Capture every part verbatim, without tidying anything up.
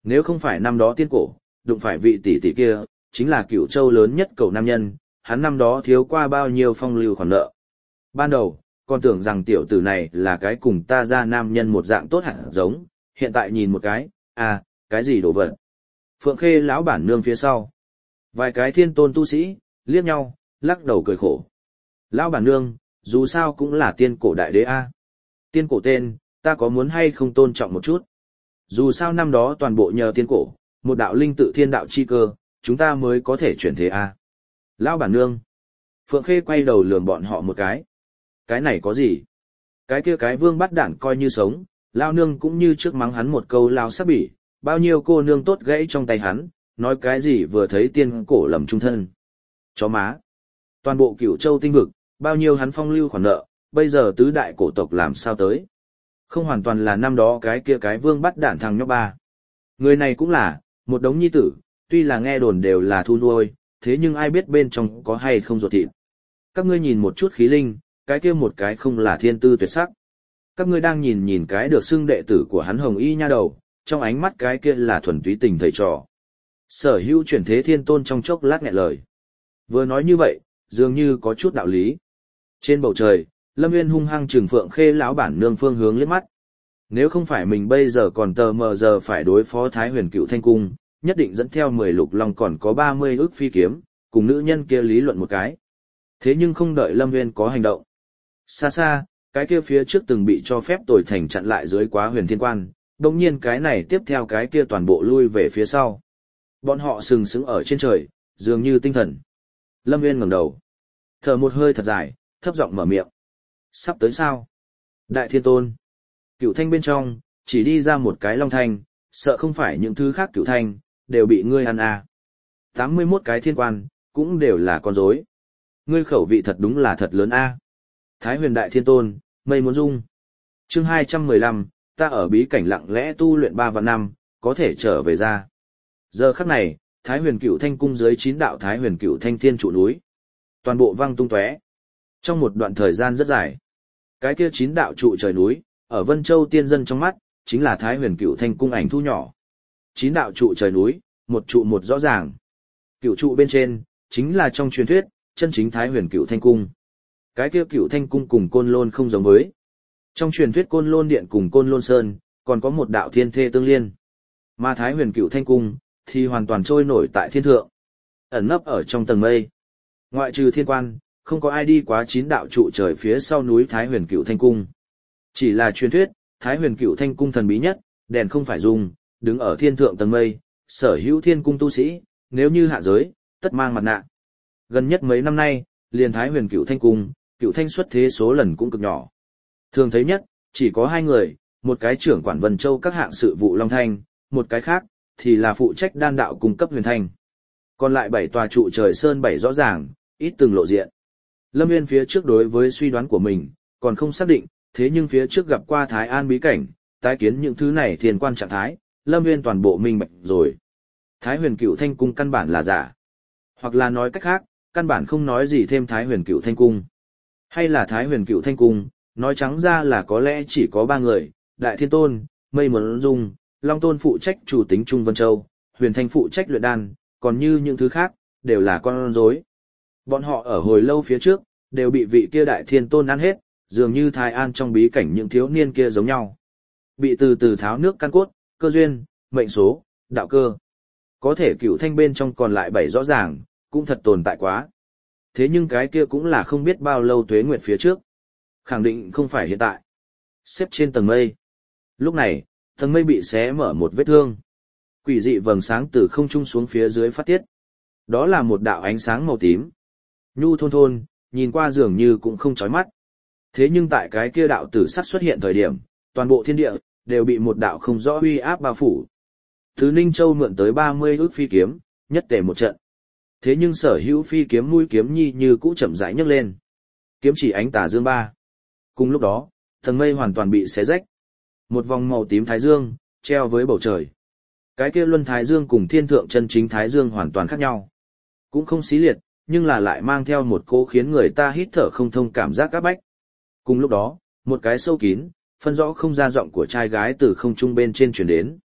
Nếu không phải năm đó tiên cổ, đụng phải vị tỷ tỷ kia, chính là Cửu Châu lớn nhất cầu nam nhân, hắn năm đó thiếu qua bao nhiêu phong lưu khoản nợ. Ban đầu, còn tưởng rằng tiểu tử này là cái cùng ta ra nam nhân một dạng tốt hẳn giống, hiện tại nhìn một cái, à, cái gì đồ vật. Phượng Khê lão bản nương phía sau. Vài cái thiên tôn tu sĩ, liếc nhau, lắc đầu cười khổ. Lão bản nương, dù sao cũng là tiên cổ đại đế a. Tiên cổ tên, ta có muốn hay không tôn trọng một chút. Dù sao năm đó toàn bộ nhờ tiên cổ, một đạo linh tự thiên đạo chi cơ, chúng ta mới có thể chuyển thế a. Lão bản nương. Phượng Khê quay đầu lườm bọn họ một cái. Cái này có gì? Cái kia cái vương bắt đản coi như sống, lao nương cũng như trước mắng hắn một câu lao sắc bỉ, bao nhiêu cô nương tốt gãy trong tay hắn, nói cái gì vừa thấy tiên cổ lầm trung thân. Chó má. Toàn bộ Cửu Châu tinh vực, bao nhiêu hắn phong lưu khoản nợ, bây giờ tứ đại cổ tộc làm sao tới. Không hoàn toàn là năm đó cái kia cái vương bắt đản thằng nhóc ba. Người này cũng là, một đống nhi tử, tuy là nghe đồn đều là thu nuôi, thế nhưng ai biết bên trong có hay không ruột thịt. Các ngươi nhìn một chút khí linh, cái kia một cái không là thiên tư tuyệt sắc. Các ngươi đang nhìn nhìn cái được xưng đệ tử của hắn hồng y nha đầu, trong ánh mắt cái kia là thuần túy tình thầy trò. Sở hữu chuyển thế thiên tôn trong chốc lát nghẹn lời. Vừa nói như vậy, dường như có chút đạo lý. Trên bầu trời, Lâm Nguyên hung hăng trừng Phượng Khê lão bản nương phương hướng liếc mắt. Nếu không phải mình bây giờ còn tờ mờ giờ phải đối phó Thái Huyền Cựu Thanh Cung, nhất định dẫn theo mười lục long còn có ba mươi ức phi kiếm, cùng nữ nhân kia lý luận một cái. Thế nhưng không đợi Lâm Nguyên có hành động. Xa xa, cái kia phía trước từng bị cho phép tồi thành chặn lại dưới Quá Huyền Thiên Quan, đồng nhiên cái này tiếp theo cái kia toàn bộ lui về phía sau. Bọn họ sừng sững ở trên trời, dường như tinh thần. Lâm Nguyên ngẩng đầu, thở một hơi thật dài, thấp giọng mở miệng. Sắp tới sao? Đại Thiên Tôn. Cửu Thanh bên trong, chỉ đi ra một cái long thanh, sợ không phải những thứ khác Cửu Thanh, đều bị ngươi ăn à. tám mươi mốt cái thiên quan, cũng đều là con rối. Ngươi khẩu vị thật đúng là thật lớn a. À. Thái Huyền Đại Thiên Tôn, mây muốn dung. Chương hai trăm mười lăm, ta ở bí cảnh lặng lẽ tu luyện ba vạn năm, có thể trở về ra. Giờ khắc này, Thái Huyền Cửu Thanh cung dưới chín đạo Thái Huyền Cửu Thanh thiên trụ núi, toàn bộ văng tung tóe. Trong một đoạn thời gian rất dài, cái kia chín đạo trụ trời núi, ở Vân Châu tiên dân trong mắt, chính là Thái Huyền Cửu Thanh cung ảnh thu nhỏ. Chín đạo trụ trời núi, một trụ một rõ ràng. Cửu trụ bên trên, chính là trong truyền thuyết, chân chính Thái Huyền Cửu Thanh cung. Cái kia Cửu Thanh cung cùng Côn Lôn không giống với. Trong truyền thuyết Côn Lôn điện cùng Côn Lôn sơn, còn có một đạo thiên thê tương liên. Mà Thái Huyền Cửu Thanh cung thì hoàn toàn trôi nổi tại thiên thượng, ẩn nấp ở trong tầng mây. Ngoại trừ thiên quan, không có ai đi quá chín đạo trụ trời phía sau núi Thái Huyền Cửu Thanh cung. Chỉ là truyền thuyết, Thái Huyền Cửu Thanh cung thần bí nhất, đèn không phải dùng, đứng ở thiên thượng tầng mây, sở hữu thiên cung tu sĩ, nếu như hạ giới, tất mang mặt nạ. Gần nhất mấy năm nay, liền Thái Huyền Cửu Thanh cung, Cửu Thanh xuất thế số lần cũng cực nhỏ. Thường thấy nhất, chỉ có hai người, một cái trưởng quản Vân Châu các hạng sự vụ Long Thanh, một cái khác, thì là phụ trách đan đạo cung cấp Huyền Thanh. Còn lại bảy tòa trụ trời sơn bảy rõ ràng, ít từng lộ diện. Lâm Nguyên phía trước đối với suy đoán của mình, còn không xác định, thế nhưng phía trước gặp qua Thái An bí cảnh, tái kiến những thứ này thiên quan trạng thái, Lâm Nguyên toàn bộ minh bạch rồi. Thái Huyền Cửu Thanh cung căn bản là giả. Hoặc là nói cách khác, căn bản không nói gì thêm Thái Huyền Cửu Thanh cung. Hay là Thái Huyền Cửu Thanh cung, nói trắng ra là có lẽ chỉ có ba người, Đại Thiên Tôn, Mây Muốn Dung, Long Tôn phụ trách chủ tính Trung Vân Châu, Huyền Thanh phụ trách luyện đan, còn như những thứ khác, đều là con rối. Bọn họ ở hồi lâu phía trước, đều bị vị kia Đại Thiên Tôn ăn hết, dường như Thái An trong bí cảnh những thiếu niên kia giống nhau. Bị từ từ tháo nước căn cốt, cơ duyên, mệnh số, đạo cơ. Có thể Cửu Thanh bên trong còn lại bảy rõ ràng, cũng thật tồn tại quá. Thế nhưng cái kia cũng là không biết bao lâu tuế nguyệt phía trước. Khẳng định không phải hiện tại. Xếp trên tầng mây. Lúc này, tầng mây bị xé mở một vết thương. Quỷ dị vầng sáng từ không trung xuống phía dưới phát tiết. Đó là một đạo ánh sáng màu tím. Nhu thôn thôn, nhìn qua dường như cũng không chói mắt. Thế nhưng tại cái kia đạo tử sắc xuất hiện thời điểm, toàn bộ thiên địa, đều bị một đạo không rõ uy áp bao phủ. Thứ Ninh Châu mượn tới ba mươi ước phi kiếm, nhất tề một trận. Thế nhưng sở hữu phi kiếm mũi kiếm nhi như cũ chậm rãi nhấc lên. Kiếm chỉ ánh tà dương ba. Cùng lúc đó, tầng mây hoàn toàn bị xé rách. Một vòng màu tím thái dương, treo với bầu trời. Cái kia luân thái dương cùng thiên thượng chân chính thái dương hoàn toàn khác nhau. Cũng không xí liệt, nhưng là lại mang theo một cỗ khiến người ta hít thở không thông cảm giác áp bách. Cùng lúc đó, một cái sâu kín, phân rõ không ra giọng của trai gái từ không trung bên trên truyền đến.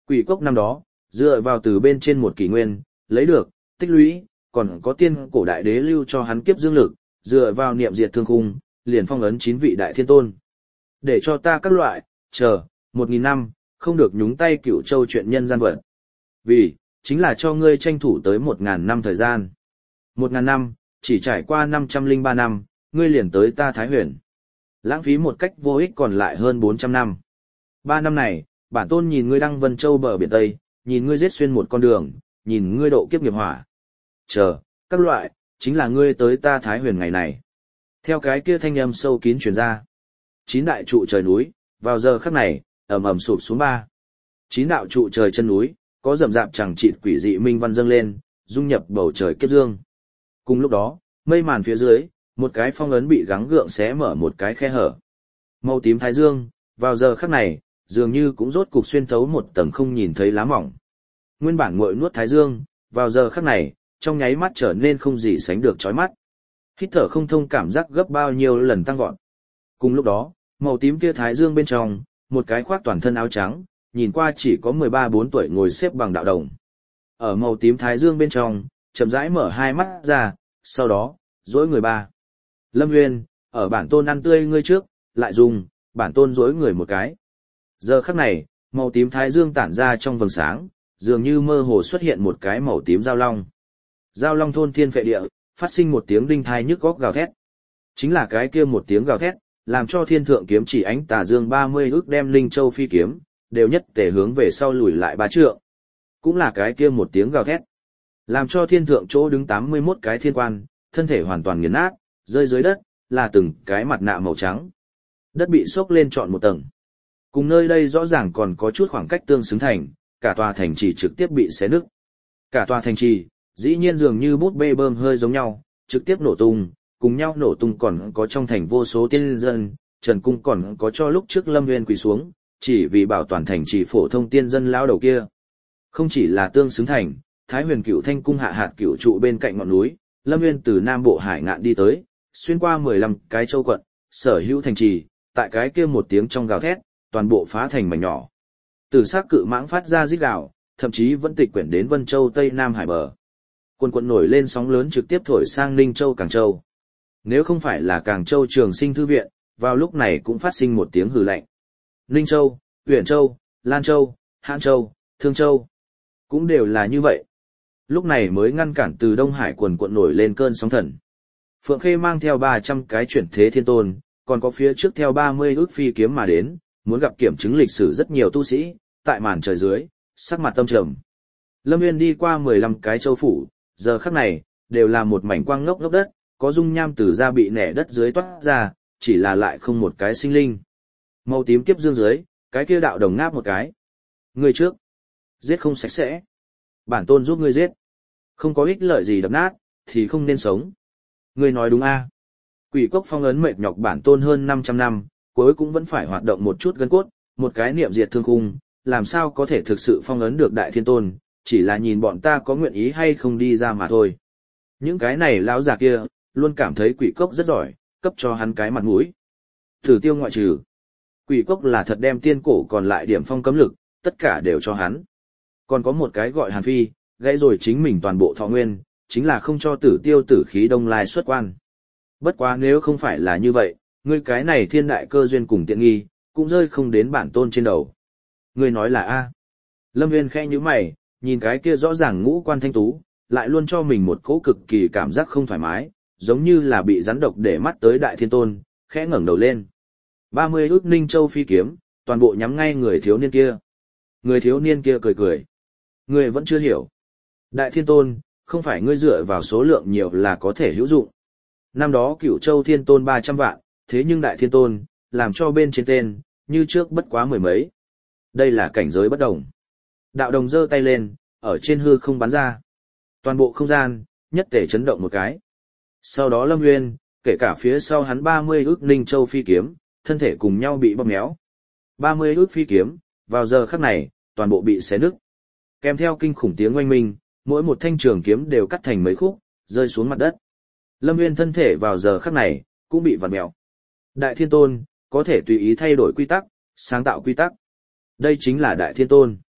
Quỷ cốc năm đó, dựa vào từ bên trên một kỷ nguyên, lấy được, tích lũy, còn có tiên cổ đại đế lưu cho hắn kiếp dương lực, dựa vào niệm diệt thương khung, liền phong ấn chín vị đại thiên tôn. Để cho ta các loại, chờ, một nghìn năm, không được nhúng tay Cửu Châu chuyện nhân gian vật. Vì, chính là cho ngươi tranh thủ tới một ngàn năm thời gian. Một ngàn năm, chỉ trải qua năm trăm linh ba năm, ngươi liền tới ta Thái Huyền. Lãng phí một cách vô ích còn lại hơn bốn trăm năm. Ba năm này, bản tôn nhìn ngươi đăng Vân Châu bờ biển Tây, nhìn ngươi giết xuyên một con đường, nhìn ngươi độ kiếp nghiệp hỏa. Chờ, các loại, chính là ngươi tới ta Thái Huyền ngày này. Theo cái kia thanh âm sâu kín truyền ra. Chín đại trụ trời núi, vào giờ khắc này, ầm ầm sụp xuống ba. Chín đạo trụ trời chân núi, có rậm rạp chẳng chịt quỷ dị minh văn dâng lên, dung nhập bầu trời kiếp dương. Cùng lúc đó, mây màn phía dưới, một cái phong ấn bị gắng gượng xé mở một cái khe hở. Màu tím thái dương, vào giờ khắc này, dường như cũng rốt cục xuyên thấu một tầng không nhìn thấy lá mỏng. Nguyên bản nguội nuốt thái dương, vào giờ khắc này, trong nháy mắt trở nên không gì sánh được chói mắt. Hít thở không thông cảm giác gấp bao nhiêu lần tăng vọt. Cùng lúc đó, màu tím kia thái dương bên trong, một cái khoác toàn thân áo trắng, nhìn qua chỉ có mười ba bốn tuổi ngồi xếp bằng đạo đồng. Ở màu tím thái dương bên trong, chậm rãi mở hai mắt ra, sau đó, dỗi người ba. Lâm Nguyên, ở bản tôn ăn tươi ngươi trước, lại dùng, bản tôn dỗi người một cái. Giờ khắc này, màu tím thái dương tản ra trong vầng sáng, dường như mơ hồ xuất hiện một cái màu tím giao long. Giao long thôn thiên phệ địa, phát sinh một tiếng đinh thai nhức góc gào thét. Chính là cái kia một tiếng gào thét, làm cho thiên thượng kiếm chỉ ánh tà dương ba mươi ước đem linh châu phi kiếm, đều nhất tề hướng về sau lùi lại ba trượng. Cũng là cái kia một tiếng gào thét, làm cho thiên thượng chỗ đứng tám mươi mốt cái thiên quan, thân thể hoàn toàn nghiền nát, rơi dưới đất, là từng cái mặt nạ màu trắng. Đất bị xốc lên trọn một tầng. Cùng nơi đây rõ ràng còn có chút khoảng cách tương xứng thành, cả tòa thành trì trực tiếp bị xé nứt. Cả tòa thành trì, dĩ nhiên dường như bút bê bơm hơi giống nhau, trực tiếp nổ tung, cùng nhau nổ tung còn có trong thành vô số tiên dân, Trần Cung còn có cho lúc trước Lâm Nguyên quỳ xuống, chỉ vì bảo toàn thành trì phổ thông tiên dân lão đầu kia. Không chỉ là tương xứng thành, Thái Huyền Cửu Thanh cung hạ hạt cửu trụ bên cạnh ngọn núi, Lâm Nguyên từ Nam Bộ Hải ngạn đi tới, xuyên qua mười lăm cái châu quận, sở hữu thành trì, tại cái kia một tiếng trong gào thét, toàn bộ phá thành mảnh nhỏ. Tử sắc cự mãng phát ra rít gào, thậm chí vẫn tịch quyển đến Vân Châu Tây Nam Hải bờ. Quần quần nổi lên sóng lớn trực tiếp thổi sang Ninh Châu Càng Châu. Nếu không phải là Càng Châu Trường Sinh thư viện, vào lúc này cũng phát sinh một tiếng hừ lạnh. Ninh Châu, Uyển Châu, Lan Châu, Hãn Châu, Thương Châu, cũng đều là như vậy. Lúc này mới ngăn cản từ Đông Hải quần quận nổi lên cơn sóng thần. Phượng Khê mang theo ba trăm cái chuyển thế thiên tôn, còn có phía trước theo ba mươi ước phi kiếm mà đến, muốn gặp kiểm chứng lịch sử rất nhiều tu sĩ, tại màn trời dưới, sắc mặt tâm trầm. Lâm Nguyên đi qua mười lăm cái châu phủ, giờ khắc này, đều là một mảnh quang ngốc ngốc đất, có dung nham từ ra bị nẻ đất dưới toát ra, chỉ là lại không một cái sinh linh. Màu tím kiếp dương dưới, cái kia đạo đồng ngáp một cái. Người trước, giết không sạch sẽ. Bản tôn giúp ngươi giết. Không có ích lợi gì đập nát, thì không nên sống. Ngươi nói đúng a? Quỷ cốc phong ấn mệt nhọc bản tôn hơn năm trăm năm, cuối cũng vẫn phải hoạt động một chút gân cốt, một cái niệm diệt thương khung, làm sao có thể thực sự phong ấn được đại thiên tôn, chỉ là nhìn bọn ta có nguyện ý hay không đi ra mà thôi. Những cái này lão già kia, luôn cảm thấy quỷ cốc rất giỏi, cấp cho hắn cái mặt mũi. Thử tiêu ngoại trừ. Quỷ cốc là thật đem tiên cổ còn lại điểm phong cấm lực, tất cả đều cho hắn. Còn có một cái gọi Hàn Phi, gãy rồi chính mình toàn bộ thọ nguyên, chính là không cho tử tiêu tử khí đông lai xuất quan. Bất quá nếu không phải là như vậy, ngươi cái này thiên đại cơ duyên cùng tiện nghi, cũng rơi không đến bản tôn trên đầu. Ngươi nói là A. Lâm Nguyên khẽ nhíu mày, nhìn cái kia rõ ràng ngũ quan thanh tú, lại luôn cho mình một cỗ cực kỳ cảm giác không thoải mái, giống như là bị rắn độc để mắt tới đại thiên tôn, khẽ ngẩng đầu lên. ba mươi ước Ninh Châu phi kiếm, toàn bộ nhắm ngay người thiếu niên kia. Người thiếu niên kia cười cười. Ngươi vẫn chưa hiểu. Đại thiên tôn, không phải ngươi dựa vào số lượng nhiều là có thể hữu dụng. Năm đó Cửu Châu thiên tôn ba trăm vạn, thế nhưng đại thiên tôn, làm cho bên trên tên, như trước bất quá mười mấy. Đây là cảnh giới bất đồng. Đạo đồng giơ tay lên, ở trên hư không bắn ra. Toàn bộ không gian, nhất thể chấn động một cái. Sau đó Lâm Nguyên, kể cả phía sau hắn ba mươi ước Ninh Châu phi kiếm, thân thể cùng nhau bị bóp méo. ba mươi ước phi kiếm, vào giờ khắc này, toàn bộ bị xé nứt. Kèm theo kinh khủng tiếng oanh minh, mỗi một thanh trường kiếm đều cắt thành mấy khúc, rơi xuống mặt đất. Lâm Nguyên thân thể vào giờ khắc này, cũng bị vặn mèo. Đại thiên tôn, có thể tùy ý thay đổi quy tắc, sáng tạo quy tắc. Đây chính là đại thiên tôn.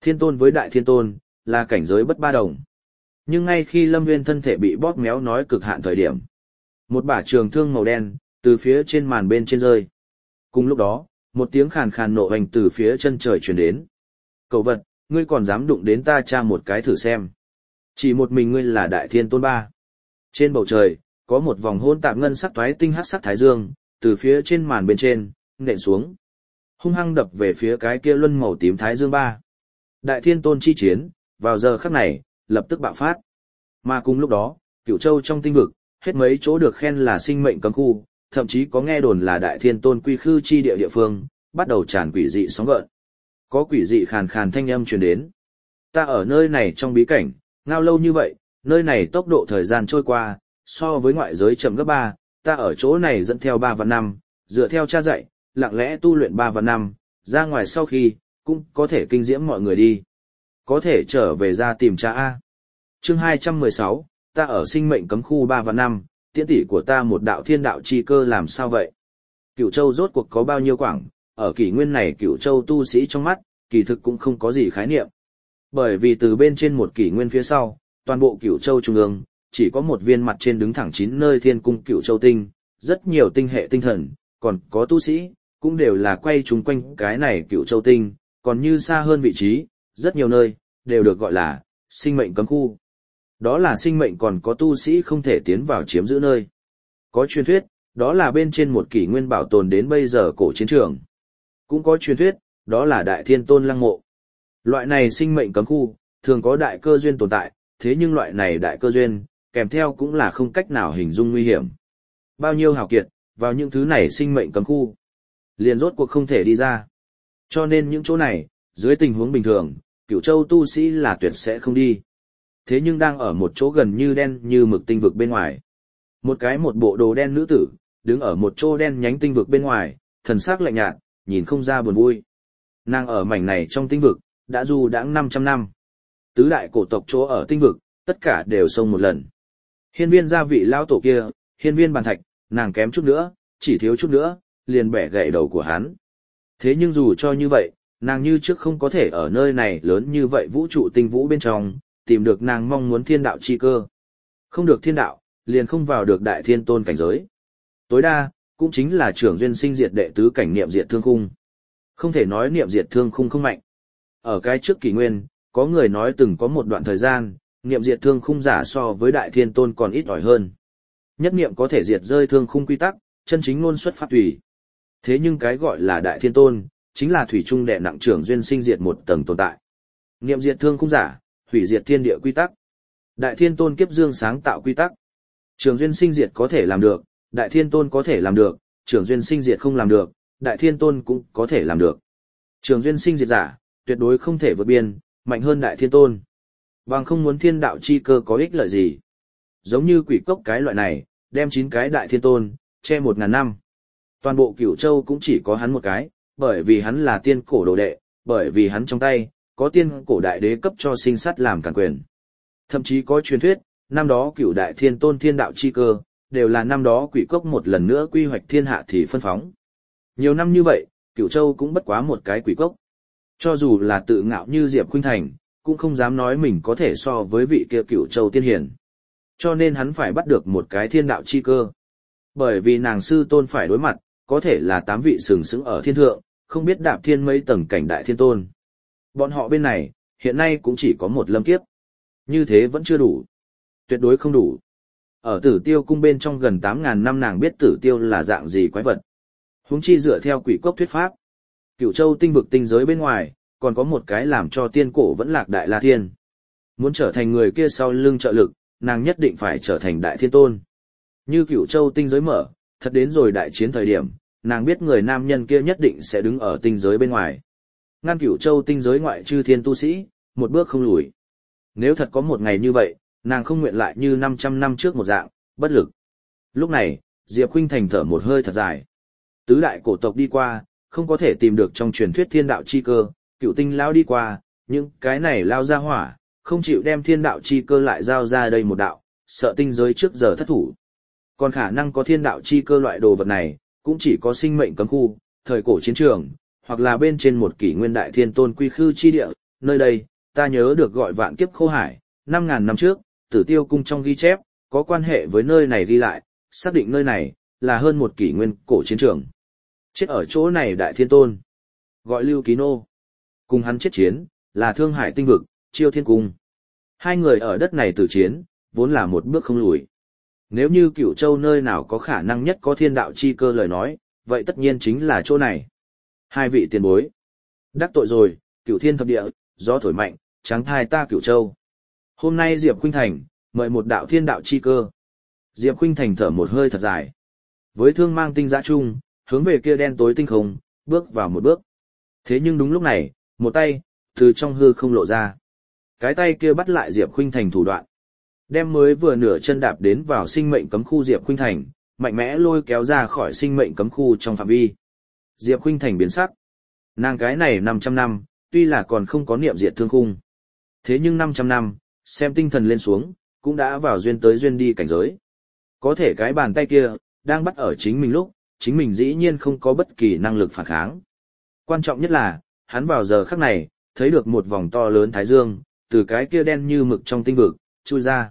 Thiên tôn với đại thiên tôn, là cảnh giới bất ba đồng. Nhưng ngay khi Lâm Nguyên thân thể bị bóp méo nói cực hạn thời điểm, một bả trường thương màu đen, từ phía trên màn bên trên rơi. Cùng lúc đó, một tiếng khàn khàn nộ hoành từ phía chân trời truyền đến. Cậu vật, ngươi còn dám đụng đến ta cha một cái thử xem. Chỉ một mình ngươi là đại thiên tôn ba. Trên bầu trời, có một vòng hôn tạp ngân sắc toái tinh hắc sắc thái dương, từ phía trên màn bên trên, nện xuống. Hung hăng đập về phía cái kia luân màu tím thái dương ba. Đại thiên tôn chi chiến, vào giờ khắc này, lập tức bạo phát. Mà cùng lúc đó, Cửu Châu trong tinh vực, hết mấy chỗ được khen là sinh mệnh cấm khu, thậm chí có nghe đồn là đại thiên tôn quy khư chi địa địa phương, bắt đầu tràn quỷ dị sóng gợn. Có quỷ dị khàn khàn thanh âm truyền đến. Ta ở nơi này trong bí cảnh, ngao lâu như vậy, nơi này tốc độ thời gian trôi qua, so với ngoại giới chậm gấp ba, ta ở chỗ này dẫn theo ba vạn năm, dựa theo cha dạy, lặng lẽ tu luyện ba vạn năm, ra ngoài sau khi, cũng có thể kinh diễm mọi người đi. Có thể trở về ra tìm cha A. Chương hai trăm mười sáu, ta ở sinh mệnh cấm khu ba vạn năm, tiễn tỷ của ta một đạo thiên đạo chi cơ làm sao vậy? Cửu Châu rốt cuộc có bao nhiêu quảng, ở kỷ nguyên này Cửu Châu tu sĩ trong mắt, kỳ thực cũng không có gì khái niệm. Bởi vì từ bên trên một kỷ nguyên phía sau, toàn bộ Cửu Châu trung ương, chỉ có một viên mặt trên đứng thẳng chín nơi thiên cung Cửu Châu tinh, rất nhiều tinh hệ tinh thần, còn có tu sĩ, cũng đều là quay chung quanh cái này Cửu Châu tinh, còn như xa hơn vị trí, rất nhiều nơi, đều được gọi là sinh mệnh cấm khu. Đó là sinh mệnh còn có tu sĩ không thể tiến vào chiếm giữ nơi. Có truyền thuyết, đó là bên trên một kỷ nguyên bảo tồn đến bây giờ cổ chiến trường. Cũng có truyền thuyết, đó là đại thiên tôn lăng mộ. Loại này sinh mệnh cấm khu, thường có đại cơ duyên tồn tại, thế nhưng loại này đại cơ duyên, kèm theo cũng là không cách nào hình dung nguy hiểm. Bao nhiêu hào kiệt, vào những thứ này sinh mệnh cấm khu, liền rốt cuộc không thể đi ra. Cho nên những chỗ này, dưới tình huống bình thường, Cửu Châu tu sĩ là tuyệt sẽ không đi. Thế nhưng đang ở một chỗ gần như đen như mực tinh vực bên ngoài. Một cái một bộ đồ đen nữ tử, đứng ở một chỗ đen nhánh tinh vực bên ngoài, thần sắc lạnh nhạt, nhìn không ra buồn vui. Nàng ở mảnh này trong tinh vực, đã du đãng năm trăm năm. Tứ đại cổ tộc chỗ ở tinh vực, tất cả đều xông một lần. Hiên viên gia vị lao tổ kia, hiên viên bàn thạch, nàng kém chút nữa, chỉ thiếu chút nữa, liền bẻ gãy đầu của hắn. Thế nhưng dù cho như vậy, nàng như trước không có thể ở nơi này lớn như vậy vũ trụ tinh vũ bên trong, tìm được nàng mong muốn thiên đạo chi cơ. Không được thiên đạo, liền không vào được đại thiên tôn cảnh giới. Tối đa, cũng chính là trưởng duyên sinh diệt đệ tứ cảnh niệm diệt thương khung. Không thể nói niệm diệt thương khung không mạnh. Ở cái trước kỷ nguyên, có người nói từng có một đoạn thời gian, niệm diệt thương khung giả so với đại thiên tôn còn ít ỏi hơn. Nhất niệm có thể diệt rơi thương khung quy tắc, chân chính ngôn xuất pháp tùy. Thế nhưng cái gọi là đại thiên tôn, chính là thủy trung đệ nặng trưởng duyên sinh diệt một tầng tồn tại. Niệm diệt thương khung giả, hủy diệt thiên địa quy tắc. Đại thiên tôn kiếp dương sáng tạo quy tắc. Trường duyên sinh diệt có thể làm được, đại thiên tôn có thể làm được, trường duyên sinh diệt không làm được, đại thiên tôn cũng có thể làm được. Trường duyên sinh diệt giả, tuyệt đối không thể vượt biên, mạnh hơn đại thiên tôn. Bằng không muốn thiên đạo chi cơ có ích lợi gì. Giống như quỷ cốc cái loại này, đem chín cái đại thiên tôn, che một ngàn năm. Toàn bộ Cửu Châu cũng chỉ có hắn một cái, bởi vì hắn là tiên cổ đồ đệ, bởi vì hắn trong tay, có tiên cổ đại đế cấp cho sinh sát làm càn quyền. Thậm chí có truyền thuyết, năm đó Cửu đại thiên tôn thiên đạo chi cơ, đều là năm đó quỷ cốc một lần nữa quy hoạch thiên hạ thì phân phóng. Nhiều năm như vậy, Cửu Châu cũng bất quá một cái quỷ cốc. Cho dù là tự ngạo như Diệp Khuynh Thành, cũng không dám nói mình có thể so với vị kia Cửu Châu tiên hiền. Cho nên hắn phải bắt được một cái thiên đạo chi cơ. Bởi vì nàng sư tôn phải đối mặt, có thể là tám vị sừng sững ở thiên thượng, không biết đạp thiên mấy tầng cảnh đại thiên tôn. Bọn họ bên này, hiện nay cũng chỉ có một lâm kiếp. Như thế vẫn chưa đủ. Tuyệt đối không đủ. Ở Tử Tiêu cung bên trong gần tám ngàn năm nàng biết Tử Tiêu là dạng gì quái vật. Huống chi dựa theo quỷ cốc thuyết pháp. Cửu Châu tinh vực tinh giới bên ngoài, còn có một cái làm cho tiên cổ vẫn lạc đại La Thiên. Muốn trở thành người kia sau lưng trợ lực, nàng nhất định phải trở thành đại thiên tôn. Như Cửu Châu tinh giới mở, thật đến rồi đại chiến thời điểm, nàng biết người nam nhân kia nhất định sẽ đứng ở tinh giới bên ngoài. Ngăn Cửu Châu tinh giới ngoại chư thiên tu sĩ, một bước không lùi. Nếu thật có một ngày như vậy, nàng không nguyện lại như năm trăm năm trước một dạng, bất lực. Lúc này, Diệp Khuynh Thành thở một hơi thật dài. Tứ đại cổ tộc đi qua, không có thể tìm được trong truyền thuyết thiên đạo chi cơ, Cửu tinh lao đi qua, những cái này lao ra hỏa, không chịu đem thiên đạo chi cơ lại giao ra đây một đạo, sợ tinh giới trước giờ thất thủ. Còn khả năng có thiên đạo chi cơ loại đồ vật này, cũng chỉ có sinh mệnh cấm khu, thời cổ chiến trường, hoặc là bên trên một kỷ nguyên đại thiên tôn quy khư chi địa, nơi đây, ta nhớ được gọi vạn kiếp khô hải, năm ngàn năm trước, Tử Tiêu cung trong ghi chép, có quan hệ với nơi này ghi lại, xác định nơi này là hơn một kỷ nguyên cổ chiến trường. Chết ở chỗ này Đại Thiên Tôn, gọi Lưu Ký Nô. Cùng hắn chết chiến, là Thương Hải Tinh Vực, Chiêu Thiên Cung. Hai người ở đất này tử chiến, vốn là một bước không lùi. Nếu như Cửu Châu nơi nào có khả năng nhất có thiên đạo chi cơ lời nói, vậy tất nhiên chính là chỗ này. Hai vị tiền bối. Đắc tội rồi, Cửu Thiên thập địa, gió thổi mạnh, trắng thai ta Cửu Châu. Hôm nay Diệp Khuynh Thành, mời một đạo thiên đạo chi cơ. Diệp Khuynh Thành thở một hơi thật dài. Với thương mang tinh giã chung, hướng về kia đen tối tinh không, bước vào một bước. Thế nhưng đúng lúc này, một tay, từ trong hư không lộ ra. Cái tay kia bắt lại Diệp Khuynh Thành thủ đoạn. Đem mới vừa nửa chân đạp đến vào sinh mệnh cấm khu Diệp Khuynh Thành, mạnh mẽ lôi kéo ra khỏi sinh mệnh cấm khu trong phạm vi. Diệp Khuynh Thành biến sắc. Nàng cái này năm trăm năm, tuy là còn không có niệm diệt thương khung. Thế nhưng năm trăm năm, xem tinh thần lên xuống, cũng đã vào duyên tới duyên đi cảnh giới. Có thể cái bàn tay kia, đang bắt ở chính mình lúc, chính mình dĩ nhiên không có bất kỳ năng lực phản kháng. Quan trọng nhất là, hắn vào giờ khắc này, thấy được một vòng to lớn thái dương, từ cái kia đen như mực trong tinh vực, chui ra.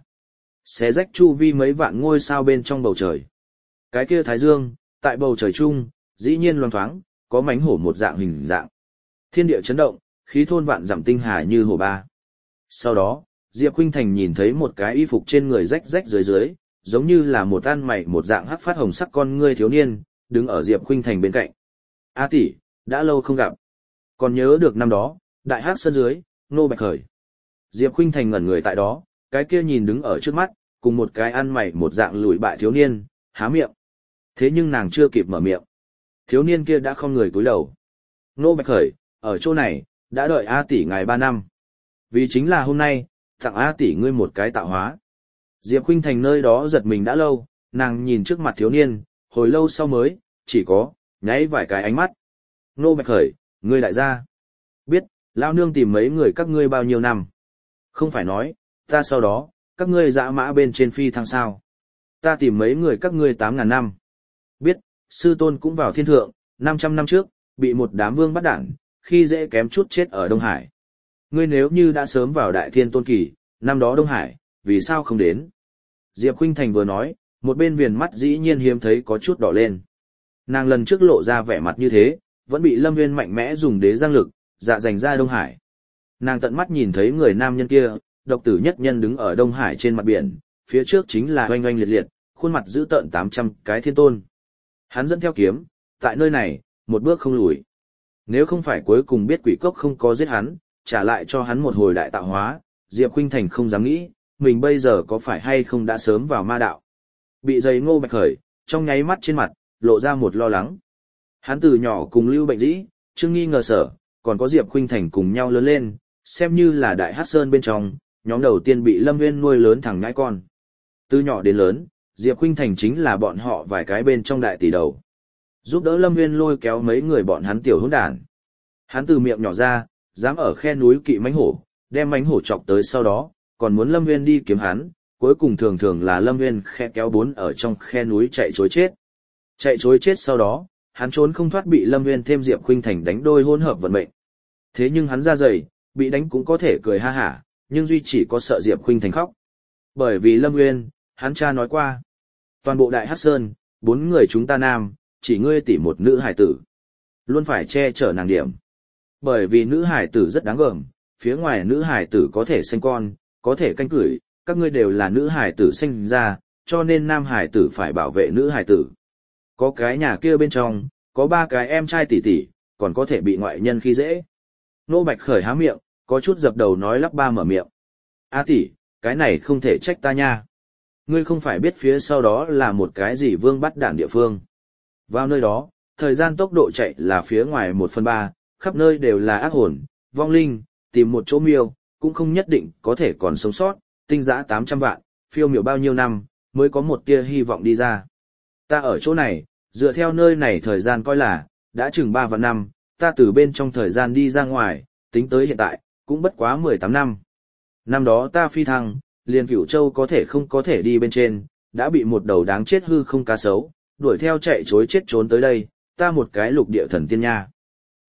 Xé rách chu vi mấy vạn ngôi sao bên trong bầu trời. Cái kia thái dương, tại bầu trời chung, dĩ nhiên loang thoáng, có mánh hổ một dạng hình dạng. Thiên địa chấn động, khí thôn vạn dặm tinh hà như hổ ba. Sau đó, Diệp Khuynh Thành nhìn thấy một cái y phục trên người rách rách dưới dưới, giống như là một ăn mày một dạng hắc phát hồng sắc con ngươi thiếu niên, đứng ở Diệp Khuynh Thành bên cạnh. A tỷ, đã lâu không gặp. Còn nhớ được năm đó, đại hắc sơn dưới, Nô Bạch Khởi. Diệp Khuynh Thành ngẩn người tại đó, cái kia nhìn đứng ở trước mắt, cùng một cái ăn mày một dạng lùi bại thiếu niên, há miệng. Thế nhưng nàng chưa kịp mở miệng. Thiếu niên kia đã không người cúi đầu. Nô Bạch Khởi, ở chỗ này, đã đợi A tỷ ngài ba năm. Vì chính là hôm nay, tặng A tỷ ngươi một cái tạo hóa. Diệp Khuynh Thành nơi đó giật mình đã lâu, nàng nhìn trước mặt thiếu niên, hồi lâu sau mới, chỉ có, nháy vài cái ánh mắt. Nô Bạch Khởi, ngươi đại gia. Biết, lao nương tìm mấy người các ngươi bao nhiêu năm. Không phải nói, ta sau đó, các ngươi dã mã bên trên phi thăng sao. Ta tìm mấy người các ngươi tám ngàn năm. Biết, sư tôn cũng vào thiên thượng, năm trăm năm trước, bị một đám vương bắt đảng, khi dễ kém chút chết ở Đông Hải. Ngươi nếu như đã sớm vào đại thiên tôn kỳ, năm đó Đông Hải, vì sao không đến? Diệp Khuynh Thành vừa nói, một bên viền mắt dĩ nhiên hiếm thấy có chút đỏ lên. Nàng lần trước lộ ra vẻ mặt như thế, vẫn bị Lâm Nguyên mạnh mẽ dùng đế giang lực, dạ dành ra Đông Hải. Nàng tận mắt nhìn thấy người nam nhân kia, độc tử nhất nhân đứng ở Đông Hải trên mặt biển, phía trước chính là oanh oanh liệt liệt, khuôn mặt giữ tợn tám trăm cái thiên tôn. Hắn dẫn theo kiếm, tại nơi này, một bước không lùi. Nếu không phải cuối cùng biết quỷ cốc không có giết hắn, trả lại cho hắn một hồi đại tạo hóa, Diệp Khuynh Thành không dám nghĩ, mình bây giờ có phải hay không đã sớm vào ma đạo. Bị giày Ngô Bạch Khởi, trong nháy mắt trên mặt, lộ ra một lo lắng. Hắn từ nhỏ cùng Lưu Bệnh Dĩ, Trương Nghi ngờ sở, còn có Diệp Khuynh Thành cùng nhau lớn lên, xem như là đại hắc sơn bên trong, nhóm đầu tiên bị Lâm Nguyên nuôi lớn thằng ngãi con. Từ nhỏ đến lớn, Diệp Khuynh Thành chính là bọn họ vài cái bên trong đại tỷ đầu. Giúp đỡ Lâm Nguyên lôi kéo mấy người bọn hắn tiểu hỗn đản. Hắn từ miệng nhỏ ra, dám ở khe núi kỵ mánh hổ, đem mánh hổ chọc tới sau đó, còn muốn Lâm Nguyên đi kiếm hắn, cuối cùng thường thường là Lâm Nguyên khe kéo bốn ở trong khe núi chạy trối chết. Chạy trối chết sau đó, hắn trốn không thoát bị Lâm Nguyên thêm Diệp Khuynh Thành đánh đôi hỗn hợp vận mệnh. Thế nhưng hắn ra dày, bị đánh cũng có thể cười ha hả, nhưng duy chỉ có sợ Diệp Khuynh Thành khóc. Bởi vì Lâm Nguyên, hắn cha nói qua, toàn bộ đại hắc sơn, bốn người chúng ta nam, chỉ ngươi tỷ một nữ hải tử. Luôn phải che chở nàng điểm. Bởi vì nữ hải tử rất đáng gờm, phía ngoài nữ hải tử có thể sinh con, có thể canh cửi, các ngươi đều là nữ hải tử sinh ra, cho nên nam hải tử phải bảo vệ nữ hải tử. Có cái nhà kia bên trong, có ba cái em trai tỷ tỷ, còn có thể bị ngoại nhân khi dễ. Nô Bạch Khởi há miệng, có chút dập đầu nói lắp ba mở miệng. A tỷ, cái này không thể trách ta nha. Ngươi không phải biết phía sau đó là một cái gì vương bắt đản địa phương. Vào nơi đó, thời gian tốc độ chạy là phía ngoài một phần ba, khắp nơi đều là ác hồn, vong linh, tìm một chỗ miêu, cũng không nhất định có thể còn sống sót, tinh giã tám trăm vạn, phiêu miểu bao nhiêu năm, mới có một tia hy vọng đi ra. Ta ở chỗ này, dựa theo nơi này thời gian coi là, đã chừng ba vạn năm, ta từ bên trong thời gian đi ra ngoài, tính tới hiện tại, cũng bất quá mười tám năm. Năm đó ta phi thăng, liền Cửu Châu có thể không có thể đi bên trên, đã bị một đầu đáng chết hư không cá sấu, đuổi theo chạy chối chết trốn tới đây, ta một cái lục địa thần tiên nha.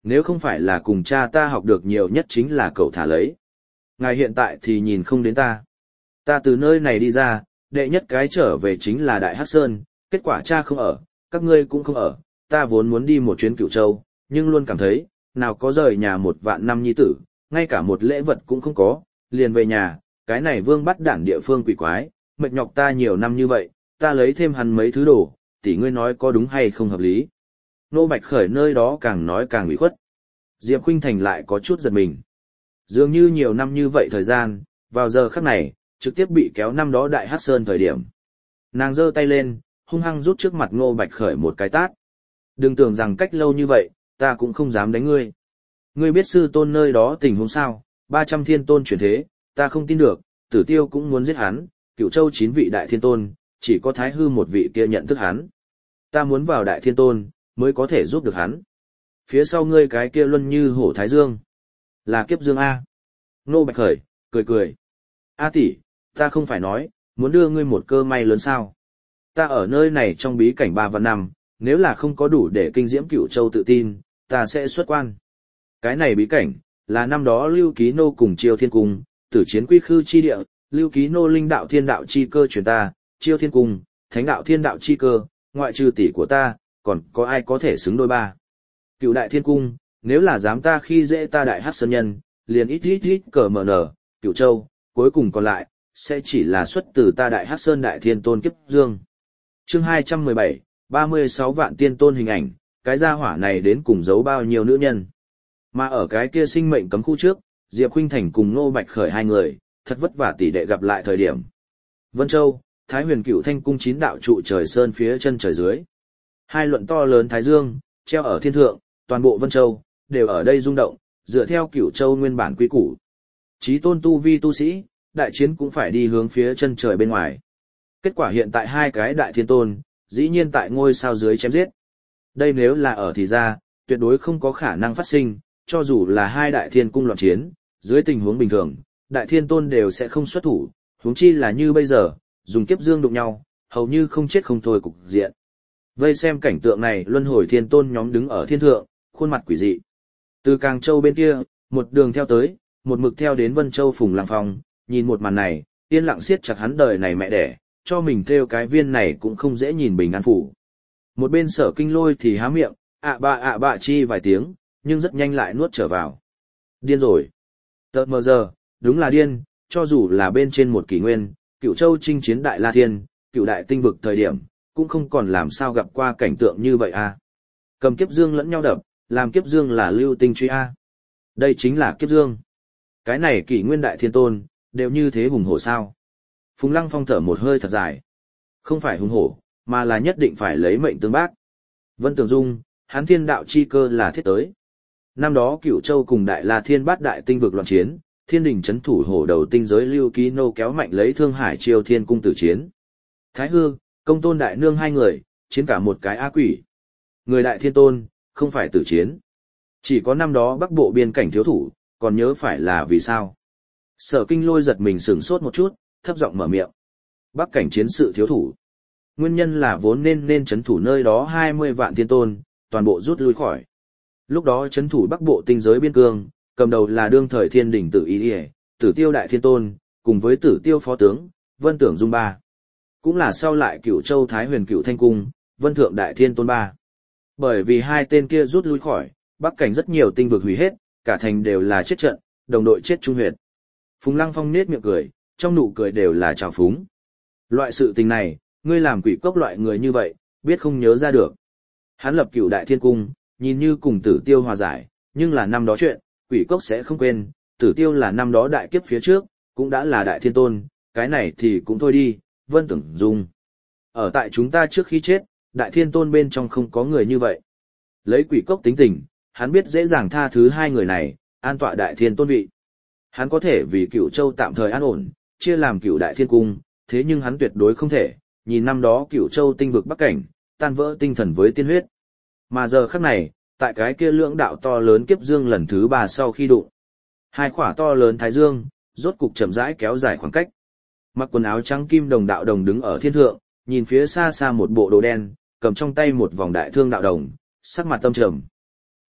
Nếu không phải là cùng cha ta học được nhiều nhất chính là cậu thả lấy. Ngài hiện tại thì nhìn không đến ta. Ta từ nơi này đi ra, đệ nhất cái trở về chính là Đại Hắc Sơn, kết quả cha không ở, các ngươi cũng không ở, ta vốn muốn đi một chuyến Cửu Châu, nhưng luôn cảm thấy, nào có rời nhà một vạn năm nhi tử, ngay cả một lễ vật cũng không có, liền về nhà, cái này vương bắt đản địa phương quỷ quái, mệt nhọc ta nhiều năm như vậy, ta lấy thêm hắn mấy thứ đồ, tỷ ngươi nói có đúng hay không hợp lý. Nô Bạch Khởi nơi đó càng nói càng ủy khuất. Diệp Khuynh Thành lại có chút giật mình. Dường như nhiều năm như vậy thời gian, vào giờ khắc này, trực tiếp bị kéo năm đó Đại Hắc Sơn thời điểm. Nàng giơ tay lên, hung hăng rút trước mặt Ngô Bạch Khởi một cái tát. Đừng tưởng rằng cách lâu như vậy, ta cũng không dám đánh ngươi. Ngươi biết sư tôn nơi đó tình huống sao, ba trăm thiên tôn chuyển thế, ta không tin được, Tử Tiêu cũng muốn giết hắn, Cửu Châu chín vị đại thiên tôn, chỉ có Thái Hư một vị kia nhận thức hắn. Ta muốn vào đại thiên tôn, mới có thể giúp được hắn. Phía sau ngươi cái kia luân như hổ thái dương. Là kiếp dương A. Nô Bạch Khởi, cười cười. A tỷ, ta không phải nói, muốn đưa ngươi một cơ may lớn sao. Ta ở nơi này trong bí cảnh ba vạn năm, nếu là không có đủ để kinh diễm Cửu Châu tự tin, ta sẽ xuất quan. Cái này bí cảnh, là năm đó Lưu Ký Nô cùng Chiêu Thiên Cung, tử chiến quy khư chi địa, Lưu Ký Nô linh đạo thiên đạo chi cơ truyền ta, Chiêu Thiên Cung, thánh đạo thiên đạo chi cơ, ngoại trừ tỷ của ta, còn có ai có thể xứng đôi ba. Cựu đại thiên cung, nếu là dám ta khi dễ ta Đại Hắc Sơn nhân, liền ít ít ít cờ mờ nở, Cửu Châu, cuối cùng còn lại, sẽ chỉ là xuất từ ta Đại Hắc Sơn đại thiên tôn kiếp dương. Chương hai trăm mười bảy, ba mươi sáu vạn tiên tôn hình ảnh, cái gia hỏa này đến cùng giấu bao nhiêu nữ nhân. Mà ở cái kia sinh mệnh cấm khu trước, Diệp Khuynh Thành cùng Ngô Bạch Khởi hai người, thật vất vả tỷ đệ gặp lại thời điểm. Vân Châu, Thái Huyền Cựu Thanh cung chín đạo trụ trời sơn phía chân trời dưới. Hai luận to lớn thái dương, treo ở thiên thượng, toàn bộ Vân Châu, đều ở đây rung động, dựa theo Cửu Châu nguyên bản quy củ. Chí tôn tu vi tu sĩ, đại chiến cũng phải đi hướng phía chân trời bên ngoài. Kết quả hiện tại hai cái đại thiên tôn, dĩ nhiên tại ngôi sao dưới chém giết. Đây nếu là ở thì ra, tuyệt đối không có khả năng phát sinh, cho dù là hai đại thiên cung loạn chiến, dưới tình huống bình thường, đại thiên tôn đều sẽ không xuất thủ, huống chi là như bây giờ, dùng kiếp dương đụng nhau, hầu như không chết không thôi cục diện. Vây xem cảnh tượng này, luân hồi thiên tôn nhóm đứng ở thiên thượng, khuôn mặt quỷ dị. Từ Càng Châu bên kia, một đường theo tới, một mực theo đến Vân Châu Phùng Lăng Phong, nhìn một màn này, yên lặng siết chặt hắn đời này mẹ đẻ, cho mình theo cái viên này cũng không dễ nhìn bình an phủ. Một bên Sở Kinh Lôi thì há miệng, ạ bạ ạ bạ chi vài tiếng, nhưng rất nhanh lại nuốt trở vào. Điên rồi. Tợt mờ giờ, đúng là điên, cho dù là bên trên một kỷ nguyên, Cửu Châu chinh chiến Đại La Thiên, Cửu Đại Tinh Vực thời điểm, cũng không còn làm sao gặp qua cảnh tượng như vậy a. Cầm kiếp dương lẫn nhau đập, làm kiếp dương là lưu tinh truy a. Đây chính là kiếp dương. Cái này kỷ nguyên đại thiên tôn, đều như thế hùng hổ sao. Phùng Lăng Phong thở một hơi thật dài. Không phải hùng hổ, mà là nhất định phải lấy mệnh tương bác. Vân Tường Dung, hắn thiên đạo chi cơ là thiết tới. Năm đó Cửu Châu cùng Đại La Thiên bát đại tinh vực loạn chiến, thiên đình chấn thủ hổ đầu tinh giới Lưu Ký Nô kéo mạnh lấy Thương Hải Chiêu Thiên cung tử chiến. Thái Hư, Công Tôn Đại Nương hai người, chiến cả một cái ác quỷ. Người đại thiên tôn, không phải tử chiến. Chỉ có năm đó Bắc Bộ biên cảnh thiếu thủ, còn nhớ phải là vì sao. Sở Kinh Lôi giật mình sửng sốt một chút, thấp giọng mở miệng. Bắc cảnh chiến sự thiếu thủ. Nguyên nhân là vốn nên nên chấn thủ nơi đó hai mươi vạn thiên tôn, toàn bộ rút lui khỏi. Lúc đó chấn thủ Bắc Bộ tinh giới biên cương, cầm đầu là đương thời thiên đỉnh Tử Ý Điề, Tử Tiêu đại thiên tôn, cùng với Tử Tiêu phó tướng, Vân Tưởng Dung ba. Cũng là sau lại Cửu Châu Thái Huyền Cựu Thanh cung, Vân Thượng đại thiên tôn ba. Bởi vì hai tên kia rút lui khỏi, Bắc cảnh rất nhiều tinh vực hủy hết, cả thành đều là chết trận, đồng đội chết trung huyệt. Phùng Lăng Phong nết miệng cười, trong nụ cười đều là trào phúng. Loại sự tình này, ngươi làm quỷ cốc loại người như vậy, biết không nhớ ra được. Hắn lập Cửu đại thiên cung, nhìn như cùng Tử Tiêu hòa giải, nhưng là năm đó chuyện, quỷ cốc sẽ không quên, Tử Tiêu là năm đó đại kiếp phía trước, cũng đã là đại thiên tôn, cái này thì cũng thôi đi, Vân Tưởng Dung. Ở tại chúng ta trước khi chết, đại thiên tôn bên trong không có người như vậy. Lấy quỷ cốc tính tình, hắn biết dễ dàng tha thứ hai người này, an tọa đại thiên tôn vị. Hắn có thể vì Cửu Châu tạm thời an ổn, chia làm Cửu đại thiên cung, thế nhưng hắn tuyệt đối không thể, nhìn năm đó Cửu Châu tinh vực Bắc cảnh, tan vỡ tinh thần với tiên huyết. Mà giờ khắc này, tại cái kia lưỡng đạo to lớn kiếp dương lần thứ ba sau khi đụng. Hai khỏa to lớn thái dương, rốt cục chậm rãi kéo dài khoảng cách. Mặc quần áo trắng kim đồng đạo đồng đứng ở thiên thượng, nhìn phía xa xa một bộ đồ đen, cầm trong tay một vòng đại thương đạo đồng, sắc mặt tâm trầm.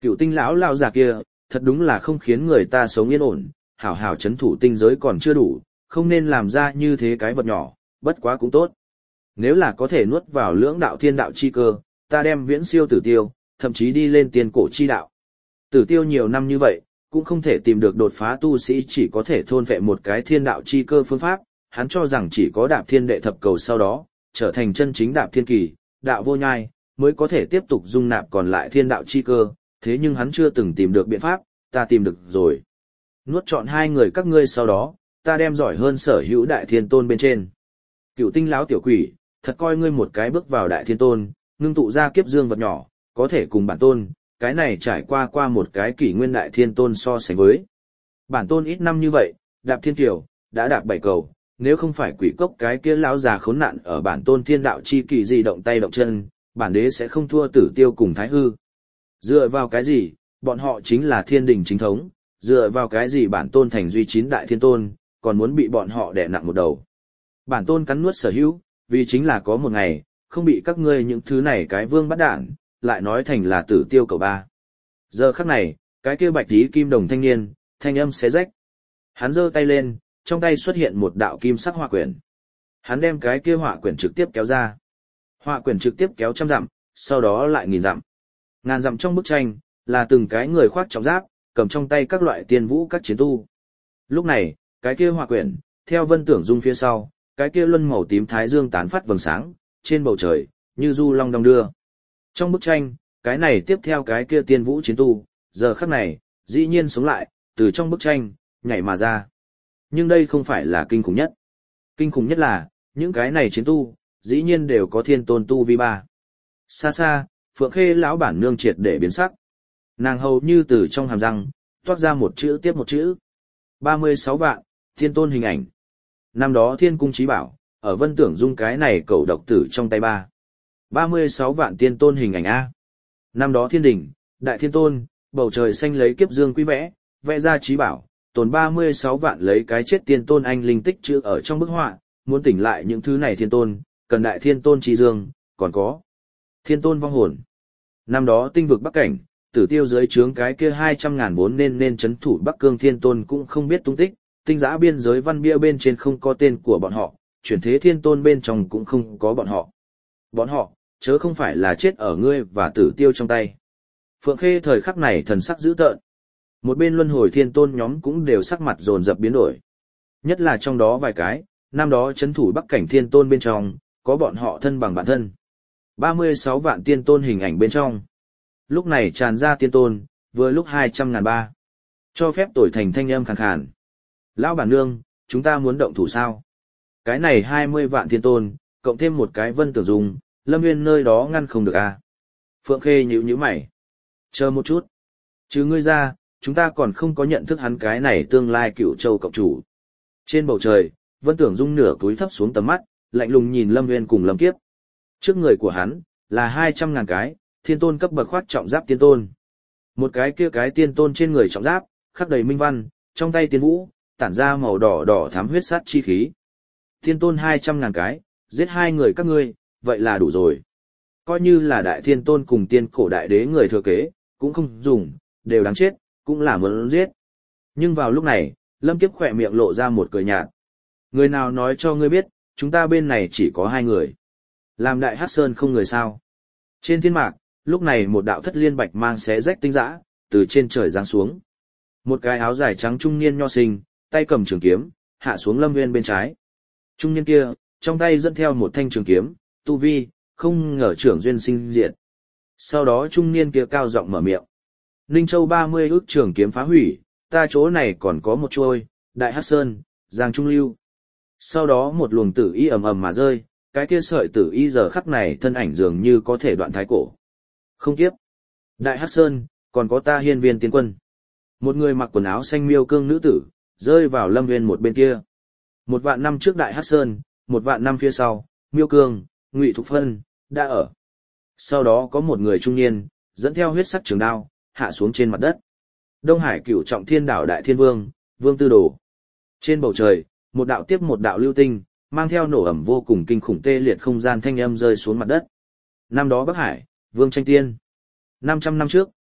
Cựu tinh lão lao già kia, thật đúng là không khiến người ta sống yên ổn, hảo hảo chấn thủ tinh giới còn chưa đủ, không nên làm ra như thế cái vật nhỏ, bất quá cũng tốt. Nếu là có thể nuốt vào lưỡng đạo thiên đạo chi cơ, ta đem viễn siêu tử tiêu, thậm chí đi lên tiền cổ chi đạo. Tử tiêu nhiều năm như vậy, cũng không thể tìm được đột phá tu sĩ chỉ có thể thôn vệ một cái thiên đạo chi cơ phương pháp, hắn cho rằng chỉ có đạp thiên đệ thập cầu sau đó, trở thành chân chính đạp thiên kỳ, đạo vô nhai, mới có thể tiếp tục dung nạp còn lại thiên đạo chi cơ, thế nhưng hắn chưa từng tìm được biện pháp, ta tìm được rồi. Nuốt trọn hai người các ngươi sau đó, ta đem giỏi hơn sở hữu đại thiên tôn bên trên. Cựu tinh lão tiểu quỷ, thật coi ngươi một cái bước vào đại thiên tôn, ngưng tụ ra kiếp dương vật nhỏ, có thể cùng bản tôn, cái này trải qua qua một cái kỷ nguyên đại thiên tôn so sánh với. Bản tôn ít năm như vậy, đạp thiên kiều, đã đạp bảy cầu, nếu không phải quỷ cốc cái kia lão già khốn nạn ở bản tôn thiên đạo chi kỳ gì động tay động chân, bản đế sẽ không thua tử tiêu cùng thái hư. Dựa vào cái gì, bọn họ chính là thiên đình chính thống, dựa vào cái gì bản tôn thành duy chín đại thiên tôn, còn muốn bị bọn họ đè nặng một đầu. Bản tôn cắn nuốt sở hữu, vì chính là có một ngày, không bị các ngươi những thứ này cái vương bắt đản, lại nói thành là tử tiêu cầu ba. Giờ khắc này, cái kia bạch tí kim đồng thanh niên, thanh âm xé rách. Hắn giơ tay lên, trong tay xuất hiện một đạo kim sắc họa quyển. Hắn đem cái kia họa quyển trực tiếp kéo ra. Họa quyển trực tiếp kéo trăm dặm, sau đó lại nghìn dặm. Ngàn dặm trong bức tranh, là từng cái người khoác trọng giáp, cầm trong tay các loại tiên vũ các chiến tu. Lúc này, cái kia họa quyển, theo Vân Tưởng Dung phía sau, cái kia luân màu tím thái dương tán phát vầng sáng, trên bầu trời, như du long đong đưa. Trong bức tranh, cái này tiếp theo cái kia tiên vũ chiến tu, giờ khắc này, dĩ nhiên sống lại, từ trong bức tranh, nhảy mà ra. Nhưng đây không phải là kinh khủng nhất. Kinh khủng nhất là, những cái này chiến tu, dĩ nhiên đều có thiên tôn tu vi ba. Xa xa, Phượng Khê lão bản nương triệt để biến sắc. Nàng hầu như từ trong hàm răng, toát ra một chữ tiếp một chữ. ba mươi sáu vạn, thiên tôn hình ảnh. Năm đó thiên cung trí bảo, ở Vân Tưởng Dung cái này cầu độc tử trong tay ba. ba mươi sáu vạn tiên tôn hình ảnh A. Năm đó thiên đỉnh, đại thiên tôn, bầu trời xanh lấy kiếp dương quý vẽ, vẽ ra trí bảo, tồn ba mươi sáu vạn lấy cái chết tiên tôn anh linh tích chữ ở trong bức họa, muốn tỉnh lại những thứ này thiên tôn, cần đại thiên tôn trí dương, còn có thiên tôn vong hồn. Năm đó tinh vực Bắc Cảnh, tử tiêu dưới trướng cái kia hai trăm ngàn vốn nên nên chấn thủ Bắc Cương thiên tôn cũng không biết tung tích, tinh giã biên giới văn bia bên trên không có tên của bọn họ, chuyển thế thiên tôn bên trong cũng không có bọn họ. Bọn họ, chớ không phải là chết ở ngươi và tử tiêu trong tay. Phượng Khê thời khắc này thần sắc dữ tợn. Một bên luân hồi thiên tôn nhóm cũng đều sắc mặt dồn dập biến đổi. Nhất là trong đó vài cái, năm đó chấn thủ Bắc Cảnh thiên tôn bên trong, có bọn họ thân bằng bản thân. ba mươi sáu vạn tiên tôn hình ảnh bên trong. Lúc này tràn ra tiên tôn, vừa lúc hai trăm ngàn ba. Cho phép tuổi thành thanh âm khàn khàn. Lão bản nương, chúng ta muốn động thủ sao? Cái này hai mươi vạn tiên tôn, cộng thêm một cái Vân Tưởng Dung, Lâm Nguyên nơi đó ngăn không được à? Phượng Khê nhíu nhíu mày. Chờ một chút. Chứ ngươi ra, chúng ta còn không có nhận thức hắn cái này tương lai Cửu Châu cộng chủ. Trên bầu trời, Vân Tưởng Dung nửa cúi thấp xuống tầm mắt, lạnh lùng nhìn Lâm Nguyên cùng Lâm Kiếp. Trước người của hắn, là hai trăm ngàn cái, thiên tôn cấp bậc khoát trọng giáp tiên tôn. Một cái kia cái tiên tôn trên người trọng giáp, khắc đầy minh văn, trong tay tiên vũ, tản ra màu đỏ đỏ thám huyết sát chi khí. Thiên tôn hai trăm ngàn cái, giết hai người các ngươi, vậy là đủ rồi. Coi như là đại thiên tôn cùng tiên cổ đại đế người thừa kế, cũng không dùng, đều đáng chết, cũng là muốn giết. Nhưng vào lúc này, Lâm Kiếp khỏe miệng lộ ra một cười nhạt. Người nào nói cho ngươi biết, chúng ta bên này chỉ có hai người. Làm đại hắc sơn không người sao. Trên thiên mạc, lúc này một đạo thất liên bạch mang xé rách tinh dã, từ trên trời giáng xuống. Một cái áo dài trắng trung niên nho sinh, tay cầm trường kiếm, hạ xuống Lâm Nguyên bên trái. Trung niên kia, trong tay dẫn theo một thanh trường kiếm, tu vi, không ngờ trưởng duyên sinh diệt. Sau đó trung niên kia cao giọng mở miệng. Ninh Châu ba mươi ước trường kiếm phá hủy, ta chỗ này còn có một trôi, Đại Hắc Sơn, Giang Trung Lưu. Sau đó một luồng tử y ầm ầm mà rơi, cái kia sợi tử y giờ khắc này thân ảnh dường như có thể đoạn thái cổ. Không tiếp. Đại Hắc Sơn, còn có ta hiên viên tiến quân. Một người mặc quần áo xanh miêu cương nữ tử, rơi vào Lâm Nguyên một bên kia. Một vạn năm trước Đại Hắc Sơn, một vạn năm phía sau, miêu cương, Ngụy Thục Phân, đã ở. Sau đó có một người trung niên, dẫn theo huyết sắc trường đao, hạ xuống trên mặt đất. Đông Hải Cửu Trọng Thiên Đảo Đại Thiên Vương, Vương Tư Đồ. Trên bầu trời, một đạo tiếp một đạo lưu tinh, mang theo nổ ẩm vô cùng kinh khủng tê liệt không gian thanh âm rơi xuống mặt đất. Năm đó Bắc Hải, Vương Tranh Tiên. năm trăm năm trước,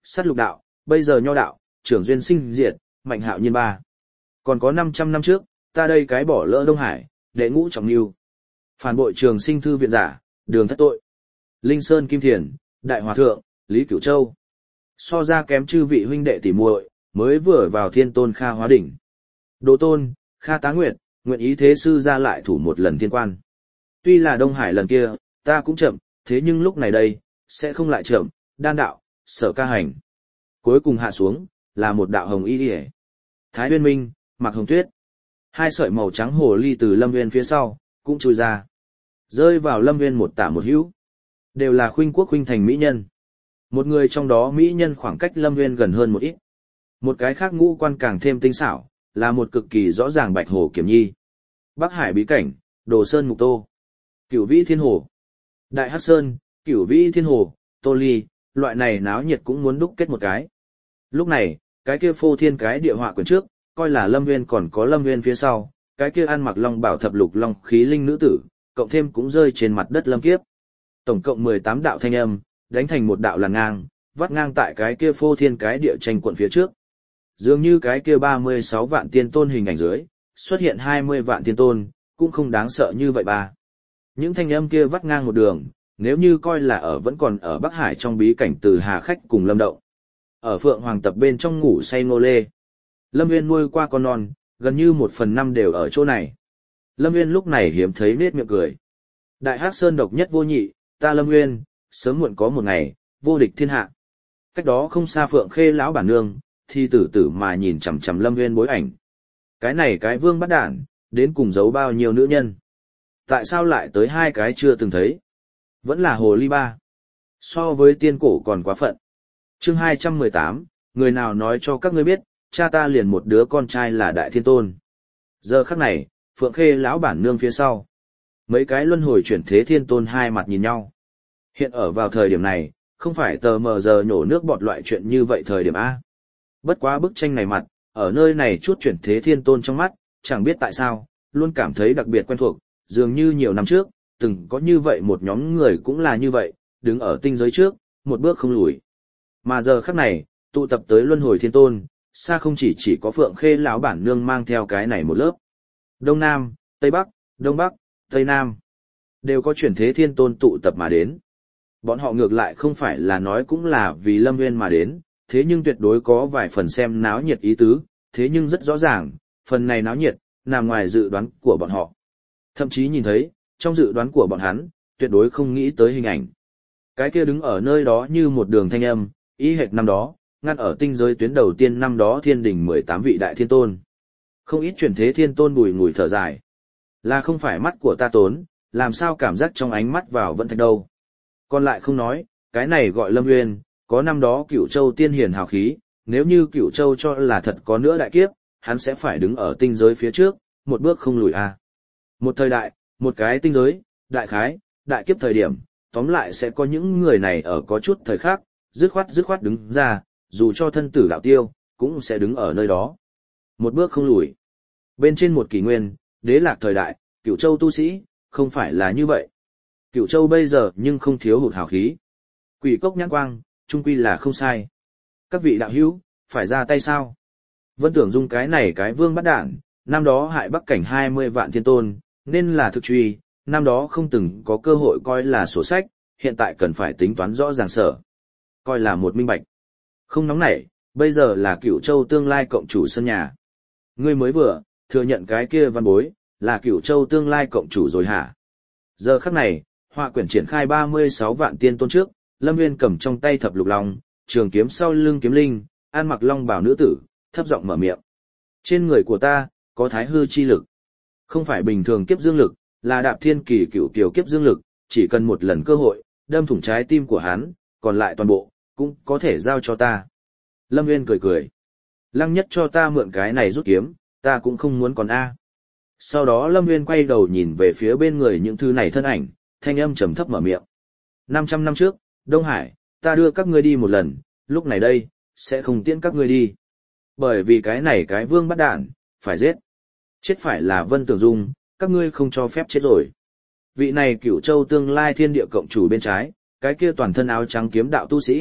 sát lục đạo, bây giờ nho đạo, trưởng duyên sinh diệt, mạnh hạo nhiên ba. Còn có năm trăm năm trước, ta đây cái bỏ lỡ Đông Hải, đệ ngũ trọng lưu. Phản bội trường sinh thư viện giả, đường thất tội. Linh Sơn Kim Thiền, Đại Hòa Thượng, Lý Cửu Châu. So ra kém chư vị huynh đệ tỉ muội, mới vừa vào thiên tôn Kha Hóa Đỉnh. Đồ tôn, Kha Tá Nguyệt, nguyện ý thế sư ra lại thủ một lần thiên quan. Tuy là Đông Hải lần kia, ta cũng chậm, thế nhưng lúc này đây, sẽ không lại chậm, đan đạo, sở ca hành. Cuối cùng hạ xuống, là một đạo hồng y điề. Thái Uyên Minh, Mạc Hồng Tuyết. Hai sợi màu trắng hồ ly từ Lâm Nguyên phía sau, cũng chui ra. Rơi vào Lâm Nguyên một tả một hữu. Đều là khuynh quốc khuynh thành mỹ nhân. Một người trong đó mỹ nhân khoảng cách Lâm Nguyên gần hơn một ít. Một cái khác ngũ quan càng thêm tinh xảo, là một cực kỳ rõ ràng bạch hồ kiểm nhi. Bắc Hải bí cảnh, Đồ Sơn Mục Tô. Cửu Vĩ Thiên Hồ. Đại Hắc Sơn, Cửu Vĩ Thiên Hồ, Tô Ly, loại này náo nhiệt cũng muốn đúc kết một cái. Lúc này, cái kia phô thiên cái địa họa quyển trước, coi là Lâm Nguyên còn có Lâm Nguyên phía sau, cái kia ăn mặc long bảo thập lục long khí linh nữ tử, cộng thêm cũng rơi trên mặt đất Lâm Kiếp. Tổng cộng mười tám đạo thanh âm, đánh thành một đạo làn ngang, vắt ngang tại cái kia phô thiên cái địa tranh quận phía trước. Dường như cái kia ba mươi sáu vạn tiên tôn hình ảnh dưới, xuất hiện hai mươi vạn tiên tôn, cũng không đáng sợ như vậy ba. Những thanh âm kia vắt ngang một đường, nếu như coi là ở vẫn còn ở Bắc Hải trong bí cảnh từ Hà Khách cùng Lâm Động. Ở Phượng Hoàng tập bên trong ngủ say nô lê. Lâm Nguyên nuôi qua con non, gần như một phần năm đều ở chỗ này. Lâm Nguyên lúc này hiếm thấy nết miệng cười. Đại Hắc Sơn độc nhất vô nhị, ta Lâm Nguyên, sớm muộn có một ngày, vô địch thiên hạ. Cách đó không xa Phượng Khê lão bản nương, thì tử tử mà nhìn chằm chằm Lâm Nguyên bối ảnh. Cái này cái vương bắt đản, đến cùng giấu bao nhiêu nữ nhân. Tại sao lại tới hai cái chưa từng thấy? Vẫn là hồ ly ba. So với tiên cổ còn quá phận. Chương hai trăm mười tám, người nào nói cho các ngươi biết, cha ta liền một đứa con trai là Đại Thiên Tôn. Giờ khắc này, Phượng Khê lão bản nương phía sau. Mấy cái luân hồi chuyển thế thiên tôn hai mặt nhìn nhau. Hiện ở vào thời điểm này, không phải tờ mờ giờ nhổ nước bọt loại chuyện như vậy thời điểm A. Bất quá bức tranh này mặt, ở nơi này chút chuyển thế thiên tôn trong mắt, chẳng biết tại sao, luôn cảm thấy đặc biệt quen thuộc, dường như nhiều năm trước, từng có như vậy một nhóm người cũng là như vậy, đứng ở tinh giới trước, một bước không lùi. Mà giờ khắc này, tụ tập tới luân hồi thiên tôn, xa không chỉ chỉ có Phượng Khê lão bản nương mang theo cái này một lớp. Đông Nam, Tây Bắc, Đông Bắc, Tây Nam, đều có chuyển thế thiên tôn tụ tập mà đến. Bọn họ ngược lại không phải là nói cũng là vì Lâm Nguyên mà đến, thế nhưng tuyệt đối có vài phần xem náo nhiệt ý tứ, thế nhưng rất rõ ràng, phần này náo nhiệt, nằm ngoài dự đoán của bọn họ. Thậm chí nhìn thấy, trong dự đoán của bọn hắn, tuyệt đối không nghĩ tới hình ảnh. Cái kia đứng ở nơi đó như một đường thanh âm, ý hệt năm đó, ngăn ở tinh giới tuyến đầu tiên năm đó thiên đình mười tám vị đại thiên tôn. Không ít chuyển thế thiên tôn bùi ngùi thở dài. Là không phải mắt của ta tốn, làm sao cảm giác trong ánh mắt vào vẫn thạch đâu. Còn lại không nói, cái này gọi Lâm Nguyên, có năm đó Cửu Châu tiên hiền hào khí, nếu như Cửu Châu cho là thật có nữa đại kiếp, hắn sẽ phải đứng ở tinh giới phía trước, một bước không lùi a. Một thời đại, một cái tinh giới, đại khái, đại kiếp thời điểm, tóm lại sẽ có những người này ở có chút thời khác, dứt khoát dứt khoát đứng ra, dù cho thân tử đạo tiêu, cũng sẽ đứng ở nơi đó. Một bước không lùi. Bên trên một kỷ nguyên, đế lạc thời đại, Cửu Châu tu sĩ, không phải là như vậy. Cửu Châu bây giờ nhưng không thiếu hụt hào khí. Quỷ cốc nhãn quang, trung quy là không sai. Các vị đạo hữu, phải ra tay sao? Vân Tưởng Dung cái này cái vương bắt đản, năm đó hại Bắc cảnh hai mươi vạn thiên tôn, nên là thực truy, năm đó không từng có cơ hội coi là sổ sách, hiện tại cần phải tính toán rõ ràng sở. Coi là một minh bạch. Không nóng nảy, bây giờ là Cửu Châu tương lai cộng chủ sân nhà. Ngươi mới vừa, thừa nhận cái kia văn bối, là Cửu Châu tương lai cộng chủ rồi hả? Giờ khắc này, họa quyển triển khai ba mươi sáu vạn tiên tôn trước, Lâm Nguyên cầm trong tay thập lục long, trường kiếm sau lưng kiếm linh, an mặc long bào nữ tử, thấp giọng mở miệng. Trên người của ta, có thái hư chi lực. Không phải bình thường kiếp dương lực, là đạp thiên kỳ cửu kiều kiếp dương lực, chỉ cần một lần cơ hội, đâm thủng trái tim của hắn, còn lại toàn bộ, cũng có thể giao cho ta. Lâm Nguyên cười cười. Lăng nhất cho ta mượn cái này rút kiếm, ta cũng không muốn còn A. Sau đó Lâm Nguyên quay đầu nhìn về phía bên người những thứ này thân ảnh, thanh âm trầm thấp mở miệng. năm trăm năm trước, Đông Hải, ta đưa các ngươi đi một lần, lúc này đây, sẽ không tiễn các ngươi đi. Bởi vì cái này cái vương bắt đản, phải giết. Chết phải là Vân Tưởng Dung, các ngươi không cho phép chết rồi. Vị này Cửu Châu tương lai thiên địa cộng chủ bên trái, cái kia toàn thân áo trắng kiếm đạo tu sĩ,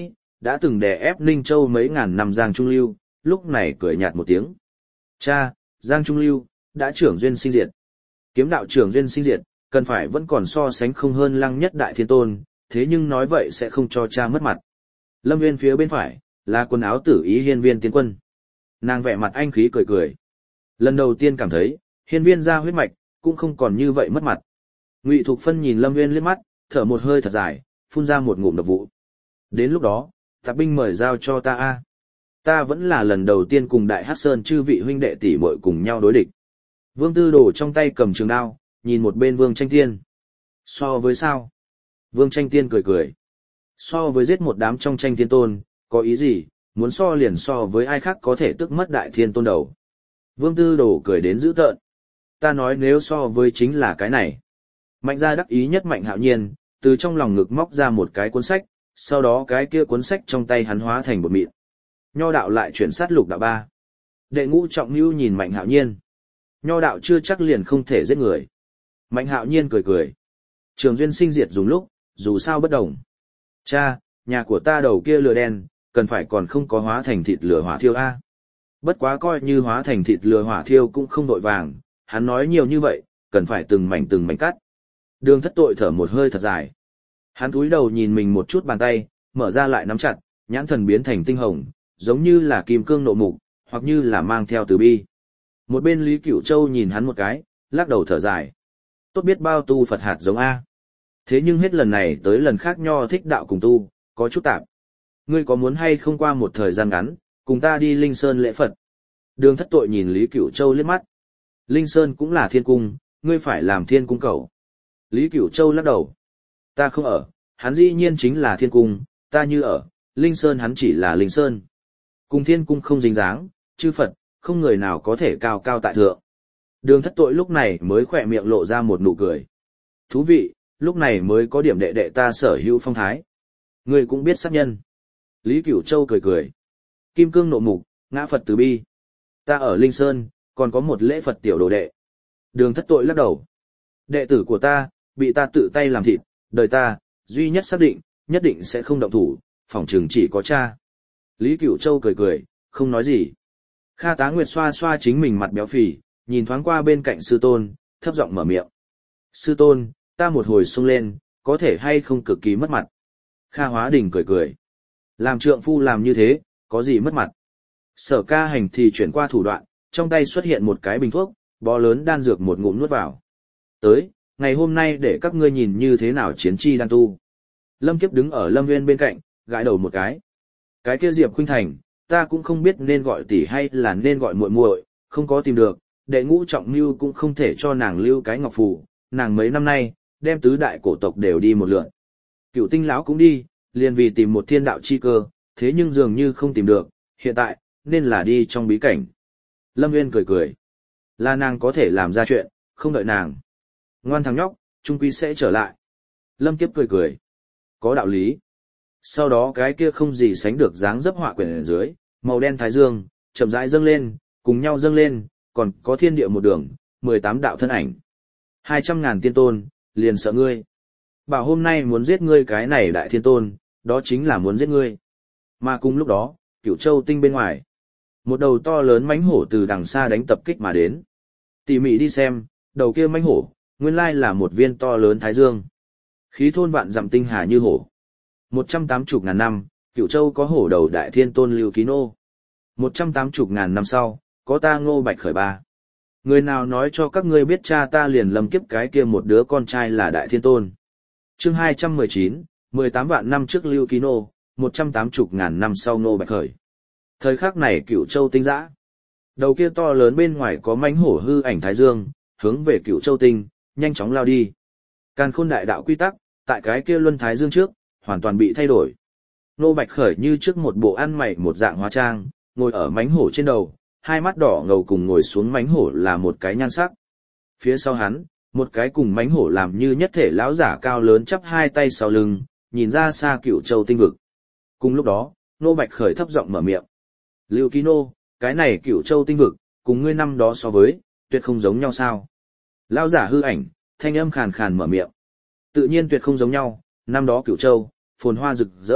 đã từng đè ép Ninh Châu mấy ngàn năm Giang Trung Lưu, lúc này cười nhạt một tiếng. Cha, Giang Trung Lưu, đã trưởng duyên sinh diệt. Kiếm đạo trưởng duyên sinh diệt, cần phải vẫn còn so sánh không hơn Lăng Nhất Đại Thiên Tôn, thế nhưng nói vậy sẽ không cho cha mất mặt. Lâm Nguyên phía bên phải, là quần áo tử ý Hiên Viên Tiên Quân. Nàng vẻ mặt anh khí cười cười. Lần đầu tiên cảm thấy, Hiên Viên ra huyết mạch, cũng không còn như vậy mất mặt. Ngụy Thục Phân nhìn Lâm Nguyên liếc mắt, thở một hơi thật dài, phun ra một ngụm độc vụ. Đến lúc đó, tạp binh mời giao cho ta a. Ta vẫn là lần đầu tiên cùng Đại Hắc Sơn chư vị huynh đệ tỷ muội cùng nhau đối địch. Vương Tư Đồ trong tay cầm trường đao, nhìn một bên Vương Tranh Tiên. So với sao? Vương Tranh Tiên cười cười. So với giết một đám trong tranh thiên tôn, có ý gì, muốn so liền so với ai khác có thể tức mất đại thiên tôn đầu. Vương Tư Đồ cười đến dữ tợn. Ta nói nếu so với chính là cái này. Mạnh gia đắc ý nhất Mạnh Hạo Nhiên, từ trong lòng ngực móc ra một cái cuốn sách, sau đó cái kia cuốn sách trong tay hắn hóa thành bột mịn. Nho đạo lại chuyển sát lục đạo ba. Đệ ngũ trọng mưu nhìn Mạnh Hạo Nhiên. Nho đạo chưa chắc liền không thể giết người. Mạnh Hạo Nhiên cười cười. Trường duyên sinh diệt dùng lúc, dù sao bất đồng. Cha, nhà của ta đầu kia lửa đen, cần phải còn không có hóa thành thịt lửa hỏa thiêu a. Bất quá coi như hóa thành thịt lửa hỏa thiêu cũng không vội vàng, hắn nói nhiều như vậy, cần phải từng mảnh từng mảnh cắt. Đường Thất Tội thở một hơi thật dài. Hắn cúi đầu nhìn mình một chút bàn tay, mở ra lại nắm chặt, nhãn thần biến thành tinh hồng, giống như là kim cương nộ mục, hoặc như là mang theo từ bi. Một bên Lý Cửu Châu nhìn hắn một cái, lắc đầu thở dài. Tốt biết bao tu Phật hạt giống A. Thế nhưng hết lần này tới lần khác Nho thích đạo cùng tu, có chút tạp. Ngươi có muốn hay không qua một thời gian ngắn, cùng ta đi Linh Sơn lễ Phật? Đường Thất Tội nhìn Lý Cửu Châu liếc mắt. Linh Sơn cũng là thiên cung, ngươi phải làm thiên cung cầu. Lý Cửu Châu lắc đầu. Ta không ở, hắn dĩ nhiên chính là thiên cung, ta như ở, Linh Sơn hắn chỉ là Linh Sơn. Cùng thiên cung không dính dáng, chư Phật, không người nào có thể cao cao tại thượng. Đường Thất Tội lúc này mới khỏe miệng lộ ra một nụ cười. Thú vị, lúc này mới có điểm đệ đệ ta sở hữu phong thái. Ngươi cũng biết sát nhân. Lý Cửu Châu cười cười. Kim cương nộ mục, ngã Phật từ bi. Ta ở Linh Sơn, còn có một lễ Phật tiểu đồ đệ. Đường Thất Tội lắc đầu. Đệ tử của ta, bị ta tự tay làm thịt, đời ta, duy nhất xác định, nhất định sẽ không động thủ, phỏng chừng chỉ có cha. Lý Cửu Châu cười cười, không nói gì. Kha Tá Nguyệt xoa xoa chính mình mặt béo phì, nhìn thoáng qua bên cạnh sư tôn, thấp giọng mở miệng. Sư tôn, ta một hồi xông lên, có thể hay không cực kỳ mất mặt. Kha Hóa Đình cười cười. Làm trượng phu làm như thế, có gì mất mặt. Sở Ca Hành thì chuyển qua thủ đoạn, trong tay xuất hiện một cái bình thuốc, bó lớn đan dược một ngụm nuốt vào. Tới, ngày hôm nay để các ngươi nhìn như thế nào chiến chi đan tu. Lâm Kiếp đứng ở Lâm Nguyên bên cạnh, gãi đầu một cái. Cái kia Diệp Khuynh Thành, ta cũng không biết nên gọi tỷ hay là nên gọi muội muội, không có tìm được, đệ ngũ trọng mưu cũng không thể cho nàng lưu cái ngọc phù, nàng mấy năm nay, đem tứ đại cổ tộc đều đi một lượt. Cựu Tinh lão cũng đi, liền vì tìm một thiên đạo chi cơ, thế nhưng dường như không tìm được, hiện tại, nên là đi trong bí cảnh. Lâm Nguyên cười cười. Là nàng có thể làm ra chuyện, không đợi nàng. Ngoan thằng nhóc, trung quy sẽ trở lại. Lâm Kiếp cười cười. Có đạo lý. Sau đó cái kia không gì sánh được dáng dấp họa quyển ở dưới, màu đen thái dương, chậm rãi dâng lên, cùng nhau dâng lên, còn có thiên địa một đường, mười tám đạo thân ảnh. Hai trăm ngàn tiên tôn, liền sợ ngươi. Bảo hôm nay muốn giết ngươi cái này đại thiên tôn, đó chính là muốn giết ngươi. Mà cùng lúc đó, Cửu Châu tinh bên ngoài. Một đầu to lớn mãnh hổ từ đằng xa đánh tập kích mà đến. Tỉ mỉ đi xem, đầu kia mãnh hổ, nguyên lai là một viên to lớn thái dương. Khí thôn vạn dặm tinh hà như hổ. Một trăm tám chục ngàn năm, Cửu Châu có hổ đầu đại thiên tôn Lưu Ký Nô. Một trăm tám chục ngàn năm sau, có ta Ngô Bạch Khởi ba. Người nào nói cho các ngươi biết cha ta liền Lâm Kiếp cái kia một đứa con trai là đại thiên tôn. Chương hai trăm mười chín, mười tám vạn năm trước Lưu Ký Nô, một trăm tám chục ngàn năm sau Ngô Bạch Khởi. Thời khắc này Cửu Châu tinh dã. Đầu kia to lớn bên ngoài có mãnh hổ hư ảnh thái dương, hướng về Cửu Châu tinh, nhanh chóng lao đi. Càn Khôn đại đạo quy tắc, tại cái kia luân thái dương trước, hoàn toàn bị thay đổi. Ngô Bạch Khởi như trước một bộ ăn mày một dạng hóa trang, ngồi ở mãnh hổ trên đầu, hai mắt đỏ ngầu cùng ngồi xuống mãnh hổ là một cái nhan sắc. Phía sau hắn, một cái cùng mãnh hổ làm như nhất thể lão giả cao lớn chắp hai tay sau lưng, nhìn ra xa Cửu Châu tinh vực. Cùng lúc đó, Ngô Bạch Khởi thấp giọng mở miệng. Lưu Ký Nô, cái này Cửu Châu tinh vực, cùng ngươi năm đó so với, tuyệt không giống nhau sao? Lão giả hư ảnh, thanh âm khàn khàn mở miệng. Tự nhiên tuyệt không giống nhau, năm đó Cửu Châu, phồn hoa rực rỡ,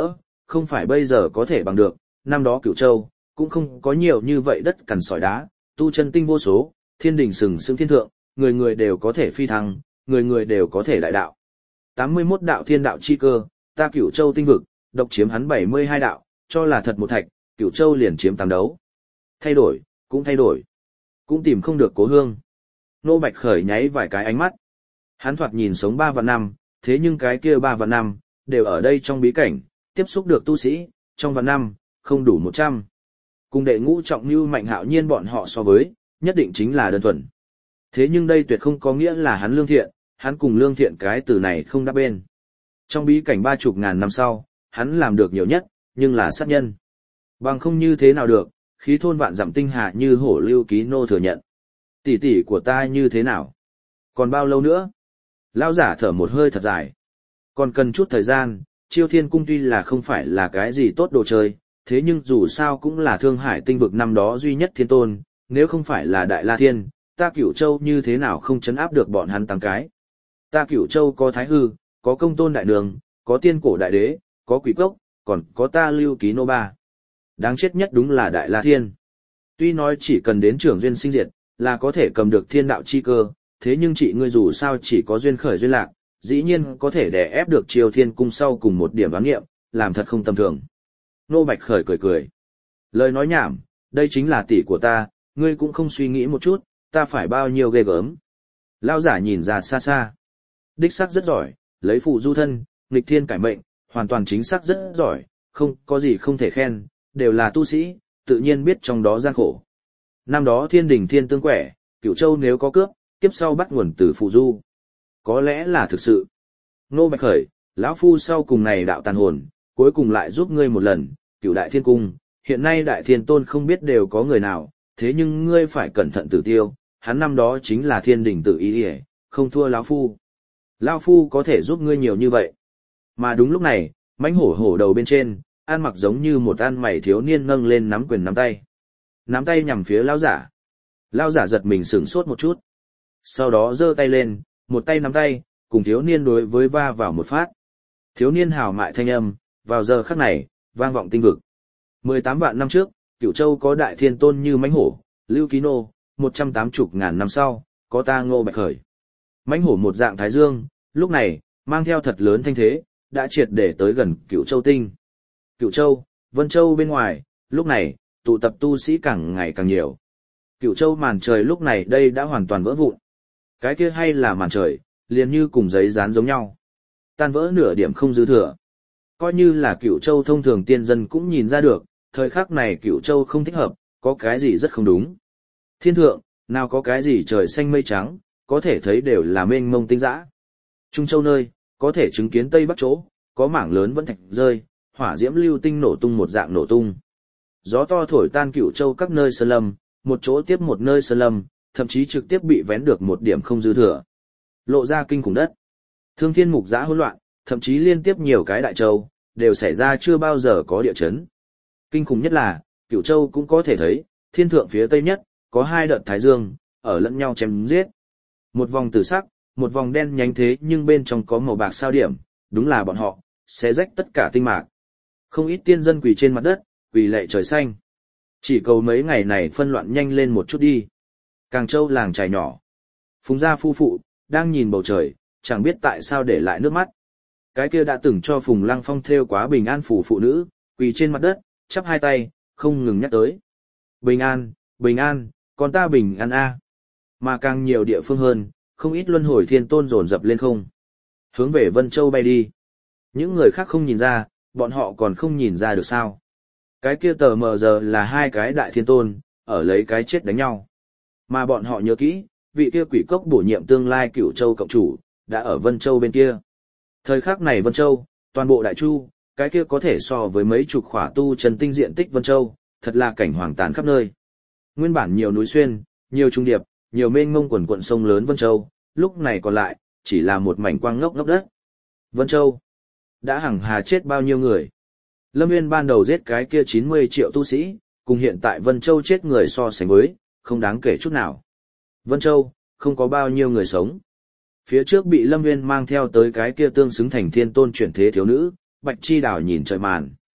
không phải bây giờ có thể bằng được, năm đó Cửu Châu, cũng không có nhiều như vậy đất cằn sỏi đá, tu chân tinh vô số, thiên đình sừng sững thiên thượng, người người đều có thể phi thăng, người người đều có thể đại đạo. tám mươi mốt đạo thiên đạo chi cơ, ta Cửu Châu tinh vực, độc chiếm hắn bảy mươi hai đạo, cho là thật một thạch, Cửu Châu liền chiếm tám đấu. Thay đổi, cũng thay đổi. Cũng tìm không được Cố Hương. Nô Bạch Khởi nháy vài cái ánh mắt. Hắn thoạt nhìn sống ba vạn năm, thế nhưng cái kia ba vạn năm, đều ở đây trong bí cảnh, tiếp xúc được tu sĩ, trong vạn năm, không đủ một trăm. Cùng đệ ngũ trọng như Mạnh Hạo Nhiên bọn họ so với, nhất định chính là đơn thuần. Thế nhưng đây tuyệt không có nghĩa là hắn lương thiện, hắn cùng lương thiện cái từ này không đáp bên. Trong bí cảnh ba chục ngàn năm sau, hắn làm được nhiều nhất, nhưng là sát nhân. Bằng không như thế nào được, khí thôn vạn dặm tinh hà như hổ lưu ký nô thừa nhận. Tỷ tỷ của ta như thế nào? Còn bao lâu nữa? Lão giả thở một hơi thật dài. Còn cần chút thời gian, Chiêu Thiên Cung tuy là không phải là cái gì tốt đồ chơi, thế nhưng dù sao cũng là Thương Hải tinh vực năm đó duy nhất thiên tôn, nếu không phải là Đại La Thiên, ta Cửu Châu như thế nào không chấn áp được bọn hắn tăng cái. Ta Cửu Châu có Thái Hư, có Công Tôn Đại Đường, có Tiên Cổ Đại Đế, có Quỷ Cốc, còn có ta Lưu Ký Nô Ba. Đáng chết nhất đúng là Đại La Thiên. Tuy nói chỉ cần đến trưởng duyên sinh diệt, là có thể cầm được thiên đạo chi cơ, thế nhưng chị ngươi dù sao chỉ có duyên khởi duyên lạc, dĩ nhiên có thể đè ép được Triều Thiên Cung sau cùng một điểm bán nghiệm, làm thật không tầm thường. Nô Bạch Khởi cười cười. Lời nói nhảm, đây chính là tỷ của ta, ngươi cũng không suy nghĩ một chút, ta phải bao nhiêu ghê gớm. Lao giả nhìn ra xa xa. Đích xác rất giỏi, lấy phụ du thân, nghịch thiên cải mệnh, hoàn toàn chính xác rất giỏi, không có gì không thể khen, đều là tu sĩ, tự nhiên biết trong đó gian khổ. Năm đó thiên đình thiên tương quẻ, Cửu Châu nếu có cướp, kiếp sau bắt nguồn từ phụ du. Có lẽ là thực sự. Nô Bạch Khởi, lão phu sau cùng này đạo tàn hồn, cuối cùng lại giúp ngươi một lần, Cửu Đại Thiên Cung, hiện nay Đại Thiên Tôn không biết đều có người nào, thế nhưng ngươi phải cẩn thận tử tiêu, hắn năm đó chính là thiên đình tự ý đi, không thua lão phu. Lão phu có thể giúp ngươi nhiều như vậy. Mà đúng lúc này, mãnh hổ hổ đầu bên trên, ăn mặc giống như một ăn mày thiếu niên nâng lên nắm quyền nắm tay. Nắm tay nhằm phía lão giả. Lão giả giật mình sửng sốt một chút. Sau đó giơ tay lên, một tay nắm tay, cùng thiếu niên đối với va vào một phát. Thiếu niên hào mại thanh âm, vào giờ khắc này, vang vọng tinh vực. mười tám vạn năm trước, Cửu Châu có Đại Thiên Tôn như mãnh hổ, Lưu Ký Nô, một trăm tám mươi ngàn năm sau, có ta Ngô Bạch Khởi. Mãnh hổ một dạng thái dương, lúc này, mang theo thật lớn thanh thế, đã triệt để tới gần Cửu Châu tinh. Cửu Châu, Vân Châu bên ngoài, lúc này, tụ tập tu sĩ càng ngày càng nhiều. Cửu Châu màn trời lúc này đây đã hoàn toàn vỡ vụn. Cái kia hay là màn trời, liền như cùng giấy dán giống nhau. Tan vỡ nửa điểm không dư thừa. Coi như là Cửu Châu thông thường tiên dân cũng nhìn ra được, thời khắc này Cửu Châu không thích hợp, có cái gì rất không đúng. Thiên thượng, nào có cái gì trời xanh mây trắng, có thể thấy đều là mênh mông tinh dã. Trung Châu nơi, có thể chứng kiến Tây Bắc chỗ, có mảng lớn vẫn thạch rơi, hỏa diễm lưu tinh nổ tung một dạng nổ tung. Gió to thổi tan Cửu Châu các nơi sơn lâm, một chỗ tiếp một nơi sơn lâm, thậm chí trực tiếp bị vén được một điểm không dư thừa. Lộ ra kinh khủng đất. Thương thiên mục giã hỗn loạn, thậm chí liên tiếp nhiều cái đại châu, đều xảy ra chưa bao giờ có địa chấn. Kinh khủng nhất là, Cửu Châu cũng có thể thấy, thiên thượng phía tây nhất, có hai đợt thái dương, ở lẫn nhau chém giết. Một vòng tử sắc, một vòng đen nhánh thế nhưng bên trong có màu bạc sao điểm, đúng là bọn họ, sẽ rách tất cả tinh mạc. Không ít tiên dân quỳ trên mặt đất, quỳ lệ trời xanh. Chỉ cầu mấy ngày này phân loạn nhanh lên một chút đi. Càng Châu làng trài nhỏ. Phùng gia phu phụ, đang nhìn bầu trời, chẳng biết tại sao để lại nước mắt. Cái kia đã từng cho Phùng Lăng Phong thêu quá bình an phủ phụ nữ, quỳ trên mặt đất, chắp hai tay, không ngừng nhắc tới. Bình an, bình an, con ta bình an a. Mà càng nhiều địa phương hơn, không ít luân hồi thiên tôn dồn dập lên không. Hướng về Vân Châu bay đi. Những người khác không nhìn ra, bọn họ còn không nhìn ra được sao. Cái kia tờ mờ giờ là hai cái đại thiên tôn, ở lấy cái chết đánh nhau. Mà bọn họ nhớ kỹ, vị kia quỷ cốc bổ nhiệm tương lai Cửu Châu cộng chủ, đã ở Vân Châu bên kia. Thời khắc này Vân Châu, toàn bộ đại chu, cái kia có thể so với mấy chục khỏa tu chân tinh diện tích Vân Châu, thật là cảnh hoàng tàn khắp nơi. Nguyên bản nhiều núi xuyên, nhiều trung điệp, nhiều mênh mông quần quận sông lớn Vân Châu, lúc này còn lại, chỉ là một mảnh quang ngốc ngốc đất. Vân Châu, đã hằng hà chết bao nhiêu người. Lâm Nguyên ban đầu giết cái kia chín mươi triệu tu sĩ, cùng hiện tại Vân Châu chết người so sánh với, không đáng kể chút nào. Vân Châu, không có bao nhiêu người sống. Phía trước bị Lâm Nguyên mang theo tới cái kia tương xứng thành thiên tôn chuyển thế thiếu nữ, Bạch Chi Đào nhìn trời màn.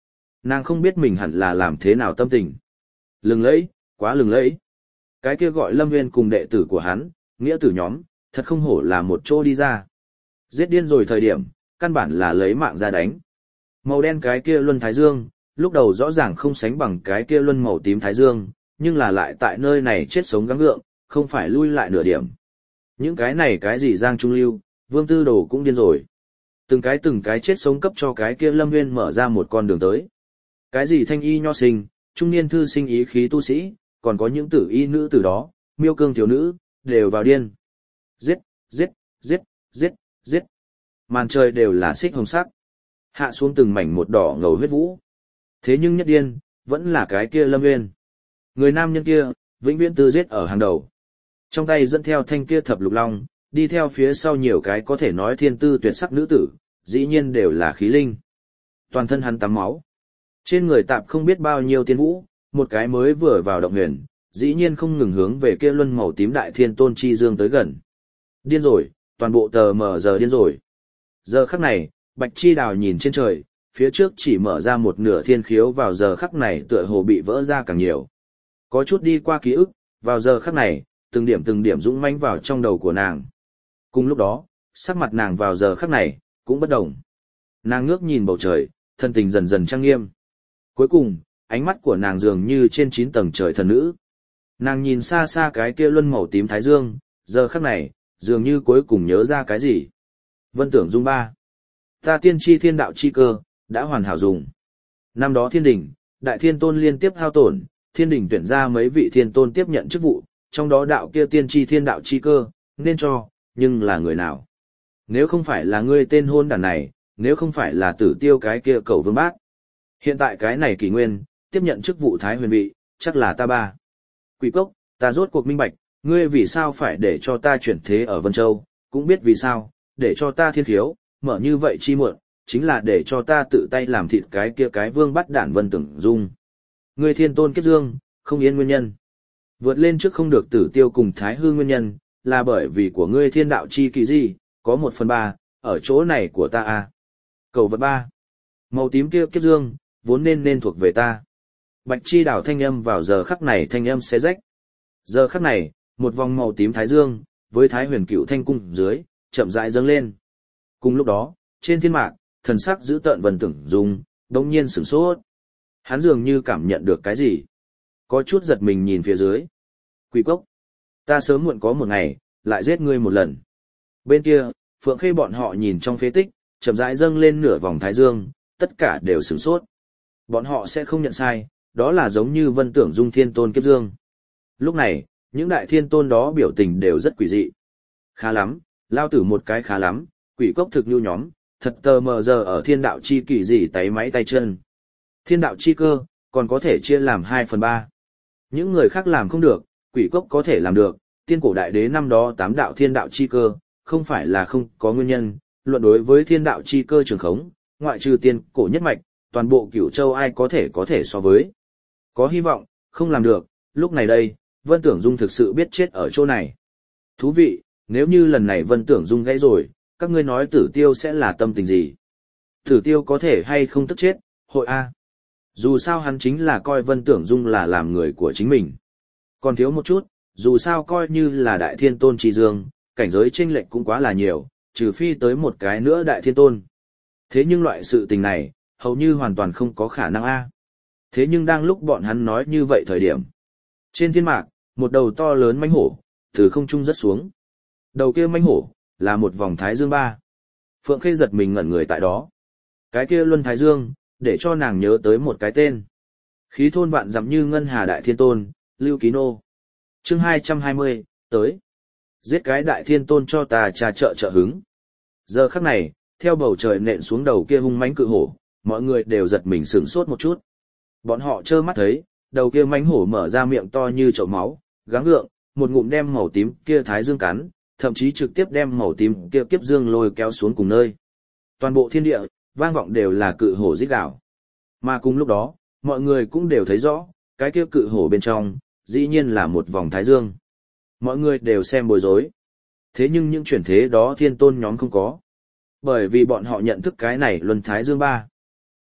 Nàng không biết mình hẳn là làm thế nào tâm tình. Lừng lẫy, quá lừng lẫy. Cái kia gọi Lâm Nguyên cùng đệ tử của hắn, nghĩa tử nhóm, thật không hổ là một chỗ đi ra. Giết điên rồi thời điểm, căn bản là lấy mạng ra đánh. Màu đen cái kia luân thái dương, lúc đầu rõ ràng không sánh bằng cái kia luân màu tím thái dương, nhưng là lại tại nơi này chết sống gắng gượng, không phải lui lại nửa điểm. Những cái này cái gì Giang Trung Lưu, Vương Tư Đồ cũng điên rồi. Từng cái từng cái chết sống cấp cho cái kia Lâm Nguyên mở ra một con đường tới. Cái gì thanh y nho sinh, trung niên thư sinh ý khí tu sĩ, còn có những tử y nữ tử đó, miêu cương thiếu nữ, đều vào điên. Giết, giết, giết, giết, giết. Màn trời đều là xích hồng sắc. Hạ xuống từng mảnh một đỏ ngầu huyết vũ. Thế nhưng nhất điên, vẫn là cái kia Lâm Nguyên. Người nam nhân kia, vĩnh viễn tư giết ở hàng đầu. Trong tay dẫn theo thanh kia thập lục long, đi theo phía sau nhiều cái có thể nói thiên tư tuyệt sắc nữ tử, dĩ nhiên đều là khí linh. Toàn thân hắn tắm máu. Trên người tạp không biết bao nhiêu tiên vũ, một cái mới vừa vào động huyền, dĩ nhiên không ngừng hướng về kia luân màu tím đại thiên tôn chi dương tới gần. Điên rồi, toàn bộ tờ mờ giờ điên rồi. Giờ khắc này, Bạch Chi Đào nhìn trên trời, phía trước chỉ mở ra một nửa thiên khiếu, vào giờ khắc này tựa hồ bị vỡ ra càng nhiều. Có chút đi qua ký ức, vào giờ khắc này, từng điểm từng điểm dũng mãnh vào trong đầu của nàng. Cùng lúc đó, sắc mặt nàng vào giờ khắc này, cũng bất động. Nàng ngước nhìn bầu trời, thân tình dần dần trang nghiêm. Cuối cùng, ánh mắt của nàng dường như trên chín tầng trời thần nữ. Nàng nhìn xa xa cái kia luân màu tím thái dương, giờ khắc này, dường như cuối cùng nhớ ra cái gì. Vân Tưởng Dung ba. Ta tiên tri thiên đạo chi cơ, đã hoàn hảo dùng. Năm đó thiên đình, đại thiên tôn liên tiếp hao tổn, thiên đình tuyển ra mấy vị thiên tôn tiếp nhận chức vụ, trong đó đạo kia tiên tri thiên đạo chi cơ, nên cho, nhưng là người nào? Nếu không phải là ngươi tên hôn đàn này, nếu không phải là tử tiêu cái kia cầu vương bác. Hiện tại cái này kỷ nguyên, tiếp nhận chức vụ thái huyền vị, chắc là ta ba. Quỷ cốc, ta rốt cuộc minh bạch, ngươi vì sao phải để cho ta chuyển thế ở Vân Châu, cũng biết vì sao, để cho ta thiên thiếu, mở như vậy chi muộn, chính là để cho ta tự tay làm thịt cái kia cái vương bắt đản Vân Tưởng Dung. Ngươi thiên tôn kiếp dương, không yên nguyên nhân. Vượt lên trước không được tử tiêu cùng thái hư nguyên nhân, là bởi vì của ngươi thiên đạo chi kỳ gì, có một phần ba, ở chỗ này của ta à. Cầu vật ba. Màu tím kia kiếp dương, vốn nên nên thuộc về ta. Bạch Chi Đào thanh âm vào giờ khắc này thanh âm xé rách. Giờ khắc này, một vòng màu tím thái dương, với thái huyền cựu thanh cung dưới, chậm rãi dâng lên. Cùng lúc đó, trên thiên mạc, thần sắc giữ tợn Vân Tưởng Dung, đống nhiên sửng sốt. Hắn dường như cảm nhận được cái gì. Có chút giật mình nhìn phía dưới. Quỷ cốc, ta sớm muộn có một ngày, lại giết ngươi một lần. Bên kia, Phượng Khê bọn họ nhìn trong phế tích, chậm rãi dâng lên nửa vòng thái dương, tất cả đều sửng sốt. Bọn họ sẽ không nhận sai, đó là giống như Vân Tưởng Dung thiên tôn kiếp dương. Lúc này, những đại thiên tôn đó biểu tình đều rất quỷ dị. Khá lắm, lao tử một cái khá lắm, quỷ cốc thực nhu nhóm, thật tờ mờ giờ ở thiên đạo chi kỳ gì tay máy tay chân. Thiên đạo chi cơ, còn có thể chia làm hai phần ba. Những người khác làm không được, quỷ cốc có thể làm được, tiên cổ đại đế năm đó tám đạo thiên đạo chi cơ, không phải là không có nguyên nhân, luận đối với thiên đạo chi cơ trường khống, ngoại trừ tiên cổ nhất mạch, toàn bộ cửu châu ai có thể có thể so với. Có hy vọng, không làm được, lúc này đây, Vân Tưởng Dung thực sự biết chết ở chỗ này. Thú vị, nếu như lần này Vân Tưởng Dung gãy rồi, các ngươi nói tử tiêu sẽ là tâm tình gì? Tử tiêu có thể hay không tức chết, hội A. Dù sao hắn chính là coi Vân Tưởng Dung là làm người của chính mình. Còn thiếu một chút, dù sao coi như là đại thiên tôn trì dương, cảnh giới chênh lệch cũng quá là nhiều, trừ phi tới một cái nữa đại thiên tôn. Thế nhưng loại sự tình này, hầu như hoàn toàn không có khả năng A. Thế nhưng đang lúc bọn hắn nói như vậy thời điểm. Trên thiên mạc, một đầu to lớn mãnh hổ, từ không trung rớt xuống. Đầu kia mãnh hổ, là một vòng thái dương ba. Phượng Khê giật mình ngẩn người tại đó. Cái kia luân thái dương, để cho nàng nhớ tới một cái tên. Khí thôn vạn dặm như ngân hà đại thiên tôn, Lưu Ký Nô. Chương hai trăm hai mươi, tới. Giết cái đại thiên tôn cho ta trà trợ trợ hứng. Giờ khắc này, theo bầu trời nện xuống đầu kia hung mãnh cự hổ, mọi người đều giật mình sửng sốt một chút. Bọn họ trơ mắt thấy, đầu kia mãnh hổ mở ra miệng to như chậu máu, gắng gượng, một ngụm đem màu tím kia thái dương cắn, thậm chí trực tiếp đem màu tím kia kiếp dương lôi kéo xuống cùng nơi. Toàn bộ thiên địa, vang vọng đều là cự hổ rít gào. Mà cùng lúc đó, mọi người cũng đều thấy rõ, cái kia cự hổ bên trong, dĩ nhiên là một vòng thái dương. Mọi người đều xem bối rối. Thế nhưng những chuyển thế đó thiên tôn nhóm không có. Bởi vì bọn họ nhận thức cái này luân thái dương ba.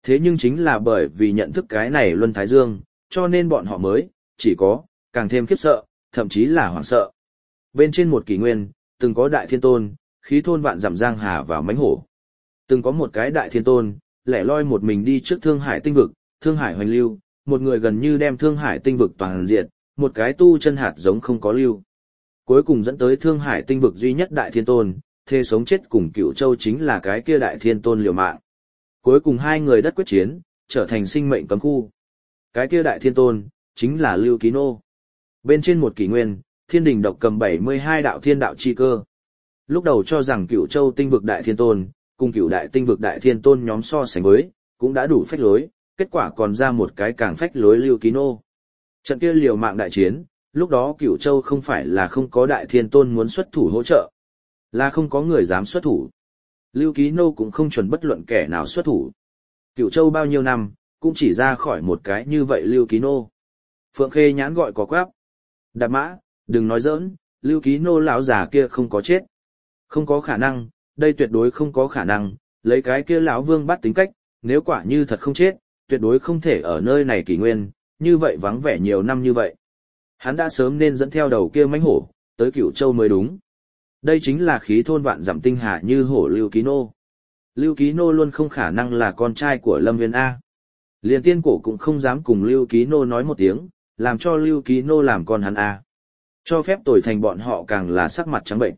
Thế nhưng chính là bởi vì nhận thức cái này Luân Thái Dương, cho nên bọn họ mới, chỉ có, càng thêm khiếp sợ, thậm chí là hoảng sợ. Bên trên một kỷ nguyên, từng có đại thiên tôn, khí thôn vạn dặm giang hà vào mánh hổ. Từng có một cái đại thiên tôn, lẻ loi một mình đi trước Thương Hải tinh vực, Thương Hải hoành lưu, một người gần như đem Thương Hải tinh vực toàn diện, một cái tu chân hạt giống không có lưu. Cuối cùng dẫn tới Thương Hải tinh vực duy nhất đại thiên tôn, thề sống chết cùng Cửu Châu chính là cái kia đại thiên tôn liều mạng. Cuối cùng hai người đất quyết chiến, trở thành sinh mệnh cấm khu. Cái kia đại thiên tôn, chính là Lưu Ký Nô. Bên trên một kỷ nguyên, thiên đình độc cầm bảy mươi hai đạo thiên đạo chi cơ. Lúc đầu cho rằng Cửu Châu tinh vực đại thiên tôn, cùng Cửu đại tinh vực đại thiên tôn nhóm so sánh với, cũng đã đủ phách lối, kết quả còn ra một cái càng phách lối Lưu Ký Nô. Trận kia liều mạng đại chiến, lúc đó Cửu Châu không phải là không có đại thiên tôn muốn xuất thủ hỗ trợ, là không có người dám xuất thủ. Lưu Ký Nô cũng không chuẩn bất luận kẻ nào xuất thủ. Cửu Châu bao nhiêu năm, cũng chỉ ra khỏi một cái như vậy Lưu Ký Nô. Phượng Khê nhãn gọi có quáp. Đạp mã, đừng nói giỡn, Lưu Ký Nô lão già kia không có chết. Không có khả năng, đây tuyệt đối không có khả năng, lấy cái kia lão vương bắt tính cách, nếu quả như thật không chết, tuyệt đối không thể ở nơi này kỷ nguyên, như vậy vắng vẻ nhiều năm như vậy. Hắn đã sớm nên dẫn theo đầu kia mãnh hổ, tới Cửu Châu mới đúng. Đây chính là khí thôn vạn dặm tinh hà như hổ Lưu Ký Nô. Lưu Ký Nô luôn không khả năng là con trai của Lâm Nguyên A. Liền tiên cổ cũng không dám cùng Lưu Ký Nô nói một tiếng, làm cho Lưu Ký Nô làm con hắn A. Cho phép tuổi thành bọn họ càng là sắc mặt trắng bệnh.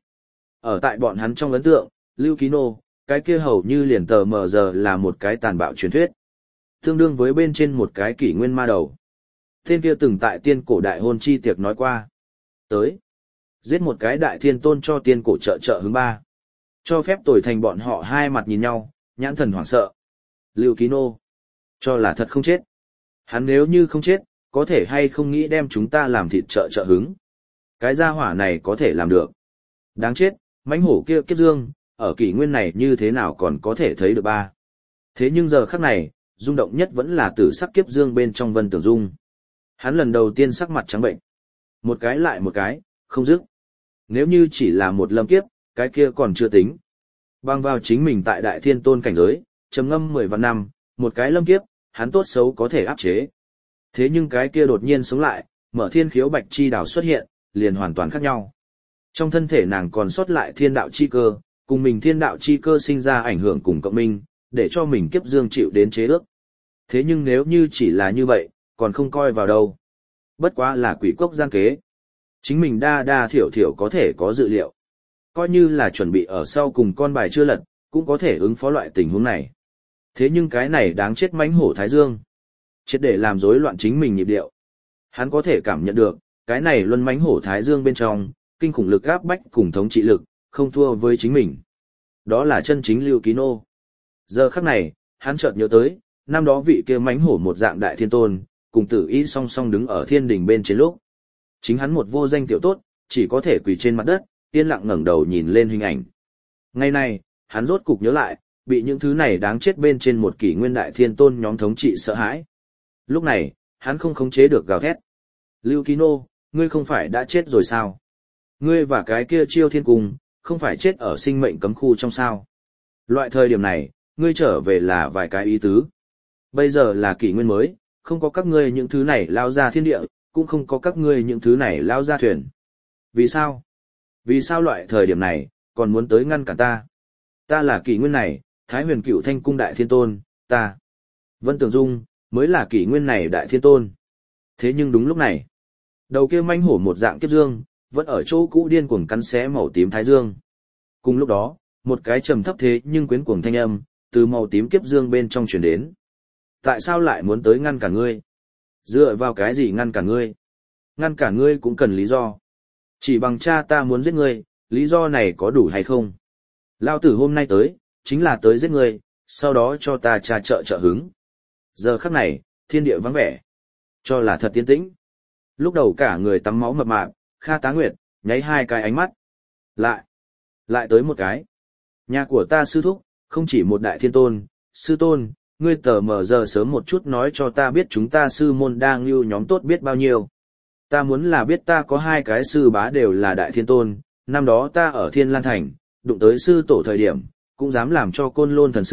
Ở tại bọn hắn trong ấn tượng, Lưu Ký Nô, cái kia hầu như liền tờ mờ giờ là một cái tàn bạo truyền thuyết. Tương đương với bên trên một cái kỷ nguyên ma đầu. Tên kia từng tại tiên cổ đại hôn chi tiệc nói qua. Tới. Giết một cái đại thiên tôn cho tiên cổ trợ trợ hướng ba. Cho phép tuổi thành bọn họ hai mặt nhìn nhau, nhãn thần hoảng sợ. Lưu Ký Nô. Cho là thật không chết. Hắn nếu như không chết, có thể hay không nghĩ đem chúng ta làm thịt trợ trợ hứng. Cái gia hỏa này có thể làm được. Đáng chết, mãnh hổ kia kiếp dương, ở kỷ nguyên này như thế nào còn có thể thấy được ba. Thế nhưng giờ khắc này, rung động nhất vẫn là tử sắc kiếp dương bên trong Vân Tưởng Dung. Hắn lần đầu tiên sắc mặt trắng bệnh. Một cái lại một cái, không dứt. Nếu như chỉ là một lâm kiếp, cái kia còn chưa tính. Bằng vào chính mình tại đại thiên tôn cảnh giới, trầm ngâm mười vạn năm, một cái lâm kiếp, hắn tốt xấu có thể áp chế. Thế nhưng cái kia đột nhiên sống lại, mở thiên khiếu bạch chi đảo xuất hiện, liền hoàn toàn khác nhau. Trong thân thể nàng còn sót lại thiên đạo chi cơ, cùng mình thiên đạo chi cơ sinh ra ảnh hưởng cùng cộng minh, để cho mình kiếp dương chịu đến chế ước. Thế nhưng nếu như chỉ là như vậy, còn không coi vào đâu. Bất quá là quỷ cốc gian kế. Chính mình đa đa thiểu thiểu có thể có dự liệu. Coi như là chuẩn bị ở sau cùng con bài chưa lật, cũng có thể ứng phó loại tình huống này. Thế nhưng cái này đáng chết mãnh hổ Thái Dương. Chết để làm rối loạn chính mình nhịp điệu. Hắn có thể cảm nhận được, cái này luân mãnh hổ Thái Dương bên trong, kinh khủng lực áp bách cùng thống trị lực, không thua với chính mình. Đó là chân chính Lưu Ký Nô. Giờ khắc này, hắn chợt nhớ tới, năm đó vị kia mãnh hổ một dạng đại thiên tôn, cùng tử ý song song đứng ở thiên đình bên trên lúc. Chính hắn một vô danh tiểu tốt, chỉ có thể quỳ trên mặt đất, yên lặng ngẩng đầu nhìn lên hình ảnh. Ngày nay, hắn rốt cục nhớ lại, bị những thứ này đáng chết bên trên một kỷ nguyên đại thiên tôn nhóm thống trị sợ hãi. Lúc này, hắn không khống chế được gào thét. Lưu Ký Nô, ngươi không phải đã chết rồi sao? Ngươi và cái kia Chiêu Thiên Cung, không phải chết ở sinh mệnh cấm khu trong sao? Loại thời điểm này, ngươi trở về là vài cái ý tứ. Bây giờ là kỷ nguyên mới, không có các ngươi những thứ này lao ra thiên địa, cũng không có các ngươi những thứ này lao ra thuyền. Vì sao? Vì sao loại thời điểm này, còn muốn tới ngăn cản ta? Ta là kỷ nguyên này, Thái Huyền Cửu Thanh Cung đại thiên tôn, ta. Vân Tưởng Dung, mới là kỷ nguyên này đại thiên tôn. Thế nhưng đúng lúc này, đầu kia manh hổ một dạng kiếp dương, vẫn ở chỗ cũ điên cuồng cắn xé màu tím thái dương. Cùng lúc đó, một cái trầm thấp thế nhưng quyến cuồng thanh âm, từ màu tím kiếp dương bên trong truyền đến. Tại sao lại muốn tới ngăn cản ngươi? Dựa vào cái gì ngăn cản ngươi? Ngăn cản ngươi cũng cần lý do. Chỉ bằng cha ta muốn giết ngươi, lý do này có đủ hay không? Lao tử hôm nay tới, chính là tới giết ngươi, sau đó cho ta trà trợ trợ hứng. Giờ khắc này, thiên địa vắng vẻ. Cho là thật tiến tĩnh. Lúc đầu cả người tắm máu mập mạp, Kha Tá Nguyệt, nháy hai cái ánh mắt. Lại, lại tới một cái. Nhà của ta sư thúc, không chỉ một đại thiên tôn, sư tôn, ngươi tờ mở giờ sớm một chút nói cho ta biết chúng ta sư môn đang lưu nhóm tốt biết bao nhiêu. Ta muốn là biết ta có hai cái sư bá đều là đại thiên tôn, năm đó ta ở Thiên Lan Thành, đụng tới sư tổ thời điểm, cũng dám làm cho Côn Lôn thần sứ,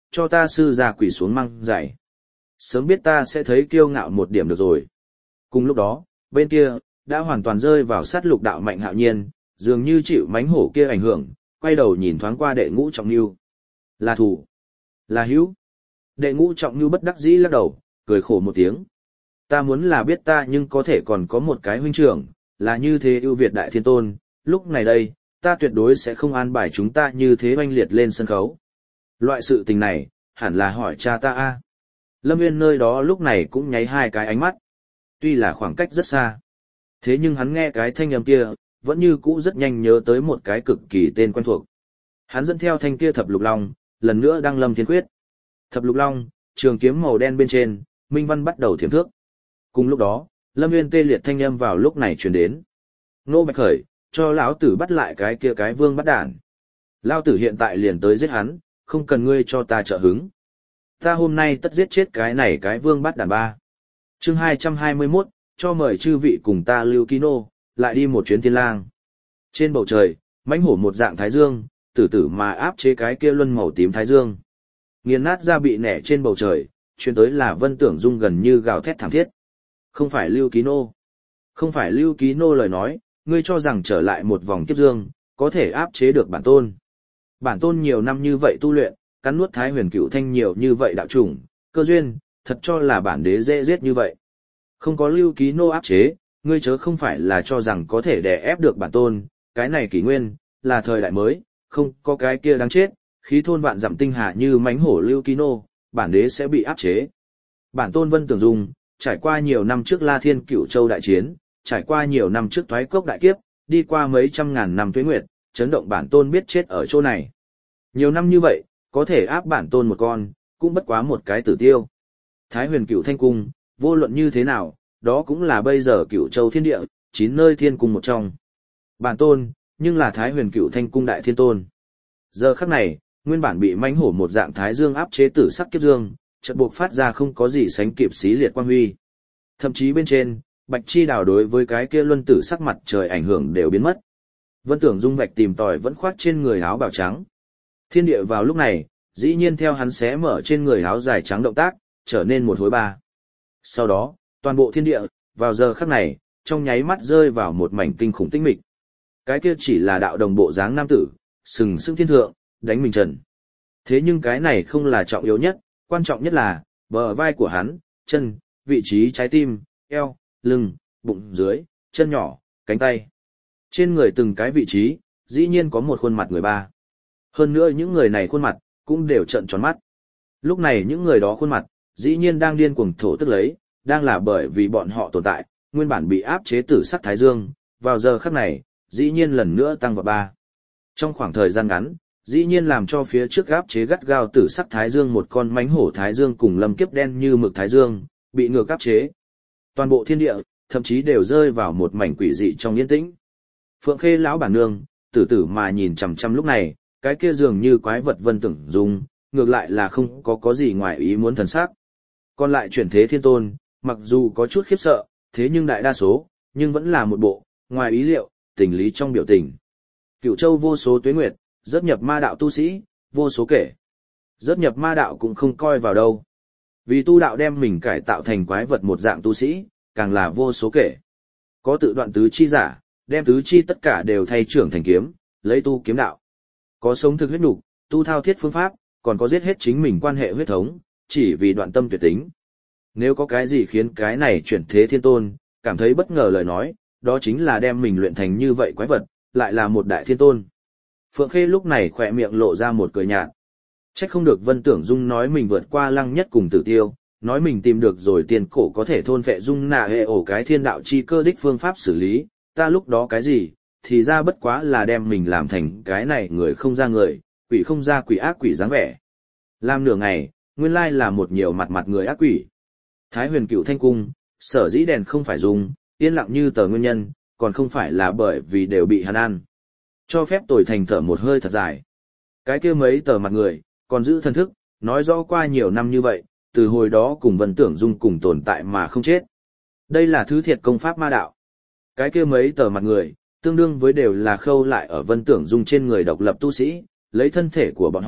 cho ta sư ra quỳ xuống măng giày. Sớm biết ta sẽ thấy kiêu ngạo một điểm được rồi. Cùng lúc đó, bên kia, đã hoàn toàn rơi vào sát lục đạo Mạnh Hạo Nhiên, dường như chịu mánh hổ kia ảnh hưởng, quay đầu nhìn thoáng qua đệ ngũ trọng nưu. Là thủ, là hữu. Đệ ngũ trọng nưu bất đắc dĩ lắc đầu, cười khổ một tiếng. Ta muốn là biết ta nhưng có thể còn có một cái huynh trưởng, là như thế ưu việt đại thiên tôn, lúc này đây, ta tuyệt đối sẽ không an bài chúng ta như thế oanh liệt lên sân khấu. Loại sự tình này, hẳn là hỏi cha ta a. Lâm Nguyên nơi đó lúc này cũng nháy hai cái ánh mắt. Tuy là khoảng cách rất xa, thế nhưng hắn nghe cái thanh âm kia, vẫn như cũ rất nhanh nhớ tới một cái cực kỳ tên quen thuộc. Hắn dẫn theo thanh kia thập lục long, lần nữa đăng lâm thiên quyết. Thập lục long, trường kiếm màu đen bên trên, minh văn bắt đầu thiểm thước. Cùng lúc đó, Lâm Nguyên tê liệt thanh âm vào lúc này truyền đến. Nô Bạch Khởi, cho lão tử bắt lại cái kia cái vương bắt đản. Lão tử hiện tại liền tới giết hắn, không cần ngươi cho ta trợ hứng. Ta hôm nay tất giết chết cái này cái vương bắt đản ba. Chương hai trăm hai mươi mốt, cho mời chư vị cùng ta lưu ký nô, lại đi một chuyến thiên lang. Trên bầu trời, mãnh hổ một dạng thái dương, tử tử mà áp chế cái kia luân màu tím thái dương. Nghiền nát ra bị nẻ trên bầu trời, chuyến tới là Vân Tưởng Dung gần như gào thét thảm thiết. Không phải lưu ký nô. Không phải lưu ký nô lời nói, ngươi cho rằng trở lại một vòng kiếp dương, có thể áp chế được bản tôn. Bản tôn nhiều năm như vậy tu luyện, cắn nuốt thái huyền cửu thanh nhiều như vậy đạo chủng, cơ duyên, thật cho là bản đế dễ giết như vậy. Không có lưu ký nô áp chế, ngươi chớ không phải là cho rằng có thể đè ép được bản tôn, cái này kỷ nguyên, là thời đại mới, không có cái kia đáng chết, khí thôn vạn dặm tinh hà như mánh hổ lưu ký nô, bản đế sẽ bị áp chế. Bản tôn Vân Tưởng Dung, trải qua nhiều năm trước La Thiên Cửu Châu đại chiến, trải qua nhiều năm trước thoái cốc đại kiếp, đi qua mấy trăm ngàn năm tuế nguyệt, chấn động bản tôn biết chết ở chỗ này. Nhiều năm như vậy, có thể áp bản tôn một con, cũng bất quá một cái tử tiêu. Thái huyền cửu thanh cung, vô luận như thế nào, đó cũng là bây giờ Cửu Châu thiên địa, chín nơi thiên cung một trong. Bản tôn, nhưng là Thái huyền cửu thanh cung đại thiên tôn. Giờ khắc này, nguyên bản bị mãnh hổ một dạng thái dương áp chế tử sắc kiếp dương, chợt buộc phát ra không có gì sánh kịp xí liệt quang huy. Thậm chí bên trên, Bạch Chi Đào đối với cái kia luân tử sắc mặt trời ảnh hưởng đều biến mất. Vân Tưởng Dung Bạch tìm tòi vẫn khoác trên người áo bào trắng. Thiên địa vào lúc này, dĩ nhiên theo hắn xé mở trên người áo dài trắng động tác, trở nên một hối ba. Sau đó, toàn bộ thiên địa, vào giờ khắc này, trong nháy mắt rơi vào một mảnh kinh khủng tĩnh mịch. Cái kia chỉ là đạo đồng bộ dáng nam tử, sừng sững thiên thượng, đánh mình trần. Thế nhưng cái này không là trọng yếu nhất, quan trọng nhất là, bờ vai của hắn, chân, vị trí trái tim, eo, lưng, bụng dưới, chân nhỏ, cánh tay. Trên người từng cái vị trí, dĩ nhiên có một khuôn mặt người ba. Hơn nữa những người này khuôn mặt, cũng đều trợn tròn mắt. Lúc này những người đó khuôn mặt, dĩ nhiên đang điên cuồng thổ tức lấy, đang là bởi vì bọn họ tồn tại, nguyên bản bị áp chế tử sắc thái dương, vào giờ khắc này, dĩ nhiên lần nữa tăng vào ba. Trong khoảng thời gian ngắn, dĩ nhiên làm cho phía trước áp chế gắt gao tử sắc thái dương một con mánh hổ thái dương cùng lâm kiếp đen như mực thái dương, bị ngược áp chế. Toàn bộ thiên địa, thậm chí đều rơi vào một mảnh quỷ dị trong yên tĩnh. Phượng Khê lão bản nương, tử tử mà nhìn chằm chằm lúc này, cái kia dường như quái vật Vân Tưởng Dung, ngược lại là không có có gì ngoài ý muốn thần sắc. Còn lại chuyển thế thiên tôn, mặc dù có chút khiếp sợ, thế nhưng đại đa số, nhưng vẫn là một bộ, ngoài ý liệu, tình lý trong biểu tình. Cửu Châu vô số tuế nguyệt, rất nhập ma đạo tu sĩ, vô số kể. Rất nhập ma đạo cũng không coi vào đâu. Vì tu đạo đem mình cải tạo thành quái vật một dạng tu sĩ, càng là vô số kể. Có tự đoạn tứ chi giả, đem tứ chi tất cả đều thay trưởng thành kiếm, lấy tu kiếm đạo. Có sống thực huyết nục, tu thao thiết phương pháp, còn có giết hết chính mình quan hệ huyết thống, chỉ vì đoạn tâm tuyệt tính. Nếu có cái gì khiến cái này chuyển thế thiên tôn, cảm thấy bất ngờ lời nói, đó chính là đem mình luyện thành như vậy quái vật, lại là một đại thiên tôn. Phượng Khê lúc này khỏe miệng lộ ra một cười nhạt. Trách không được Vân Tưởng Dung nói mình vượt qua lăng nhất cùng tử tiêu, nói mình tìm được rồi tiền cổ có thể thôn vệ dung nạ hệ ổ cái thiên đạo chi cơ đích phương pháp xử lý, ta lúc đó cái gì, thì ra bất quá là đem mình làm thành cái này người không ra người, quỷ không ra quỷ ác quỷ dáng vẻ. Làm nửa ngày, nguyên lai là một nhiều mặt mặt người ác quỷ. Thái huyền cựu thanh cung, sở dĩ đèn không phải dùng, yên lặng như tờ nguyên nhân, còn không phải là bởi vì đều bị hắn ăn. Cho phép tồi thành thở một hơi thật dài. Cái kia mấy tờ mặt người, còn giữ thân thức, nói rõ qua nhiều năm như vậy, từ hồi đó cùng Vân Tưởng Dung cùng tồn tại mà không chết. Đây là thứ thiệt công pháp ma đạo. Cái kia mấy tờ mặt người, tương đương với đều là khâu lại ở Vân Tưởng Dung trên người độc lập tu sĩ, lấy thân thể của bọn họ,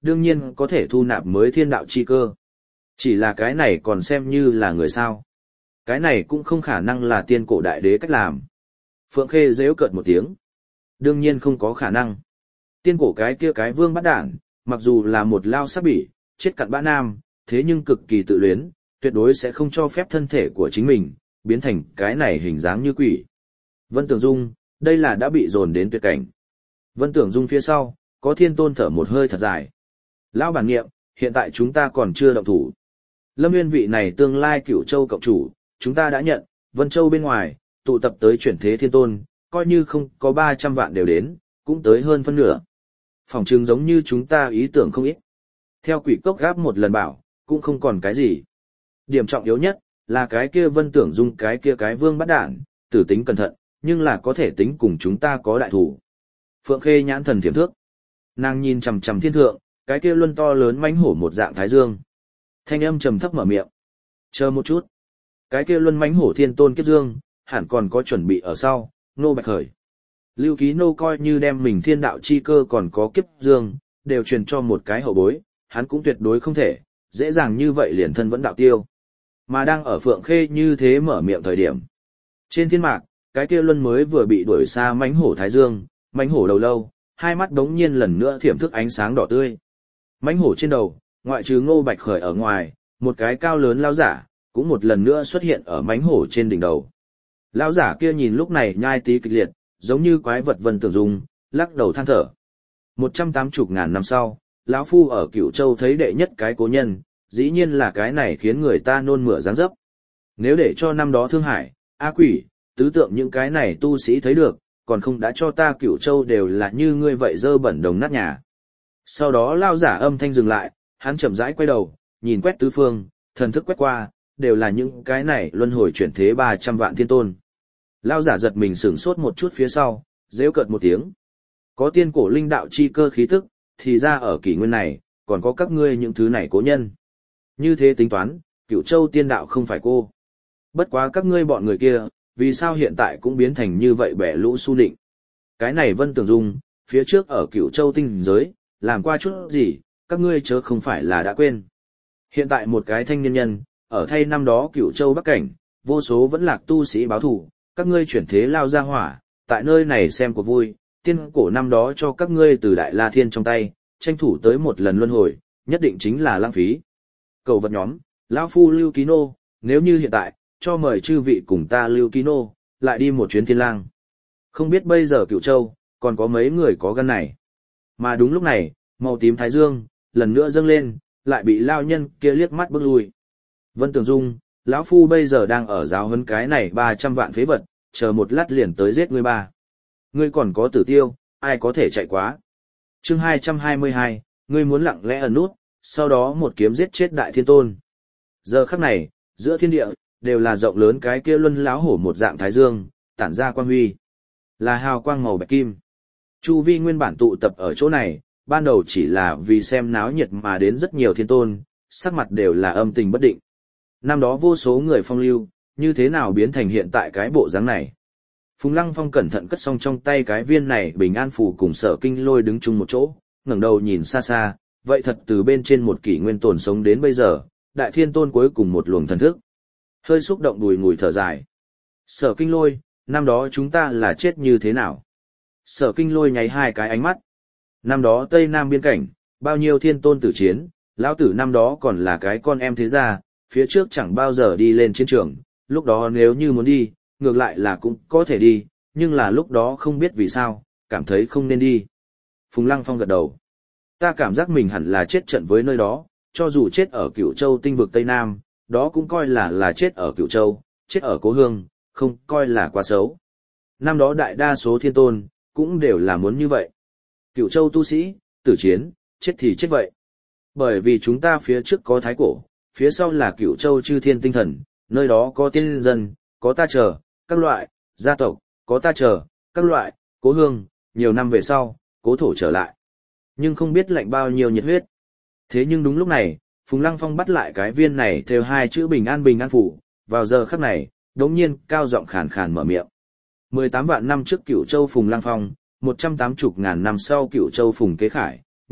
đương nhiên có thể thu nạp mới thiên đạo chi cơ. Chỉ là cái này còn xem như là người sao. Cái này cũng không khả năng là tiên cổ đại đế cách làm. Phượng Khê giễu cợt một tiếng. Đương nhiên không có khả năng. Tiên cổ cái kia cái vương bắt đản, mặc dù là một lao sắc bỉ, chết cặn bã nam, thế nhưng cực kỳ tự luyến, tuyệt đối sẽ không cho phép thân thể của chính mình, biến thành cái này hình dáng như quỷ. Vân Tưởng Dung, đây là đã bị dồn đến tuyệt cảnh. Vân Tưởng Dung phía sau, có thiên tôn thở một hơi thật dài. Lão bản nghiệm, hiện tại chúng ta còn chưa động thủ. Lâm Nguyên vị này tương lai Cửu Châu cộng chủ, chúng ta đã nhận, Vân Châu bên ngoài, tụ tập tới chuyển thế thiên tôn, coi như không có ba trăm vạn đều đến, cũng tới hơn phân nửa. Phòng trường giống như chúng ta ý tưởng không ít. Theo quỷ cốc gáp một lần bảo, cũng không còn cái gì. Điểm trọng yếu nhất, là cái kia Vân Tưởng Dung cái kia cái vương bắt đản, tử tính cẩn thận, nhưng là có thể tính cùng chúng ta có đại thủ. Phượng Khê nhãn thần thiểm thước. Nàng nhìn chằm chằm thiên thượng, cái kia luân to lớn mãnh hổ một dạng thái dương. Thanh âm trầm thấp mở miệng. Chờ một chút. Cái kia luân mãnh hổ thiên tôn kiếp dương, hẳn còn có chuẩn bị ở sau, nô bạch khởi. Lưu Ký Nô coi như đem mình thiên đạo chi cơ còn có kiếp dương, đều truyền cho một cái hậu bối, hắn cũng tuyệt đối không thể, dễ dàng như vậy liền thân vẫn đạo tiêu. Mà đang ở Phượng Khê như thế mở miệng thời điểm. Trên thiên mạc, cái kia luân mới vừa bị đuổi xa mãnh hổ thái dương, mãnh hổ đầu lâu, hai mắt đống nhiên lần nữa thiểm thức ánh sáng đỏ tươi. Mãnh hổ trên đầu, ngoại trừ Ngô Bạch Khởi ở ngoài, một cái cao lớn lao giả, cũng một lần nữa xuất hiện ở mãnh hổ trên đỉnh đầu. Lao giả kia nhìn lúc này nhai tí kịch liệt, giống như quái vật Vân Tưởng Dung, lắc đầu than thở. Một trăm tám mươi ngàn năm sau, lão phu ở Cửu Châu thấy đệ nhất cái cố nhân, dĩ nhiên là cái này khiến người ta nôn mửa dáng dấp. Nếu để cho năm đó Thương Hải, A Quỷ, tứ tượng những cái này tu sĩ thấy được, còn không đã cho ta Cửu Châu đều là như ngươi vậy dơ bẩn đồng nát nhà. Sau đó lao giả âm thanh dừng lại, hắn chậm rãi quay đầu, nhìn quét tứ phương, thần thức quét qua, đều là những cái này luân hồi chuyển thế ba trăm vạn thiên tôn. Lao giả giật mình sửng sốt một chút phía sau, rêu cợt một tiếng. Có tiên cổ linh đạo chi cơ khí tức, thì ra ở kỷ nguyên này, còn có các ngươi những thứ này cố nhân. Như thế tính toán, Cửu Châu tiên đạo không phải cô. Bất quá các ngươi bọn người kia, vì sao hiện tại cũng biến thành như vậy bẻ lũ su định. Cái này Vân Tưởng Dung, phía trước ở Cửu Châu tinh giới, làm qua chút gì, các ngươi chớ không phải là đã quên. Hiện tại một cái thanh niên nhân, ở thay năm đó Cửu Châu Bắc Cảnh, vô số vẫn lạc tu sĩ báo thủ, các ngươi chuyển thế lao ra hỏa, tại nơi này xem của vui, tiên cổ năm đó cho các ngươi từ Đại La Thiên trong tay, tranh thủ tới một lần luân hồi, nhất định chính là lãng phí. Cầu vật nhóm, lão phu Lưu Ký Nô, nếu như hiện tại, cho mời chư vị cùng ta Lưu Ký Nô, lại đi một chuyến thiên lang. Không biết bây giờ Cửu Châu, còn có mấy người có gan này. Mà đúng lúc này, màu tím thái dương, lần nữa dâng lên, lại bị lao nhân kia liếc mắt bước lui. Vân Tưởng Dung, lão phu bây giờ đang ở giáo huấn cái này ba trăm vạn phế vật, chờ một lát liền tới giết ngươi ba. Ngươi còn có tử tiêu, ai có thể chạy quá. Chương hai trăm hai mươi hai, ngươi muốn lặng lẽ ẩn nút, sau đó một kiếm giết chết đại thiên tôn. Giờ khắc này, giữa thiên địa, đều là rộng lớn cái kia luân láo hổ một dạng thái dương, tản ra quang huy. Là hào quang màu bạch kim. Chu vi nguyên bản tụ tập ở chỗ này, ban đầu chỉ là vì xem náo nhiệt mà đến rất nhiều thiên tôn, sắc mặt đều là âm tình bất định. Năm đó vô số người phong lưu, như thế nào biến thành hiện tại cái bộ dáng này. Phùng Lăng Phong cẩn thận cất xong trong tay cái viên này bình an phù cùng Sở Kinh Lôi đứng chung một chỗ, ngẩng đầu nhìn xa xa, vậy thật từ bên trên một kỷ nguyên tồn sống đến bây giờ, đại thiên tôn cuối cùng một luồng thần thức. Hơi xúc động đùi ngùi thở dài. Sở Kinh Lôi, năm đó chúng ta là chết như thế nào? Sở Kinh Lôi nháy hai cái ánh mắt. Năm đó Tây Nam biên cảnh, bao nhiêu thiên tôn tử chiến, lão tử năm đó còn là cái con em thế gia, phía trước chẳng bao giờ đi lên chiến trường, lúc đó nếu như muốn đi, ngược lại là cũng có thể đi, nhưng là lúc đó không biết vì sao, cảm thấy không nên đi. Phùng Lăng Phong gật đầu. Ta cảm giác mình hẳn là chết trận với nơi đó, cho dù chết ở Cửu Châu tinh vực Tây Nam, đó cũng coi là là chết ở Cửu Châu, chết ở Cố Hương, không coi là quá xấu. Năm đó đại đa số thiên tôn, cũng đều là muốn như vậy. Cửu Châu tu sĩ, tử chiến, chết thì chết vậy. Bởi vì chúng ta phía trước có thái cổ, phía sau là Cửu Châu chư thiên tinh thần, nơi đó có tiên dân, có ta chờ, các loại, gia tộc, có ta chờ, các loại, Cố Hương, nhiều năm về sau, Cố Thổ trở lại. Nhưng không biết lạnh bao nhiêu nhiệt huyết. Thế nhưng đúng lúc này, Phùng Lăng Phong bắt lại cái viên này theo hai chữ bình an bình an phủ, vào giờ khắc này, đống nhiên cao giọng khàn khàn mở miệng. mười tám vạn năm trước Cửu Châu Phùng Lăng Phong, một trăm tám mươi ngàn năm sau Cửu Châu Phùng Kế Khải,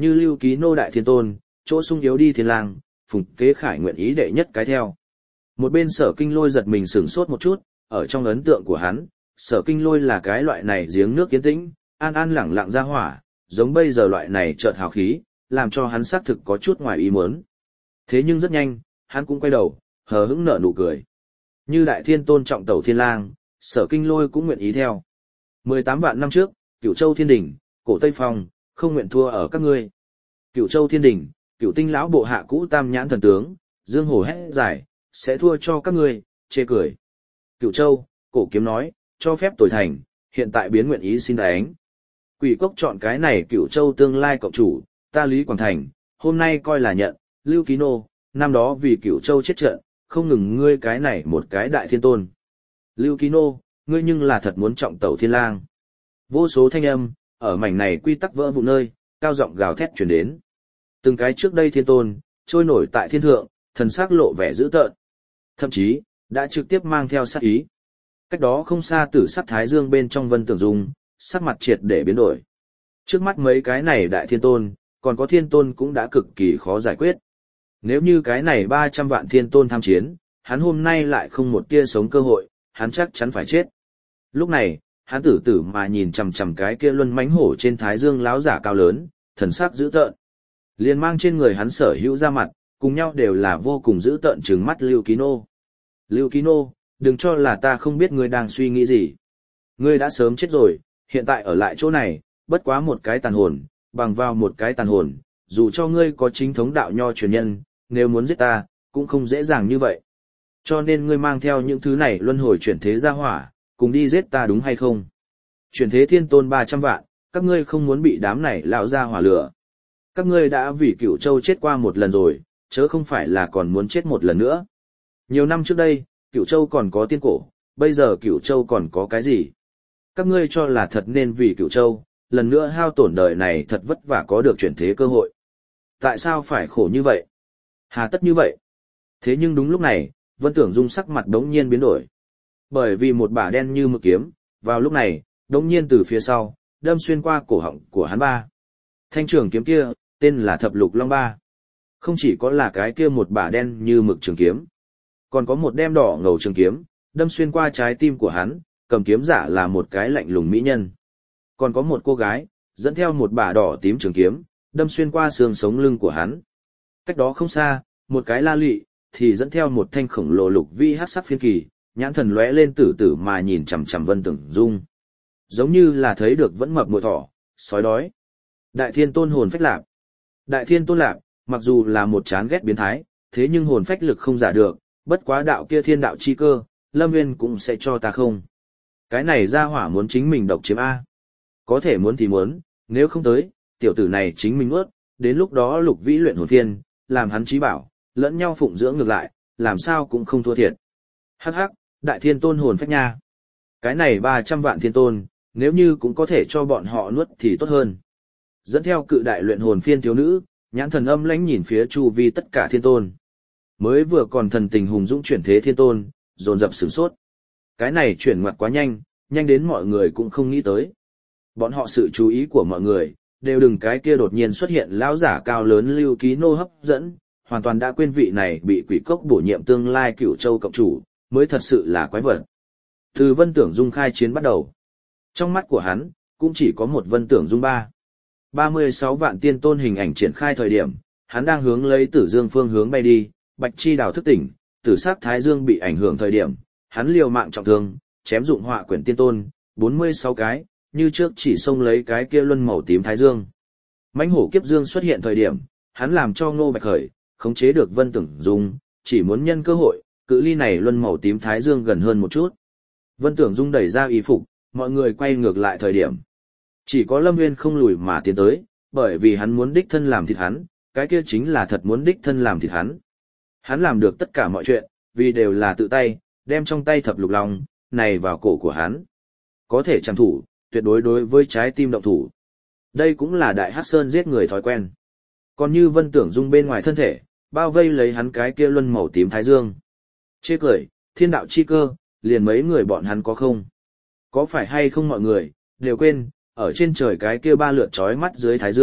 Như Lưu Ký Nô đại thiên tôn, chỗ sung yếu đi thiên lang, Phùng Kế Khải nguyện ý đệ nhất cái theo. Một bên Sở Kinh Lôi giật mình sửng sốt một chút, ở trong ấn tượng của hắn, Sở Kinh Lôi là cái loại này giếng nước yên tĩnh, an an lẳng lặng ra hỏa, giống bây giờ loại này chợt hào khí, làm cho hắn xác thực có chút ngoài ý muốn. Thế nhưng rất nhanh, hắn cũng quay đầu, hờ hững nở nụ cười. Như đại thiên tôn trọng tẩu thiên lang, Sở Kinh Lôi cũng nguyện ý theo. mười tám vạn năm trước, Cửu Châu Thiên Đình, Cổ Tây Phong, không nguyện thua ở các ngươi. Cửu Châu Thiên Đình, Cửu Tinh lão bộ hạ cũ Tam Nhãn thần tướng, Dương Hổ hét giải, sẽ thua cho các ngươi, chê cười. Cửu Châu, Cổ Kiếm nói, cho phép tuổi thành, hiện tại biến nguyện ý xin đánh. Quỷ Cốc chọn cái này Cửu Châu tương lai cộng chủ, ta Lý Quảng Thành, hôm nay coi là nhận, Lưu Ký Nô, năm đó vì Cửu Châu chết trận, không ngừng ngươi cái này một cái đại thiên tôn. Lưu Ký Nô, ngươi nhưng là thật muốn trọng tẩu thiên lang. Vô số thanh âm, ở mảnh này quy tắc vỡ vụn nơi, cao giọng gào thét truyền đến. Từng cái trước đây thiên tôn, trôi nổi tại thiên thượng, thần sắc lộ vẻ dữ tợn. Thậm chí, đã trực tiếp mang theo sát ý. Cách đó không xa tử sắc thái dương bên trong Vân Tưởng Dung, sắc mặt triệt để biến đổi. Trước mắt mấy cái này đại thiên tôn, còn có thiên tôn cũng đã cực kỳ khó giải quyết. Nếu như cái này ba trăm vạn thiên tôn tham chiến, hắn hôm nay lại không một tia sống cơ hội, hắn chắc chắn phải chết. Lúc này, hắn tử tử mà nhìn chằm chằm cái kia luân mãnh hổ trên thái dương láo giả cao lớn, thần sắc dữ tợn. Liền mang trên người hắn sở hữu ra mặt, cùng nhau đều là vô cùng dữ tợn trừng mắt Lưu Ký Nô. Lưu Ký Nô, đừng cho là ta không biết ngươi đang suy nghĩ gì. Ngươi đã sớm chết rồi, hiện tại ở lại chỗ này, bất quá một cái tàn hồn, bằng vào một cái tàn hồn, dù cho ngươi có chính thống đạo nho truyền nhân, nếu muốn giết ta, cũng không dễ dàng như vậy. Cho nên ngươi mang theo những thứ này luân hồi chuyển thế ra hỏa, cùng đi giết ta đúng hay không? Chuyển thế thiên tôn ba trăm vạn, các ngươi không muốn bị đám này lão ra hỏa lửa. Các ngươi đã vì Cửu Châu chết qua một lần rồi, chớ không phải là còn muốn chết một lần nữa. Nhiều năm trước đây, Cửu Châu còn có tiên cổ, bây giờ Cửu Châu còn có cái gì? Các ngươi cho là thật nên vì Cửu Châu, lần nữa hao tổn đời này thật vất vả có được chuyển thế cơ hội. Tại sao phải khổ như vậy? Hà tất như vậy? Thế nhưng đúng lúc này, Vân Tưởng Dung sắc mặt đống nhiên biến đổi. Bởi vì một bả đen như mực kiếm, vào lúc này, đống nhiên từ phía sau, đâm xuyên qua cổ họng của hắn ba. Thanh trường kiếm kia, tên là Thập Lục Long Ba. Không chỉ có là cái kia một bả đen như mực trường kiếm, còn có một đem đỏ ngầu trường kiếm, đâm xuyên qua trái tim của hắn, cầm kiếm giả là một cái lạnh lùng mỹ nhân. Còn có một cô gái, dẫn theo một bả đỏ tím trường kiếm, đâm xuyên qua xương sống lưng của hắn. Cách đó không xa, một cái la lị, thì dẫn theo một thanh khổng lồ lục vi hắc sắc phiên kỳ, nhãn thần lóe lên tử tử mà nhìn chằm chằm Vân Tưởng Dung. Giống như là thấy được vẫn mập mùi thỏ, sói đói. Đại thiên tôn hồn phách lạp. Đại thiên tôn lạp, mặc dù là một chán ghét biến thái, thế nhưng hồn phách lực không giả được, bất quá đạo kia thiên đạo chi cơ, Lâm Nguyên cũng sẽ cho ta không. Cái này ra hỏa muốn chính mình độc chiếm A. Có thể muốn thì muốn, nếu không tới, tiểu tử này chính mình ướt, đến lúc đó lục vĩ luyện hồn thiên, làm hắn trí bảo, lẫn nhau phụng dưỡng ngược lại, làm sao cũng không thua thiệt. Hắc hắc, đại thiên tôn hồn phách nha. Cái này ba trăm vạn thiên tôn, nếu như cũng có thể cho bọn họ nuốt thì tốt hơn. Dẫn theo cự đại luyện hồn phiên thiếu nữ, nhãn thần âm lãnh nhìn phía chu vi tất cả thiên tôn. Mới vừa còn thần tình hùng dũng chuyển thế thiên tôn, dồn dập sửng sốt. Cái này chuyển ngoặt quá nhanh, nhanh đến mọi người cũng không nghĩ tới. Bọn họ sự chú ý của mọi người, đều đừng cái kia đột nhiên xuất hiện lão giả cao lớn Lưu Ký Nô hấp dẫn, hoàn toàn đã quên vị này bị quỷ cốc bổ nhiệm tương lai Cửu Châu cộng chủ, mới thật sự là quái vật. Từ Vân Tưởng Dung khai chiến bắt đầu. Trong mắt của hắn, cũng chỉ có một Vân Tưởng Dung ba. ba mươi sáu vạn tiên tôn hình ảnh triển khai thời điểm, hắn đang hướng lấy Tử Dương phương hướng bay đi, Bạch Chi Đào thức tỉnh, Tử Sắc Thái Dương bị ảnh hưởng thời điểm, hắn liều mạng trọng thương, chém dụng họa quyển tiên tôn, bốn mươi sáu cái, như trước chỉ xông lấy cái kia luân màu tím Thái Dương. Mãnh hổ kiếp dương xuất hiện thời điểm, hắn làm cho Ngô Bạch khởi, khống chế được Vân Tưởng Dung, chỉ muốn nhân cơ hội, cự ly này luân màu tím Thái Dương gần hơn một chút. Vân Tưởng Dung đẩy ra y phục, mọi người quay ngược lại thời điểm. Chỉ có Lâm Nguyên không lùi mà tiến tới, bởi vì hắn muốn đích thân làm thịt hắn, cái kia chính là thật muốn đích thân làm thịt hắn. Hắn làm được tất cả mọi chuyện, vì đều là tự tay, đem trong tay thập lục long, này vào cổ của hắn. Có thể chẳng thủ, tuyệt đối đối với trái tim động thủ. Đây cũng là Đại Hắc Sơn giết người thói quen. Còn như Vân Tưởng Dung bên ngoài thân thể, bao vây lấy hắn cái kia luân màu tím Thái Dương. Chê cười, thiên đạo chi cơ, liền mấy người bọn hắn có không? Có phải hay không mọi người, đều quên, ở trên trời cái kia ba lượt chói mắt dưới Thái Dương,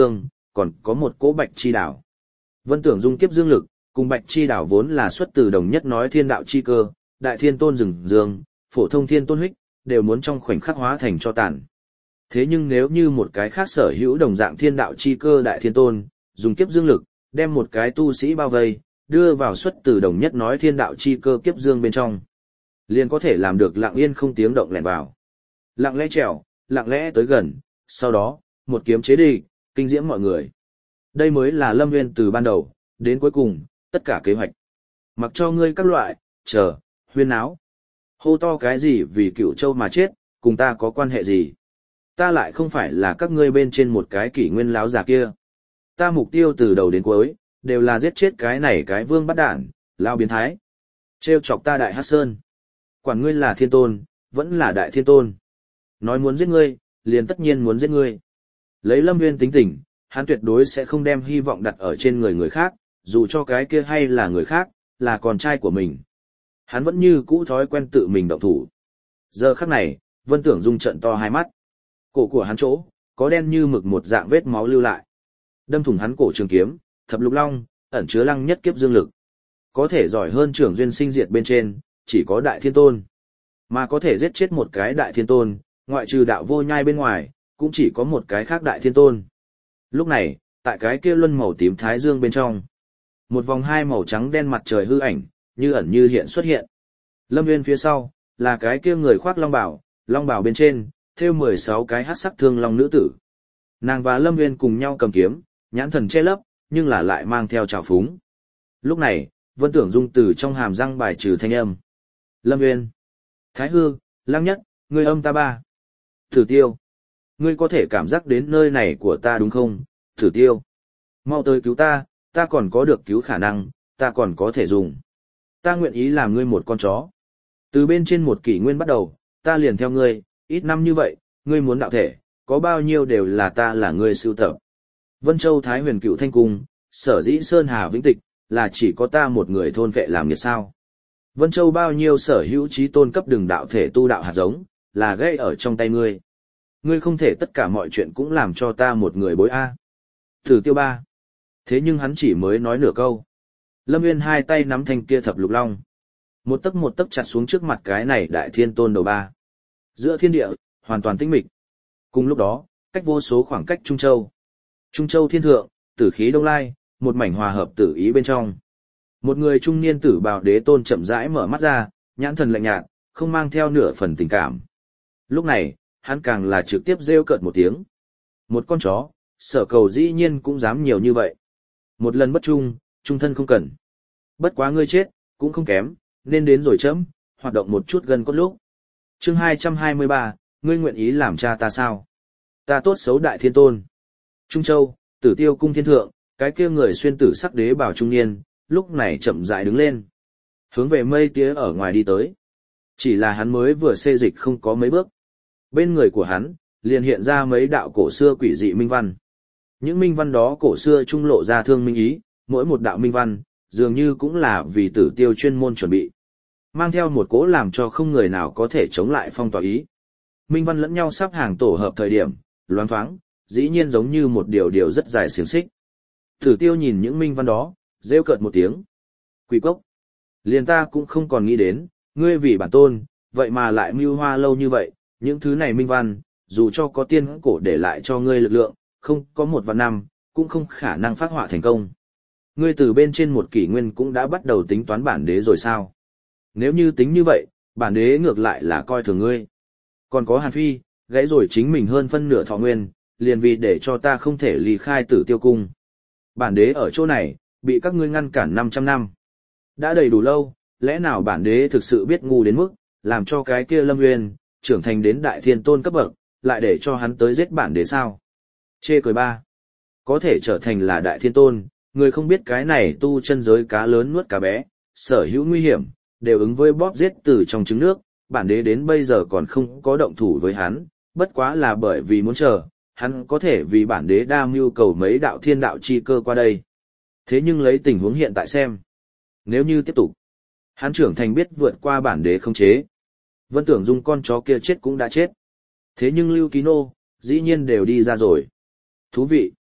còn có một cỗ bạch chi đảo. Vân Tưởng Dung kiếp dương lực, cùng bạch chi đảo vốn là xuất từ đồng nhất nói thiên đạo chi cơ, đại thiên tôn rừng dương, phổ thông thiên tôn huyết, đều muốn trong khoảnh khắc hóa thành cho tàn. Thế nhưng nếu như một cái khác sở hữu đồng dạng thiên đạo chi cơ đại thiên tôn, dùng kiếp dương lực, đem một cái tu sĩ bao vây, đưa vào xuất từ đồng nhất nói thiên đạo chi cơ kiếp dương bên trong, liền có thể làm được lặng yên không tiếng động lẻn vào. Lặng lẽ trèo, lặng lẽ tới gần, sau đó, một kiếm chế địch, kinh diễm mọi người. Đây mới là Lâm Nguyên từ ban đầu, đến cuối cùng, tất cả kế hoạch. Mặc cho ngươi các loại, chờ, huyên áo. Hô to cái gì vì Cửu Châu mà chết, cùng ta có quan hệ gì? Ta lại không phải là các ngươi bên trên một cái kỷ nguyên láo già kia. Ta mục tiêu từ đầu đến cuối, đều là giết chết cái này cái vương bắt đản, lao biến thái. Trêu chọc ta đại hát sơn. Quản ngươi là thiên tôn, vẫn là đại thiên tôn. Nói muốn giết ngươi, liền tất nhiên muốn giết ngươi. Lấy Lâm Nguyên tính tình, hắn tuyệt đối sẽ không đem hy vọng đặt ở trên người người khác, dù cho cái kia hay là người khác, là con trai của mình. Hắn vẫn như cũ thói quen tự mình động thủ. Giờ khắc này, Vân Tưởng Dung trận to hai mắt. Cổ của hắn chỗ, có đen như mực một dạng vết máu lưu lại. Đâm thủng hắn cổ trường kiếm, thập lục long, ẩn chứa lăng nhất kiếp dương lực. Có thể giỏi hơn trưởng duyên sinh diệt bên trên, chỉ có đại thiên tôn. Mà có thể giết chết một cái đại thiên tôn, ngoại trừ đạo vô nhai bên ngoài, cũng chỉ có một cái khác đại thiên tôn. Lúc này, tại cái kia luân màu tím thái dương bên trong, một vòng hai màu trắng đen mặt trời hư ảnh, như ẩn như hiện xuất hiện. Lâm Nguyên phía sau, là cái kia người khoác long bào, long bào bên trên, thêu mười sáu cái hắc sắc thương long nữ tử. Nàng và Lâm Nguyên cùng nhau cầm kiếm, nhãn thần che lấp, nhưng là lại mang theo trào phúng. Lúc này, Vân Tưởng Dung từ trong hàm răng bài trừ thanh âm. Lâm Nguyên, Thái Hư, Lăng Nhất, ngươi âm ta ba. Thử Tiêu, ngươi có thể cảm giác đến nơi này của ta đúng không? Thử Tiêu, mau tới cứu ta, ta còn có được cứu khả năng, ta còn có thể dùng. Ta nguyện ý làm ngươi một con chó. Từ bên trên một kỷ nguyên bắt đầu, ta liền theo ngươi, ít năm như vậy, ngươi muốn đạo thể, có bao nhiêu đều là ta là ngươi sưu tập. Vân Châu Thái Huyền Cựu Thanh Cung, sở dĩ Sơn Hà Vĩnh Tịch, là chỉ có ta một người thôn vệ làm nghiệt sao. Vân Châu bao nhiêu sở hữu trí tôn cấp đường đạo thể tu đạo hạt giống, là gây ở trong tay ngươi. Ngươi không thể tất cả mọi chuyện cũng làm cho ta một người bối A. Thử Tiêu ba. Thế nhưng hắn chỉ mới nói nửa câu. Lâm Nguyên hai tay nắm thanh kia thập lục long. Một tấc một tấc chặt xuống trước mặt cái này đại thiên tôn đầu ba. Giữa thiên địa, hoàn toàn tĩnh mịch. Cùng lúc đó, cách vô số khoảng cách Trung Châu. Trung Châu thiên thượng, tử khí đông lai, một mảnh hòa hợp tử ý bên trong. Một người trung niên tử bào đế tôn chậm rãi mở mắt ra, nhãn thần lạnh nhạt, không mang theo nửa phần tình cảm. Lúc này, hắn càng là trực tiếp rêu cợt một tiếng. Một con chó, sở cầu dĩ nhiên cũng dám nhiều như vậy. Một lần bất trung, trung thân không cần. Bất quá ngươi chết, cũng không kém, nên đến rồi chấm, hoạt động một chút gần cốt lúc. Chương hai trăm hai mươi ba, ngươi nguyện ý làm cha ta sao? Ta tốt xấu đại thiên tôn. Trung Châu, Tử Tiêu cung thiên thượng, cái kia người xuyên tử sắc đế bảo trung niên, lúc này chậm rãi đứng lên. Hướng về mây tía ở ngoài đi tới. Chỉ là hắn mới vừa xê dịch không có mấy bước. Bên người của hắn, liền hiện ra mấy đạo cổ xưa quỷ dị minh văn. Những minh văn đó cổ xưa trung lộ ra thương minh ý, mỗi một đạo minh văn, dường như cũng là vì Tử Tiêu chuyên môn chuẩn bị. Mang theo một cỗ làm cho không người nào có thể chống lại phong tỏa ý. Minh văn lẫn nhau sắp hàng tổ hợp thời điểm, loáng thoáng, dĩ nhiên giống như một điều điều rất dài xiềng xích. Tử Tiêu nhìn những minh văn đó, rêu cợt một tiếng. Quỷ cốc. Liền ta cũng không còn nghĩ đến, ngươi vì bản tôn, vậy mà lại mưu hoa lâu như vậy, những thứ này minh văn, dù cho có tiên cổ để lại cho ngươi lực lượng, không có một vạn năm, cũng không khả năng phát họa thành công. Ngươi từ bên trên một kỷ nguyên cũng đã bắt đầu tính toán bản đế rồi sao? Nếu như tính như vậy, bản đế ngược lại là coi thường ngươi. Còn có Hàn Phi, gãy rồi chính mình hơn phân nửa thọ nguyên, liền vì để cho ta không thể ly khai Tử Tiêu cung. Bản đế ở chỗ này, bị các ngươi ngăn cản năm trăm năm. Đã đầy đủ lâu, lẽ nào bản đế thực sự biết ngu đến mức, làm cho cái kia Lâm Nguyên, trưởng thành đến đại thiên tôn cấp bậc, lại để cho hắn tới giết bản đế sao? Chê cười ba. Có thể trở thành là đại thiên tôn, người không biết cái này tu chân giới cá lớn nuốt cá bé, sở hữu nguy hiểm, đều ứng với bóp giết từ trong trứng nước, bản đế đến bây giờ còn không có động thủ với hắn, bất quá là bởi vì muốn chờ, hắn có thể vì bản đế đa mưu cầu mấy đạo thiên đạo chi cơ qua đây. Thế nhưng lấy tình huống hiện tại xem, nếu như tiếp tục, hắn trưởng thành biết vượt qua bản đế không chế. Vân Tưởng Dung con chó kia chết cũng đã chết. Thế nhưng Lưu Ký Nô, dĩ nhiên đều đi ra rồi. Thú vị.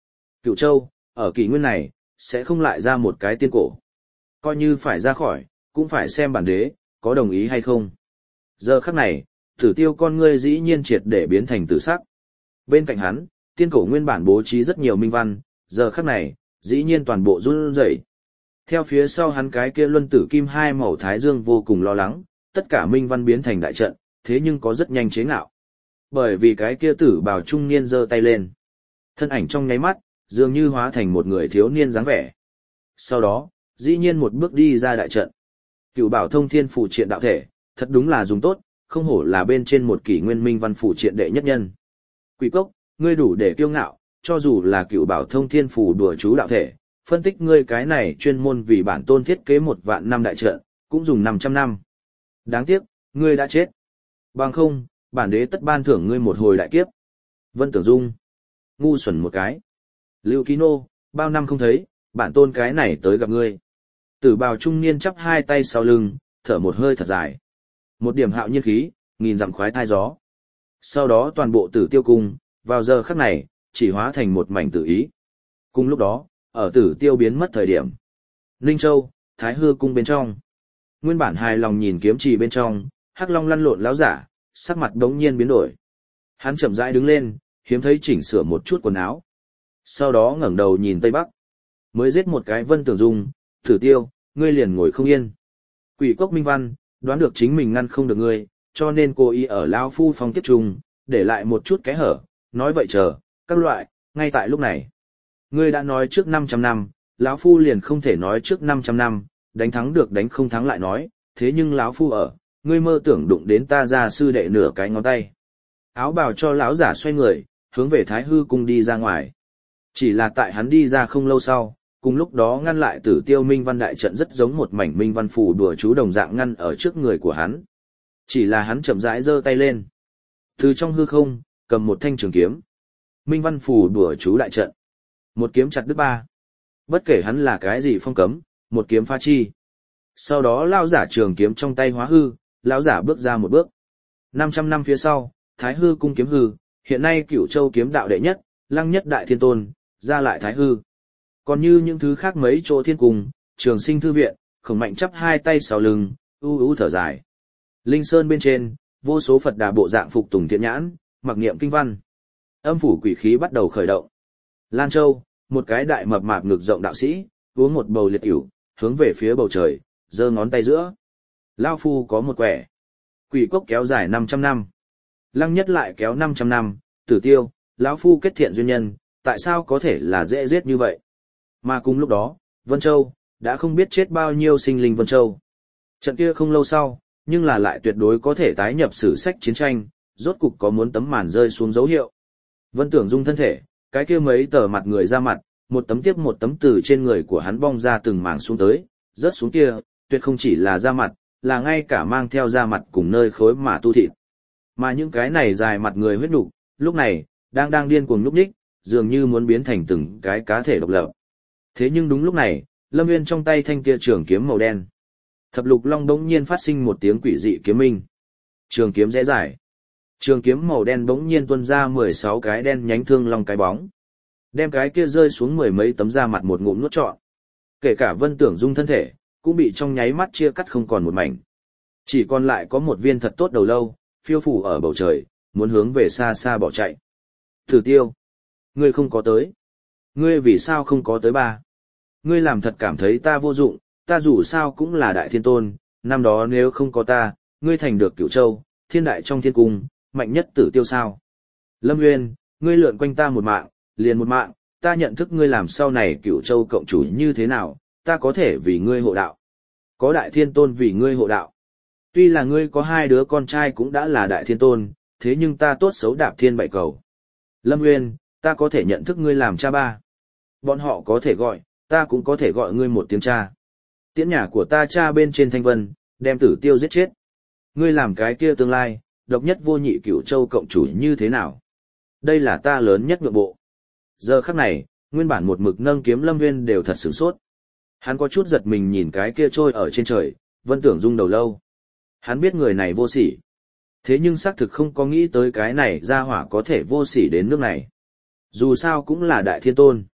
Cửu Châu, ở kỷ nguyên này, sẽ không lại ra một cái tiên cổ. Coi như phải ra khỏi, cũng phải xem bản đế, có đồng ý hay không. Giờ khắc này, Tử Tiêu con ngươi dĩ nhiên triệt để biến thành tử sắc. Bên cạnh hắn, tiên cổ nguyên bản bố trí rất nhiều minh văn, giờ khắc này, dĩ nhiên toàn bộ run rẩy. Theo phía sau hắn cái kia luân tử kim hai màu thái dương vô cùng lo lắng, tất cả minh văn biến thành đại trận, thế nhưng có rất nhanh chế ngạo. Bởi vì cái kia tử bào trung niên giơ tay lên. Thân ảnh trong nháy mắt, dường như hóa thành một người thiếu niên dáng vẻ. Sau đó, dĩ nhiên một bước đi ra đại trận. Cựu bảo thông thiên phụ triện đạo thể, thật đúng là dùng tốt, không hổ là bên trên một kỷ nguyên minh văn phụ triện đệ nhất nhân. Quỷ cốc, ngươi đủ để kiêu ngạo, cho dù là cựu bảo thông thiên phù đùa chú đạo thể, phân tích ngươi cái này chuyên môn vì bản tôn thiết kế một vạn năm đại trận, cũng dùng năm trăm năm. Đáng tiếc, ngươi đã chết. Bằng không, bản đế tất ban thưởng ngươi một hồi đại kiếp. Vân Tưởng Dung, ngu xuẩn một cái. Lưu Ký Nô, bao năm không thấy, bản tôn cái này tới gặp ngươi. Tử bào trung niên chắp hai tay sau lưng, thở một hơi thật dài. Một điểm hạo nhiên khí, nghìn dặm khoái thai gió. Sau đó toàn bộ Tử Tiêu cung, vào giờ khắc này, chỉ hóa thành một mảnh tử ý. Cùng lúc đó, ở Tử Tiêu biến mất thời điểm. Ninh Châu, Thái Hư cung bên trong. Nguyên bản hài lòng nhìn kiếm trì bên trong, Hắc Long lăn lộn láo giả, sắc mặt đống nhiên biến đổi. Hắn chậm rãi đứng lên, hiếm thấy chỉnh sửa một chút quần áo. Sau đó ngẩng đầu nhìn Tây Bắc. Mới giết một cái Vân Tưởng Dung, Tử Tiêu, ngươi liền ngồi không yên. Quỷ cốc minh văn, đoán được chính mình ngăn không được ngươi, cho nên cô ý ở Lao Phu phong kiếp trùng, để lại một chút cái hở, nói vậy chờ, các loại, ngay tại lúc này. Ngươi đã nói trước năm trăm năm, lão Phu liền không thể nói trước năm trăm năm, đánh thắng được đánh không thắng lại nói, thế nhưng lão Phu ở, ngươi mơ tưởng đụng đến ta ra sư đệ nửa cái ngón tay. Áo bào cho lão giả xoay người, hướng về Thái Hư cung đi ra ngoài. Chỉ là tại hắn đi ra không lâu sau, cùng lúc đó ngăn lại Tử Tiêu minh văn đại trận rất giống một mảnh minh văn phù đùa chú đồng dạng ngăn ở trước người của hắn. Chỉ là hắn chậm rãi giơ tay lên. Từ trong hư không, cầm một thanh trường kiếm. Minh văn phù đùa chú đại trận. Một kiếm chặt đứt ba. Bất kể hắn là cái gì phong cấm, một kiếm phá chi. Sau đó lao giả trường kiếm trong tay hóa hư, lão giả bước ra một bước. năm trăm năm phía sau, Thái Hư cung kiếm hư, hiện nay Cửu Châu kiếm đạo đệ nhất, Lăng Nhất Đại Thiên Tôn, ra lại Thái Hư. Còn như những thứ khác mấy chỗ thiên cung, Trường Sinh thư viện, Khổng Mạnh chắp hai tay sau lưng, u u thở dài. Linh Sơn bên trên, vô số Phật Đà bộ dạng phục tùng thiện nhãn, mặc niệm kinh văn. Âm phủ quỷ khí bắt đầu khởi động. Lan Châu, một cái đại mập mạp ngực rộng đạo sĩ, uống một bầu liệt ỉu, hướng về phía bầu trời, giơ ngón tay giữa. Lao Phu có một quẻ. Quỷ cốc kéo dài năm trăm năm. Lăng Nhất lại kéo năm trăm năm, Tử Tiêu, lão Phu kết thiện duyên nhân, tại sao có thể là dễ giết như vậy? Mà cùng lúc đó, Vân Châu, đã không biết chết bao nhiêu sinh linh Vân Châu. Trận kia không lâu sau, nhưng là lại tuyệt đối có thể tái nhập sử sách chiến tranh, rốt cục có muốn tấm màn rơi xuống dấu hiệu. Vân Tưởng Dung thân thể, cái kia mấy tờ mặt người ra mặt, một tấm tiếp một tấm từ trên người của hắn bong ra từng mảng xuống tới, rớt xuống kia, tuyệt không chỉ là da mặt, là ngay cả mang theo da mặt cùng nơi khối mà tu thịt. Mà những cái này dài mặt người huyết nục, lúc này, đang đang điên cuồng nhúc nhích, dường như muốn biến thành từng cái cá thể độc lập. Thế nhưng đúng lúc này, Lâm Nguyên trong tay thanh kia trường kiếm màu đen. Thập lục long bỗng nhiên phát sinh một tiếng quỷ dị kiếm minh. Trường kiếm rẽ dài. Trường kiếm màu đen bỗng nhiên tuôn ra mười sáu cái đen nhánh thương long cái bóng. Đem cái kia rơi xuống mười mấy tấm da mặt một ngụm nuốt trọn. Kể cả Vân Tưởng Dung thân thể, cũng bị trong nháy mắt chia cắt không còn một mảnh. Chỉ còn lại có một viên thật tốt đầu lâu, phiêu phủ ở bầu trời, muốn hướng về xa xa bỏ chạy. Tử Tiêu, ngươi không có tới. Ngươi vì sao không có tới ba? Ngươi làm thật cảm thấy ta vô dụng, ta dù sao cũng là đại thiên tôn, năm đó nếu không có ta, ngươi thành được Cửu Châu, thiên đại trong thiên cung, mạnh nhất Tử Tiêu sao? Lâm Nguyên, ngươi lượn quanh ta một mạng, liền một mạng, ta nhận thức ngươi làm sau này Cửu Châu cộng chủ như thế nào, ta có thể vì ngươi hộ đạo. Có đại thiên tôn vì ngươi hộ đạo. Tuy là ngươi có hai đứa con trai cũng đã là đại thiên tôn, thế nhưng ta tốt xấu đạp thiên bảy cầu. Lâm Nguyên, ta có thể nhận thức ngươi làm cha ba. Bọn họ có thể gọi, ta cũng có thể gọi ngươi một tiếng cha. Tiễn nhà của ta cha bên trên thanh vân, đem Tử Tiêu giết chết. Ngươi làm cái kia tương lai, độc nhất vô nhị Cửu Châu cộng chủ như thế nào? Đây là ta lớn nhất ngưỡng bộ. Giờ khắc này, nguyên bản một mực nâng kiếm Lâm Nguyên đều thật sửng sốt. Hắn có chút giật mình nhìn cái kia trôi ở trên trời, Vân Tưởng Dung đầu lâu. Hắn biết người này vô sỉ. Thế nhưng xác thực không có nghĩ tới cái này ra hỏa có thể vô sỉ đến nước này. Dù sao cũng là đại thiên tôn.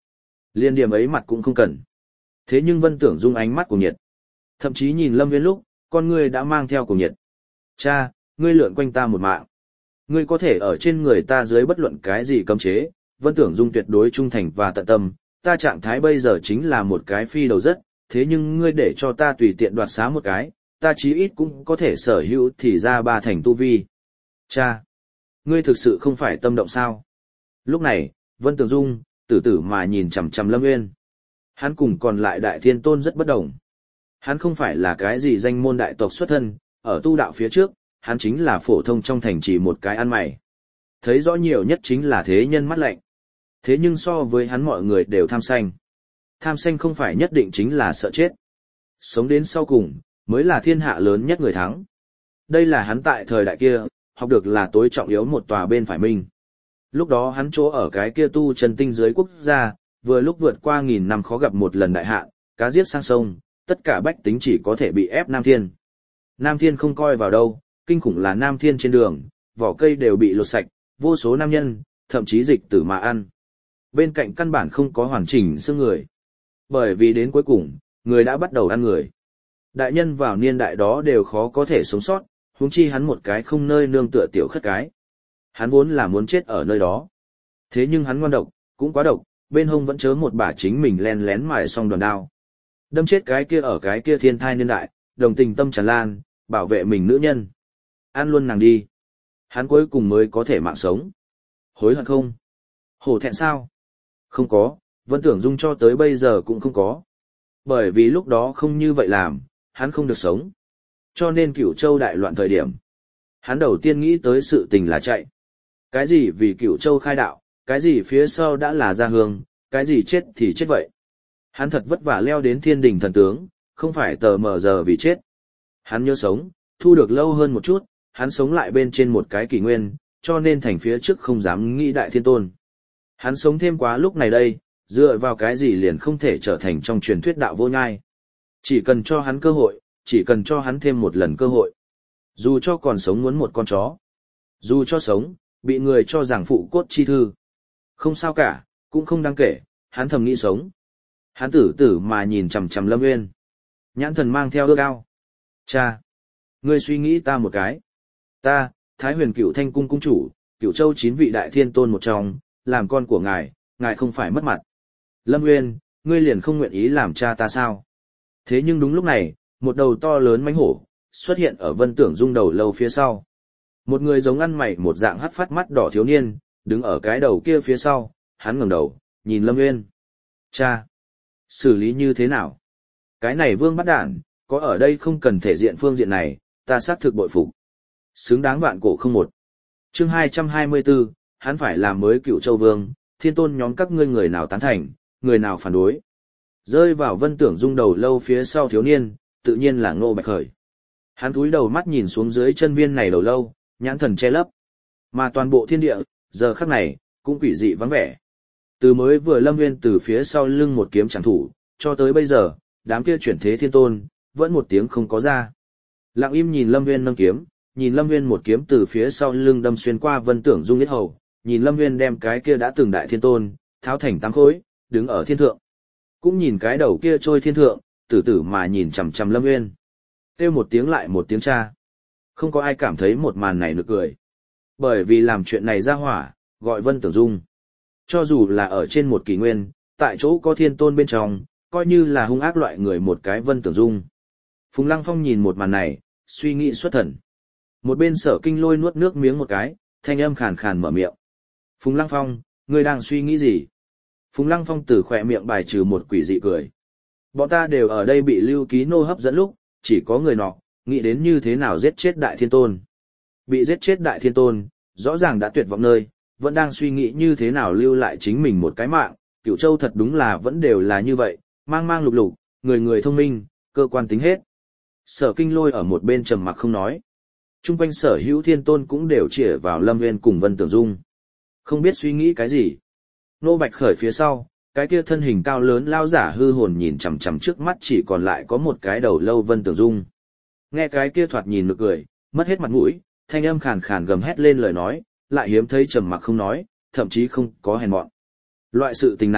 Liên điểm ấy mặt cũng không cần. Thế nhưng Vân Tưởng Dung ánh mắt của nhiệt. Thậm chí nhìn Lâm Viên lúc, con ngươi đã mang theo cùng nhiệt. Cha, ngươi lượn quanh ta một mạng. Ngươi có thể ở trên người ta dưới bất luận cái gì cấm chế, Vân Tưởng Dung tuyệt đối trung thành và tận tâm, ta trạng thái bây giờ chính là một cái phi đầu rất, thế nhưng ngươi để cho ta tùy tiện đoạt xá một cái, ta chí ít cũng có thể sở hữu thì ra ba thành tu vi. Cha, ngươi thực sự không phải tâm động sao? Lúc này, Vân Tưởng Dung, tử tử mà nhìn chằm chằm Lâm Nguyên. Hắn cùng còn lại đại thiên tôn rất bất đồng. Hắn không phải là cái gì danh môn đại tộc xuất thân, ở tu đạo phía trước, hắn chính là phổ thông trong thành chỉ một cái ăn mày. Thấy rõ nhiều nhất chính là thế nhân mắt lạnh. Thế nhưng so với hắn mọi người đều tham sanh. Tham sanh không phải nhất định chính là sợ chết. Sống đến sau cùng, mới là thiên hạ lớn nhất người thắng. Đây là hắn tại thời đại kia, học được là tối trọng yếu một tòa bên phải minh. Lúc đó hắn chỗ ở cái kia tu chân tinh dưới quốc gia, vừa lúc vượt qua nghìn năm khó gặp một lần đại hạn, cá giết sang sông, tất cả bách tính chỉ có thể bị ép Nam Thiên. Nam Thiên không coi vào đâu, kinh khủng là Nam Thiên trên đường, vỏ cây đều bị lột sạch, vô số nam nhân, thậm chí dịch tử mà ăn. Bên cạnh căn bản không có hoàn chỉnh xương người. Bởi vì đến cuối cùng, người đã bắt đầu ăn người. Đại nhân vào niên đại đó đều khó có thể sống sót, huống chi hắn một cái không nơi nương tựa tiểu khất cái. Hắn vốn là muốn chết ở nơi đó. Thế nhưng hắn ngoan độc, cũng quá độc, bên hông vẫn chớ một bả chính mình len lén mài xong đòn đao. Đâm chết cái kia ở cái kia thiên thai niên đại, đồng tình tâm tràn lan, bảo vệ mình nữ nhân. Ăn luôn nàng đi. Hắn cuối cùng mới có thể mạng sống. Hối hận không? Hổ thẹn sao? Không có, Vân Tưởng Dung cho tới bây giờ cũng không có. Bởi vì lúc đó không như vậy làm, hắn không được sống. Cho nên Cửu Châu đại loạn thời điểm. Hắn đầu tiên nghĩ tới sự tình là chạy. Cái gì vì Cửu Châu khai đạo, cái gì phía sau đã là gia hương, cái gì chết thì chết vậy. Hắn thật vất vả leo đến thiên đình thần tướng, không phải tờ mờ giờ vì chết. Hắn nhớ sống, thu được lâu hơn một chút, hắn sống lại bên trên một cái kỷ nguyên, cho nên thành phía trước không dám nghĩ đại thiên tôn. Hắn sống thêm quá lúc này đây, dựa vào cái gì liền không thể trở thành trong truyền thuyết đạo vô nhai. Chỉ cần cho hắn cơ hội, chỉ cần cho hắn thêm một lần cơ hội. Dù cho còn sống muốn một con chó. Dù cho sống, bị người cho rằng phụ cốt chi thư. Không sao cả, cũng không đáng kể, hắn thầm nghĩ sống. Hắn tử tử mà nhìn chằm chằm Lâm Nguyên. Nhãn thần mang theo ước ao. Cha! Ngươi suy nghĩ ta một cái. Ta, Thái Huyền Cửu Thanh Cung cung chủ, Cửu Châu chín vị đại thiên tôn một trong, làm con của ngài, ngài không phải mất mặt. Lâm Nguyên, ngươi liền không nguyện ý làm cha ta sao? Thế nhưng đúng lúc này, một đầu to lớn mãnh hổ, xuất hiện ở Vân Tưởng Dung đầu lâu phía sau. Một người giống ăn mày một dạng hắt phát mắt đỏ thiếu niên, đứng ở cái đầu kia phía sau, hắn ngẩng đầu, nhìn Lâm Nguyên. Cha! Xử lý như thế nào? Cái này vương bắt đản, có ở đây không cần thể diện phương diện này, ta xác thực bội phục. Xứng đáng vạn cổ không một. Chương hai trăm hai mươi tư, hắn phải làm mới Cửu Châu vương, thiên tôn nhóm các ngươi người nào tán thành, người nào phản đối. Rơi vào Vân Tưởng Dung đầu lâu phía sau thiếu niên, tự nhiên là Ngô Bạch Khởi. Hắn cúi đầu mắt nhìn xuống dưới chân viên này đầu lâu, nhãn thần che lấp. Mà toàn bộ thiên địa, giờ khắc này, cũng quỷ dị vắng vẻ. Từ mới vừa Lâm Nguyên từ phía sau lưng một kiếm chẳng thủ, cho tới bây giờ, đám kia chuyển thế thiên tôn, vẫn một tiếng không có ra. Lặng im nhìn Lâm Nguyên nâng kiếm, nhìn Lâm Nguyên một kiếm từ phía sau lưng đâm xuyên qua Vân Tưởng Dung yết hầu, nhìn Lâm Nguyên đem cái kia đã từng đại thiên tôn, tháo thành tám khối, đứng ở thiên thượng. Cũng nhìn cái đầu kia trôi thiên thượng, tử tử mà nhìn chằm chằm Lâm Nguyên. Kêu một tiếng lại một tiếng cha. Không có ai cảm thấy một màn này nực cười. Bởi vì làm chuyện này ra hỏa, gọi Vân Tưởng Dung. Cho dù là ở trên một kỷ nguyên, tại chỗ có thiên tôn bên trong, coi như là hung ác loại người một cái Vân Tưởng Dung. Phùng Lăng Phong nhìn một màn này, suy nghĩ xuất thần. Một bên Sở Kinh Lôi nuốt nước miếng một cái, thanh âm khàn khàn mở miệng. Phùng Lăng Phong, ngươi đang suy nghĩ gì? Phùng Lăng Phong từ khỏe miệng bài trừ một quỷ dị cười. Bọn ta đều ở đây bị Lưu Ký Nô hấp dẫn lúc, chỉ có người nọ, nghĩ đến như thế nào giết chết Đại Thiên Tôn. Bị giết chết Đại Thiên Tôn, rõ ràng đã tuyệt vọng nơi, vẫn đang suy nghĩ như thế nào lưu lại chính mình một cái mạng. Cửu Châu thật đúng là vẫn đều là như vậy, mang mang lục lục, người người thông minh, cơ quan tính hết. Sở Kinh Lôi ở một bên trầm mặc không nói. Trung quanh Sở Hữu Thiên Tôn cũng đều chĩa vào Lâm Nguyên cùng Vân Tưởng Dung. Không biết suy nghĩ cái gì. Nô Bạch Khởi phía sau, cái kia thân hình cao lớn lao giả hư hồn nhìn chằm chằm trước mắt chỉ còn lại có một cái đầu lâu Vân Tưởng Dung. Nghe cái kia thoạt nhìn nực cười, mất hết mặt mũi, thanh âm khàn khàn gầm hét lên lời nói, lại hiếm thấy trầm mặc không nói, thậm chí không có hèn mọn. Loại sự tình này,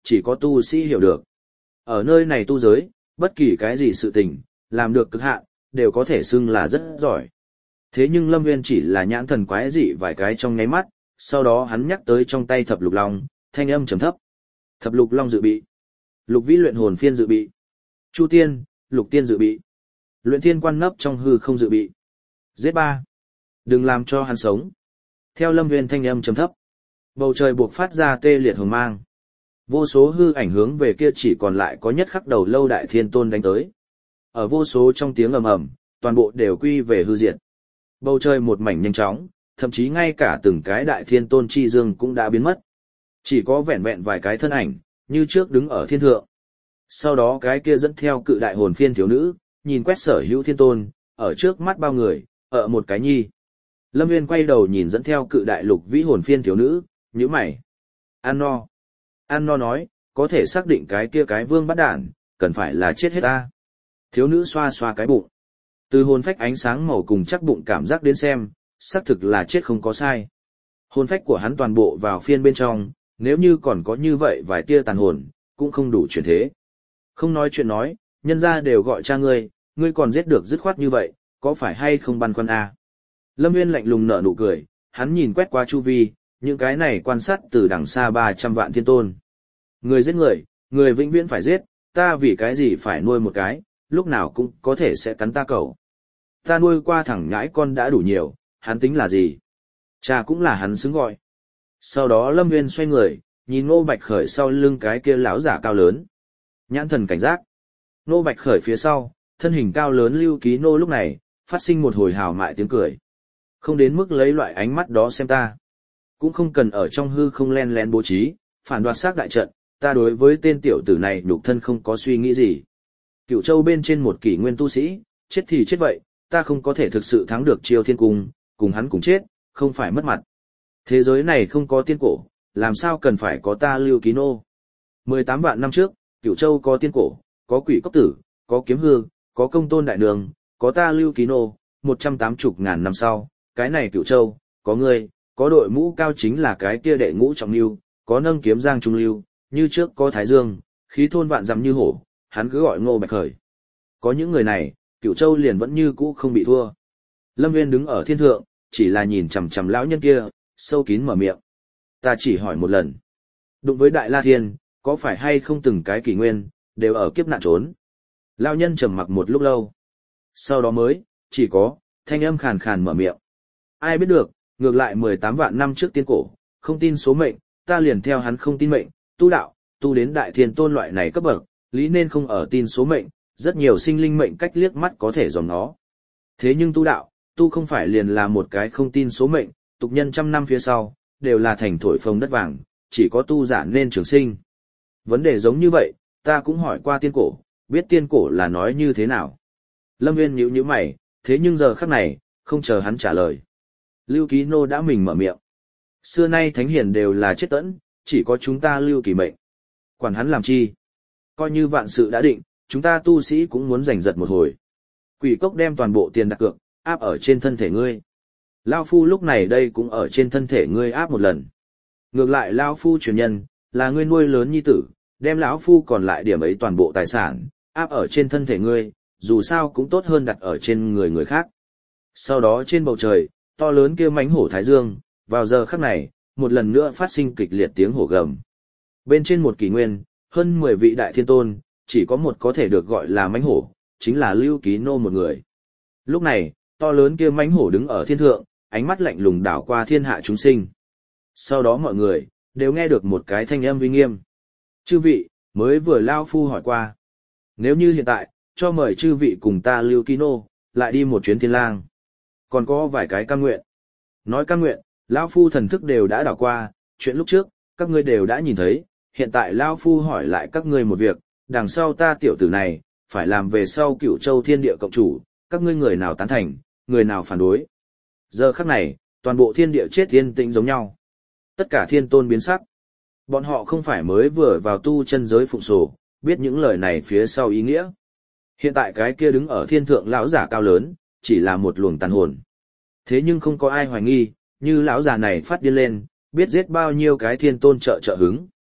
chỉ có tu sĩ hiểu được. Ở nơi này tu giới, bất kỳ cái gì sự tình, làm được cực hạn, đều có thể xưng là rất giỏi. Thế nhưng Lâm Nguyên chỉ là nhãn thần quái dị vài cái trong nháy mắt, sau đó hắn nhắc tới trong tay thập lục long, thanh âm trầm thấp. Thập lục long dự bị. Lục vĩ luyện hồn phiên dự bị. Chu tiên, lục tiên dự bị. Luyện thiên quan nấp trong hư không dự bị. Giết ba. Đừng làm cho hắn sống. Theo Lâm Nguyên thanh âm trầm thấp, bầu trời buộc phát ra tê liệt hồng mang. Vô số hư ảnh hướng về kia chỉ còn lại có nhất khắc đầu lâu đại thiên tôn đánh tới. Ở vô số trong tiếng ầm ầm, toàn bộ đều quy về hư diệt. Bầu trời một mảnh nhanh chóng, thậm chí ngay cả từng cái đại thiên tôn chi dương cũng đã biến mất. Chỉ có vẹn vẹn vài cái thân ảnh, như trước đứng ở thiên thượng. Sau đó cái kia dẫn theo cự đại hồn phiên thiếu nữ, nhìn quét sở hữu thiên tôn, ở trước mắt bao người, ở một cái nhi. Lâm Nguyên quay đầu nhìn dẫn theo cự đại lục vĩ hồn phiên thiếu nữ, nhíu mày. An no. An no nói, có thể xác định cái kia cái vương bắt đản, cần phải là chết hết ta. Thiếu nữ xoa xoa cái bụng. Từ hồn phách ánh sáng màu cùng chắc bụng cảm giác đến xem, xác thực là chết không có sai. Hồn phách của hắn toàn bộ vào phiên bên trong, nếu như còn có như vậy vài tia tàn hồn, cũng không đủ chuyển thế. Không nói chuyện nói, nhân ra đều gọi cha ngươi, ngươi còn giết được dứt khoát như vậy, có phải hay không băn khoăn à? Lâm Nguyên lạnh lùng nở nụ cười, hắn nhìn quét qua chu vi, những cái này quan sát từ đằng xa ba trăm vạn thiên tôn. Người giết người, người vĩnh viễn phải giết, ta vì cái gì phải nuôi một cái, lúc nào cũng có thể sẽ cắn ta cẩu. Ta nuôi qua thẳng nhãi con đã đủ nhiều, hắn tính là gì? Cha cũng là hắn xứng gọi. Sau đó Lâm Nguyên xoay người, nhìn Ngô Bạch Khởi sau lưng cái kia lão giả cao lớn. Nhãn thần cảnh giác. Ngô Bạch Khởi phía sau, thân hình cao lớn Lưu Ký Nô lúc này, phát sinh một hồi hào mại tiếng cười. Không đến mức lấy loại ánh mắt đó xem ta. Cũng không cần ở trong hư không len lén bố trí, phản đoạt xác đại trận, ta đối với tên tiểu tử này nhục thân không có suy nghĩ gì. Cửu Châu bên trên một kỷ nguyên tu sĩ, chết thì chết vậy, ta không có thể thực sự thắng được Triều Thiên Cung, cùng hắn cùng chết, không phải mất mặt. Thế giới này không có tiên cổ, làm sao cần phải có ta Lưu Ký Nô. mười tám vạn năm trước, Cửu Châu có tiên cổ, có quỷ cốc tử, có kiếm hương, có công tôn đại đường, có ta Lưu Ký Nô, một trăm tám mươi ngàn năm sau, cái này Cửu Châu, có ngươi, có đội mũ cao chính là cái kia đệ ngũ trọng lưu, có nâng kiếm giang trung lưu, như trước có Thái Dương, khí thôn vạn dặm như hổ, hắn cứ gọi Ngô Bạch Khởi. Có những người này, Cửu Châu liền vẫn như cũ không bị thua. Lâm Nguyên đứng ở thiên thượng, chỉ là nhìn chằm chằm lão nhân kia, sâu kín mở miệng. Ta chỉ hỏi một lần. Đụng với Đại La Thiên, có phải hay không từng cái kỷ nguyên, đều ở kiếp nạn trốn. Lão nhân trầm mặc một lúc lâu. Sau đó mới, chỉ có, thanh âm khàn khàn mở miệng. Ai biết được, ngược lại mười tám vạn năm trước tiên cổ, không tin số mệnh, ta liền theo hắn không tin mệnh, tu đạo, tu đến đại thiên tôn loại này cấp bậc, lý nên không ở tin số mệnh, rất nhiều sinh linh mệnh cách liếc mắt có thể dòm nó. Thế nhưng tu đạo, tu không phải liền là một cái không tin số mệnh, tục nhân trăm năm phía sau, đều là thành thổi phồng đất vàng, chỉ có tu giả nên trường sinh. Vấn đề giống như vậy, ta cũng hỏi qua tiên cổ, biết tiên cổ là nói như thế nào. Lâm Nguyên nhíu nhíu mày, thế nhưng giờ khắc này, không chờ hắn trả lời. Lưu Ký Nô đã mình mở miệng. Xưa nay thánh hiền đều là chết tẫn, chỉ có chúng ta lưu kỳ mệnh. Quản hắn làm chi? Coi như vạn sự đã định, chúng ta tu sĩ cũng muốn giành giật một hồi. Quỷ cốc đem toàn bộ tiền đặt cược, áp ở trên thân thể ngươi. Lao Phu lúc này đây cũng ở trên thân thể ngươi áp một lần. Ngược lại Lao Phu truyền nhân, là ngươi nuôi lớn nhi tử, đem lão Phu còn lại điểm ấy toàn bộ tài sản, áp ở trên thân thể ngươi, dù sao cũng tốt hơn đặt ở trên người người khác. Sau đó trên bầu trời, to lớn kia mãnh hổ Thái Dương, vào giờ khắc này, một lần nữa phát sinh kịch liệt tiếng hổ gầm. Bên trên một kỷ nguyên, hơn mười vị đại thiên tôn, chỉ có một có thể được gọi là mãnh hổ, chính là Lưu Ký Nô một người. Lúc này, to lớn kia mãnh hổ đứng ở thiên thượng, ánh mắt lạnh lùng đảo qua thiên hạ chúng sinh. Sau đó mọi người, đều nghe được một cái thanh âm uy nghiêm. Chư vị, mới vừa Lao Phu hỏi qua. Nếu như hiện tại, cho mời chư vị cùng ta Lưu Ký Nô, lại đi một chuyến thiên lang. Còn có vài cái cam nguyện. Nói cam nguyện, Lao Phu thần thức đều đã đảo qua, chuyện lúc trước, các ngươi đều đã nhìn thấy, hiện tại Lao Phu hỏi lại các ngươi một việc, đằng sau ta tiểu tử này, phải làm về sau Cửu Châu thiên địa cộng chủ, các ngươi người nào tán thành, người nào phản đối. Giờ khắc này, toàn bộ thiên địa chết yên tĩnh giống nhau. Tất cả thiên tôn biến sắc. Bọn họ không phải mới vừa vào tu chân giới phụng sổ, biết những lời này phía sau ý nghĩa. Hiện tại cái kia đứng ở thiên thượng lão giả cao lớn, chỉ là một luồng tàn hồn. Thế nhưng không có ai hoài nghi, như lão già này phát điên lên, biết giết bao nhiêu cái thiên tôn trợ trợ hứng.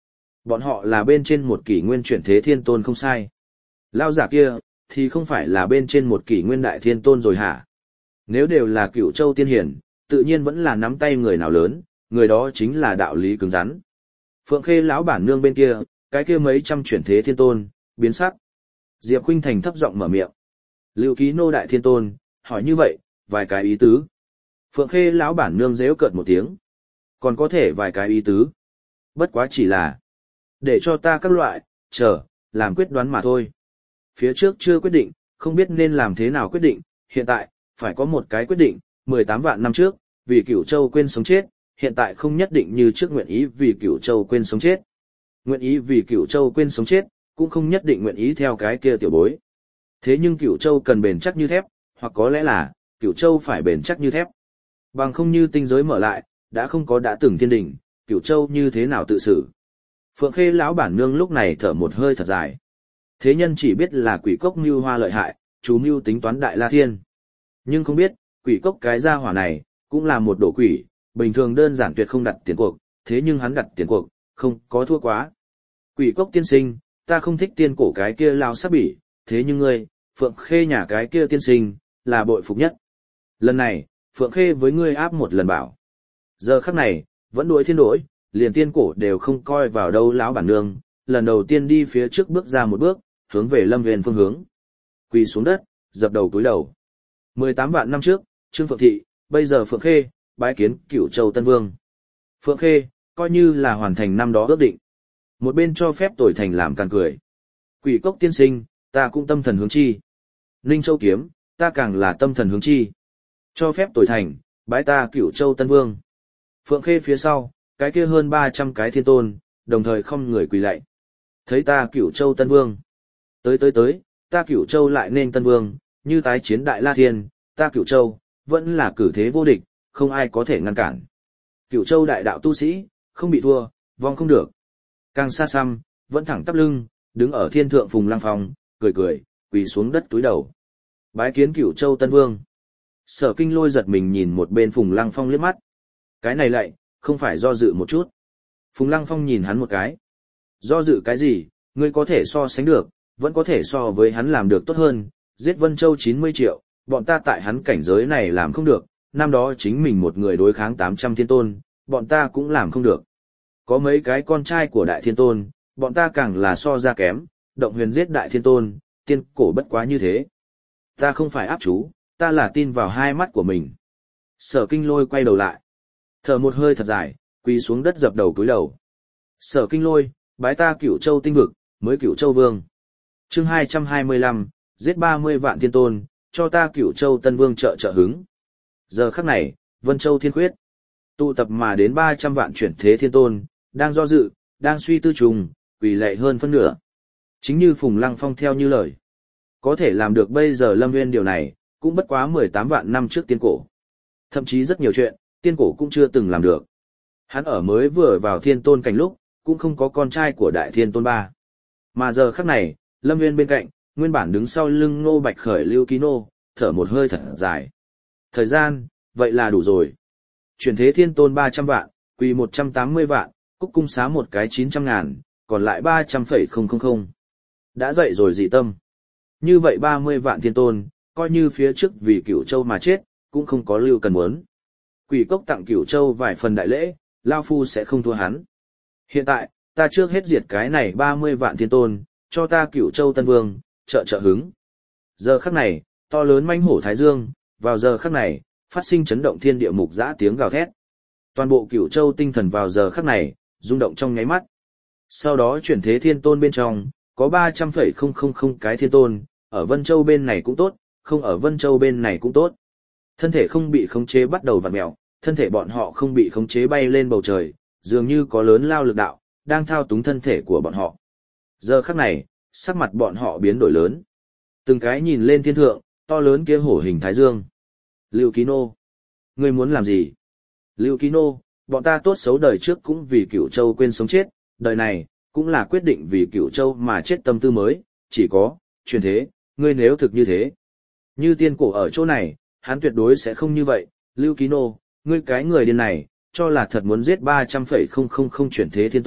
Bọn họ là bên trên một kỷ nguyên chuyển thế thiên tôn không sai. Lao giả kia, thì không phải là bên trên một kỷ nguyên đại thiên tôn rồi hả? Nếu đều là Cửu Châu tiên hiển, tự nhiên vẫn là nắm tay người nào lớn, người đó chính là đạo lý cứng rắn. Phượng Khê lão bản nương bên kia, cái kia mấy trăm chuyển thế thiên tôn, biến sắc. Diệp Khuynh Thành thấp giọng mở miệng. Lưu Ký Nô đại thiên tôn, hỏi như vậy, vài cái ý tứ. Phượng Khê lão bản nương giễu cợt một tiếng. Còn có thể vài cái ý tứ. Bất quá chỉ là, để cho ta các loại, chờ, làm quyết đoán mà thôi. Phía trước chưa quyết định, không biết nên làm thế nào quyết định, hiện tại, phải có một cái quyết định, mười tám vạn năm trước, vì Cửu Châu quên sống chết, hiện tại không nhất định như trước nguyện ý vì Cửu Châu quên sống chết. Nguyện ý vì Cửu Châu quên sống chết, cũng không nhất định nguyện ý theo cái kia tiểu bối. Thế nhưng Cửu Châu cần bền chắc như thép, hoặc có lẽ là, Cửu Châu phải bền chắc như thép. Bằng không như tinh giới mở lại, đã không có đã từng thiên đỉnh, Cửu Châu như thế nào tự xử. Phượng Khê lão bản nương lúc này thở một hơi thật dài. Thế nhân chỉ biết là quỷ cốc mưu hoa lợi hại, chú mưu tính toán đại la thiên. Nhưng không biết, quỷ cốc cái gia hỏa này, cũng là một đồ quỷ, bình thường đơn giản tuyệt không đặt tiền cuộc, thế nhưng hắn đặt tiền cuộc, không có thua quá. Quỷ cốc tiên sinh, ta không thích tiên cổ cái kia lao sắc bỉ, thế nhưng ngươi, Phượng Khê nhà cái kia tiên sinh, là bội phục nhất. Lần này, Phượng Khê với ngươi áp một lần bảo. Giờ khắc này, vẫn đuổi thiên đổi, liền tiên cổ đều không coi vào đâu lão bản nương, lần đầu tiên đi phía trước bước ra một bước, hướng về Lâm Nguyên phương hướng. Quỳ xuống đất, dập đầu túi đầu. mười tám vạn năm trước, Trương Phượng Thị, bây giờ Phượng Khê, bái kiến Cửu Châu Tân Vương. Phượng Khê, coi như là hoàn thành năm đó ước định. Một bên cho phép tuổi thành làm càng cười. Quỷ cốc tiên sinh, ta cũng tâm thần hướng chi. Ninh Châu Kiếm, ta càng là tâm thần hướng chi. Cho phép tuổi thành, bái ta Cửu Châu Tân Vương. Phượng Khê phía sau, cái kia hơn ba trăm cái thiên tôn, đồng thời không người quỳ lạy. Thấy ta Cửu Châu Tân Vương. Tới tới tới, ta Cửu Châu lại nên Tân Vương, như tái chiến đại la thiên, ta Cửu Châu, vẫn là cử thế vô địch, không ai có thể ngăn cản. Cửu Châu đại đạo tu sĩ, không bị thua, vong không được. Càng xa xăm, vẫn thẳng tắp lưng, đứng ở thiên thượng Phùng Lăng Phong, cười cười, quỳ xuống đất túi đầu. Bái kiến Cửu Châu Tân Vương. Sở Kinh Lôi giật mình nhìn một bên Phùng Lăng Phong liếc mắt. Cái này lại, không phải do dự một chút. Phùng Lăng Phong nhìn hắn một cái. Do dự cái gì, ngươi có thể so sánh được, vẫn có thể so với hắn làm được tốt hơn, giết Vân Châu chín mươi triệu, bọn ta tại hắn cảnh giới này làm không được, năm đó chính mình một người đối kháng tám trăm thiên tôn, bọn ta cũng làm không được. Có mấy cái con trai của đại thiên tôn, bọn ta càng là so ra kém, động huyền giết đại thiên tôn, tiên cổ bất quá như thế. Ta không phải áp chú, ta là tin vào hai mắt của mình. Sở Kinh Lôi quay đầu lại, thở một hơi thật dài, quỳ xuống đất dập đầu cúi đầu. Sở Kinh Lôi, bái ta Cửu Châu tinh vực, mới Cửu Châu Vương. Chương hai trăm hai mươi lăm, giết ba mươi vạn thiên tôn, cho ta Cửu Châu Tân Vương trợ trợ hứng. Giờ khắc này, Vân Châu Thiên Khuyết, tụ tập mà đến ba trăm vạn chuyển thế thiên tôn, đang do dự, đang suy tư trùng, quỳ lệ hơn phân nửa. Chính như Phùng Lăng Phong theo như lời. Có thể làm được bây giờ Lâm Nguyên điều này, cũng bất quá mười tám vạn năm trước tiên cổ. Thậm chí rất nhiều chuyện, tiên cổ cũng chưa từng làm được. Hắn ở mới vừa vào thiên tôn cảnh lúc, cũng không có con trai của đại thiên tôn ba. Mà giờ khắc này, Lâm Nguyên bên cạnh, nguyên bản đứng sau lưng Ngô Bạch Khởi Lưu Ký Nô, thở một hơi thật dài. Thời gian, vậy là đủ rồi. Chuyển thế thiên tôn ba trăm vạn, quỳ một trăm tám mươi vạn, cúc cung xá một cái chín trăm ngàn, còn lại ba trăm phẩy không không không. Đã dậy rồi dị tâm. Như vậy ba mươi vạn thiên tôn, coi như phía trước vì Cửu Châu mà chết, cũng không có lưu cần muốn. Quỷ cốc tặng Cửu Châu vài phần đại lễ, Lao Phu sẽ không thua hắn. Hiện tại, ta trước hết diệt cái này ba mươi vạn thiên tôn, cho ta Cửu Châu Tân Vương, trợ trợ hứng. Giờ khắc này, to lớn manh hổ Thái Dương, vào giờ khắc này, phát sinh chấn động thiên địa mục dã tiếng gào thét. Toàn bộ Cửu Châu tinh thần vào giờ khắc này, rung động trong nháy mắt. Sau đó chuyển thế thiên tôn bên trong, có ba trăm phẩy không không không cái thiên tôn, ở Vân Châu bên này cũng tốt, không ở Vân Châu bên này cũng tốt. Thân thể không bị khống chế bắt đầu vặn mèo, thân thể bọn họ không bị khống chế bay lên bầu trời, dường như có lớn lao lực đạo, đang thao túng thân thể của bọn họ. Giờ khắc này, sắc mặt bọn họ biến đổi lớn. Từng cái nhìn lên thiên thượng, to lớn kia hổ hình Thái Dương. Lưu Ký Nô, ngươi muốn làm gì? Lưu Ký Nô, bọn ta tốt xấu đời trước cũng vì Cửu Châu quên sống chết, đời này, cũng là quyết định vì Cửu Châu mà chết tâm tư mới, chỉ có, truyền thế, ngươi nếu thực như thế. Như tiên cổ ở chỗ này, hắn tuyệt đối sẽ không như vậy, Lưu Ký Nô, ngươi cái người điên này, cho là thật muốn giết ba trăm phẩy không không không chuyển thế thiên tôn,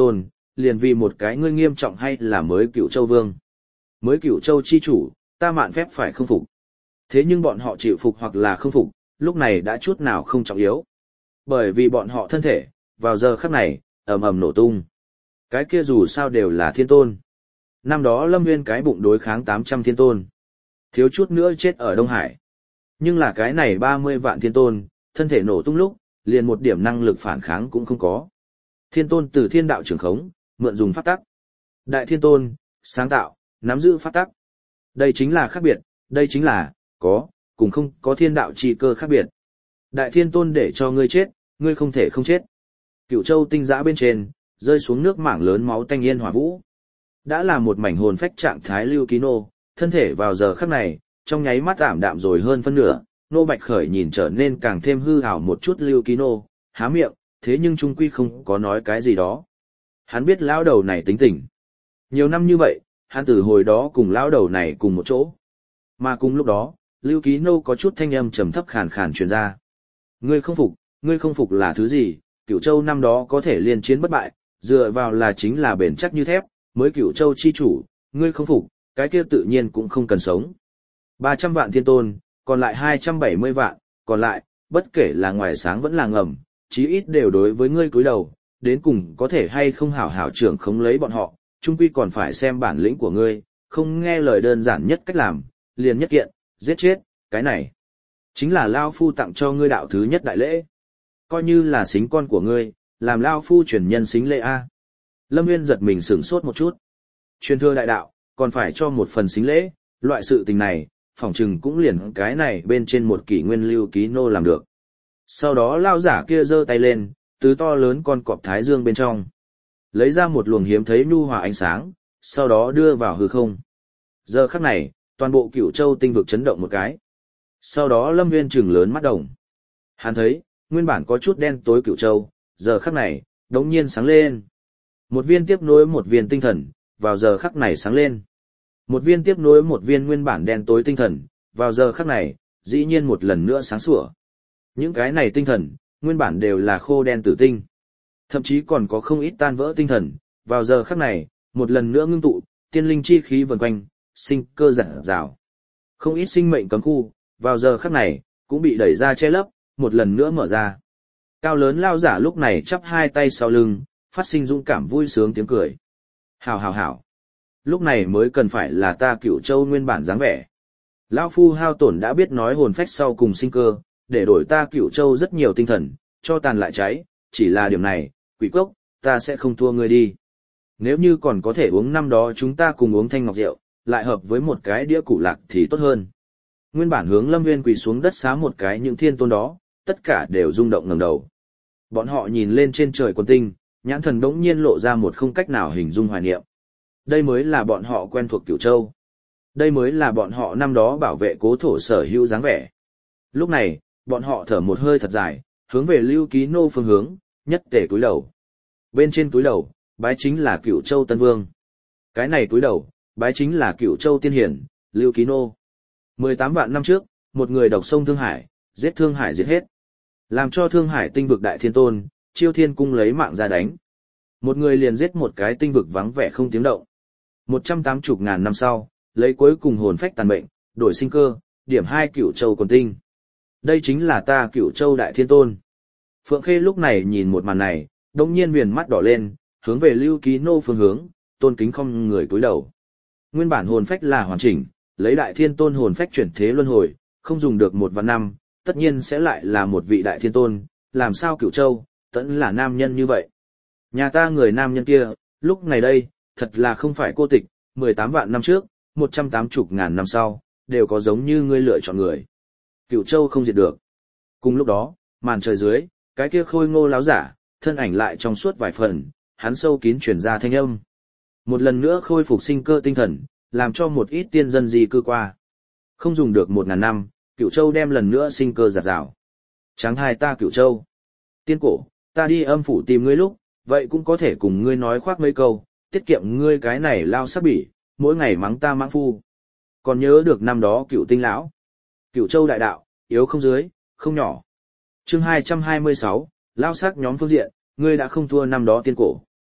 liền vì một cái ngươi nghiêm trọng hay là mới Cửu Châu vương. Mới Cửu Châu chi chủ, ta mạn phép phải không phục. Thế nhưng bọn họ chịu phục hoặc là không phục, lúc này đã chút nào không trọng yếu. Bởi vì bọn họ thân thể, vào giờ khắc này, ầm ầm nổ tung. Cái kia dù sao đều là thiên tôn. Năm đó Lâm Nguyên cái bụng đối kháng tám trăm thiên tôn. Thiếu chút nữa chết ở Đông Hải. Nhưng là cái này ba mươi vạn thiên tôn, thân thể nổ tung lúc, liền một điểm năng lực phản kháng cũng không có. Thiên tôn từ thiên đạo trường khống, mượn dùng pháp tắc. Đại thiên tôn, sáng tạo, nắm giữ pháp tắc. Đây chính là khác biệt, đây chính là, có, cùng không có thiên đạo chi cơ khác biệt. Đại thiên tôn để cho ngươi chết, ngươi không thể không chết. Cửu Châu tinh giã bên trên, rơi xuống nước mảng lớn máu tanh yên hỏa vũ. Đã là một mảnh hồn phách trạng thái Lưu Ký Nô, thân thể vào giờ khắc này, trong nháy mắt ảm đạm rồi hơn phân nửa, Nô Bạch Khởi nhìn trở nên càng thêm hư ảo một chút Lưu Ký Nô, há miệng, thế nhưng trung quy không có nói cái gì đó. Hắn biết lão đầu này tính tình. Nhiều năm như vậy, hắn từ hồi đó cùng lão đầu này cùng một chỗ. Mà cùng lúc đó, Lưu Ký Nô có chút thanh âm trầm thấp khàn khàn truyền ra. Ngươi không phục, ngươi không phục là thứ gì? Cửu Châu năm đó có thể liên chiến bất bại, dựa vào là chính là bền chắc như thép, mới Cửu Châu chi chủ, ngươi không phục, cái kia tự nhiên cũng không cần sống. ba trăm vạn thiên tôn, còn lại hai trăm bảy mươi vạn, còn lại, bất kể là ngoài sáng vẫn là ngầm, chí ít đều đối với ngươi cúi đầu, đến cùng có thể hay không hảo hảo trưởng khống lấy bọn họ, chung quy còn phải xem bản lĩnh của ngươi, không nghe lời đơn giản nhất cách làm, liền nhất kiện, giết chết, cái này. Chính là Lao Phu tặng cho ngươi đạo thứ nhất đại lễ. Coi như là xính con của ngươi, làm Lao Phu truyền nhân xính lễ A. Lâm Nguyên giật mình sửng sốt một chút. Truyền thừa đại đạo, còn phải cho một phần xính lễ, loại sự tình này, phỏng chừng cũng liền cái này bên trên một kỷ nguyên Lưu Ký Nô làm được. Sau đó Lao giả kia giơ tay lên, từ to lớn con cọp thái dương bên trong. Lấy ra một luồng hiếm thấy nhu hòa ánh sáng, sau đó đưa vào hư không. Giờ khắc này, toàn bộ Cửu Châu tinh vực chấn động một cái. Sau đó Lâm Nguyên trừng lớn mắt đồng. Hắn thấy, nguyên bản có chút đen tối Cửu Châu, giờ khắc này, đống nhiên sáng lên. Một viên tiếp nối một viên tinh thần, vào giờ khắc này sáng lên. Một viên tiếp nối một viên nguyên bản đen tối tinh thần, vào giờ khắc này, dĩ nhiên một lần nữa sáng sủa. Những cái này tinh thần, nguyên bản đều là khô đen tử tinh. Thậm chí còn có không ít tan vỡ tinh thần, vào giờ khắc này, một lần nữa ngưng tụ, tiên linh chi khí vần quanh, sinh cơ rạng rào. Không ít sinh mệnh cấm khu, vào giờ khắc này, cũng bị đẩy ra che lấp, một lần nữa mở ra. Cao lớn lao giả lúc này chắp hai tay sau lưng, phát sinh dũng cảm vui sướng tiếng cười. Hảo hảo hảo. Lúc này mới cần phải là ta Cửu Châu nguyên bản dáng vẻ. Lão Phu hao tổn đã biết nói hồn phách sau cùng sinh cơ, để đổi ta Cửu Châu rất nhiều tinh thần, cho tàn lại cháy, chỉ là điểm này, quỷ cốc, ta sẽ không thua ngươi đi. Nếu như còn có thể uống năm đó chúng ta cùng uống thanh ngọc rượu, lại hợp với một cái đĩa củ lạc thì tốt hơn. Nguyên bản hướng Lâm Nguyên quỳ xuống đất xá một cái những thiên tôn đó, tất cả đều rung động ngẩng đầu. Bọn họ nhìn lên trên trời quần tinh, nhãn thần đống nhiên lộ ra một không cách nào hình dung hoài niệm. Đây mới là bọn họ quen thuộc Cửu Châu. Đây mới là bọn họ năm đó bảo vệ cố thổ sở hữu dáng vẻ. Lúc này, bọn họ thở một hơi thật dài, hướng về Lưu Ký Nô phương hướng, nhất tề cúi đầu. Bên trên cúi đầu, bái chính là Cửu Châu Tân Vương. Cái này cúi đầu, bái chính là Cửu Châu Tiên Hiển, Lưu Ký Nô. mười tám vạn năm trước, một người độc sông Thương Hải, giết Thương Hải giết hết. Làm cho Thương Hải tinh vực đại thiên tôn, Chiêu Thiên cung lấy mạng ra đánh. Một người liền giết một cái tinh vực vắng vẻ không tiếng động. Một trăm tám mươi ngàn năm sau, lấy cuối cùng hồn phách tàn mệnh, đổi sinh cơ, điểm hai Cửu Châu quần tinh. Đây chính là ta Cửu Châu đại thiên tôn. Phượng Khê lúc này nhìn một màn này, đông nhiên viền mắt đỏ lên, hướng về Lưu Ký Nô phương hướng, tôn kính không người cúi đầu. Nguyên bản hồn phách là hoàn chỉnh, lấy đại thiên tôn hồn phách chuyển thế luân hồi, không dùng được một vạn năm, tất nhiên sẽ lại là một vị đại thiên tôn, làm sao Cửu Châu, tẫn là nam nhân như vậy. Nhà ta người nam nhân kia, lúc này đây, thật là không phải cô tịch, mười tám vạn năm trước, một trăm tám mươi ngàn năm sau, đều có giống như ngươi lựa chọn người. Cửu Châu không diệt được. Cùng lúc đó, màn trời dưới, cái kia khôi ngô láo giả, thân ảnh lại trong suốt vài phần, hắn sâu kín truyền ra thanh âm. Một lần nữa khôi phục sinh cơ tinh thần, làm cho một ít tiên dân di cư qua. Không dùng được một ngàn năm, Cửu Châu đem lần nữa sinh cơ giạt rào. Tráng hai ta Cửu Châu. Tiên cổ, ta đi âm phủ tìm ngươi lúc, vậy cũng có thể cùng ngươi nói khoác mấy câu, tiết kiệm ngươi cái này lao sắc bỉ, mỗi ngày mắng ta mãng phu. Còn nhớ được năm đó Cửu Tinh lão. Cửu Châu đại đạo, yếu không dưới, không nhỏ. Chương hai trăm hai mươi sáu, lao sắc nhóm phương diện, ngươi đã không thua năm đó tiên cổ.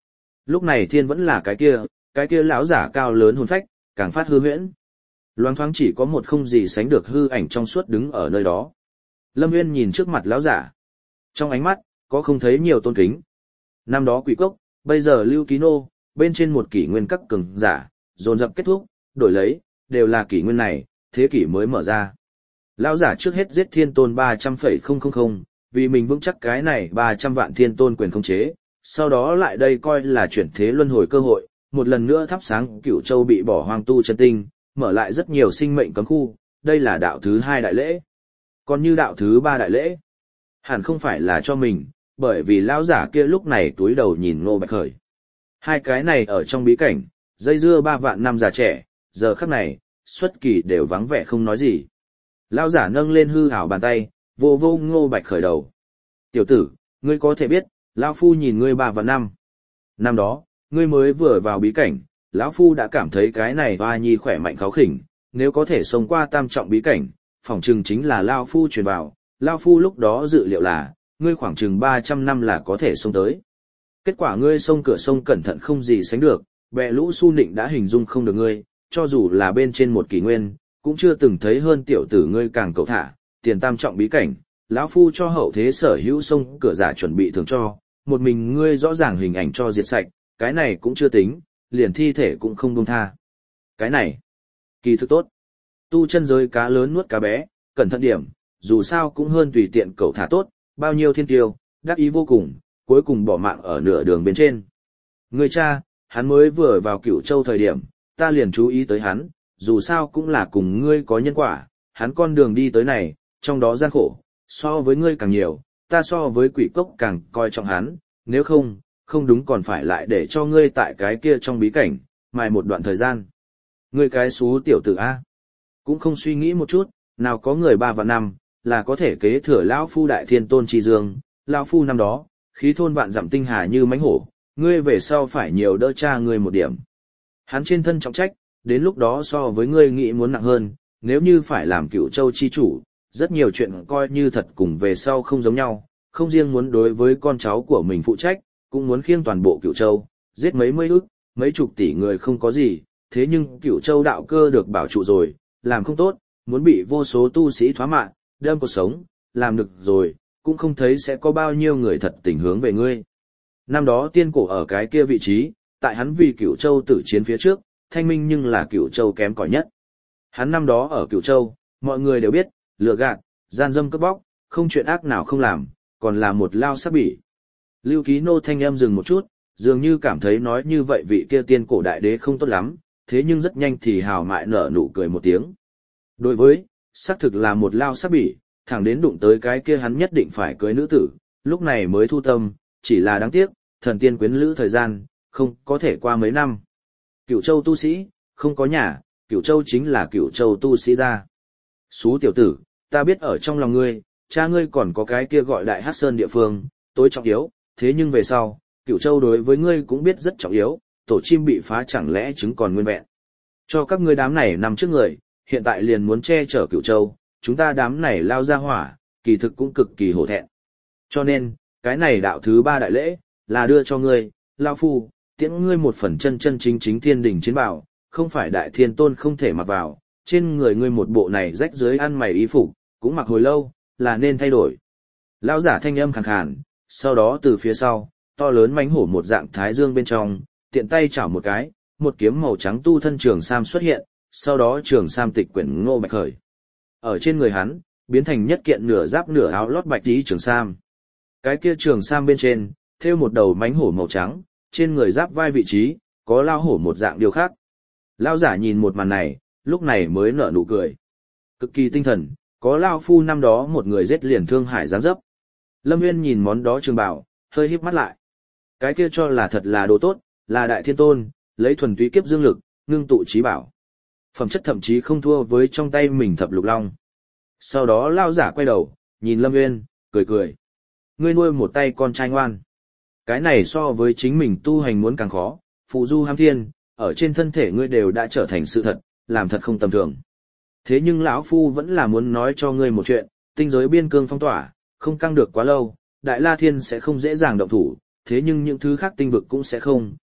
Lúc này thiên vẫn là cái kia, cái kia lão giả cao lớn hồn phách, càng phát hư huyễn. Loáng thoáng chỉ có một không gì sánh được hư ảnh trong suốt đứng ở nơi đó. Lâm Nguyên nhìn trước mặt lão giả. Trong ánh mắt, có không thấy nhiều tôn kính. Năm đó quỷ cốc, bây giờ lưu ký nô, bên trên một kỷ nguyên các cường giả, dồn dập kết thúc, đổi lấy, đều là kỷ nguyên này, thế kỷ mới mở ra. Lão giả trước hết giết thiên tôn ba trăm phẩy không không không, vì mình vững chắc cái này ba trăm vạn thiên tôn quyền khống chế, sau đó lại đây coi là chuyển thế luân hồi cơ hội, một lần nữa thắp sáng Cửu Châu bị bỏ hoang tu chân tinh, mở lại rất nhiều sinh mệnh cấm khu, đây là đạo thứ hai đại lễ. Còn như đạo thứ ba đại lễ, hẳn không phải là cho mình, bởi vì lão giả kia lúc này túi đầu nhìn Ngô Bạch Khởi. Hai cái này ở trong bí cảnh, dây dưa ba vạn năm già trẻ, giờ khắc này, xuất kỳ đều vắng vẻ không nói gì. Lão giả nâng lên hư ảo bàn tay, vô vô Ngô Bạch Khởi đầu. Tiểu tử, ngươi có thể biết, lão phu nhìn ngươi ba vạn năm. Năm đó, ngươi mới vừa vào bí cảnh, lão phu đã cảm thấy cái này hoa nhi khỏe mạnh kháo khỉnh, nếu có thể sống qua tam trọng bí cảnh, phỏng chừng chính là lão phu truyền vào, lão phu lúc đó dự liệu là, ngươi khoảng chừng ba trăm năm là có thể xông tới. Kết quả ngươi xông cửa sông cẩn thận không gì sánh được, bè lũ su nịnh đã hình dung không được ngươi, cho dù là bên trên một kỷ nguyên, cũng chưa từng thấy hơn tiểu tử ngươi càng cậu thả, tiền tam trọng bí cảnh, lão phu cho hậu thế sở hữu sông cửa giả chuẩn bị thường cho, một mình ngươi rõ ràng hình ảnh cho diệt sạch, cái này cũng chưa tính, liền thi thể cũng không buông tha. Cái này, kỳ thực tốt. Tu chân giới cá lớn nuốt cá bé, cẩn thận điểm, dù sao cũng hơn tùy tiện cậu thả tốt, bao nhiêu thiên tiêu, đắc ý vô cùng, cuối cùng bỏ mạng ở nửa đường bên trên. Người cha, hắn mới vừa vào Cửu Châu thời điểm, ta liền chú ý tới hắn, dù sao cũng là cùng ngươi có nhân quả, hắn con đường đi tới này, trong đó gian khổ, so với ngươi càng nhiều, ta so với quỷ cốc càng coi trọng hắn, nếu không, không đúng còn phải lại để cho ngươi tại cái kia trong bí cảnh, mài một đoạn thời gian. Ngươi cái xú tiểu tử A, cũng không suy nghĩ một chút, nào có người ba và năm, là có thể kế thừa lão phu đại thiên tôn chi dương, lão phu năm đó, khí thôn vạn dặm tinh hà như mãnh hổ, ngươi về sau phải nhiều đỡ cha ngươi một điểm. Hắn trên thân trọng trách, đến lúc đó so với ngươi nghĩ muốn nặng hơn, nếu như phải làm Cửu Châu chi chủ, rất nhiều chuyện coi như thật cùng về sau không giống nhau, không riêng muốn đối với con cháu của mình phụ trách, cũng muốn khiêng toàn bộ Cửu Châu, giết mấy mươi ức, mấy chục tỷ người không có gì, thế nhưng Cửu Châu đạo cơ được bảo trụ rồi, làm không tốt, muốn bị vô số tu sĩ thoá mạ, đâm cuộc sống, làm được rồi, cũng không thấy sẽ có bao nhiêu người thật tình hướng về ngươi. Năm đó tiên cổ ở cái kia vị trí, tại hắn vì Cửu Châu tử chiến phía trước, thanh minh nhưng là Cửu Châu kém cỏi nhất. Hắn năm đó ở Cửu Châu, mọi người đều biết, lừa gạt, gian dâm cướp bóc, không chuyện ác nào không làm, còn là một lao sắc bỉ. Lưu Ký Nô thanh âm dừng một chút, dường như cảm thấy nói như vậy vị kia tiên cổ đại đế không tốt lắm, thế nhưng rất nhanh thì hào mại nở nụ cười một tiếng. Đối với, xác thực là một lao sắc bỉ, thẳng đến đụng tới cái kia hắn nhất định phải cưới nữ tử, lúc này mới thu tâm, chỉ là đáng tiếc, thần tiên quyến lữ thời gian, không có thể qua mấy năm. Cửu Châu tu sĩ, không có nhà, Cửu Châu chính là Cửu Châu tu sĩ ra. Xú tiểu tử, ta biết ở trong lòng ngươi, cha ngươi còn có cái kia gọi Đại Hắc Sơn địa phương, tối trọng yếu, thế nhưng về sau, Cửu Châu đối với ngươi cũng biết rất trọng yếu, tổ chim bị phá chẳng lẽ trứng còn nguyên vẹn. Cho các ngươi đám này nằm trước người, hiện tại liền muốn che chở Cửu Châu, chúng ta đám này lao ra hỏa, kỳ thực cũng cực kỳ hổ thẹn. Cho nên, cái này đạo thứ ba đại lễ, là đưa cho ngươi, lao phu, tiễn ngươi một phần chân chân chính chính thiên đình chiến bảo, không phải đại thiên tôn không thể mặc vào, trên người ngươi một bộ này rách dưới ăn mày y phục, cũng mặc hồi lâu, là nên thay đổi. Lão giả thanh âm khàn khàn, sau đó từ phía sau, to lớn mãnh hổ một dạng thái dương bên trong, tiện tay chảo một cái, một kiếm màu trắng tu thân trường sam xuất hiện, sau đó trường sam tịch quyển Ngô Bạch Khởi. Ở trên người hắn, biến thành nhất kiện nửa giáp nửa áo lót bạch tí trường sam. Cái kia trường sam bên trên, thêu một đầu mãnh hổ màu trắng, trên người giáp vai vị trí, có lao hổ một dạng điều khác. Lão giả nhìn một màn này, lúc này mới nở nụ cười. Cực kỳ tinh thần, có lao phu năm đó một người giết liền Thương Hải giáng dấp. Lâm Nguyên nhìn món đó trường bảo, hơi híp mắt lại. Cái kia cho là thật là đồ tốt, là đại thiên tôn, lấy thuần túy kiếp dương lực, ngưng tụ trí bảo. Phẩm chất thậm chí không thua với trong tay mình thập lục long. Sau đó lao giả quay đầu, nhìn Lâm Nguyên, cười cười. Ngươi nuôi một tay con trai ngoan. Cái này so với chính mình tu hành muốn càng khó, phụ du ham thiên, ở trên thân thể ngươi đều đã trở thành sự thật, làm thật không tầm thường. Thế nhưng lão phu vẫn là muốn nói cho ngươi một chuyện, tinh giới biên cương phong tỏa, không căng được quá lâu, Đại La Thiên sẽ không dễ dàng động thủ, thế nhưng những thứ khác tinh vực cũng sẽ không,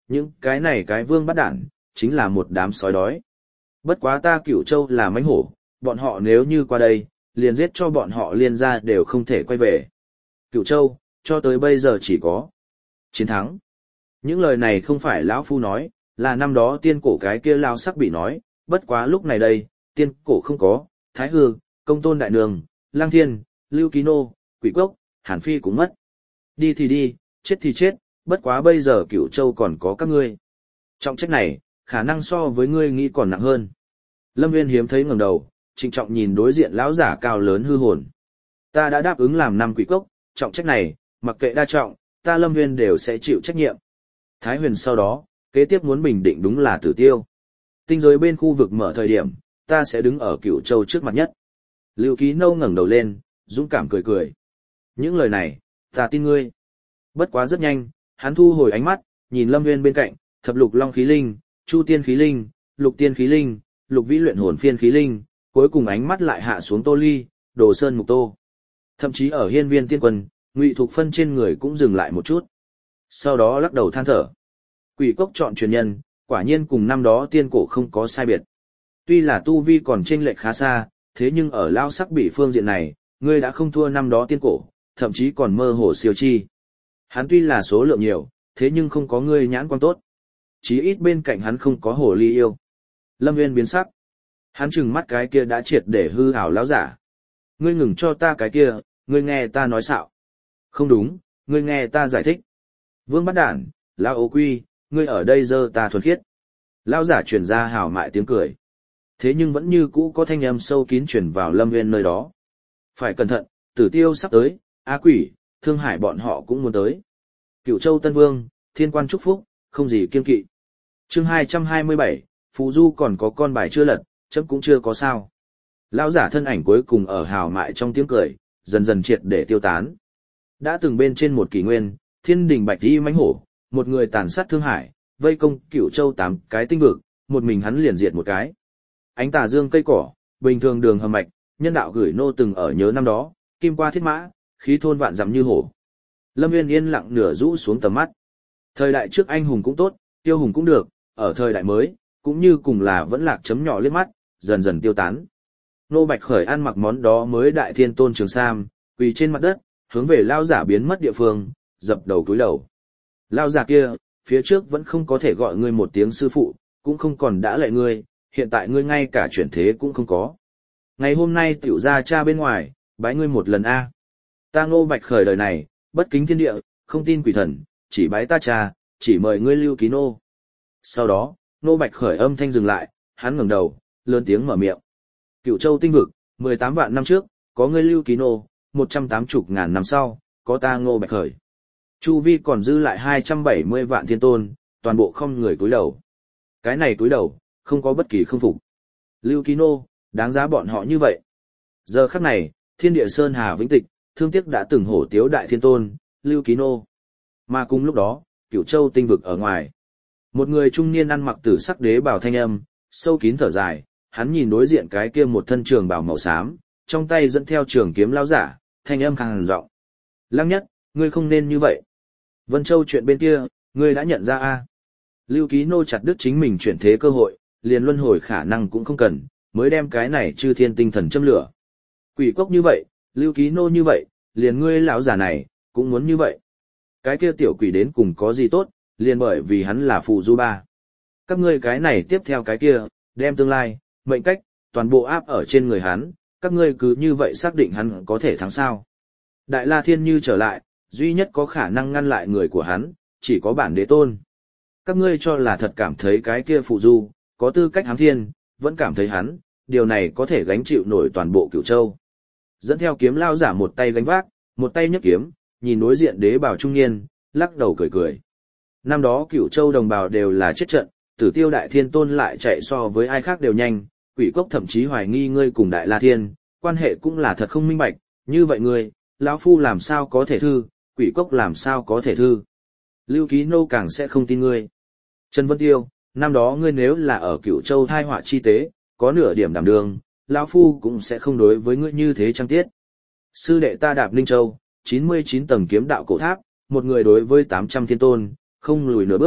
những cái này cái vương bắt đản, chính là một đám sói đói. Bất quá ta Cửu Châu là mãnh hổ, bọn họ nếu như qua đây, liền giết cho bọn họ liên ra đều không thể quay về. Cửu Châu, cho tới bây giờ chỉ có chiến thắng. Những lời này không phải lão phu nói, là năm đó tiên cổ cái kia lao sắc bị nói, bất quá lúc này đây, tiên cổ không có, Thái Hư, Công Tôn Đại Nương, Lang Thiên, Lưu Ký Nô, Quỷ Cốc, Hàn Phi cũng mất. Đi thì đi, chết thì chết, bất quá bây giờ Cửu Châu còn có các ngươi. Trọng trách này, khả năng so với ngươi nghĩ còn nặng hơn. Lâm Nguyên hiếm thấy ngẩng đầu, trịnh trọng nhìn đối diện lão giả cao lớn hư hồn. Ta đã đáp ứng làm năm Quỷ Cốc, trọng trách này, mặc kệ đa trọng, ta Lâm Nguyên đều sẽ chịu trách nhiệm. Thái Huyền sau đó, kế tiếp muốn bình định đúng là Tử Tiêu. Tinh giới bên khu vực mở thời điểm, ta sẽ đứng ở Cửu Châu trước mặt nhất. Lưu Ký Nâu ngẩng đầu lên, dũng cảm cười cười. Những lời này, ta tin ngươi. Bất quá rất nhanh, hắn thu hồi ánh mắt, nhìn Lâm Nguyên bên cạnh, thập lục long khí linh, chu tiên khí linh, lục tiên khí linh, lục vĩ luyện hồn phiên khí linh, cuối cùng ánh mắt lại hạ xuống Tô Ly, Đồ Sơn Mục Tô. Thậm chí ở hiên viên tiên quân, Ngụy Thục Phân trên người cũng dừng lại một chút. Sau đó lắc đầu than thở. Quỷ Cốc chọn truyền nhân, quả nhiên cùng năm đó tiên cổ không có sai biệt. Tuy là tu vi còn chênh lệch khá xa, thế nhưng ở lao sắc bị phương diện này, ngươi đã không thua năm đó tiên cổ, thậm chí còn mơ hồ siêu chi. Hắn tuy là số lượng nhiều, thế nhưng không có ngươi nhãn quan tốt. Chí ít bên cạnh hắn không có hồ ly yêu. Lâm Nguyên biến sắc. Hắn trừng mắt cái kia đã triệt để hư ảo lão giả. Ngươi ngừng cho ta cái kia, ngươi nghe ta nói xạo. Không đúng, ngươi nghe ta giải thích. Vương bắt đản, lão ô quy, ngươi ở đây dơ ta thuần khiết. Lão giả truyền ra hào mại tiếng cười. Thế nhưng vẫn như cũ có thanh âm sâu kín truyền vào Lâm Nguyên nơi đó. Phải cẩn thận, Tử Tiêu sắp tới, Á Quỷ, Thương Hải bọn họ cũng muốn tới. Cửu Châu Tân Vương, thiên quan chúc phúc, không gì kiên kỵ. Chương hai trăm hai mươi bảy, Phù Du còn có con bài chưa lật, chấm cũng chưa có sao. Lão giả thân ảnh cuối cùng ở hào mại trong tiếng cười, dần dần triệt để tiêu tán. Đã từng bên trên một kỷ nguyên, thiên đình bạch đi mãnh hổ, một người tàn sát Thương Hải, vây công Cửu Châu tám cái tinh vực, một mình hắn liền diệt một cái. Ánh tà dương cây cỏ, bình thường đường hầm mạch, nhân đạo gửi nô từng ở nhớ năm đó, kim qua thiết mã, khí thôn vạn dặm như hổ. Lâm Nguyên yên lặng nửa rũ xuống tầm mắt. Thời đại trước anh hùng cũng tốt, tiêu hùng cũng được, ở thời đại mới, cũng như cùng là vẫn lạc chấm nhỏ liếc mắt, dần dần tiêu tán. Nô Bạch Khởi ăn mặc món đó mới đại thiên tôn trường sam, quỳ trên mặt đất, hướng về lao giả biến mất địa phương, dập đầu cúi đầu. Lao giả kia, phía trước vẫn không có thể gọi ngươi một tiếng sư phụ, cũng không còn đã lệ ngươi, hiện tại ngươi ngay cả chuyển thế cũng không có. Ngày hôm nay tiểu ra cha bên ngoài, bái ngươi một lần a. Ta Ngô Bạch Khởi đời này, bất kính thiên địa, không tin quỷ thần, chỉ bái ta cha, chỉ mời ngươi Lưu Ký Nô. Sau đó, Ngô Bạch Khởi âm thanh dừng lại, hắn ngẩng đầu, lớn tiếng mở miệng. Cửu Châu tinh vực, mười tám vạn năm trước, có ngươi Lưu Ký Nô, một trăm tám mươi ngàn năm sau, có ta Ngô Bạch Khởi. Chu vi còn dư lại hai trăm bảy mươi vạn thiên tôn, toàn bộ không người cúi đầu. Cái này cúi đầu, không có bất kỳ không phục. Lưu Ký Nô, đáng giá bọn họ như vậy. Giờ khắc này, thiên địa sơn hà vĩnh tịch, thương tiếc đã từng hổ tiếu đại thiên tôn, Lưu Ký Nô. Mà cùng lúc đó, Cửu Châu tinh vực ở ngoài. Một người trung niên ăn mặc tử sắc đế bào thanh âm, sâu kín thở dài, hắn nhìn đối diện cái kia một thân trường bào màu xám, trong tay dẫn theo trường kiếm lao giả, thanh âm khàn giọng. Lăng Nhất, ngươi không nên như vậy. Vân Châu chuyện bên kia, ngươi đã nhận ra a? Lưu Ký Nô chặt đứt chính mình chuyển thế cơ hội, liền luân hồi khả năng cũng không cần, mới đem cái này chư thiên tinh thần châm lửa. Quỷ Cốc như vậy, Lưu Ký Nô như vậy, liền ngươi lão giả này, cũng muốn như vậy. Cái kia tiểu quỷ đến cùng có gì tốt, liền bởi vì hắn là Phù Du ba. Các ngươi cái này tiếp theo cái kia, đem tương lai, mệnh cách, toàn bộ áp ở trên người hắn, các ngươi cứ như vậy xác định hắn có thể thắng sao. Đại La Thiên Như trở lại, duy nhất có khả năng ngăn lại người của hắn, chỉ có bản đế tôn. Các ngươi cho là thật cảm thấy cái kia Phù Du, có tư cách hám thiên, vẫn cảm thấy hắn, điều này có thể gánh chịu nổi toàn bộ Cửu Châu. Dẫn theo kiếm lao giả một tay gánh vác, một tay nhấc kiếm, nhìn đối diện đế bào trung niên, lắc đầu cười cười. Năm đó Cửu Châu đồng bào đều là chết trận, Tử Tiêu đại thiên tôn lại chạy so với ai khác đều nhanh, Quỷ Cốc thậm chí hoài nghi ngươi cùng Đại La Thiên, quan hệ cũng là thật không minh bạch, như vậy ngươi, lão phu làm sao có thể thư, Quỷ Cốc làm sao có thể thư. Lưu Ký Nô càng sẽ không tin ngươi. Trần Vân Tiêu, năm đó ngươi nếu là ở Cửu Châu thai họa chi tế, có nửa điểm đảm đường, lão phu cũng sẽ không đối với ngươi như thế trang tiết. Sư đệ ta đạp Ninh Châu, chín mươi chín tầng kiếm đạo cổ tháp, một người đối với tám trăm thiên tôn, không lùi nửa bước,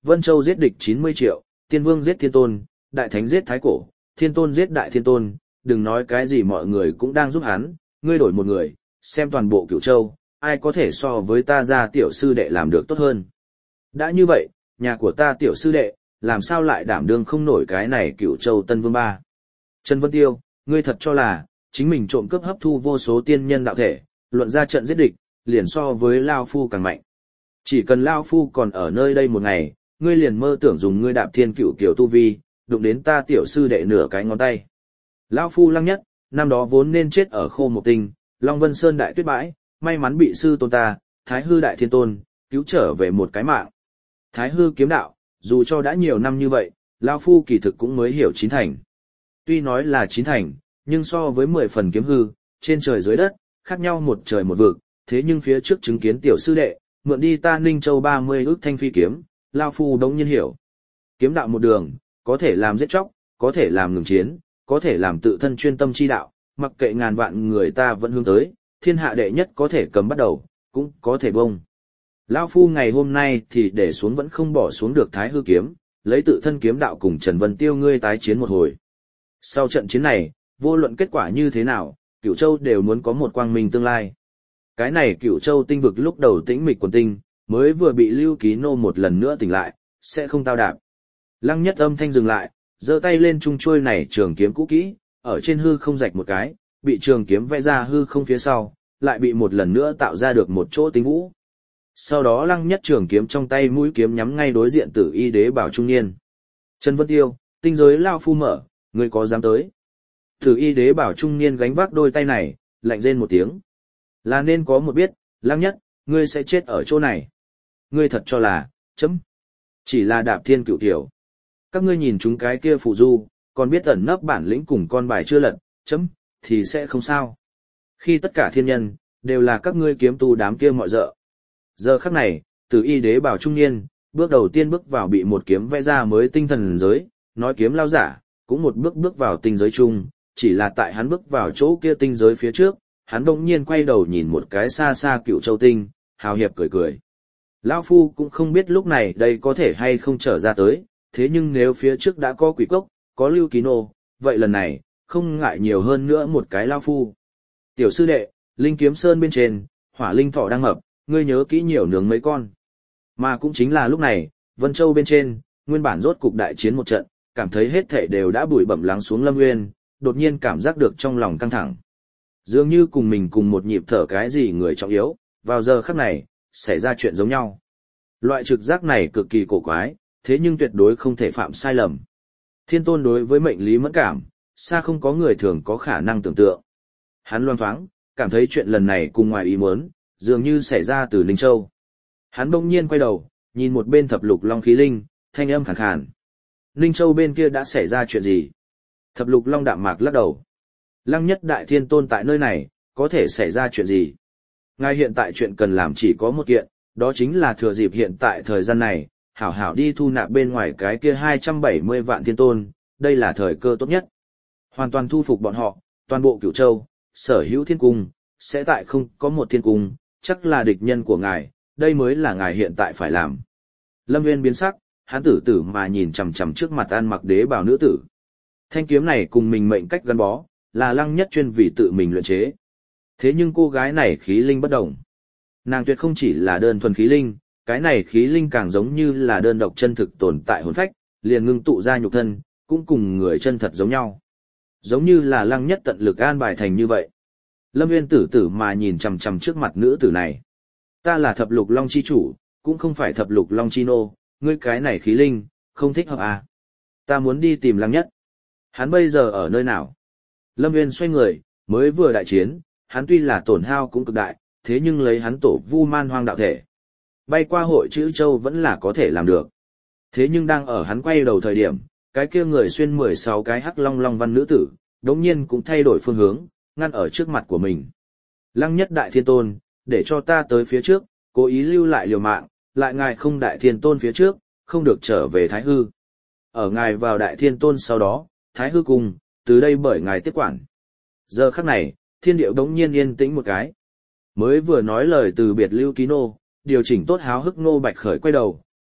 Vân Châu giết địch chín mươi triệu, Tiên Vương giết Thiên Tôn, Đại Thánh giết Thái Cổ, Thiên Tôn giết Đại Thiên Tôn, đừng nói cái gì mọi người cũng đang giúp hắn, ngươi đổi một người, xem toàn bộ Cửu Châu, ai có thể so với ta ra tiểu sư đệ làm được tốt hơn. Đã như vậy, nhà của ta tiểu sư đệ, làm sao lại đảm đương không nổi cái này Cửu Châu Tân Vương ba. Trần Vân Tiêu, ngươi thật cho là, chính mình trộm cướp hấp thu vô số tiên nhân đạo thể, luận ra trận giết địch, liền so với Lao Phu càng mạnh. Chỉ cần Lao Phu còn ở nơi đây một ngày, ngươi liền mơ tưởng dùng ngươi đạp thiên cửu kiểu tu vi, đụng đến ta tiểu sư đệ nửa cái ngón tay. Lao Phu Lăng Nhất, năm đó vốn nên chết ở Khô Một Tinh, Long Vân Sơn đại tuyết bãi, may mắn bị sư tôn ta, Thái Hư đại thiên tôn, cứu trở về một cái mạng. Thái Hư kiếm đạo, dù cho đã nhiều năm như vậy, Lao Phu kỳ thực cũng mới hiểu chín thành. Tuy nói là chín thành, nhưng so với mười phần kiếm hư, trên trời dưới đất, khác nhau một trời một vực, thế nhưng phía trước chứng kiến tiểu sư đệ, mượn đi ta Ninh Châu ba mươi ước thanh phi kiếm, Lao Phu đống nhiên hiểu. Kiếm đạo một đường, có thể làm giết chóc, có thể làm ngừng chiến, có thể làm tự thân chuyên tâm chi đạo, mặc kệ ngàn vạn người ta vẫn hướng tới, thiên hạ đệ nhất có thể cầm bắt đầu, cũng có thể bông. Lao Phu ngày hôm nay thì để xuống vẫn không bỏ xuống được Thái Hư kiếm, lấy tự thân kiếm đạo cùng Trần Vân Tiêu ngươi tái chiến một hồi. Sau trận chiến này, vô luận kết quả như thế nào, Cửu Châu đều muốn có một quang minh tương lai. Cái này Cửu Châu tinh vực lúc đầu tĩnh mịch quần tinh, mới vừa bị Lưu Ký Nô một lần nữa tỉnh lại, sẽ không tao đạp. Lăng Nhất âm thanh dừng lại, giơ tay lên trung chuôi này trường kiếm cũ kỹ, ở trên hư không rạch một cái, bị trường kiếm vẽ ra hư không phía sau, lại bị một lần nữa tạo ra được một chỗ tinh vũ. Sau đó Lăng Nhất trường kiếm trong tay mũi kiếm nhắm ngay đối diện Tử Y Đế Bảo trung niên. Trần Vân Tiêu, tinh giới Lao Phu mở, ngươi có dám tới? Tử Y Đế Bảo trung niên gánh vác đôi tay này, lạnh rên một tiếng. Là nên có một biết, Lăng Nhất, ngươi sẽ chết ở chỗ này. Ngươi thật cho là, chấm. Chỉ là đạp thiên cửu tiểu. Các ngươi nhìn chúng cái kia phụ du, còn biết ẩn nấp bản lĩnh cùng con bài chưa lật, chấm, thì sẽ không sao. Khi tất cả thiên nhân, đều là các ngươi kiếm tu đám kia mọi dợ. Giờ khắc này, Tử Y Đế Bảo trung niên, bước đầu tiên bước vào bị một kiếm vẽ ra mới tinh thần giới, nói kiếm lao giả, cũng một bước bước vào tinh giới chung, chỉ là tại hắn bước vào chỗ kia tinh giới phía trước, hắn đột nhiên quay đầu nhìn một cái xa xa Cửu Châu tinh, hào hiệp cười cười. Lão Phu cũng không biết lúc này đây có thể hay không trở ra tới, thế nhưng nếu phía trước đã có Quỷ Cốc, có Lưu Ký Nô, vậy lần này, không ngại nhiều hơn nữa một cái Lão Phu. Tiểu sư đệ, Linh Kiếm Sơn bên trên, hỏa linh thỏ đang mập, ngươi nhớ kỹ nhiều nướng mấy con. Mà cũng chính là lúc này, Vân Châu bên trên, nguyên bản rốt cục đại chiến một trận, cảm thấy hết thảy đều đã bụi bẩm lắng xuống Lâm Nguyên, đột nhiên cảm giác được trong lòng căng thẳng. Dường như cùng mình cùng một nhịp thở cái gì người trọng yếu, vào giờ khắc này, xảy ra chuyện giống nhau. Loại trực giác này cực kỳ cổ quái, thế nhưng tuyệt đối không thể phạm sai lầm. Thiên Tôn đối với mệnh lý mẫn cảm, xa không có người thường có khả năng tưởng tượng. Hắn loang thoáng, cảm thấy chuyện lần này cùng ngoài ý muốn, dường như xảy ra từ Ninh Châu. Hắn bỗng nhiên quay đầu, nhìn một bên thập lục long khí linh, thanh âm khàn khàn. Ninh Châu bên kia đã xảy ra chuyện gì? Thập lục long đạm mạc lắc đầu. Lăng Nhất Đại Thiên Tôn tại nơi này, có thể xảy ra chuyện gì? Ngài hiện tại chuyện cần làm chỉ có một kiện, đó chính là thừa dịp hiện tại thời gian này, hảo hảo đi thu nạp bên ngoài cái kia hai trăm bảy mươi vạn thiên tôn, đây là thời cơ tốt nhất. Hoàn toàn thu phục bọn họ, toàn bộ Cửu Châu, sở hữu thiên cung, sẽ tại không có một thiên cung, chắc là địch nhân của ngài, đây mới là ngài hiện tại phải làm. Lâm Nguyên biến sắc, hắn tử tử mà nhìn chằm chằm trước mặt ăn mặc đế bào nữ tử. Thanh kiếm này cùng mình mệnh cách gắn bó, là Lăng Nhất chuyên vì tự mình luyện chế. Thế nhưng cô gái này khí linh bất đồng. Nàng tuyệt không chỉ là đơn thuần khí linh, cái này khí linh càng giống như là đơn độc chân thực tồn tại hồn phách, liền ngưng tụ ra nhục thân, cũng cùng người chân thật giống nhau. Giống như là Lăng Nhất tận lực an bài thành như vậy. Lâm Nguyên tử tử mà nhìn chằm chằm trước mặt nữ tử này. Ta là thập lục long chi chủ, cũng không phải thập lục long chi nô, ngươi cái này khí linh, không thích hợp à. Ta muốn đi tìm Lăng Nhất. Hắn bây giờ ở nơi nào? Lâm Nguyên xoay người, mới vừa đại chiến, hắn tuy là tổn hao cũng cực đại, thế nhưng lấy hắn tổ vu man hoang đạo thể. Bay qua hội chữ châu vẫn là có thể làm được. Thế nhưng đang ở hắn quay đầu thời điểm, cái kia người xuyên mười sáu cái hắc long long văn nữ tử, đống nhiên cũng thay đổi phương hướng, ngăn ở trước mặt của mình. Lăng Nhất Đại Thiên Tôn, để cho ta tới phía trước, cố ý lưu lại liều mạng, lại ngài không Đại Thiên Tôn phía trước, không được trở về Thái Hư. Ở ngài vào Đại Thiên Tôn sau đó, Thái Hư cùng, từ đây bởi ngài tiếp quản. Giờ khắc này, thiên điệu đống nhiên yên tĩnh một cái. Mới vừa nói lời từ biệt Lưu Ký Nô, điều chỉnh tốt háo hức Nô Bạch Khởi quay đầu,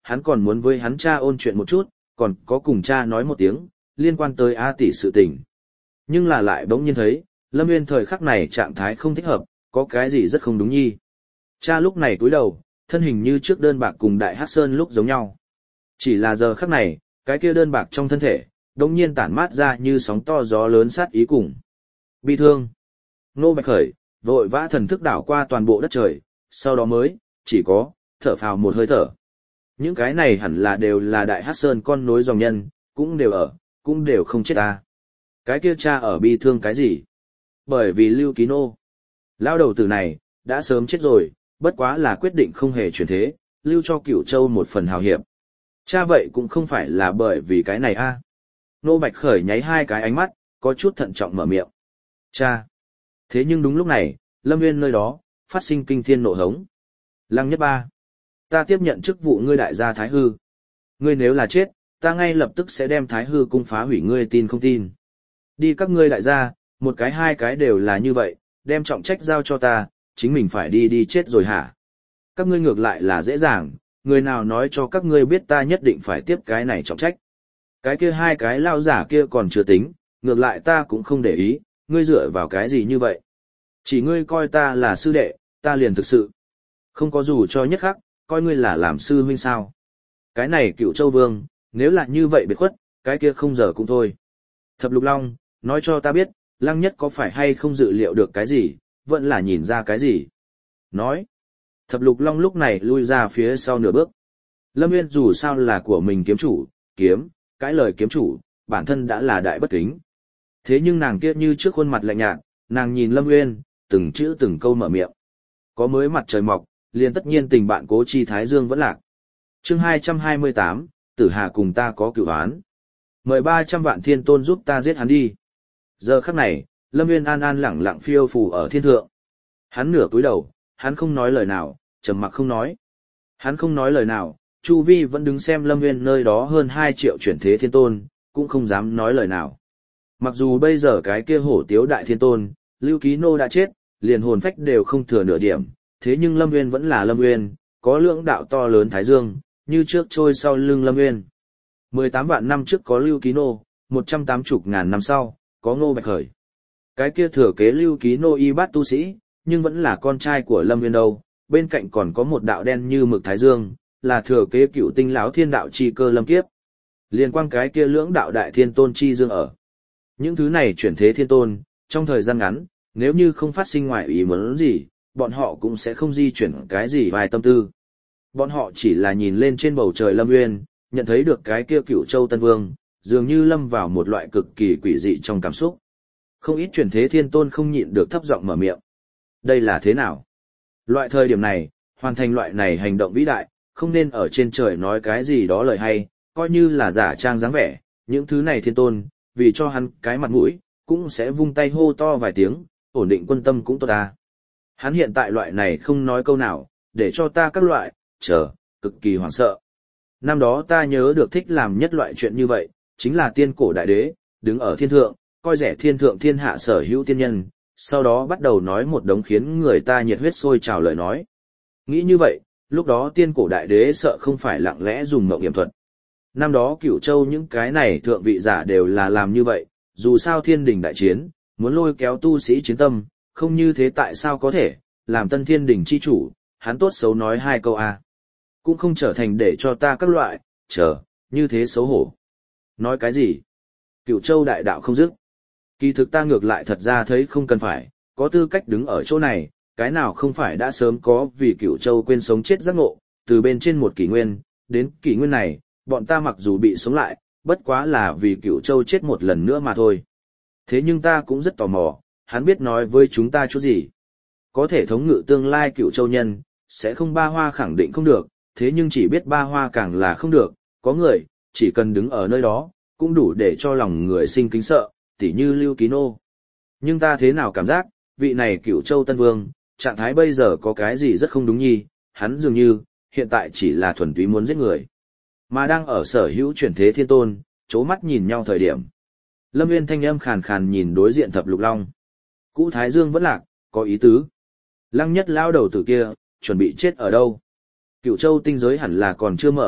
hắn còn muốn với hắn cha ôn chuyện một chút, còn có cùng cha nói một tiếng, liên quan tới A tỷ sự tình. Nhưng là lại bỗng nhiên thấy, Lâm Nguyên thời khắc này trạng thái không thích hợp, có cái gì rất không đúng nhi. Cha lúc này cúi đầu, thân hình như trước đơn bạc cùng Đại Hắc Sơn lúc giống nhau. Chỉ là giờ khắc này, cái kia đơn bạc trong thân thể, đống nhiên tản mát ra như sóng to gió lớn sát ý cùng. Bi thương. Nô Bạch Khởi, vội vã thần thức đảo qua toàn bộ đất trời, sau đó mới, chỉ có, thở phào một hơi thở. Những cái này hẳn là đều là Đại Hắc Sơn con nối dòng nhân, cũng đều ở, cũng đều không chết ta. Cái kia cha ở bi thương cái gì? Bởi vì Lưu Ký Nô. Lao đầu tử này, đã sớm chết rồi, bất quá là quyết định không hề chuyển thế, lưu cho Cửu Châu một phần hào hiệp. Cha vậy cũng không phải là bởi vì cái này a. Nô Bạch Khởi nháy hai cái ánh mắt, có chút thận trọng mở miệng. Cha. Thế nhưng đúng lúc này, Lâm Nguyên nơi đó, phát sinh kinh thiên nộ hống. Lăng Nhất Ba. Ta tiếp nhận chức vụ ngươi đại gia Thái Hư. Ngươi nếu là chết, ta ngay lập tức sẽ đem Thái Hư cung phá hủy, ngươi tin không tin. Đi các ngươi đại gia, một cái hai cái đều là như vậy, đem trọng trách giao cho ta, chính mình phải đi đi chết rồi hả? Các ngươi ngược lại là dễ dàng, người nào nói cho các ngươi biết ta nhất định phải tiếp cái này trọng trách. Cái kia hai cái lao giả kia còn chưa tính, ngược lại ta cũng không để ý, ngươi dựa vào cái gì như vậy? Chỉ ngươi coi ta là sư đệ, ta liền thực sự. Không có dù cho nhất khắc, coi ngươi là làm sư huynh sao. Cái này Cựu Châu Vương, nếu là như vậy biệt khuất, cái kia không giờ cũng thôi. Thập Lục Long, nói cho ta biết, Lăng Nhất có phải hay không dự liệu được cái gì, vẫn là nhìn ra cái gì. Nói. Thập Lục Long lúc này lui ra phía sau nửa bước. Lâm Nguyên dù sao là của mình kiếm chủ, kiếm, cái lời kiếm chủ, bản thân đã là đại bất kính. Thế nhưng nàng kia như trước khuôn mặt lạnh nhạt, nàng nhìn Lâm Nguyên, từng chữ từng câu mở miệng. Có mới mặt trời mọc, liền tất nhiên tình bạn Cố Chi Thái Dương vẫn lạc. Chương hai trăm hai mươi tám, Tử Hà cùng ta có cửu án. Mời ba trăm vạn thiên tôn giúp ta giết hắn đi. Giờ khắc này, Lâm Nguyên an an lẳng lặng phiêu phù ở thiên thượng. Hắn nửa cúi đầu, hắn không nói lời nào, trầm mặc không nói. Hắn không nói lời nào, Chu Vi vẫn đứng xem Lâm Nguyên nơi đó hơn hai triệu chuyển thế thiên tôn, cũng không dám nói lời nào. Mặc dù bây giờ cái kia hổ tiếu đại thiên tôn, Lưu Ký Nô đã chết, liền hồn phách đều không thừa nửa điểm, thế nhưng Lâm Nguyên vẫn là Lâm Nguyên, có lưỡng đạo to lớn thái dương, như trước trôi sau lưng Lâm Nguyên. mười tám vạn năm trước có Lưu Ký Nô, một trăm tám mươi ngàn năm sau, có Ngô Bạch Khởi. Cái kia thừa kế Lưu Ký Nô y bát tu sĩ, nhưng vẫn là con trai của Lâm Nguyên đâu, bên cạnh còn có một đạo đen như mực thái dương, là thừa kế cựu tinh lão thiên đạo chi cơ Lâm Kiếp. Liên quan cái kia lưỡng đạo đại thiên tôn chi dương ở. Những thứ này chuyển thế thiên tôn, trong thời gian ngắn, nếu như không phát sinh ngoại ý muốn gì, bọn họ cũng sẽ không di chuyển cái gì vài tâm tư. Bọn họ chỉ là nhìn lên trên bầu trời Lâm Nguyên, nhận thấy được cái kia Cửu Châu Tân Vương, dường như lâm vào một loại cực kỳ quỷ dị trong cảm xúc. Không ít chuyển thế thiên tôn không nhịn được thấp giọng mở miệng. Đây là thế nào? Loại thời điểm này, hoàn thành loại này hành động vĩ đại, không nên ở trên trời nói cái gì đó lời hay, coi như là giả trang dáng vẻ, những thứ này thiên tôn, vì cho hắn cái mặt mũi, cũng sẽ vung tay hô to vài tiếng, ổn định quân tâm cũng tốt ta. Hắn hiện tại loại này không nói câu nào, để cho ta các loại, chờ, cực kỳ hoảng sợ. Năm đó ta nhớ được thích làm nhất loại chuyện như vậy, chính là tiên cổ đại đế, đứng ở thiên thượng, coi rẻ thiên thượng thiên hạ sở hữu tiên nhân, sau đó bắt đầu nói một đống khiến người ta nhiệt huyết sôi trào lời nói. Nghĩ như vậy, lúc đó tiên cổ đại đế sợ không phải lặng lẽ dùng mộng hiểm thuật. Năm đó Cửu Châu những cái này thượng vị giả đều là làm như vậy, dù sao thiên đình đại chiến, muốn lôi kéo tu sĩ chiến tâm, không như thế tại sao có thể, làm tân thiên đình chi chủ, hắn tốt xấu nói hai câu a, cũng không trở thành để cho ta các loại, chờ, như thế xấu hổ. Nói cái gì? Cửu Châu đại đạo không dứt. Kỳ thực ta ngược lại thật ra thấy không cần phải, có tư cách đứng ở chỗ này, cái nào không phải đã sớm có vì Cửu Châu quên sống chết giác ngộ, từ bên trên một kỷ nguyên, đến kỷ nguyên này, bọn ta mặc dù bị sống lại, bất quá là vì Cửu Châu chết một lần nữa mà thôi. Thế nhưng ta cũng rất tò mò, hắn biết nói với chúng ta chút gì. Có thể thống ngự tương lai Cửu Châu nhân, sẽ không ba hoa khẳng định không được, thế nhưng chỉ biết ba hoa càng là không được, có người, chỉ cần đứng ở nơi đó, cũng đủ để cho lòng người sinh kính sợ, tỉ như Lưu Ký Nô. Nhưng ta thế nào cảm giác, vị này Cửu Châu Tân Vương, trạng thái bây giờ có cái gì rất không đúng nhi, hắn dường như, hiện tại chỉ là thuần túy muốn giết người. Mà đang ở sở hữu chuyển thế thiên tôn, chố mắt nhìn nhau thời điểm. Lâm Nguyên thanh âm khàn khàn nhìn đối diện Thập Lục Long. Cũ Thái Dương vẫn lạc, có ý tứ. Lăng Nhất lao đầu tử kia, chuẩn bị chết ở đâu? Cửu Châu tinh giới hẳn là còn chưa mở,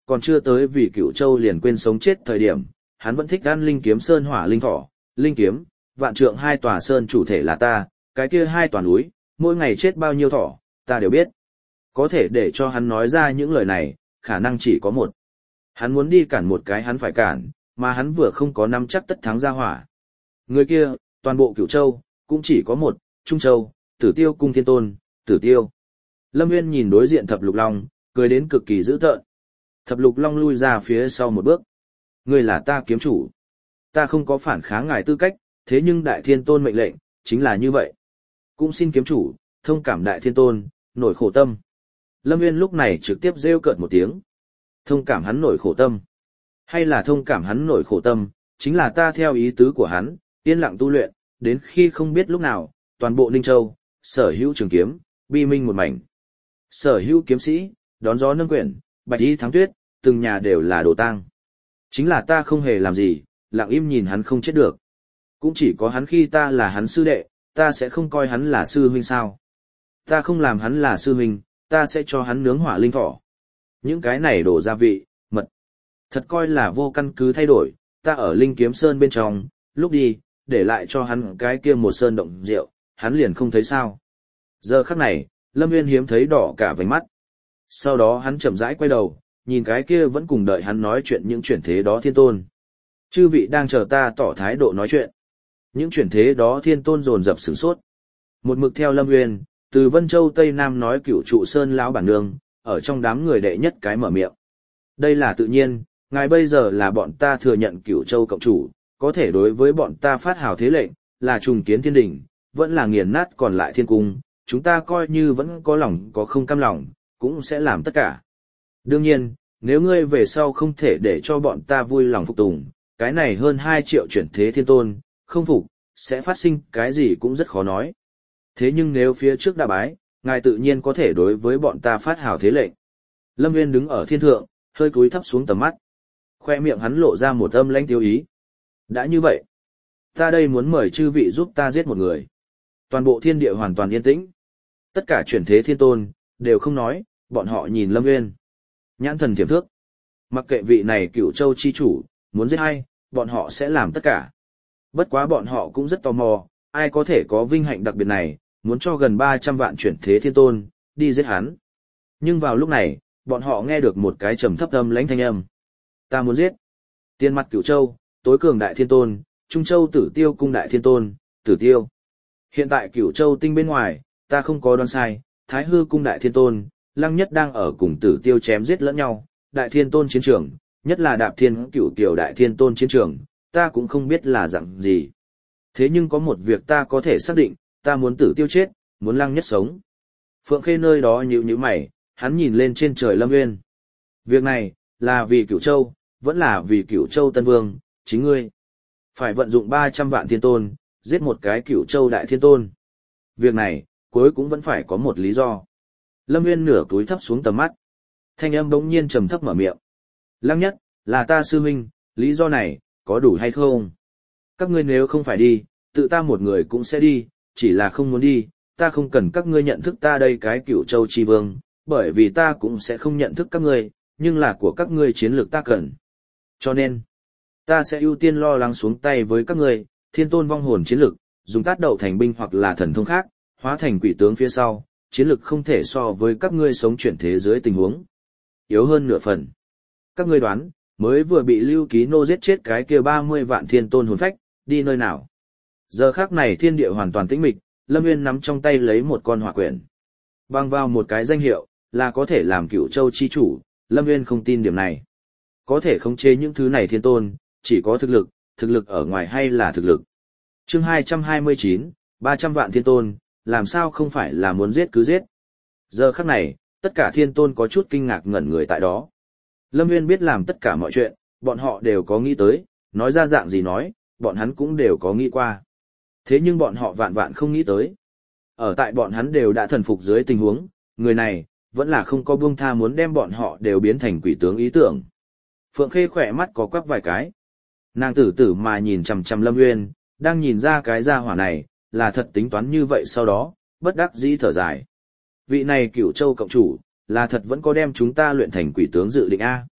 còn chưa tới vì Cửu Châu liền quên sống chết thời điểm, hắn vẫn thích ăn linh kiếm sơn hỏa linh thỏ, linh kiếm, vạn trượng hai tòa sơn chủ thể là ta, cái kia hai tòa núi, mỗi ngày chết bao nhiêu thỏ, ta đều biết. Có thể để cho hắn nói ra những lời này, khả năng chỉ có một. Hắn muốn đi cản một cái hắn phải cản, mà hắn vừa không có nắm chắc tất thắng ra hỏa. Người kia, toàn bộ Cửu Châu, cũng chỉ có một, Trung Châu, Tử Tiêu cung thiên tôn, Tử Tiêu. Lâm Nguyên nhìn đối diện Thập Lục Long, cười đến cực kỳ dữ tợn. Thập Lục Long lui ra phía sau một bước. Ngươi là ta kiếm chủ. Ta không có phản kháng ngài tư cách, thế nhưng Đại Thiên Tôn mệnh lệnh, chính là như vậy. Cũng xin kiếm chủ, thông cảm Đại Thiên Tôn, nổi khổ tâm. Lâm Nguyên lúc này trực tiếp rêu cợt một tiếng. Thông cảm hắn nổi khổ tâm. Hay là thông cảm hắn nổi khổ tâm, chính là ta theo ý tứ của hắn, yên lặng tu luyện, đến khi không biết lúc nào, toàn bộ Ninh Châu, sở hữu trường kiếm, bi minh một mảnh. Sở hữu kiếm sĩ, đón gió nâng quyển, bạch y thắng tuyết, từng nhà đều là đồ tang. Chính là ta không hề làm gì, lặng im nhìn hắn không chết được. Cũng chỉ có hắn khi ta là hắn sư đệ, ta sẽ không coi hắn là sư huynh sao. Ta không làm hắn là sư huynh, ta sẽ cho hắn nướng hỏa linh thỏ. Những cái này đổ gia vị, mật. Thật coi là vô căn cứ thay đổi, ta ở Linh Kiếm Sơn bên trong, lúc đi, để lại cho hắn cái kia một sơn động rượu, hắn liền không thấy sao. Giờ khắc này, Lâm Nguyên hiếm thấy đỏ cả vành mắt. Sau đó hắn chậm rãi quay đầu, nhìn cái kia vẫn cùng đợi hắn nói chuyện những chuyển thế đó thiên tôn. Chư vị đang chờ ta tỏ thái độ nói chuyện. Những chuyển thế đó thiên tôn dồn dập sửng sốt. Một mực theo Lâm Nguyên, từ Vân Châu Tây Nam nói Cửu Trụ Sơn lão bản nương, ở trong đám người đệ nhất cái mở miệng. Đây là tự nhiên, ngài bây giờ là bọn ta thừa nhận Cửu Châu cộng chủ, có thể đối với bọn ta phát hào thế lệnh, là trùng kiến thiên đỉnh, vẫn là nghiền nát còn lại thiên cung, chúng ta coi như vẫn có lòng có không cam lòng, cũng sẽ làm tất cả. Đương nhiên, nếu ngươi về sau không thể để cho bọn ta vui lòng phục tùng, cái này hơn hai triệu chuyển thế thiên tôn, không phục, sẽ phát sinh cái gì cũng rất khó nói. Thế nhưng nếu phía trước đã bái, ngài tự nhiên có thể đối với bọn ta phát hào thế lệnh. Lâm Nguyên đứng ở thiên thượng, hơi cúi thấp xuống tầm mắt. Khoe miệng hắn lộ ra một âm lãnh tiêu ý. Đã như vậy, ta đây muốn mời chư vị giúp ta giết một người. Toàn bộ thiên địa hoàn toàn yên tĩnh. Tất cả chuyển thế thiên tôn, đều không nói, bọn họ nhìn Lâm Nguyên. Nhãn thần thiểm thước. Mặc kệ vị này Cửu Châu chi chủ, muốn giết ai, bọn họ sẽ làm tất cả. Bất quá bọn họ cũng rất tò mò, ai có thể có vinh hạnh đặc biệt này, muốn cho gần ba trăm vạn chuyển thế thiên tôn, đi giết hắn. Nhưng vào lúc này, bọn họ nghe được một cái trầm thấp âm lãnh thanh âm. Ta muốn giết. Tiên mặt Cửu Châu, tối cường đại thiên tôn, Trung Châu Tử Tiêu cung đại thiên tôn, Tử Tiêu. Hiện tại Cửu Châu tinh bên ngoài, ta không có đoán sai, Thái Hư cung đại thiên tôn, Lăng Nhất đang ở cùng Tử Tiêu chém giết lẫn nhau, đại thiên tôn chiến trường, nhất là Đạp Thiên Cửu Kiều đại thiên tôn chiến trường, ta cũng không biết là dạng gì. Thế nhưng có một việc ta có thể xác định, ta muốn Tử Tiêu chết, muốn Lăng Nhất sống. Phượng Khê nơi đó nhíu nhíu mày, hắn nhìn lên trên trời Lâm Nguyên. Việc này, là vì Cửu Châu, vẫn là vì Cửu Châu Tân Vương, chính ngươi. Phải vận dụng ba trăm vạn thiên tôn, giết một cái Cửu Châu đại thiên tôn. Việc này, cuối cũng vẫn phải có một lý do. Lâm Nguyên nửa túi thấp xuống tầm mắt. Thanh âm bỗng nhiên trầm thấp mở miệng. Lăng Nhất, là ta sư huynh, lý do này, có đủ hay không? Các ngươi nếu không phải đi, tự ta một người cũng sẽ đi, chỉ là không muốn đi, ta không cần các ngươi nhận thức ta đây cái Cửu Châu chi vương, bởi vì ta cũng sẽ không nhận thức các ngươi, nhưng là của các ngươi chiến lược ta cần. Cho nên, ta sẽ ưu tiên lo lắng xuống tay với các ngươi, thiên tôn vong hồn chiến lược, dùng tát đậu thành binh hoặc là thần thông khác, hóa thành quỷ tướng phía sau, chiến lược không thể so với các ngươi sống chuyển thế dưới tình huống. Yếu hơn nửa phần. Các ngươi đoán, mới vừa bị Lưu Ký Nô giết chết cái kia ba mươi vạn thiên tôn hồn phách, đi nơi nào? Giờ khắc này thiên địa hoàn toàn tĩnh mịch, Lâm Nguyên nắm trong tay lấy một con hỏa quyển. Bằng vào một cái danh hiệu, là có thể làm Cửu Châu chi chủ, Lâm Nguyên không tin điểm này. Có thể khống chế những thứ này thiên tôn, chỉ có thực lực, thực lực ở ngoài hay là thực lực. Chương hai trăm hai mươi chín, ba trăm vạn thiên tôn, làm sao không phải là muốn giết cứ giết. Giờ khắc này, tất cả thiên tôn có chút kinh ngạc ngẩn người tại đó. Lâm Nguyên biết làm tất cả mọi chuyện, bọn họ đều có nghĩ tới, nói ra dạng gì nói, bọn hắn cũng đều có nghĩ qua. Thế nhưng bọn họ vạn vạn không nghĩ tới. Ở tại bọn hắn đều đã thần phục dưới tình huống, người này, vẫn là không có buông tha muốn đem bọn họ đều biến thành quỷ tướng ý tưởng. Phượng Khê khỏe mắt có quắc vài cái. Nàng tử tử mà nhìn chằm chằm Lâm Nguyên, đang nhìn ra cái gia hỏa này, là thật tính toán như vậy sau đó, bất đắc dĩ thở dài. Vị này Cửu Châu cộng chủ, là thật vẫn có đem chúng ta luyện thành quỷ tướng dự định A.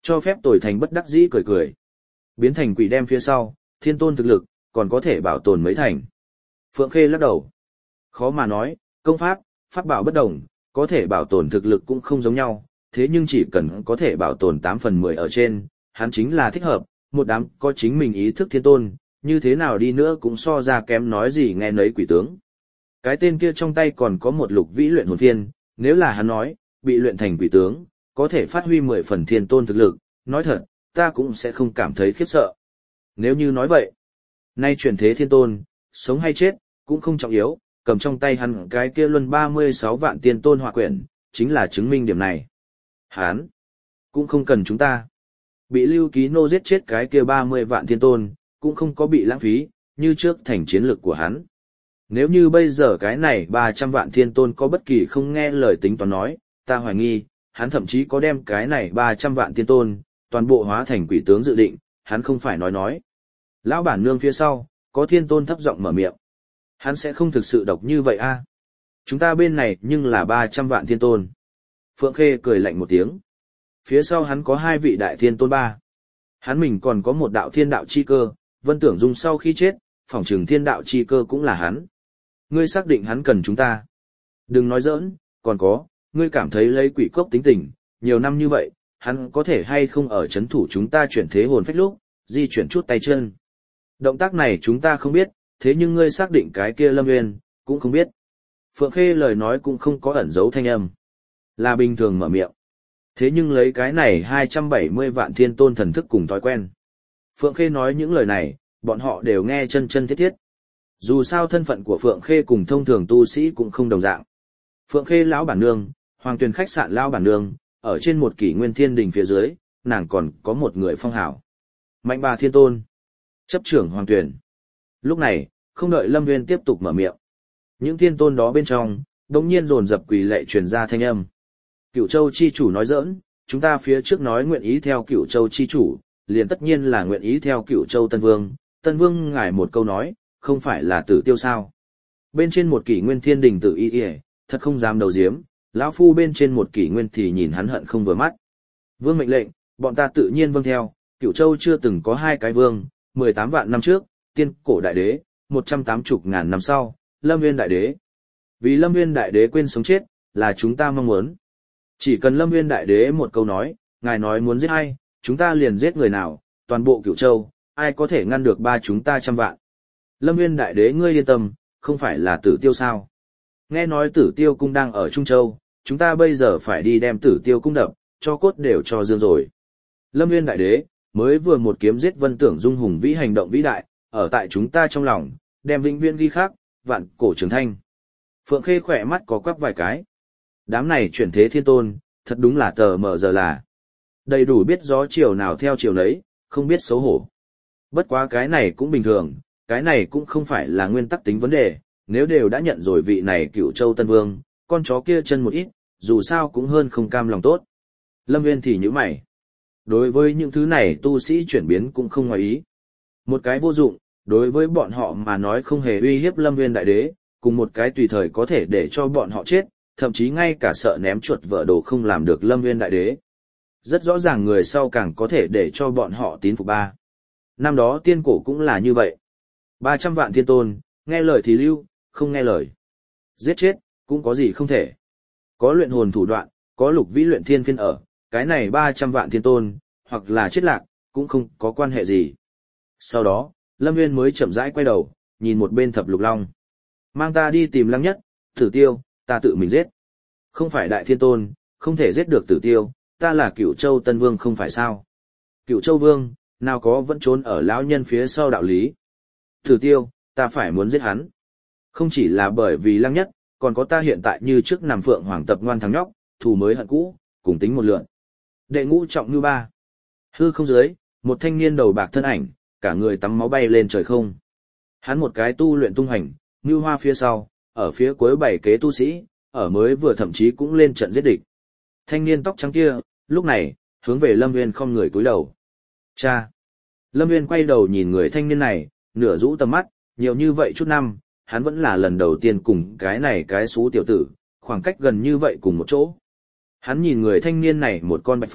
Cho phép Tồi Thành bất đắc dĩ cười cười. Biến thành quỷ đem phía sau, thiên tôn thực lực, còn có thể bảo tồn mấy thành. Phượng Khê lắc đầu. Khó mà nói, công pháp, pháp bảo bất đồng, có thể bảo tồn thực lực cũng không giống nhau, thế nhưng chỉ cần có thể bảo tồn tám phần mười ở trên, hắn chính là thích hợp, một đám có chính mình ý thức thiên tôn, như thế nào đi nữa cũng so ra kém nói gì nghe nấy quỷ tướng. Cái tên kia trong tay còn có một lục vĩ luyện hồn phiên, nếu là hắn nói, bị luyện thành quỷ tướng, có thể phát huy mười phần thiên tôn thực lực, nói thật, ta cũng sẽ không cảm thấy khiếp sợ. Nếu như nói vậy, nay chuyển thế thiên tôn, sống hay chết, cũng không trọng yếu, cầm trong tay hắn cái kia luân ba mươi sáu vạn tiên tôn họa quyển, chính là chứng minh điểm này. Hắn, cũng không cần chúng ta. Bị Lưu Ký Nô giết chết cái kia ba mươi vạn thiên tôn, cũng không có bị lãng phí, như trước thành chiến lực của hắn. Nếu như bây giờ cái này ba trăm vạn thiên tôn có bất kỳ không nghe lời tính toán nói, ta hoài nghi, hắn thậm chí có đem cái này ba trăm vạn thiên tôn, toàn bộ hóa thành quỷ tướng dự định, hắn không phải nói nói. Lão bản nương phía sau, có thiên tôn thấp giọng mở miệng. Hắn sẽ không thực sự độc như vậy a? Chúng ta bên này nhưng là ba trăm vạn thiên tôn. Phượng Khê cười lạnh một tiếng. Phía sau hắn có hai vị đại thiên tôn ba. Hắn mình còn có một đạo thiên đạo chi cơ, Vân Tưởng Dung sau khi chết, phỏng trừng thiên đạo chi cơ cũng là hắn. Ngươi xác định hắn cần chúng ta. Đừng nói giỡn, còn có, ngươi cảm thấy lấy quỷ cốc tính tình, nhiều năm như vậy, hắn có thể hay không ở chấn thủ chúng ta chuyển thế hồn phách lúc, di chuyển chút tay chân. Động tác này chúng ta không biết, thế nhưng ngươi xác định cái kia Lâm Nguyên, cũng không biết. Phượng Khê lời nói cũng không có ẩn dấu thanh âm. Là bình thường mở miệng. Thế nhưng lấy cái này hai trăm bảy mươi vạn thiên tôn thần thức cùng thói quen. Phượng Khê nói những lời này, bọn họ đều nghe chân chân thiết thiết. Dù sao thân phận của Phượng Khê cùng thông thường tu sĩ cũng không đồng dạng. Phượng Khê lão bản nương, Hoàng Tuyền khách sạn lão bản nương, ở trên một kỷ nguyên thiên đình phía dưới, nàng còn có một người phong hảo. Mạnh bà thiên tôn, chấp trưởng Hoàng Tuyền. Lúc này, không đợi Lâm Nguyên tiếp tục mở miệng. Những thiên tôn đó bên trong, đống nhiên dồn dập quỳ lệ truyền ra thanh âm. Cửu Châu chi chủ nói giỡn, chúng ta phía trước nói nguyện ý theo Cửu Châu chi chủ, liền tất nhiên là nguyện ý theo Cửu Châu Tân Vương. Tân Vương ngài một câu nói, không phải là Tử Tiêu sao? Bên trên một kỷ nguyên thiên đình Tử Y Y, thật không dám đầu diếm, lão phu bên trên một kỷ nguyên thì nhìn hắn hận không vừa mắt. Vương mệnh lệnh, bọn ta tự nhiên vâng theo. Cửu Châu chưa từng có hai cái vương, mười tám vạn năm trước, tiên cổ đại đế, một trăm tám mươi ngàn năm sau, Lâm Nguyên đại đế. Vì Lâm Nguyên đại đế quên sống chết, là chúng ta mong muốn. Chỉ cần Lâm Nguyên đại đế một câu nói, ngài nói muốn giết ai, chúng ta liền giết người nào, toàn bộ Cửu Châu, ai có thể ngăn được ba chúng ta trăm vạn. Lâm Nguyên đại đế ngươi yên tâm, không phải là Tử Tiêu sao? Nghe nói Tử Tiêu cung đang ở Trung Châu, chúng ta bây giờ phải đi đem Tử Tiêu cung đập, cho cốt đều cho dương rồi. Lâm Nguyên đại đế, mới vừa một kiếm giết Vân Tưởng Dung hùng vĩ hành động vĩ đại, ở tại chúng ta trong lòng, đem vĩnh viễn ghi khắc, vạn cổ trường thanh. Phượng Khê khỏe mắt có quắc vài cái. Đám này chuyển thế thiên tôn, thật đúng là tờ mờ giờ là. Đầy đủ biết gió chiều nào theo chiều nấy, không biết xấu hổ. Bất quá cái này cũng bình thường, cái này cũng không phải là nguyên tắc tính vấn đề, nếu đều đã nhận rồi vị này Cửu Châu Tân Vương, con chó kia chân một ít, dù sao cũng hơn không cam lòng tốt. Lâm Nguyên thì nhíu mày. Đối với những thứ này tu sĩ chuyển biến cũng không ngoài ý. Một cái vô dụng, đối với bọn họ mà nói không hề uy hiếp Lâm Nguyên đại đế, cùng một cái tùy thời có thể để cho bọn họ chết, thậm chí ngay cả sợ ném chuột vỡ đồ không làm được Lâm Nguyên đại đế. Rất rõ ràng người sau càng có thể để cho bọn họ tín phục ba. Năm đó tiên cổ cũng là như vậy. ba trăm vạn thiên tôn, nghe lời thì lưu, không nghe lời. Giết chết, cũng có gì không thể. Có luyện hồn thủ đoạn, có lục vĩ luyện thiên phiên ở, cái này ba trăm vạn thiên tôn, hoặc là chết lạc, cũng không có quan hệ gì. Sau đó, Lâm Nguyên mới chậm rãi quay đầu, nhìn một bên Thập Lục Long. Mang ta đi tìm Lăng Nhất, Tử Tiêu, ta tự mình giết. Không phải đại thiên tôn, không thể giết được Tử Tiêu, ta là Cửu Châu Tân Vương không phải sao. Cửu Châu Vương, nào có vẫn trốn ở lão nhân phía sau đạo lý. Tử Tiêu, ta phải muốn giết hắn. Không chỉ là bởi vì Lăng Nhất, còn có ta hiện tại như trước nằm phượng hoàng tập ngoan thằng nhóc, thù mới hận cũ, cùng tính một lượn. Đệ ngũ trọng như ba. Hư không dưới, một thanh niên đầu bạc thân ảnh, cả người tắm máu bay lên trời không. Hắn một cái tu luyện tung hành, như hoa phía sau, ở phía cuối bảy kế tu sĩ, ở mới vừa thậm chí cũng lên trận giết địch. Thanh niên tóc trắng kia, lúc này, hướng về Lâm Nguyên không người cúi đầu. Cha! Lâm Nguyên quay đầu nhìn người thanh niên này, nửa rũ tầm mắt, nhiều như vậy chút năm, hắn vẫn là lần đầu tiên cùng cái này cái xú tiểu tử, khoảng cách gần như vậy cùng một chỗ. Hắn nhìn người thanh niên này một con bạch phát,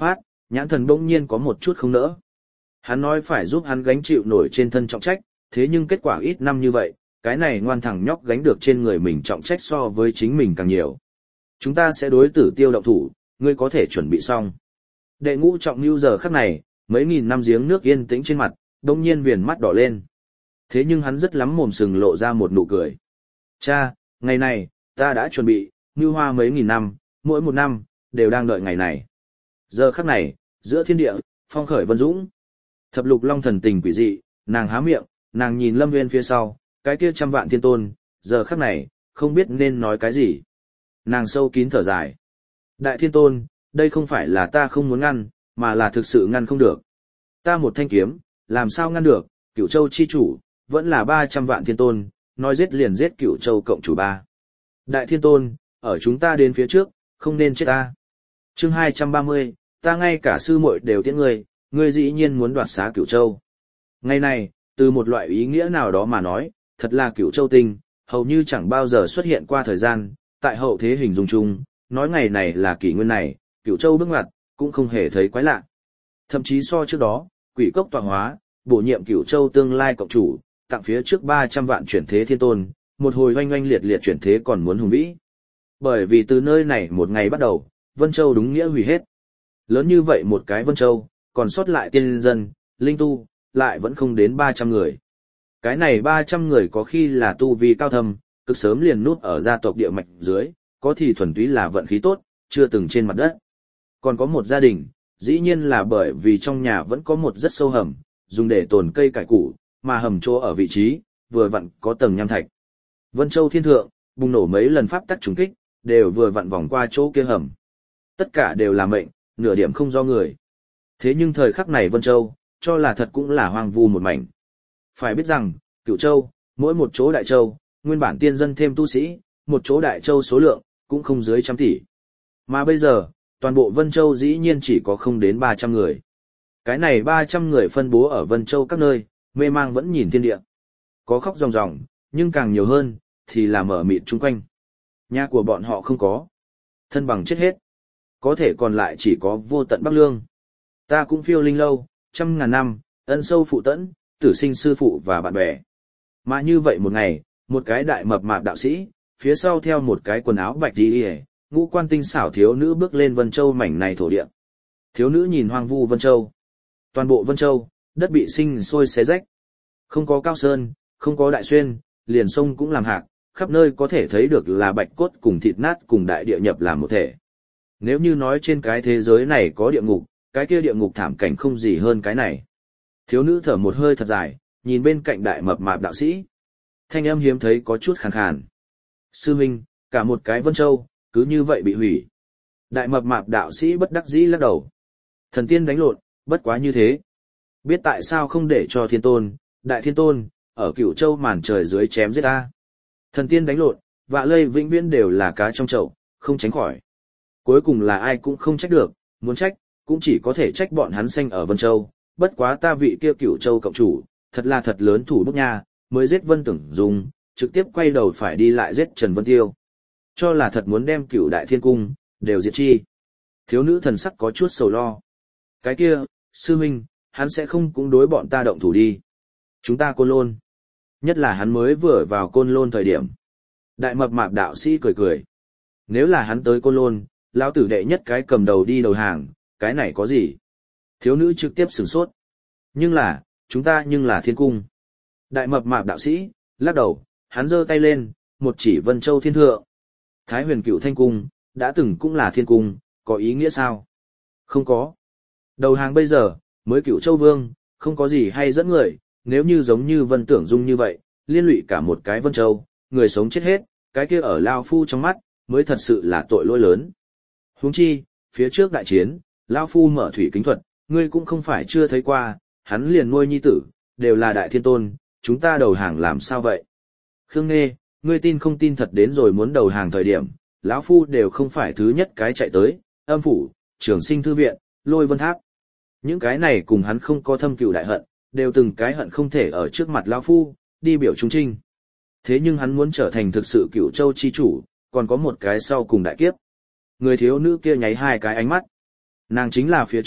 nhãn thần bỗng nhiên có một chút không nỡ. Hắn nói phải giúp hắn gánh chịu nổi trên thân trọng trách, thế nhưng kết quả ít năm như vậy, cái này ngoan thằng nhóc gánh được trên người mình trọng trách so với chính mình càng nhiều. Chúng ta sẽ đối tử tiêu động thủ, ngươi có thể chuẩn bị xong. Đệ ngũ trọng lưu giờ khắc này, mấy nghìn năm giếng nước yên tĩnh trên mặt, đông nhiên viền mắt đỏ lên. Thế nhưng hắn rất lắm mồm sừng lộ ra một nụ cười. Cha, ngày này, ta đã chuẩn bị, như hoa mấy nghìn năm, mỗi một năm, đều đang đợi ngày này. Giờ khắc này, giữa thiên địa, phong khởi vân dũng. Thập lục long thần tình quỷ dị, nàng há miệng, nàng nhìn Lâm Nguyên phía sau, cái kia trăm vạn thiên tôn, giờ khắc này, không biết nên nói cái gì. Nàng sâu kín thở dài. Đại thiên tôn, đây không phải là ta không muốn ngăn, mà là thực sự ngăn không được. Ta một thanh kiếm, làm sao ngăn được, Cửu Châu chi chủ, vẫn là ba trăm vạn thiên tôn, nói giết liền giết Cửu Châu cộng chủ ba. Đại thiên tôn, ở chúng ta đến phía trước, không nên chết ta. Chương hai trăm ba mươi, ta ngay cả sư muội đều tiễn ngươi, ngươi dĩ nhiên muốn đoạt xá Cửu Châu. Ngày này, từ một loại ý nghĩa nào đó mà nói, thật là Cửu Châu tinh, hầu như chẳng bao giờ xuất hiện qua thời gian, tại hậu thế hình dung chung, nói ngày này là kỷ nguyên này, Cửu Châu bước ngoặt, cũng không hề thấy quái lạ. Thậm chí so trước đó, quỷ cốc tọa hóa, bổ nhiệm Cửu Châu tương lai cộng chủ, tặng phía trước ba trăm vạn chuyển thế thiên tôn, một hồi oanh oanh liệt liệt chuyển thế còn muốn hùng vĩ. Bởi vì từ nơi này một ngày bắt đầu, Vân Châu đúng nghĩa hủy hết. Lớn như vậy một cái Vân Châu, còn sót lại tiên dân, linh tu, lại vẫn không đến ba trăm người. Cái này ba trăm người có khi là tu vi cao thâm, cực sớm liền nút ở gia tộc địa mạch dưới, có thì thuần túy là vận khí tốt, chưa từng trên mặt đất. Còn có một gia đình, dĩ nhiên là bởi vì trong nhà vẫn có một rất sâu hầm, dùng để tồn cây cải củ, mà hầm chỗ ở vị trí, vừa vặn có tầng nham thạch. Vân Châu thiên thượng, bùng nổ mấy lần pháp tắc trùng kích, đều vừa vặn vòng qua chỗ kia hầm. Tất cả đều là mệnh, nửa điểm không do người. Thế nhưng thời khắc này Vân Châu, cho là thật cũng là hoang vu một mảnh. Phải biết rằng, Cửu Châu, mỗi một chỗ đại châu, nguyên bản tiên dân thêm tu sĩ, một chỗ đại châu số lượng, cũng không dưới trăm tỷ. Mà bây giờ, toàn bộ Vân Châu dĩ nhiên chỉ có không đến ba trăm người. Cái này ba trăm người phân bố ở Vân Châu các nơi, mê mang vẫn nhìn thiên địa. Có khóc ròng ròng, nhưng càng nhiều hơn, thì là mở mịt chung quanh. Nhà của bọn họ không có. Thân bằng chết hết. Có thể còn lại chỉ có vô tận Bắc Lương. Ta cũng phiêu linh lâu, trăm ngàn năm, ân sâu phụ tẫn, tử sinh sư phụ và bạn bè. Mà như vậy một ngày, một cái đại mập mạp đạo sĩ, phía sau theo một cái quần áo bạch đi hề, ngũ quan tinh xảo thiếu nữ bước lên Vân Châu mảnh này thổ địa. Thiếu nữ nhìn hoang vu Vân Châu. Toàn bộ Vân Châu, đất bị sinh sôi xé rách. Không có cao sơn, không có đại xuyên, liền sông cũng làm hạc, khắp nơi có thể thấy được là bạch cốt cùng thịt nát cùng đại địa nhập làm một thể. Nếu như nói trên cái thế giới này có địa ngục, cái kia địa ngục thảm cảnh không gì hơn cái này. Thiếu nữ thở một hơi thật dài, nhìn bên cạnh đại mập mạp đạo sĩ. Thanh âm hiếm thấy có chút khàn khàn. Sư huynh, cả một cái Vân Châu, cứ như vậy bị hủy. Đại mập mạp đạo sĩ bất đắc dĩ lắc đầu. Thần tiên đánh lộn, bất quá như thế. Biết tại sao không để cho thiên tôn, đại thiên tôn, ở Cửu Châu màn trời dưới chém giết ta. Thần tiên đánh lộn, vạ lây vĩnh viễn đều là cá trong chậu, không tránh khỏi. Cuối cùng là ai cũng không trách được, muốn trách, cũng chỉ có thể trách bọn hắn sanh ở Vân Châu. Bất quá ta vị kia Cửu Châu cộng chủ, thật là thật lớn thủ bút nha, mới giết Vân Tưởng Dung, trực tiếp quay đầu phải đi lại giết Trần Vân Tiêu. Cho là thật muốn đem Cửu Đại Thiên Cung, đều diệt chi. Thiếu nữ thần sắc có chút sầu lo. Cái kia, sư huynh, hắn sẽ không cũng đối bọn ta động thủ đi. Chúng ta Côn Lôn. Nhất là hắn mới vừa vào Côn Lôn thời điểm. Đại mập mạp đạo sĩ cười cười. Nếu là hắn tới Côn Lôn, lão tử đệ nhất cái cầm đầu đi đầu hàng, cái này có gì? Thiếu nữ trực tiếp sửng sốt. Nhưng là, chúng ta nhưng là thiên cung. Đại mập mạp đạo sĩ, lắc đầu, hắn giơ tay lên, một chỉ Vân Châu thiên thượng. Thái huyền cửu thanh cung, đã từng cũng là thiên cung, có ý nghĩa sao? Không có. Đầu hàng bây giờ, mới Cửu Châu vương, không có gì hay dẫn người, nếu như giống như Vân Tưởng Dung như vậy, liên lụy cả một cái Vân Châu, người sống chết hết, cái kia ở Lao Phu trong mắt, mới thật sự là tội lỗi lớn. Huống chi, phía trước đại chiến, Lao Phu mở thủy kính thuật, ngươi cũng không phải chưa thấy qua, hắn liền nuôi nhi tử, đều là đại thiên tôn, chúng ta đầu hàng làm sao vậy? Khương Nghê, ngươi tin không tin thật đến rồi muốn đầu hàng thời điểm, lão Phu đều không phải thứ nhất cái chạy tới, âm phủ, trường sinh thư viện, lôi vân tháp. Những cái này cùng hắn không có thâm cừu đại hận, đều từng cái hận không thể ở trước mặt lão Phu, đi biểu trung trinh. Thế nhưng hắn muốn trở thành thực sự Cửu Châu chi chủ, còn có một cái sau cùng đại kiếp. Người thiếu nữ kia nháy hai cái ánh mắt. Nàng chính là phía trước,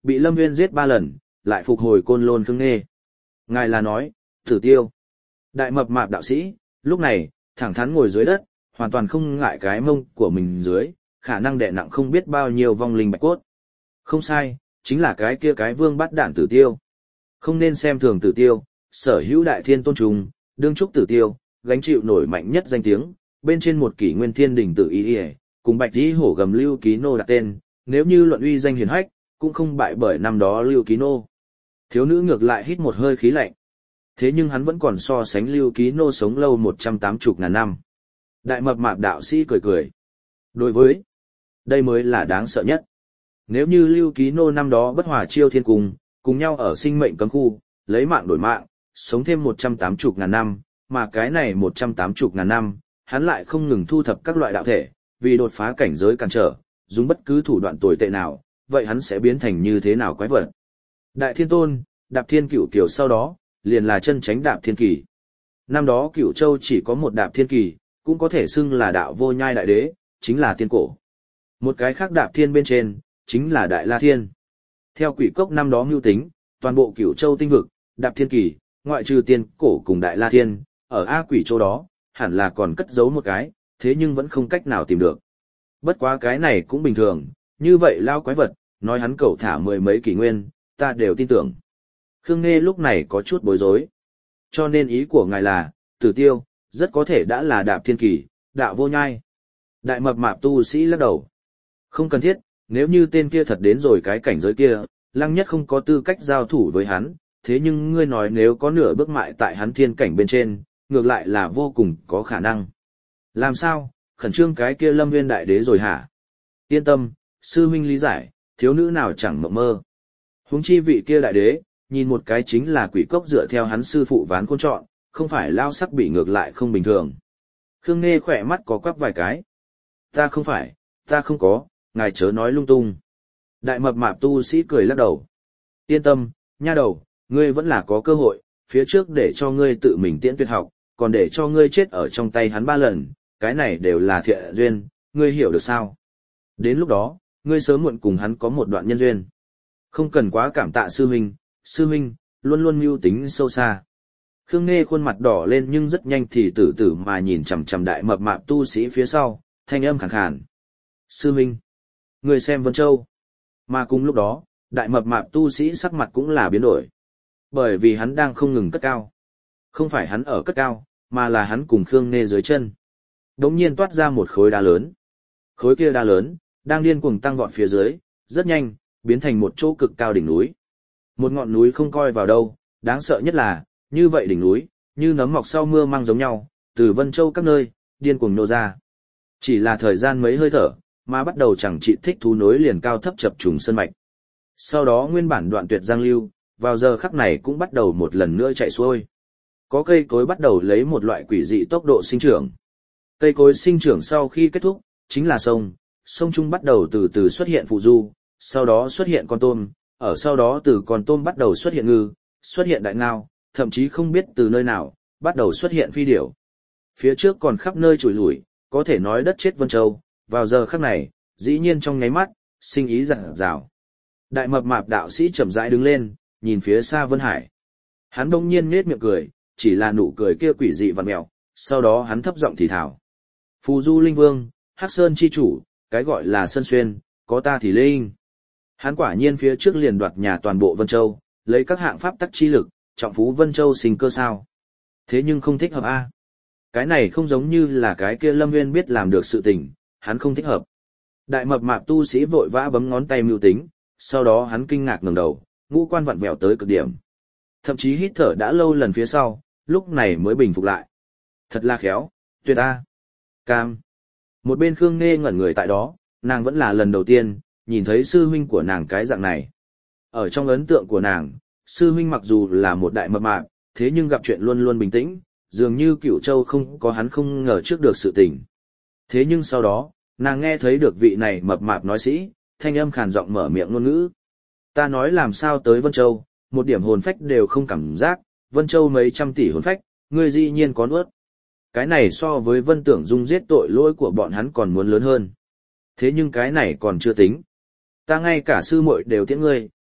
Bị Lâm Nguyên giết ba lần, lại phục hồi Côn Lôn Khương Nghê. Ngài là nói, Tử Tiêu. Đại mập mạp đạo sĩ, lúc này, thẳng thắn ngồi dưới đất, hoàn toàn không ngại cái mông của mình dưới, khả năng đè nặng không biết bao nhiêu vong linh bạch cốt. Không sai, chính là cái kia cái vương bắt đản Tử Tiêu. Không nên xem thường Tử Tiêu, sở hữu đại thiên tôn trùng, đương trúc Tử Tiêu, gánh chịu nổi mạnh nhất danh tiếng, bên trên một kỷ nguyên thiên đỉnh tự ý y, cùng bạch tí hổ gầm Lưu Ký Nô đặt tên, nếu như luận uy danh hiển hách, cũng không bại bởi năm đó Lưu Ký Nô. Thiếu nữ ngược lại hít một hơi khí lạnh. Thế nhưng hắn vẫn còn so sánh Lưu Ký Nô sống lâu một trăm tám mươi ngàn năm. Đại mập mạp đạo sĩ cười cười. Đối với, đây mới là đáng sợ nhất. Nếu như Lưu Ký Nô năm đó bất hòa chiêu thiên cung, cùng nhau ở sinh mệnh cấm khu, lấy mạng đổi mạng, sống thêm một trăm tám mươi ngàn năm, mà cái này một trăm tám mươi ngàn năm, hắn lại không ngừng thu thập các loại đạo thể, vì đột phá cảnh giới cản trở, dùng bất cứ thủ đoạn tồi tệ nào, vậy hắn sẽ biến thành như thế nào quái vật. Đại Thiên Tôn, Đạp Thiên Cửu Kiều sau đó, liền là chân chánh Đạp Thiên Kỳ. Năm đó Cửu Châu chỉ có một Đạp Thiên Kỳ, cũng có thể xưng là đạo vô nhai đại đế, chính là tiên cổ. Một cái khác Đạp Thiên bên trên, chính là Đại La Thiên. Theo Quỷ Cốc năm đó mưu tính, toàn bộ Cửu Châu tinh vực, Đạp Thiên Kỳ, ngoại trừ tiên cổ cùng Đại La Thiên, ở A Quỷ Châu đó, hẳn là còn cất giấu một cái, thế nhưng vẫn không cách nào tìm được. Bất quá cái này cũng bình thường, như vậy lao quái vật, nói hắn cẩu thả mười mấy kỷ nguyên, ta đều tin tưởng. Khương Nghê lúc này có chút bối rối. Cho nên ý của ngài là, Tử Tiêu, rất có thể đã là Đạp Thiên Kỳ, đạo vô nhai. Đại mập mạp tu sĩ lắc đầu. Không cần thiết, nếu như tên kia thật đến rồi cái cảnh giới kia, Lăng Nhất không có tư cách giao thủ với hắn, thế nhưng ngươi nói nếu có nửa bước mại tại hắn thiên cảnh bên trên, ngược lại là vô cùng có khả năng. Làm sao, khẩn trương cái kia Lâm Nguyên đại đế rồi hả? Yên tâm, sư huynh lý giải, thiếu nữ nào chẳng mộng mơ. Huống chi vị kia đại đế, nhìn một cái chính là Quỷ Cốc dựa theo hắn sư phụ Ván Côn chọn, không phải lao sắc bị ngược lại không bình thường. Khương Nghê khỏe mắt có quắp vài cái. Ta không phải, ta không có, ngài chớ nói lung tung. Đại mập mạp tu sĩ cười lắc đầu. Yên tâm, nha đầu, ngươi vẫn là có cơ hội, phía trước để cho ngươi tự mình tiễn tuyệt học, còn để cho ngươi chết ở trong tay hắn ba lần, cái này đều là thiện duyên, ngươi hiểu được sao? Đến lúc đó, ngươi sớm muộn cùng hắn có một đoạn nhân duyên. Không cần quá cảm tạ sư huynh, sư huynh, luôn luôn mưu tính sâu xa. Khương Nghê khuôn mặt đỏ lên nhưng rất nhanh thì tử tử mà nhìn chằm chằm đại mập mạp tu sĩ phía sau, thanh âm khàn khàn. Sư huynh, ngươi xem Vân Châu. Mà cùng lúc đó, đại mập mạp tu sĩ sắc mặt cũng là biến đổi. Bởi vì hắn đang không ngừng cất cao. Không phải hắn ở cất cao, mà là hắn cùng Khương Nghê dưới chân. Đống nhiên toát ra một khối đá lớn. Khối kia đá lớn, đang điên cuồng tăng vọt phía dưới, rất nhanh, biến thành một chỗ cực cao đỉnh núi. Một ngọn núi không coi vào đâu, đáng sợ nhất là, như vậy đỉnh núi, như nấm mọc sau mưa mang giống nhau, từ Vân Châu các nơi, điên cuồng nô ra. Chỉ là thời gian mấy hơi thở, mà bắt đầu chẳng trị thích thú nối liền cao thấp chập trùng sơn mạch. Sau đó nguyên bản đoạn tuyệt giang lưu, vào giờ khắc này cũng bắt đầu một lần nữa chạy xuôi. Có cây cối bắt đầu lấy một loại quỷ dị tốc độ sinh trưởng. Cây cối sinh trưởng sau khi kết thúc, chính là sông, sông Trung bắt đầu từ từ xuất hiện phù du, sau đó xuất hiện con tôm, ở sau đó từ con tôm bắt đầu xuất hiện ngư, xuất hiện đại ngao, thậm chí không biết từ nơi nào, bắt đầu xuất hiện phi điểu. Phía trước còn khắp nơi trùi lủi, có thể nói đất chết Vân Châu, vào giờ khắc này, dĩ nhiên trong nháy mắt, sinh ý rạng rào. Đại mập mạp đạo sĩ chậm rãi đứng lên, nhìn phía xa Vân Hải. Hắn đông nhiên nhếch miệng cười, chỉ là nụ cười kia quỷ dị vặn mèo, sau đó hắn thấp giọng thì thào. Phù Du Linh Vương, Hắc Sơn chi chủ, cái gọi là Sơn Xuyên, có ta thì linh. Hắn quả nhiên phía trước liền đoạt nhà toàn bộ Vân Châu, lấy các hạng pháp tắc chi lực, trọng phú Vân Châu sinh cơ sao. Thế nhưng không thích hợp a. Cái này không giống như là cái kia Lâm Nguyên biết làm được sự tình, hắn không thích hợp. Đại mập mạp tu sĩ vội vã bấm ngón tay mưu tính, sau đó hắn kinh ngạc ngẩng đầu, ngũ quan vặn vẹo tới cực điểm. Thậm chí hít thở đã lâu lần phía sau, lúc này mới bình phục lại. Thật là khéo, tuyệt a. Cam. Một bên Khương Nghê ngẩn người tại đó, nàng vẫn là lần đầu tiên, nhìn thấy sư huynh của nàng cái dạng này. Ở trong ấn tượng của nàng, sư huynh mặc dù là một đại mập mạp, thế nhưng gặp chuyện luôn luôn bình tĩnh, dường như Cửu Châu không có hắn không ngờ trước được sự tình. Thế nhưng sau đó, nàng nghe thấy được vị này mập mạp nói sĩ, thanh âm khàn giọng mở miệng ngôn ngữ. Ta nói làm sao tới Vân Châu, một điểm hồn phách đều không cảm giác, Vân Châu mấy trăm tỷ hồn phách, ngươi dĩ nhiên có nuốt. Cái này so với Vân Tưởng Dung giết tội lỗi của bọn hắn còn muốn lớn hơn. Thế nhưng cái này còn chưa tính. Ta ngay cả sư muội đều tiễn ngươi,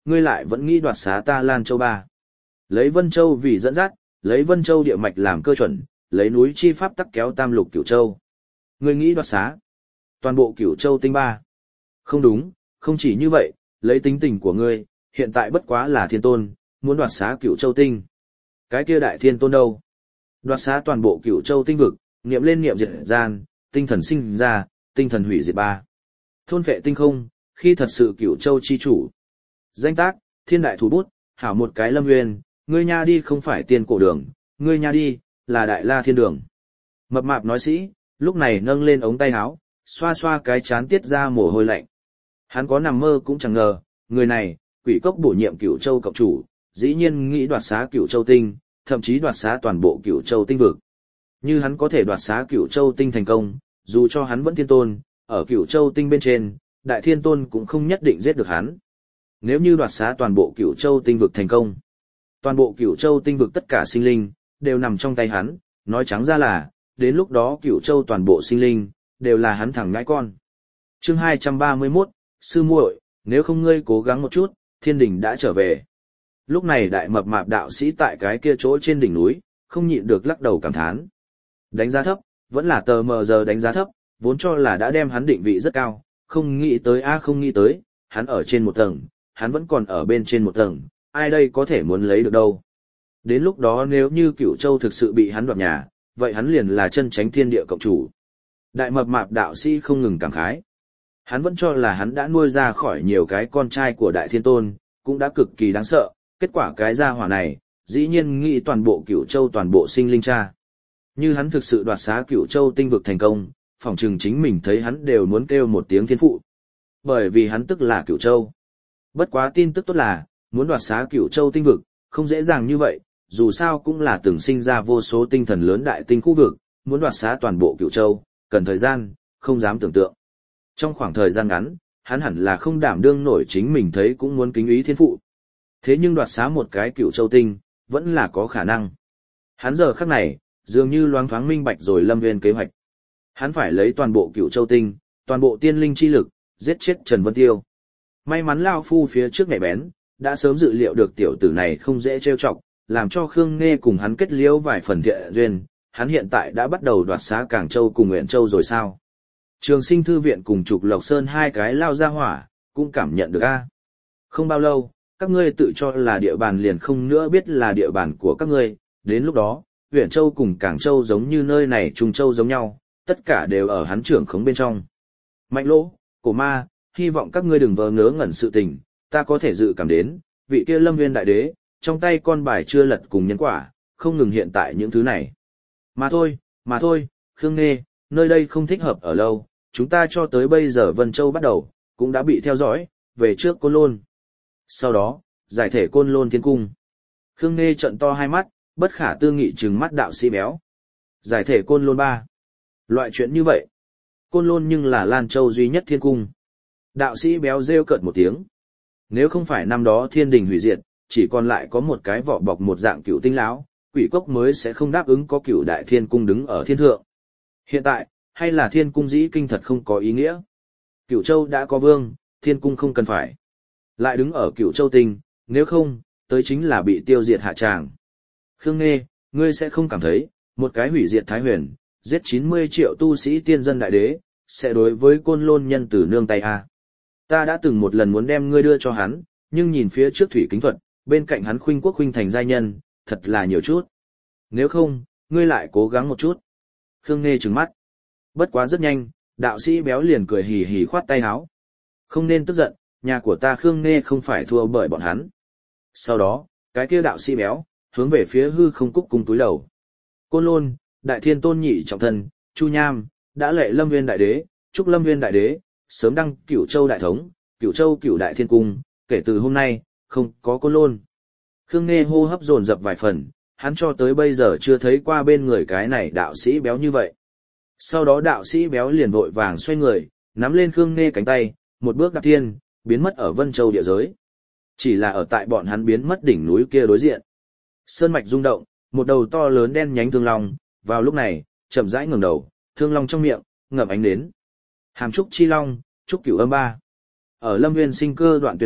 ngươi lại vẫn nghĩ đoạt xá ta Lan Châu ba. Lấy Vân Châu vì dẫn dắt, lấy Vân Châu địa mạch làm cơ chuẩn, lấy núi chi pháp tắc kéo tam lục cửu châu. Ngươi nghĩ đoạt xá toàn bộ cửu châu tinh ba. Không đúng, không chỉ như vậy, lấy tính tình của ngươi, hiện tại bất quá là thiên tôn, muốn đoạt xá cửu châu tinh. Cái kia đại thiên tôn đâu? Đoạt xá toàn bộ cửu châu tinh vực, niệm lên niệm diệt gian, tinh thần sinh ra, tinh thần hủy diệt ba. Thôn phệ tinh không, khi thật sự cửu châu chi chủ. Danh tác, thiên đại thủ bút, hảo một cái lâm nguyên, ngươi nha đi không phải tiên cổ đường, ngươi nha đi, là đại la thiên đường. Mập mạp nói sĩ, lúc này nâng lên ống tay áo, xoa xoa cái chán tiết ra mồ hôi lạnh. Hắn có nằm mơ cũng chẳng ngờ, người này, quỷ cốc bổ nhiệm cửu châu cộng chủ, dĩ nhiên nghĩ đoạt xá cửu châu tinh, thậm chí đoạt xá toàn bộ cửu châu tinh vực. Như hắn có thể đoạt xá cửu châu tinh thành công, dù cho hắn vẫn thiên tôn, ở cửu châu tinh bên trên, đại thiên tôn cũng không nhất định giết được hắn. Nếu như đoạt xá toàn bộ cửu châu tinh vực thành công, toàn bộ cửu châu tinh vực tất cả sinh linh, đều nằm trong tay hắn, nói trắng ra là, đến lúc đó cửu châu toàn bộ sinh linh, đều là hắn thằng ngãi con. Chương hai trăm ba mươi mốt, sư muội, nếu không ngươi cố gắng một chút, thiên đình đã trở về. Lúc này đại mập mạp đạo sĩ tại cái kia chỗ trên đỉnh núi, không nhịn được lắc đầu cảm thán. Đánh giá thấp, vẫn là tờ mờ giờ đánh giá thấp, vốn cho là đã đem hắn định vị rất cao, không nghĩ tới a không nghĩ tới, hắn ở trên một tầng, hắn vẫn còn ở bên trên một tầng, ai đây có thể muốn lấy được đâu. Đến lúc đó nếu như Cửu Châu thực sự bị hắn đoạt nhà, vậy hắn liền là chân chánh thiên địa cộng chủ. Đại mập mạp đạo sĩ không ngừng cảm khái. Hắn vẫn cho là hắn đã nuôi ra khỏi nhiều cái con trai của đại thiên tôn, cũng đã cực kỳ đáng sợ, kết quả cái gia hỏa này, dĩ nhiên nghĩ toàn bộ Cửu Châu toàn bộ sinh linh cha. Như hắn thực sự đoạt xá Cửu Châu tinh vực thành công, phỏng chừng chính mình thấy hắn đều muốn kêu một tiếng thiên phụ. Bởi vì hắn tức là Cửu Châu. Bất quá tin tức tốt là, muốn đoạt xá Cửu Châu tinh vực, không dễ dàng như vậy, dù sao cũng là từng sinh ra vô số tinh thần lớn đại tinh khu vực, muốn đoạt xá toàn bộ Cửu Châu, cần thời gian, không dám tưởng tượng. Trong khoảng thời gian ngắn, hắn hẳn là không đảm đương nổi chính mình thấy cũng muốn kính ý thiên phụ. Thế nhưng đoạt xá một cái Cửu Châu tinh, vẫn là có khả năng. Hắn giờ khắc này, dường như loáng thoáng minh bạch rồi Lâm Nguyên kế hoạch. Hắn phải lấy toàn bộ Cửu Châu tinh, toàn bộ tiên linh chi lực, giết chết Trần Vân Tiêu. May mắn Lao Phu phía trước nhạy bén, đã sớm dự liệu được tiểu tử này không dễ trêu chọc, làm cho Khương Nghê cùng hắn kết liễu vài phần thiện duyên, hắn hiện tại đã bắt đầu đoạt xá Cảng Châu cùng Nguyện Châu rồi sao? Trường Sinh Thư Viện cùng Trục Lộc Sơn hai cái lao ra hỏa, cũng cảm nhận được a. Không bao lâu, các ngươi tự cho là địa bàn liền không nữa biết là địa bàn của các ngươi, đến lúc đó, Nguyện Châu cùng Cảng Châu giống như nơi này Trung Châu giống nhau, tất cả đều ở hắn trưởng khống bên trong. Mạnh Lỗ, Cổ Ma, hy vọng các ngươi đừng vờ ngớ ngẩn sự tình, ta có thể dự cảm đến, vị kia Lâm Nguyên đại đế, trong tay con bài chưa lật cùng nhân quả, không ngừng hiện tại những thứ này. Mà thôi, mà thôi, Khương Nghê, nơi đây không thích hợp ở lâu, chúng ta cho tới bây giờ Vân Châu bắt đầu, cũng đã bị theo dõi, về trước Côn Lôn. Sau đó, giải thể Côn Lôn Thiên Cung. Khương Nghê trợn to hai mắt, bất khả tư nghị trừng mắt đạo sĩ béo. Giải thể Côn Lôn ba. Loại chuyện như vậy. Côn Lôn nhưng là Lan Châu duy nhất thiên cung. Đạo sĩ béo rêu cợt một tiếng. Nếu không phải năm đó thiên đình hủy diệt, chỉ còn lại có một cái vỏ bọc một dạng cửu tinh lão, quỷ cốc mới sẽ không đáp ứng có cửu đại thiên cung đứng ở thiên thượng. Hiện tại, hay là thiên cung dĩ kinh thật không có ý nghĩa. Cửu châu đã có vương, thiên cung không cần phải. Lại đứng ở cửu châu tinh, nếu không, tới chính là bị tiêu diệt hạ tràng. Khương Nghê, ngươi sẽ không cảm thấy, một cái hủy diệt Thái Huyền, giết chín mươi triệu tu sĩ tiên dân đại đế, sẽ đối với Côn Lôn nhân tử nương tay à. Ta đã từng một lần muốn đem ngươi đưa cho hắn, nhưng nhìn phía trước thủy kính thuật, bên cạnh hắn khuynh quốc khuynh thành giai nhân, thật là nhiều chút. Nếu không, ngươi lại cố gắng một chút. Khương Nghê trừng mắt. Bất quá rất nhanh, đạo sĩ béo liền cười hì hì khoát tay áo. Không nên tức giận, nhà của ta Khương Nghê không phải thua bởi bọn hắn. Sau đó, cái kia đạo sĩ béo, hướng về phía hư không cúc cung túi đầu. Côn Lôn, đại thiên tôn nhị trọng thân, Chu Nham, đã lệ Lâm Nguyên đại đế, chúc Lâm Nguyên đại đế, sớm đăng Cửu Châu đại thống, Cửu Châu Cửu đại thiên cung, kể từ hôm nay, không có Côn Lôn. Khương Nghê hô hấp dồn dập vài phần, hắn cho tới bây giờ chưa thấy qua bên người cái này đạo sĩ béo như vậy. Sau đó đạo sĩ béo liền vội vàng xoay người, nắm lên Khương Nghê cánh tay, một bước đạp thiên, biến mất ở Vân Châu địa giới. Chỉ là ở tại bọn hắn biến mất đỉnh núi kia đối diện. Sơn mạch rung động, một đầu to lớn đen nhánh thương long, vào lúc này, chậm rãi ngẩng đầu, thương long trong miệng, ngậm ánh nến. Hàm trúc chi long, trúc cửu âm ba. Ở Lâm Nguyên sinh cơ đoạn tuyệt lúc,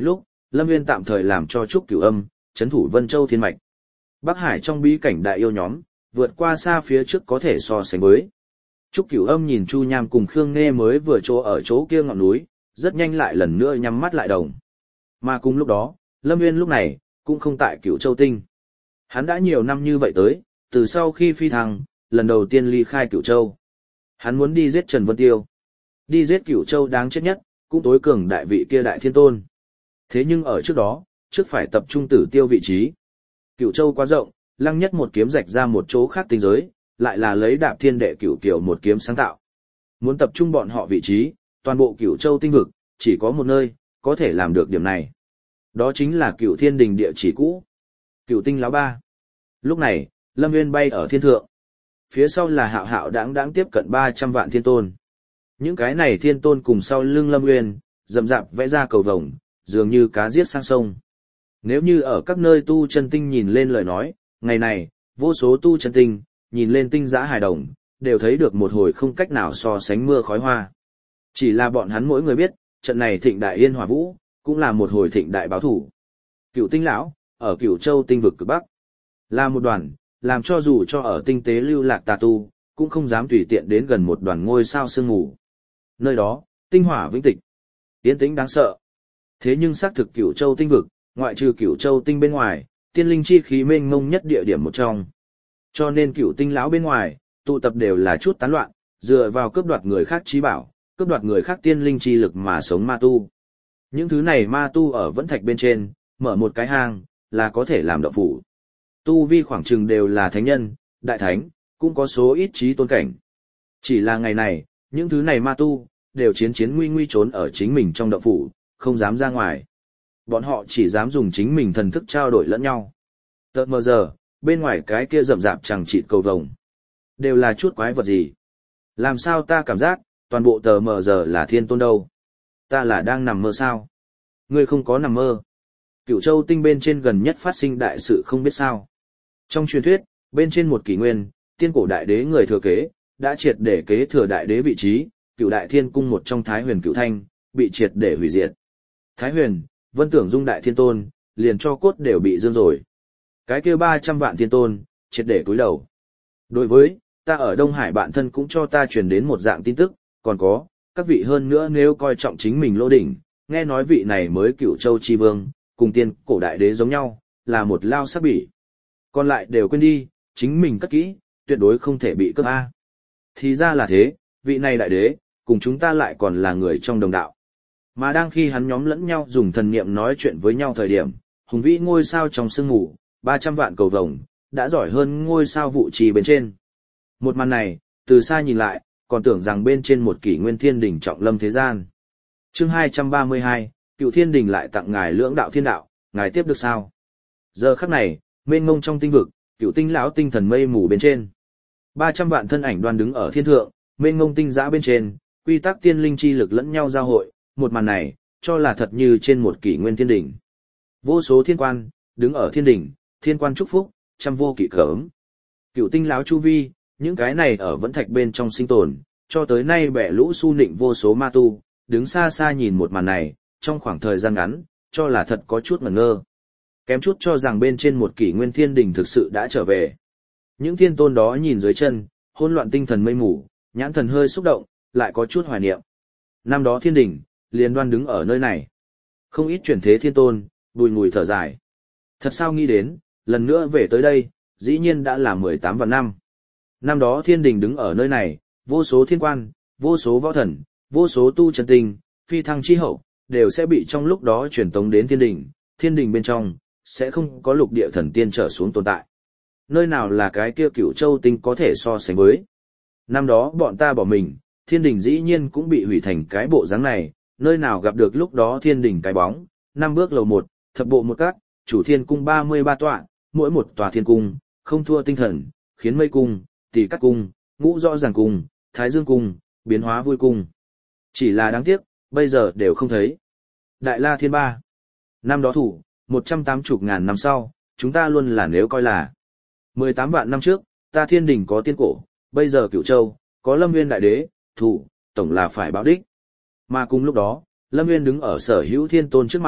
Lâm Nguyên tạm thời làm cho Trúc Cửu Âm, trấn thủ Vân Châu Thiên Mạch. Bắc Hải trong bí cảnh đại yêu nhóm, vượt qua xa phía trước có thể so sánh với. Trúc Cửu Âm nhìn Chu Nham cùng Khương Nghe mới vừa chỗ ở chỗ kia ngọn núi, rất nhanh lại lần nữa nhắm mắt lại đồng. Mà cùng lúc đó, Lâm Nguyên lúc này, cũng không tại Cửu Châu Tinh. Hắn đã nhiều năm như vậy tới, từ sau khi phi thăng, lần đầu tiên ly khai Cửu Châu. Hắn muốn đi giết Trần Vân Tiêu. Đi giết Cửu Châu đáng chết nhất, cũng tối cường đại vị kia đại thiên tôn. Thế nhưng ở trước đó, trước phải tập trung tử tiêu vị trí. Cửu Châu quá rộng, Lăng Nhất một kiếm rạch ra một chỗ khác tinh giới, lại là lấy Đạp Thiên Đệ Cửu Kiều một kiếm sáng tạo. Muốn tập trung bọn họ vị trí, toàn bộ Cửu Châu tinh vực, chỉ có một nơi, có thể làm được điểm này. Đó chính là Cửu Thiên Đình địa chỉ cũ. Cửu Tinh Lão Ba. Lúc này, Lâm Nguyên bay ở thiên thượng. Phía sau là hạo hạo đáng đáng tiếp cận ba trăm vạn thiên tôn. Những cái này thiên tôn cùng sau lưng Lâm Nguyên, rậm rạp vẽ ra cầu vồng, dường như cá giết sang sông. Nếu như ở các nơi tu chân tinh nhìn lên lời nói, ngày này, vô số tu chân tinh, nhìn lên tinh giã hài đồng, đều thấy được một hồi không cách nào so sánh mưa khói hoa. Chỉ là bọn hắn mỗi người biết, trận này thịnh đại yên hòa vũ, cũng là một hồi thịnh đại báo thủ. Cửu Tinh Lão, ở Cửu Châu tinh vực cực Bắc, là một đoàn, làm cho dù cho ở tinh tế lưu lạc tà tu, cũng không dám tùy tiện đến gần một đoàn ngôi sao sương mù. Nơi đó, tinh hỏa vĩnh tịch, yên tĩnh đáng sợ. Thế nhưng xác thực Cửu Châu tinh vực, ngoại trừ Cửu Châu tinh bên ngoài, tiên linh chi khí mênh mông nhất địa điểm một trong. Cho nên Cửu Tinh Lão bên ngoài, tụ tập đều là chút tán loạn, dựa vào cướp đoạt người khác trí bảo, cướp đoạt người khác tiên linh chi lực mà sống ma tu. Những thứ này ma tu ở vẫn thạch bên trên, mở một cái hang, là có thể làm động phủ. Tu vi khoảng chừng đều là thánh nhân, đại thánh, cũng có số ít trí tôn cảnh. Chỉ là ngày này, những thứ này ma tu, đều chiến chiến nguy nguy trốn ở chính mình trong động phủ, không dám ra ngoài. Bọn họ chỉ dám dùng chính mình thần thức trao đổi lẫn nhau. Tợt mờ giờ, bên ngoài cái kia rậm rạp chẳng chịt cầu vồng. Đều là chút quái vật gì. Làm sao ta cảm giác, toàn bộ tờ mờ giờ là thiên tôn đâu. Ta là đang nằm mơ sao? Ngươi không có nằm mơ. Cửu Châu tinh bên trên gần nhất phát sinh đại sự không biết sao. Trong truyền thuyết, bên trên một kỷ nguyên, tiên cổ đại đế người thừa kế, đã triệt để kế thừa đại đế vị trí, Cửu Đại Thiên cung một trong Thái Huyền Cửu Thanh, bị triệt để hủy diệt. Thái Huyền, Vân Tưởng Dung đại thiên tôn, liền cho cốt đều bị dương rồi. Cái kia ba trăm vạn thiên tôn, triệt để cúi đầu. Đối với, ta ở Đông Hải bạn thân cũng cho ta truyền đến một dạng tin tức, còn có, các vị hơn nữa nếu coi trọng chính mình lô đỉnh, nghe nói vị này mới Cửu Châu chi vương, cùng tiên cổ đại đế giống nhau, là một lao sắc bỉ. Còn lại đều quên đi, chính mình cất kỹ, tuyệt đối không thể bị cướp A. Thì ra là thế, vị này đại đế, cùng chúng ta lại còn là người trong đồng đạo. Mà đang khi hắn nhóm lẫn nhau dùng thần niệm nói chuyện với nhau thời điểm, hùng vĩ ngôi sao trong sương mù, ba trăm vạn cầu vồng, đã giỏi hơn ngôi sao vụ trì bên trên. Một màn này, từ xa nhìn lại, còn tưởng rằng bên trên một kỷ nguyên thiên đỉnh trọng lâm thế gian. Chương hai trăm ba mươi hai, Cựu Thiên Đình lại tặng ngài lưỡng đạo thiên đạo, ngài tiếp được sao? Giờ khắc này, mênh mông trong tinh vực, Cựu Tinh lão tinh thần mây mù bên trên. ba trăm vạn thân ảnh đoan đứng ở thiên thượng, mênh mông tinh dã bên trên, quy tắc tiên linh chi lực lẫn nhau giao hội, một màn này, cho là thật như trên một kỷ nguyên thiên đỉnh. Vô số thiên quan, đứng ở thiên đỉnh, thiên quan chúc phúc, trăm vô kỵ cấm. Cựu Tinh lão chu vi, những cái này ở vẫn thạch bên trong sinh tồn, cho tới nay bẻ lũ su nịnh vô số ma tu, đứng xa xa nhìn một màn này, trong khoảng thời gian ngắn, cho là thật có chút ngẩn ngơ. Kém chút cho rằng bên trên một kỷ nguyên thiên đình thực sự đã trở về. Những thiên tôn đó nhìn dưới chân, hỗn loạn tinh thần mây mù, nhãn thần hơi xúc động, lại có chút hoài niệm. Năm đó thiên đình, liền đoan đứng ở nơi này. Không ít chuyển thế thiên tôn, bùi ngùi thở dài. Thật sao nghĩ đến, lần nữa về tới đây, dĩ nhiên đã là mười tám vạn năm. Năm đó thiên đình đứng ở nơi này, vô số thiên quan, vô số võ thần, vô số tu chân tinh, phi thăng chi hậu, đều sẽ bị trong lúc đó truyền tống đến thiên đình, thiên đình bên trong, sẽ không có lục địa thần tiên trở xuống tồn tại. Nơi nào là cái kia Cửu Châu tinh có thể so sánh với. Năm đó bọn ta bỏ mình, thiên đình dĩ nhiên cũng bị hủy thành cái bộ dáng này, nơi nào gặp được lúc đó thiên đình cái bóng, năm bước lầu một, thập bộ một các, chủ thiên cung ba mươi ba tọa, mỗi một tòa thiên cung, không thua tinh thần, khiến mây cung, tỷ cát cung, ngũ rõ ràng cung, thái dương cung, biến hóa vui cung. Chỉ là đáng tiếc, bây giờ đều không thấy. Đại La Thiên Ba. Năm đó thủ, một trăm tám mươi ngàn năm sau, chúng ta luôn là nếu coi là. mười tám vạn năm trước, ta thiên đình có tiên cổ, bây giờ Cửu Châu, có Lâm Nguyên đại đế, thủ, tổng là phải báo đích. Mà cùng lúc đó, Lâm Nguyên đứng ở sở hữu thiên tôn trước mặt,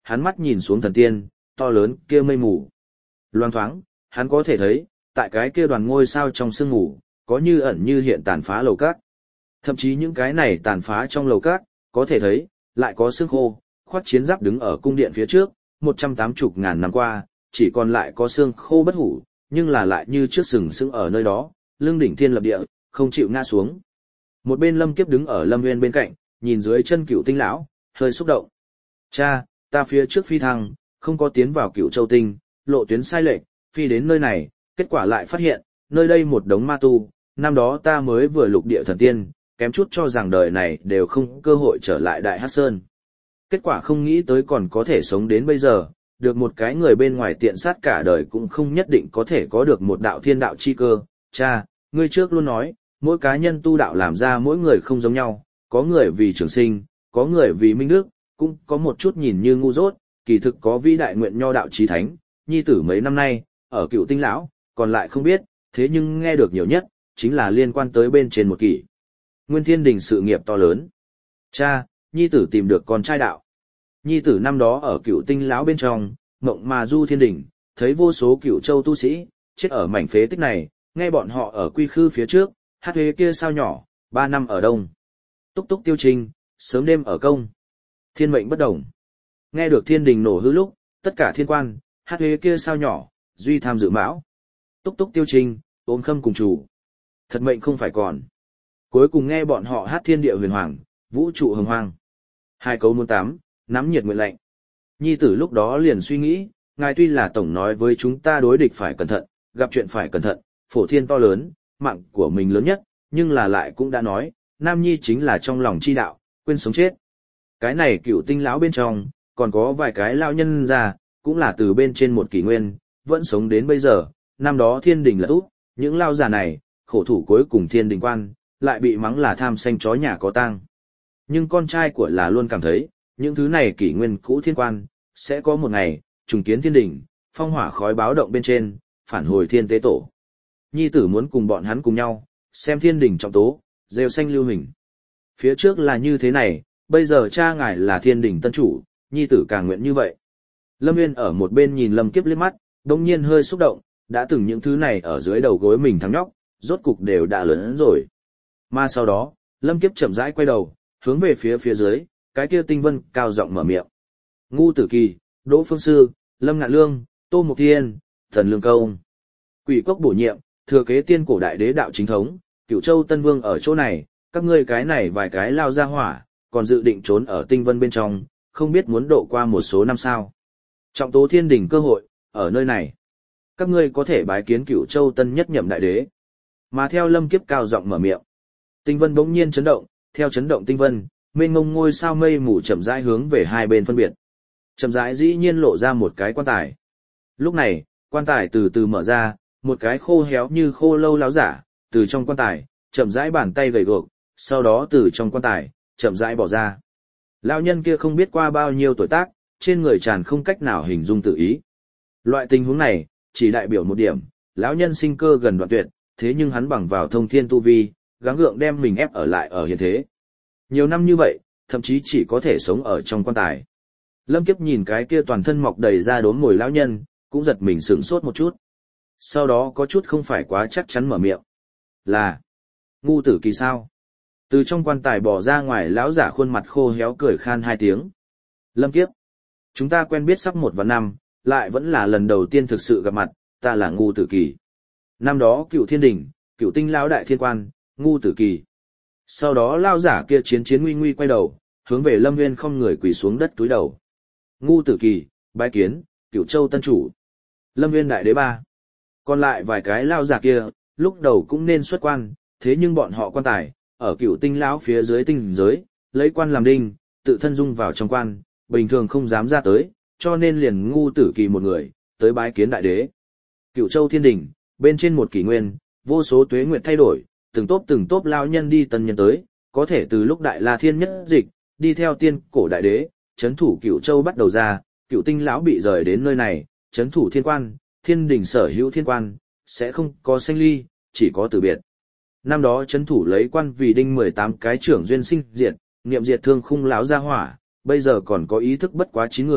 hắn mắt nhìn xuống thần tiên, to lớn kia mây mù. Loang thoáng, hắn có thể thấy, tại cái kia đoàn ngôi sao trong sương mù, có như ẩn như hiện tàn phá lầu cát. Thậm chí những cái này tàn phá trong lầu cát, có thể thấy, lại có xương khô, khoác chiến giáp đứng ở cung điện phía trước, một trăm tám mươi ngàn năm qua, chỉ còn lại có xương khô bất hủ, nhưng là lại như trước sừng sững ở nơi đó, lưng đỉnh thiên lập địa, không chịu ngã xuống. Một bên Lâm Kiếp đứng ở Lâm Nguyên bên cạnh, nhìn dưới chân Cửu Tinh lão, hơi xúc động. Cha, ta phía trước phi thăng, không có tiến vào Cửu Châu Tinh, lộ tuyến sai lệch, phi đến nơi này, kết quả lại phát hiện, nơi đây một đống ma tu, năm đó ta mới vừa lục địa thần tiên, kém chút cho rằng đời này đều không cơ hội trở lại Đại Hắc Sơn. Kết quả không nghĩ tới còn có thể sống đến bây giờ, được một cái người bên ngoài tiện sát cả đời cũng không nhất định có thể có được một đạo thiên đạo chi cơ. Cha, ngươi trước luôn nói, mỗi cá nhân tu đạo làm ra mỗi người không giống nhau, có người vì trường sinh, có người vì minh đức, cũng có một chút nhìn như ngu dốt, kỳ thực có vĩ đại nguyện nho đạo chí thánh, nhi tử mấy năm nay, ở Cửu Tinh lão, còn lại không biết, thế nhưng nghe được nhiều nhất, chính là liên quan tới bên trên một kỷ Nguyên Thiên Đình sự nghiệp to lớn. Cha, nhi tử tìm được con trai đạo. Nhi tử năm đó ở Cửu Tinh lão bên trong, mộng mà du thiên đình, thấy vô số Cửu Châu tu sĩ, chết ở mảnh phế tích này, nghe bọn họ ở quy khư phía trước, hát thuế kia sao nhỏ, ba năm ở đông. Túc túc tiêu trình, sớm đêm ở công. Thiên mệnh bất đồng. Nghe được thiên đình nổ hư lúc, tất cả thiên quan, hát thuế kia sao nhỏ, duy tham dự mão. Túc túc tiêu trình, ôm khâm cùng chủ. Thật mệnh không phải còn. Cuối cùng nghe bọn họ hát thiên địa huyền hoàng, vũ trụ hồng hoang. Hai cấu muốn tám, nắm nhiệt nguyện lệnh. Nhi tử lúc đó liền suy nghĩ, ngài tuy là tổng nói với chúng ta đối địch phải cẩn thận, gặp chuyện phải cẩn thận, phổ thiên to lớn, mạng của mình lớn nhất, nhưng là lại cũng đã nói, nam nhi chính là trong lòng chi đạo, quên sống chết. Cái này Cửu Tinh lão bên trong, còn có vài cái lao nhân già, cũng là từ bên trên một kỷ nguyên, vẫn sống đến bây giờ, năm đó thiên đình lật úp, những lao già này, khổ thủ cuối cùng thiên đình quan, lại bị mắng là tham xanh chó nhà có tang. Nhưng con trai của là luôn cảm thấy, những thứ này kỷ nguyên cũ thiên quan, sẽ có một ngày, trùng kiến thiên đình, phong hỏa khói báo động bên trên, phản hồi thiên tế tổ. Nhi tử muốn cùng bọn hắn cùng nhau, xem thiên đình trọng tố, rêu xanh lưu hình. Phía trước là như thế này, bây giờ cha ngài là thiên đình tân chủ, nhi tử càng nguyện như vậy. Lâm Nguyên ở một bên nhìn Lâm Kiếp liếc mắt, đồng nhiên hơi xúc động, đã từng những thứ này ở dưới đầu gối mình thằng nhóc, rốt cục đều đã lớn rồi. Mà sau đó, Lâm Kiếp chậm rãi quay đầu, hướng về phía phía dưới, cái kia Tinh Vân cao giọng mở miệng. Ngu Tử Kỳ, Đỗ Phương Sư, Lâm Ngạn Lương, Tô Mục Thiên, Thần Lương Công. Quỷ Cốc bổ nhiệm, thừa kế tiên cổ đại đế đạo chính thống, Cửu Châu Tân Vương ở chỗ này, các ngươi cái này vài cái lao ra hỏa, còn dự định trốn ở Tinh Vân bên trong, không biết muốn độ qua một số năm sao. Trọng tố thiên đình cơ hội, ở nơi này. Các ngươi có thể bái kiến Cửu Châu Tân nhất nhậm đại đế. Mà theo Lâm Kiếp cao giọng mở miệng, Tinh Vân bỗng nhiên chấn động, theo chấn động Tinh Vân, mênh mông ngôi sao mây mù chậm rãi hướng về hai bên phân biệt. Chậm rãi dĩ nhiên lộ ra một cái quan tài. Lúc này, quan tài từ từ mở ra, một cái khô héo như khô lâu láo giả, từ trong quan tài, chậm rãi bàn tay gầy gộc, sau đó từ trong quan tài, chậm rãi bỏ ra. Lão nhân kia không biết qua bao nhiêu tuổi tác, trên người tràn không cách nào hình dung tự ý. Loại tình huống này, chỉ đại biểu một điểm, lão nhân sinh cơ gần đoạn tuyệt, thế nhưng hắn bằng vào thông thiên tu vi, gắng gượng đem mình ép ở lại ở hiện thế. Nhiều năm như vậy, thậm chí chỉ có thể sống ở trong quan tài. Lâm Kiếp nhìn cái kia toàn thân mọc đầy da đốm mồi lão nhân, cũng giật mình sửng sốt một chút. Sau đó có chút không phải quá chắc chắn mở miệng. Là, Ngu Tử Kỳ sao? Từ trong quan tài bỏ ra ngoài lão giả khuôn mặt khô héo cười khan hai tiếng. Lâm Kiếp, chúng ta quen biết sắp một và năm, lại vẫn là lần đầu tiên thực sự gặp mặt, ta là Ngu Tử Kỳ. Năm đó Cựu Thiên Đình, Cựu Tinh lão đại thiên quan, Ngu Tử Kỳ. Sau đó lão giả kia chiến chiến nguy nguy quay đầu, hướng về Lâm Nguyên không người quỳ xuống đất túi đầu. Ngu Tử Kỳ, bái kiến, Cửu Châu Tân chủ. Lâm Nguyên đại đế ba. Còn lại vài cái lão giả kia, lúc đầu cũng nên xuất quan, thế nhưng bọn họ quan tài, ở Cửu Tinh lão phía dưới tinh giới, lấy quan làm đinh, tự thân dung vào trong quan, bình thường không dám ra tới, cho nên liền Ngu Tử Kỳ một người, tới bái kiến đại đế. Cửu Châu Thiên Đình, bên trên một kỷ nguyên, vô số tuế nguyệt thay đổi, từng tốp từng tốp lão nhân đi tân nhân tới, có thể từ lúc Đại La Thiên nhất dịch, đi theo tiên cổ đại đế, chấn thủ Cửu Châu bắt đầu ra, Cửu Tinh lão bị rời đến nơi này, chấn thủ thiên quan, thiên đình sở hữu thiên quan, sẽ không có sanh ly, chỉ có từ biệt. Năm đó chấn thủ lấy quan vì đinh mười tám cái trưởng duyên sinh diệt, niệm diệt thương khung lão gia hỏa, bây giờ còn có ý thức bất quá chín người,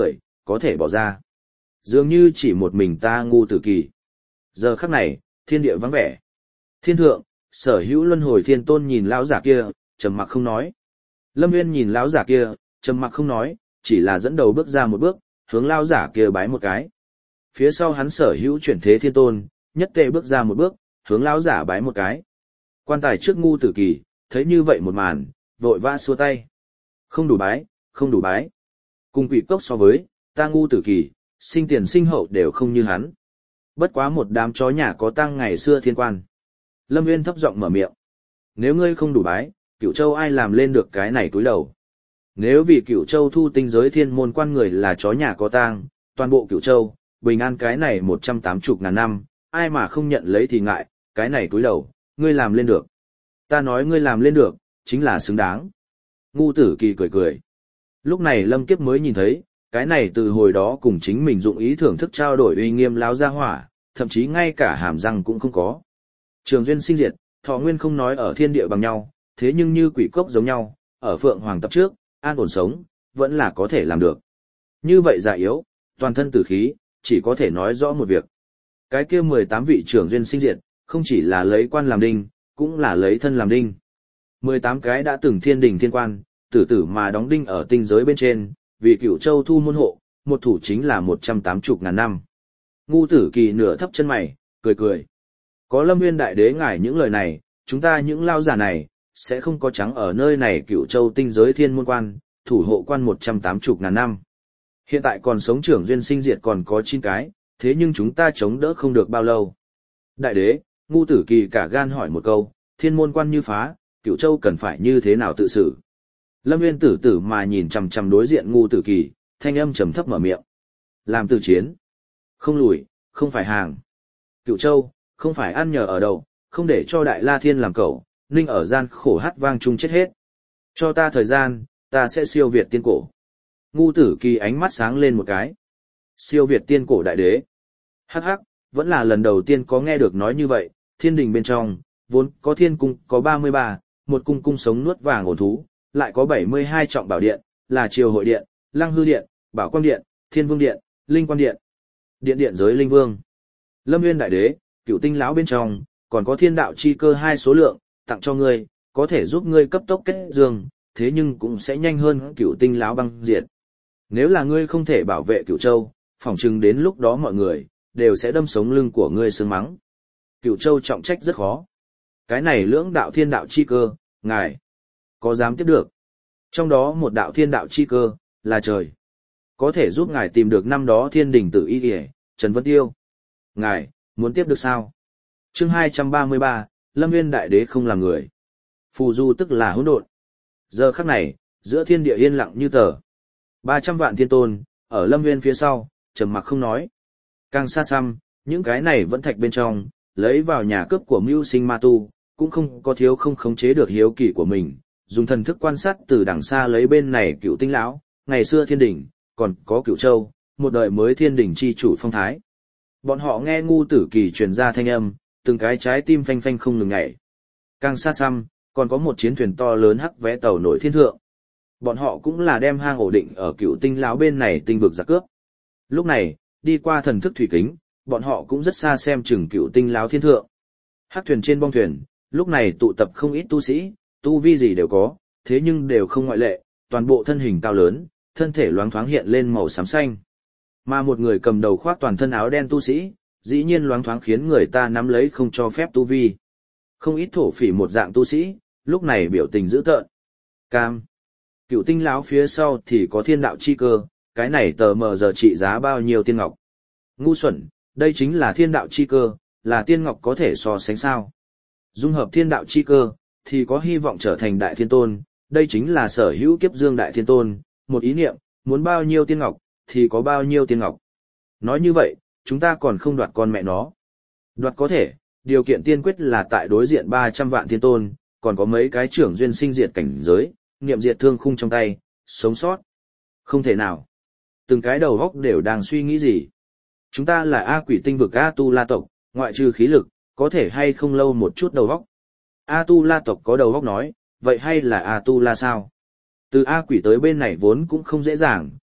có thể bỏ ra. Dường như chỉ một mình ta ngu tử kỳ. Giờ khắc này, thiên địa vắng vẻ. Thiên thượng, sở hữu luân hồi thiên tôn nhìn lão giả kia, trầm mặc không nói. Lâm Nguyên nhìn lão giả kia, trầm mặc không nói, chỉ là dẫn đầu bước ra một bước, hướng lão giả kia bái một cái. Phía sau hắn sở hữu chuyển thế thiên tôn, nhất tề bước ra một bước, hướng lão giả bái một cái. Quan tài trước ngu tử kỳ, thấy như vậy một màn, vội vã xua tay. Không đủ bái, không đủ bái. Cùng quỷ cốc so với, ta ngu tử kỳ, sinh tiền sinh hậu đều không như hắn. Bất quá một đám chó nhà có tăng ngày xưa thiên quan. Lâm Nguyên thấp giọng mở miệng. Nếu ngươi không đủ bái, Cửu Châu ai làm lên được cái này túi đầu. Nếu vì Cửu Châu thu tinh giới thiên môn quan người là chó nhà có tang, toàn bộ Cửu Châu, bình an cái này một trăm tám mươi ngàn năm, ai mà không nhận lấy thì ngại, cái này túi đầu, ngươi làm lên được. Ta nói ngươi làm lên được, chính là xứng đáng. Ngu tử kỳ cười cười. Lúc này Lâm Kiếp mới nhìn thấy, cái này từ hồi đó cùng chính mình dụng ý thưởng thức trao đổi uy nghiêm láo ra hỏa, thậm chí ngay cả hàm răng cũng không có. Trường duyên sinh diệt, thọ nguyên không nói ở thiên địa bằng nhau, thế nhưng như quỷ cốc giống nhau, ở Phượng Hoàng tập trước, an ổn sống, vẫn là có thể làm được. Như vậy già yếu, toàn thân tử khí, chỉ có thể nói rõ một việc. Cái kia mười tám vị trưởng duyên sinh diệt, không chỉ là lấy quan làm đinh, cũng là lấy thân làm đinh. mười tám cái đã từng thiên đình thiên quan, tử tử mà đóng đinh ở tinh giới bên trên, vì Cửu Châu thu môn hộ, một thủ chính là một trăm tám mươi ngàn năm. Ngu tử kỳ nửa thấp chân mày, cười cười. Có Lâm Nguyên đại đế ngài những lời này, chúng ta những lao giả này, sẽ không có trắng ở nơi này Cửu Châu tinh giới thiên môn quan, thủ hộ quan một trăm tám mươi ngàn năm. Hiện tại còn sống trưởng duyên sinh diệt còn có chín cái, thế nhưng chúng ta chống đỡ không được bao lâu. Đại đế, ngu tử kỳ cả gan hỏi một câu, thiên môn quan như phá, Cửu Châu cần phải như thế nào tự xử? Lâm Nguyên tử tử mà nhìn chằm chằm đối diện ngu tử kỳ, thanh âm trầm thấp mở miệng. Làm từ chiến. Không lùi, không phải hàng. Cửu Châu, không phải ăn nhờ ở đậu, không để cho Đại La Thiên làm cẩu, ninh ở gian khổ hát vang chung chết hết. Cho ta thời gian, ta sẽ siêu việt tiên cổ. Ngu tử kỳ ánh mắt sáng lên một cái. Siêu việt tiên cổ đại đế. Hắc hắc, vẫn là lần đầu tiên có nghe được nói như vậy, thiên đình bên trong, vốn có thiên cung có ba mươi ba, một cung cung sống nuốt vàng ổn thú, lại có bảy mươi hai trọng bảo điện, là triều hội điện, lăng hư điện, bảo quang điện, thiên vương điện, linh quan điện. Điện điện giới linh vương. Lâm Nguyên đại đế, cửu tinh lão bên trong, còn có thiên đạo chi cơ hai số lượng, tặng cho ngươi, có thể giúp ngươi cấp tốc kết dương, thế nhưng cũng sẽ nhanh hơn cửu tinh lão băng diệt. Nếu là ngươi không thể bảo vệ Cửu Châu, phỏng chừng đến lúc đó mọi người, đều sẽ đâm sống lưng của ngươi sương mắng. Cửu Châu trọng trách rất khó. Cái này lưỡng đạo thiên đạo chi cơ, ngài, có dám tiếp được? Trong đó một đạo thiên đạo chi cơ, là trời. Có thể giúp ngài tìm được năm đó thiên đình tử y kìa, Trần Vân Tiêu. Ngài, muốn tiếp được sao? Chương hai trăm ba mươi ba, Lâm Nguyên đại đế không là người. Phù du tức là hỗn độn. Giờ khắc này, giữa thiên địa yên lặng như tờ. ba trăm vạn thiên tôn, ở Lâm Nguyên phía sau, trầm mặc không nói. Càng xa xăm, những cái này vẫn thạch bên trong, lấy vào nhà cướp của mưu sinh ma tu, cũng không có thiếu không khống chế được hiếu kỳ của mình, dùng thần thức quan sát từ đằng xa lấy bên này cựu tinh lão, ngày xưa thiên đỉnh, còn có cựu châu, một đời mới thiên đỉnh chi chủ phong thái. Bọn họ nghe ngu tử kỳ truyền ra thanh âm, từng cái trái tim phanh phanh không ngừng nhảy. Càng xa xăm, còn có một chiến thuyền to lớn hắc vẽ tàu nổi thiên thượng. Bọn họ cũng là đem hang ổ định ở cựu tinh lão bên này tinh vực giặc cướp. Lúc này, đi qua thần thức thủy kính, bọn họ cũng rất xa xem chừng cựu tinh lão thiên thượng. Hắc thuyền trên bong thuyền, lúc này tụ tập không ít tu sĩ, tu vi gì đều có, thế nhưng đều không ngoại lệ, toàn bộ thân hình cao lớn, thân thể loáng thoáng hiện lên màu xám xanh. Mà một người cầm đầu khoác toàn thân áo đen tu sĩ, dĩ nhiên loáng thoáng khiến người ta nắm lấy không cho phép tu vi. Không ít thổ phỉ một dạng tu sĩ, lúc này biểu tình dữ tợn. Cam. Cựu tinh lão phía sau thì có thiên đạo chi cơ, cái này tờ mờ giờ trị giá bao nhiêu tiên ngọc. Ngu xuẩn, đây chính là thiên đạo chi cơ, là tiên ngọc có thể so sánh sao. Dung hợp thiên đạo chi cơ, thì có hy vọng trở thành đại thiên tôn, đây chính là sở hữu kiếp dương đại thiên tôn, một ý niệm, muốn bao nhiêu tiên ngọc, thì có bao nhiêu tiên ngọc. Nói như vậy, chúng ta còn không đoạt con mẹ nó. Đoạt có thể, điều kiện tiên quyết là tại đối diện ba trăm vạn thiên tôn, còn có mấy cái trưởng duyên sinh diệt cảnh giới, niệm diệt thương khung trong tay, sống sót. Không thể nào. Từng cái đầu góc đều đang suy nghĩ gì. Chúng ta là A quỷ tinh vực A tu la tộc, ngoại trừ khí lực, có thể hay không lâu một chút đầu góc. A tu la tộc có đầu góc nói, vậy hay là A tu la sao? Từ A quỷ tới bên này vốn cũng không dễ dàng,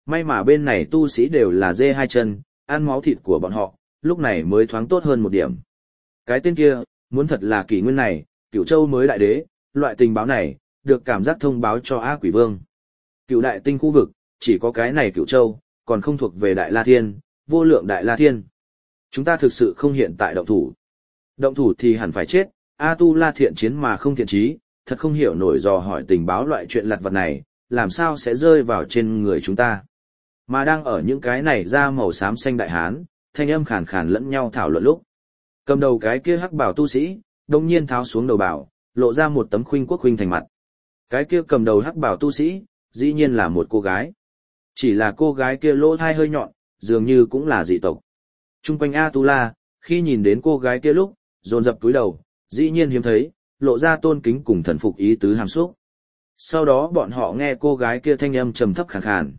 may mà bên này tu sĩ đều là dê hai chân, ăn máu thịt của bọn họ, lúc này mới thoáng tốt hơn một điểm. Cái tên kia, muốn thật là kỷ nguyên này, Cửu Châu mới đại đế, loại tình báo này, được cảm giác thông báo cho A Quỷ Vương. Cửu đại tinh khu vực, chỉ có cái này Cửu Châu, còn không thuộc về Đại La Thiên, vô lượng Đại La Thiên. Chúng ta thực sự không hiện tại động thủ. Động thủ thì hẳn phải chết, A Tu La thiện chiến mà không thiện trí, thật không hiểu nổi dò hỏi tình báo loại chuyện lặt vặt này, làm sao sẽ rơi vào trên người chúng ta. Mà đang ở những cái này ra màu xám xanh đại hán, thanh âm khàn khàn lẫn nhau thảo luận lúc. Cầm đầu cái kia hắc bảo tu sĩ, đông nhiên tháo xuống đầu bảo, lộ ra một tấm khuynh quốc khuynh thành mặt. Cái kia cầm đầu hắc bảo tu sĩ, dĩ nhiên là một cô gái. Chỉ là cô gái kia lỗ thai hơi nhọn, dường như cũng là dị tộc. Trung quanh A Tu La, khi nhìn đến cô gái kia lúc, dồn dập túi đầu, dĩ nhiên hiếm thấy, lộ ra tôn kính cùng thần phục ý tứ hàm xúc. Sau đó bọn họ nghe cô gái kia thanh âm trầm thấp khàn khàn.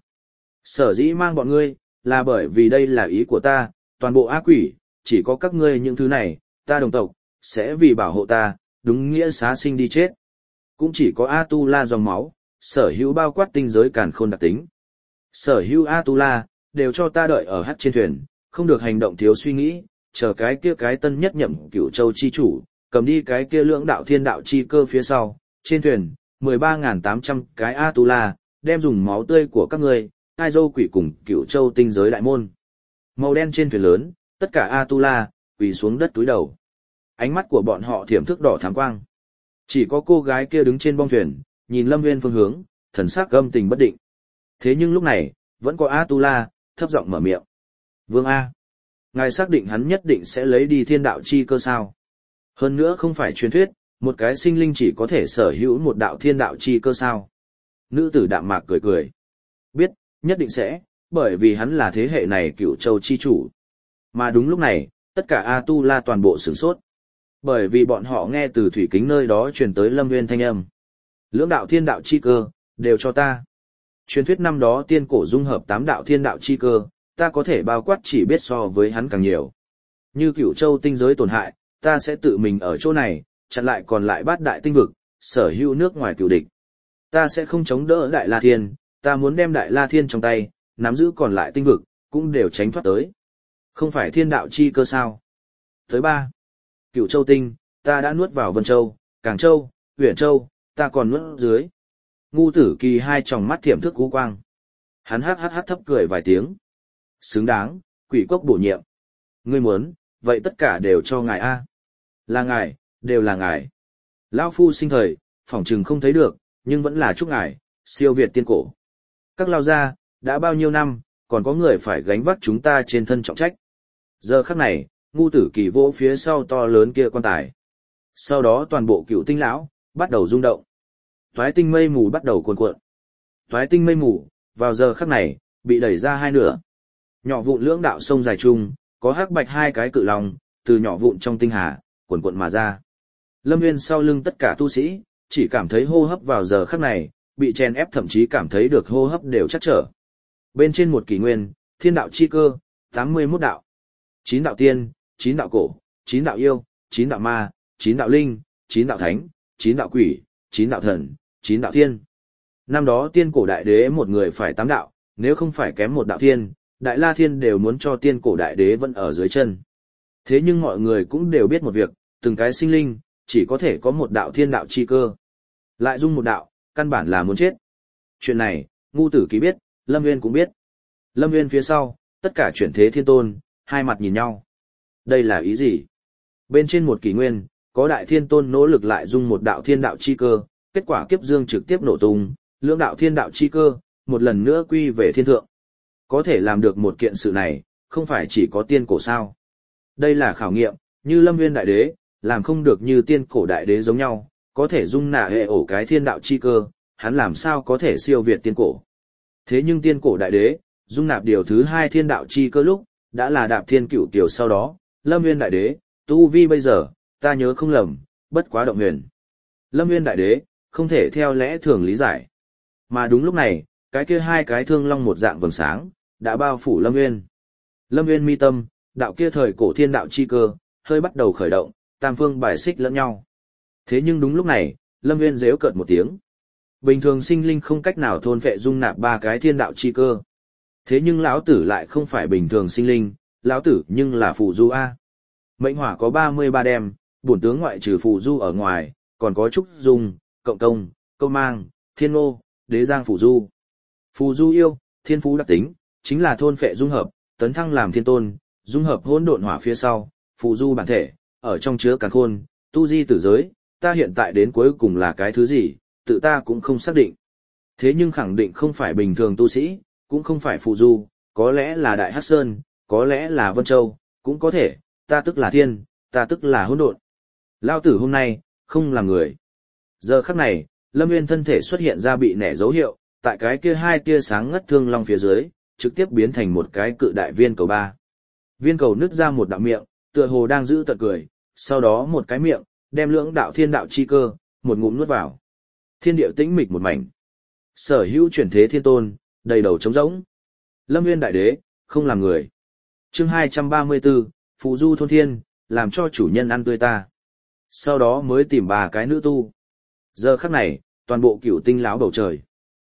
Sở dĩ mang bọn ngươi, là bởi vì đây là ý của ta, toàn bộ ác quỷ, chỉ có các ngươi những thứ này, ta đồng tộc, sẽ vì bảo hộ ta, đúng nghĩa xá sinh đi chết. Cũng chỉ có A Tu La dòng máu, sở hữu bao quát tinh giới càn khôn đặc tính. Sở hữu A Tu La, đều cho ta đợi ở hắt trên thuyền, không được hành động thiếu suy nghĩ, chờ cái kia cái tân nhất nhậm Cửu Châu chi chủ, cầm đi cái kia lưỡng đạo thiên đạo chi cơ phía sau, trên thuyền, mười ba nghìn tám trăm cái A Tu La, đem dùng máu tươi của các ngươi, hai dâu quỷ cùng Cửu Châu tinh giới đại môn. Màu đen trên thuyền lớn, tất cả A Tu La, quỳ xuống đất túi đầu. Ánh mắt của bọn họ thiểm thức đỏ thắm quang. Chỉ có cô gái kia đứng trên bong thuyền, nhìn Lâm Nguyên phương hướng, thần sắc gâm tình bất định. Thế nhưng lúc này, vẫn có A Tu La, thấp giọng mở miệng. Vương A. Ngài xác định hắn nhất định sẽ lấy đi thiên đạo chi cơ sao? Hơn nữa không phải truyền thuyết, một cái sinh linh chỉ có thể sở hữu một đạo thiên đạo chi cơ sao? Nữ tử đạm mạc cười cười. Biết, nhất định sẽ, bởi vì hắn là thế hệ này Cửu Châu chi chủ. Mà đúng lúc này, tất cả A Tu La toàn bộ sửng sốt. Bởi vì bọn họ nghe từ thủy kính nơi đó truyền tới Lâm Nguyên thanh âm. Lưỡng đạo thiên đạo chi cơ, đều cho ta. Truyền thuyết năm đó tiên cổ dung hợp tám đạo thiên đạo chi cơ, ta có thể bao quát chỉ biết so với hắn càng nhiều. Như Cửu Châu tinh giới tổn hại, ta sẽ tự mình ở chỗ này, chặn lại còn lại bát đại tinh vực, sở hữu nước ngoài cửu địch. Ta sẽ không chống đỡ Đại La Thiên, ta muốn đem Đại La Thiên trong tay, nắm giữ còn lại tinh vực, cũng đều tránh thoát tới. Không phải thiên đạo chi cơ sao? Tới ba. Cửu Châu tinh, ta đã nuốt vào Vân Châu, Càng Châu, Huyền Châu, ta còn nuốt dưới. Ngu Tử Kỳ hai tròng mắt thiểm thức cú quang. Hắn hắc hắc hắc thấp cười vài tiếng. Xứng đáng, quỷ cốc bổ nhiệm. Ngươi muốn, vậy tất cả đều cho ngài A. Là ngài, đều là ngài. Lão phu sinh thời, phỏng chừng không thấy được, nhưng vẫn là chúc ngài, siêu việt tiên cổ. Các lao gia, đã bao nhiêu năm, còn có người phải gánh vác chúng ta trên thân trọng trách. Giờ khắc này, Ngu Tử Kỳ vỗ phía sau to lớn kia quan tài. Sau đó toàn bộ Cựu Tinh lão bắt đầu rung động. Toái tinh mây mù bắt đầu cuồn cuộn. Toái tinh mây mù, vào giờ khắc này, bị đẩy ra hai nửa. Nhỏ vụn lưỡng đạo sông dài chung, có hắc bạch hai cái cự long, từ nhỏ vụn trong tinh hà, cuồn cuộn mà ra. Lâm Nguyên sau lưng tất cả tu sĩ, chỉ cảm thấy hô hấp vào giờ khắc này, bị chèn ép thậm chí cảm thấy được hô hấp đều chắc trở. Bên trên một kỷ nguyên, thiên đạo chi cơ, tám mươi mốt đạo. chín đạo tiên, chín đạo cổ, chín đạo yêu, chín đạo ma, chín đạo linh, chín đạo thánh, chín đạo quỷ, chín đạo thần, chín đạo thiên. Năm đó tiên cổ đại đế một người phải tám đạo, nếu không phải kém một đạo thiên, Đại La Thiên đều muốn cho tiên cổ đại đế vẫn ở dưới chân. Thế nhưng mọi người cũng đều biết một việc, từng cái sinh linh, chỉ có thể có một đạo thiên đạo chi cơ. Lại dung một đạo, căn bản là muốn chết. Chuyện này, Ngu Tử Kỳ biết, Lâm Nguyên cũng biết. Lâm Nguyên phía sau, tất cả chuyển thế thiên tôn, hai mặt nhìn nhau. Đây là ý gì? Bên trên một kỷ nguyên, có đại thiên tôn nỗ lực lại dung một đạo thiên đạo chi cơ, kết quả kiếp dương trực tiếp nổ tung, lưỡng đạo thiên đạo chi cơ, một lần nữa quy về thiên thượng. Có thể làm được một kiện sự này, không phải chỉ có tiên cổ sao. Đây là khảo nghiệm, như Lâm Nguyên đại đế, làm không được như tiên cổ đại đế giống nhau, có thể dung nạ hệ ổ cái thiên đạo chi cơ, hắn làm sao có thể siêu việt tiên cổ. Thế nhưng tiên cổ đại đế, dung nạp điều thứ hai thiên đạo chi cơ lúc, đã là đạp thiên cửu tiểu sau đó, Lâm Nguyên đại đế, tu vi bây giờ, ta nhớ không lầm, bất quá động huyền. Lâm Nguyên đại đế, không thể theo lẽ thường lý giải. Mà đúng lúc này, cái kia hai cái thương long một dạng vầng sáng, đã bao phủ Lâm Nguyên. Lâm Nguyên mi tâm, đạo kia thời cổ thiên đạo chi cơ, hơi bắt đầu khởi động, tam phương bài xích lẫn nhau. Thế nhưng đúng lúc này, Lâm Nguyên giễu cợt một tiếng. Bình thường sinh linh không cách nào thôn phệ dung nạp ba cái thiên đạo chi cơ. Thế nhưng lão tử lại không phải bình thường sinh linh, lão tử nhưng là phù du A. Mệnh hỏa có ba mươi ba đem, bổn tướng ngoại trừ phù du ở ngoài, còn có trúc dung, cộng công, câu mang, thiên ô, đế giang phù du. Phù du yêu, thiên phú đặc tính, chính là thôn phệ dung hợp, tấn thăng làm thiên tôn, dung hợp hỗn độn hỏa phía sau, phù du bản thể, ở trong chứa càn khôn, tu di tử giới, ta hiện tại đến cuối cùng là cái thứ gì, tự ta cũng không xác định. Thế nhưng khẳng định không phải bình thường tu sĩ, cũng không phải phù du, có lẽ là Đại Hắc Sơn, có lẽ là Vân Châu, cũng có thể, ta tức là thiên, ta tức là hỗn độn. Lao tử hôm nay, không làm người. Giờ khắc này, Lâm Nguyên thân thể xuất hiện ra bị nẻ dấu hiệu, tại cái kia hai tia sáng ngất thương long phía dưới, trực tiếp biến thành một cái cự đại viên cầu ba. Viên cầu nứt ra một đạo miệng, tựa hồ đang giữ tận cười, sau đó một cái miệng, đem lưỡng đạo thiên đạo chi cơ, một ngụm nuốt vào. Thiên địa tĩnh mịch một mảnh. Sở hữu chuyển thế thiên tôn, đầy đầu trống rỗng. Lâm Nguyên đại đế, không làm người. Chương hai trăm ba mươi tư, Phù du thôn thiên, làm cho chủ nhân ăn tươi ta. Sau đó mới tìm ba cái nữ tu. Giờ khắc này, toàn bộ cửu tinh láo bầu trời.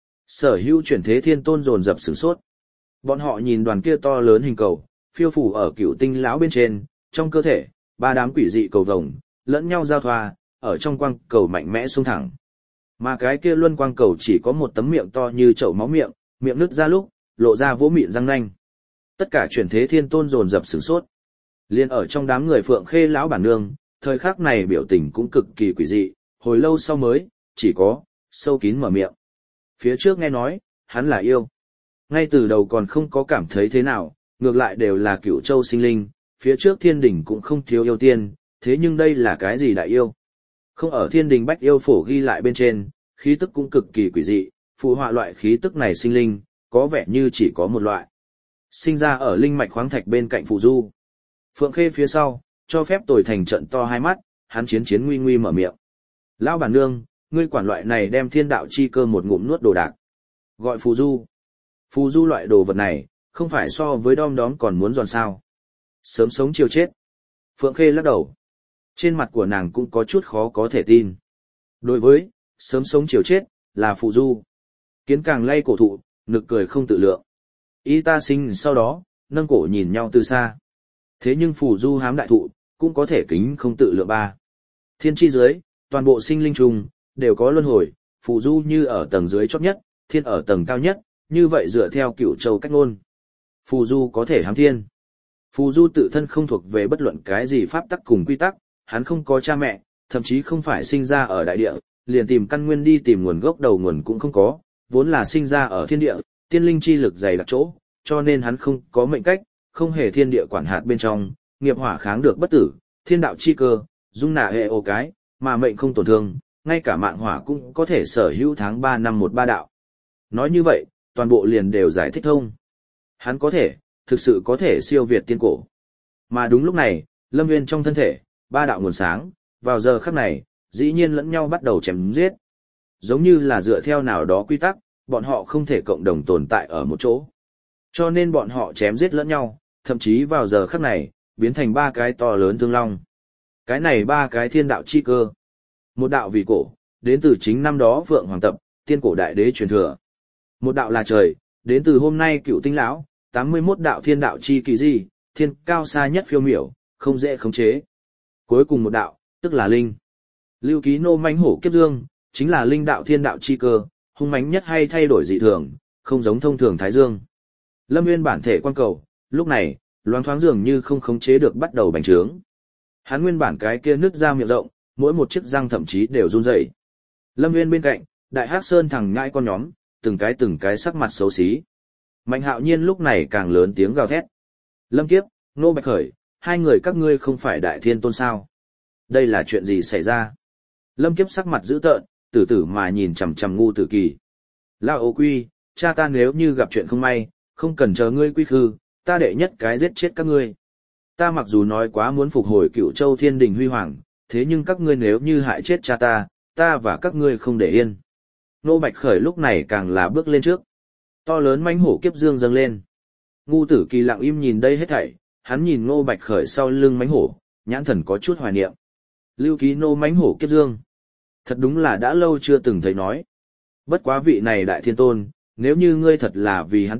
Sở hữu chuyển thế thiên tôn dồn dập sửng sốt. Bọn họ nhìn đoàn kia to lớn hình cầu, phiêu phủ ở cửu tinh lão bên trên, trong cơ thể, ba đám quỷ dị cầu vồng, lẫn nhau giao thoa, ở trong quang cầu mạnh mẽ xông thẳng. Mà cái kia luân quang cầu chỉ có một tấm miệng to như chậu máu miệng, miệng nứt ra lúc, lộ ra vỗ mịn răng nanh. Tất cả chuyển thế thiên tôn dồn dập sửng sốt. Liên ở trong đám người Phượng Khê lão bản nương, thời khắc này biểu tình cũng cực kỳ quỷ dị, hồi lâu sau mới, chỉ có, sâu kín mở miệng. Phía trước nghe nói, hắn là yêu. Ngay từ đầu còn không có cảm thấy thế nào, ngược lại đều là cửu châu sinh linh, phía trước thiên đình cũng không thiếu yêu tiên, thế nhưng đây là cái gì đại yêu? Không ở thiên đình bách yêu phổ ghi lại bên trên, khí tức cũng cực kỳ quỷ dị, phù họa loại khí tức này sinh linh, có vẻ như chỉ có một loại. Sinh ra ở linh mạch khoáng thạch bên cạnh phù du. Phượng Khê phía sau, cho phép tồi thành trận to hai mắt, hắn chiến chiến nguy nguy mở miệng. Lão bản nương, ngươi quản loại này đem thiên đạo chi cơ một ngụm nuốt đồ đạc. Gọi phù du. Phù du loại đồ vật này, không phải so với đom đóm còn muốn giòn sao. Sớm sống chiều chết. Phượng Khê lắc đầu. Trên mặt của nàng cũng có chút khó có thể tin. Đối với, sớm sống chiều chết, là phù du. Kiến càng lay cổ thụ, nực cười không tự lượng. Y ta sinh sau đó, nâng cổ nhìn nhau từ xa. Thế nhưng phù du hám đại thụ, cũng có thể kính không tự lượng ba. Thiên chi dưới, toàn bộ sinh linh trùng, đều có luân hồi, phù du như ở tầng dưới chót nhất, thiên ở tầng cao nhất, như vậy dựa theo cửu châu cách ngôn. Phù du có thể hám thiên. Phù du tự thân không thuộc về bất luận cái gì pháp tắc cùng quy tắc, hắn không có cha mẹ, thậm chí không phải sinh ra ở đại địa, liền tìm căn nguyên đi tìm nguồn gốc đầu nguồn cũng không có, vốn là sinh ra ở thiên địa, tiên linh chi lực dày đặc chỗ, cho nên hắn không có mệnh cách, không hề thiên địa quản hạt bên trong, nghiệp hỏa kháng được bất tử, thiên đạo chi cơ, dung nạ hệ ô cái, mà mệnh không tổn thương, ngay cả mạng hỏa cũng có thể sở hữu tháng ba năm một ba đạo. Nói như vậy, toàn bộ liền đều giải thích thông. Hắn có thể, thực sự có thể siêu việt tiên cổ. Mà đúng lúc này, Lâm Nguyên trong thân thể, ba đạo nguồn sáng, vào giờ khắc này, dĩ nhiên lẫn nhau bắt đầu chém giết. Giống như là dựa theo nào đó quy tắc, bọn họ không thể cộng đồng tồn tại ở một chỗ. Cho nên bọn họ chém giết lẫn nhau, thậm chí vào giờ khắc này, biến thành ba cái to lớn thương long. Cái này ba cái thiên đạo chi cơ. Một đạo vì cổ, đến từ chính năm đó Phượng Hoàng Tập, tiên cổ đại đế truyền thừa. Một đạo là trời, đến từ hôm nay cựu tinh lão, tám mươi mốt đạo thiên đạo chi kỳ di, thiên cao xa nhất phiêu miểu, không dễ khống chế. Cuối cùng một đạo, tức là linh. Lưu ký nô mãnh hổ kiếp dương, chính là linh đạo thiên đạo chi cơ, hung mãnh nhất hay thay đổi dị thường, không giống thông thường thái dương. Lâm Nguyên bản thể quan cầu, lúc này, loáng thoáng dường như không khống chế được bắt đầu bành trướng. Hắn nguyên bản cái kia nứt ra miệng rộng, mỗi một chiếc răng thậm chí đều run rẩy. Lâm Nguyên bên cạnh, Đại Hắc Sơn thằng nhãi con nhóm, từng cái từng cái sắc mặt xấu xí. Mạnh Hạo Nhiên lúc này càng lớn tiếng gào thét. Lâm Kiếp, Nô Bạch Khởi, hai người các ngươi không phải đại thiên tôn sao? Đây là chuyện gì xảy ra? Lâm Kiếp sắc mặt dữ tợn, tử tử mà nhìn chằm chằm Ngu Tử Kỳ. Lão ô quy, cha ta nếu như gặp chuyện không may, không cần chờ ngươi quy khư, ta đệ nhất cái giết chết các ngươi. Ta mặc dù nói quá muốn phục hồi Cựu Châu Thiên Đình huy hoàng, thế nhưng các ngươi nếu như hại chết cha ta, ta và các ngươi không để yên. Nô Bạch Khởi lúc này càng là bước lên trước. To lớn mãnh hổ kiếp dương dâng lên. Ngu Tử Kỳ lặng im nhìn đây hết thảy, hắn nhìn Nô Bạch Khởi sau lưng mãnh hổ, nhãn thần có chút hoài niệm. Lưu ký nô mãnh hổ kiếp dương. Thật đúng là đã lâu chưa từng thấy nói. Bất quá vị này đại thiên tôn, nếu như ngươi thật là vì hắn tốt,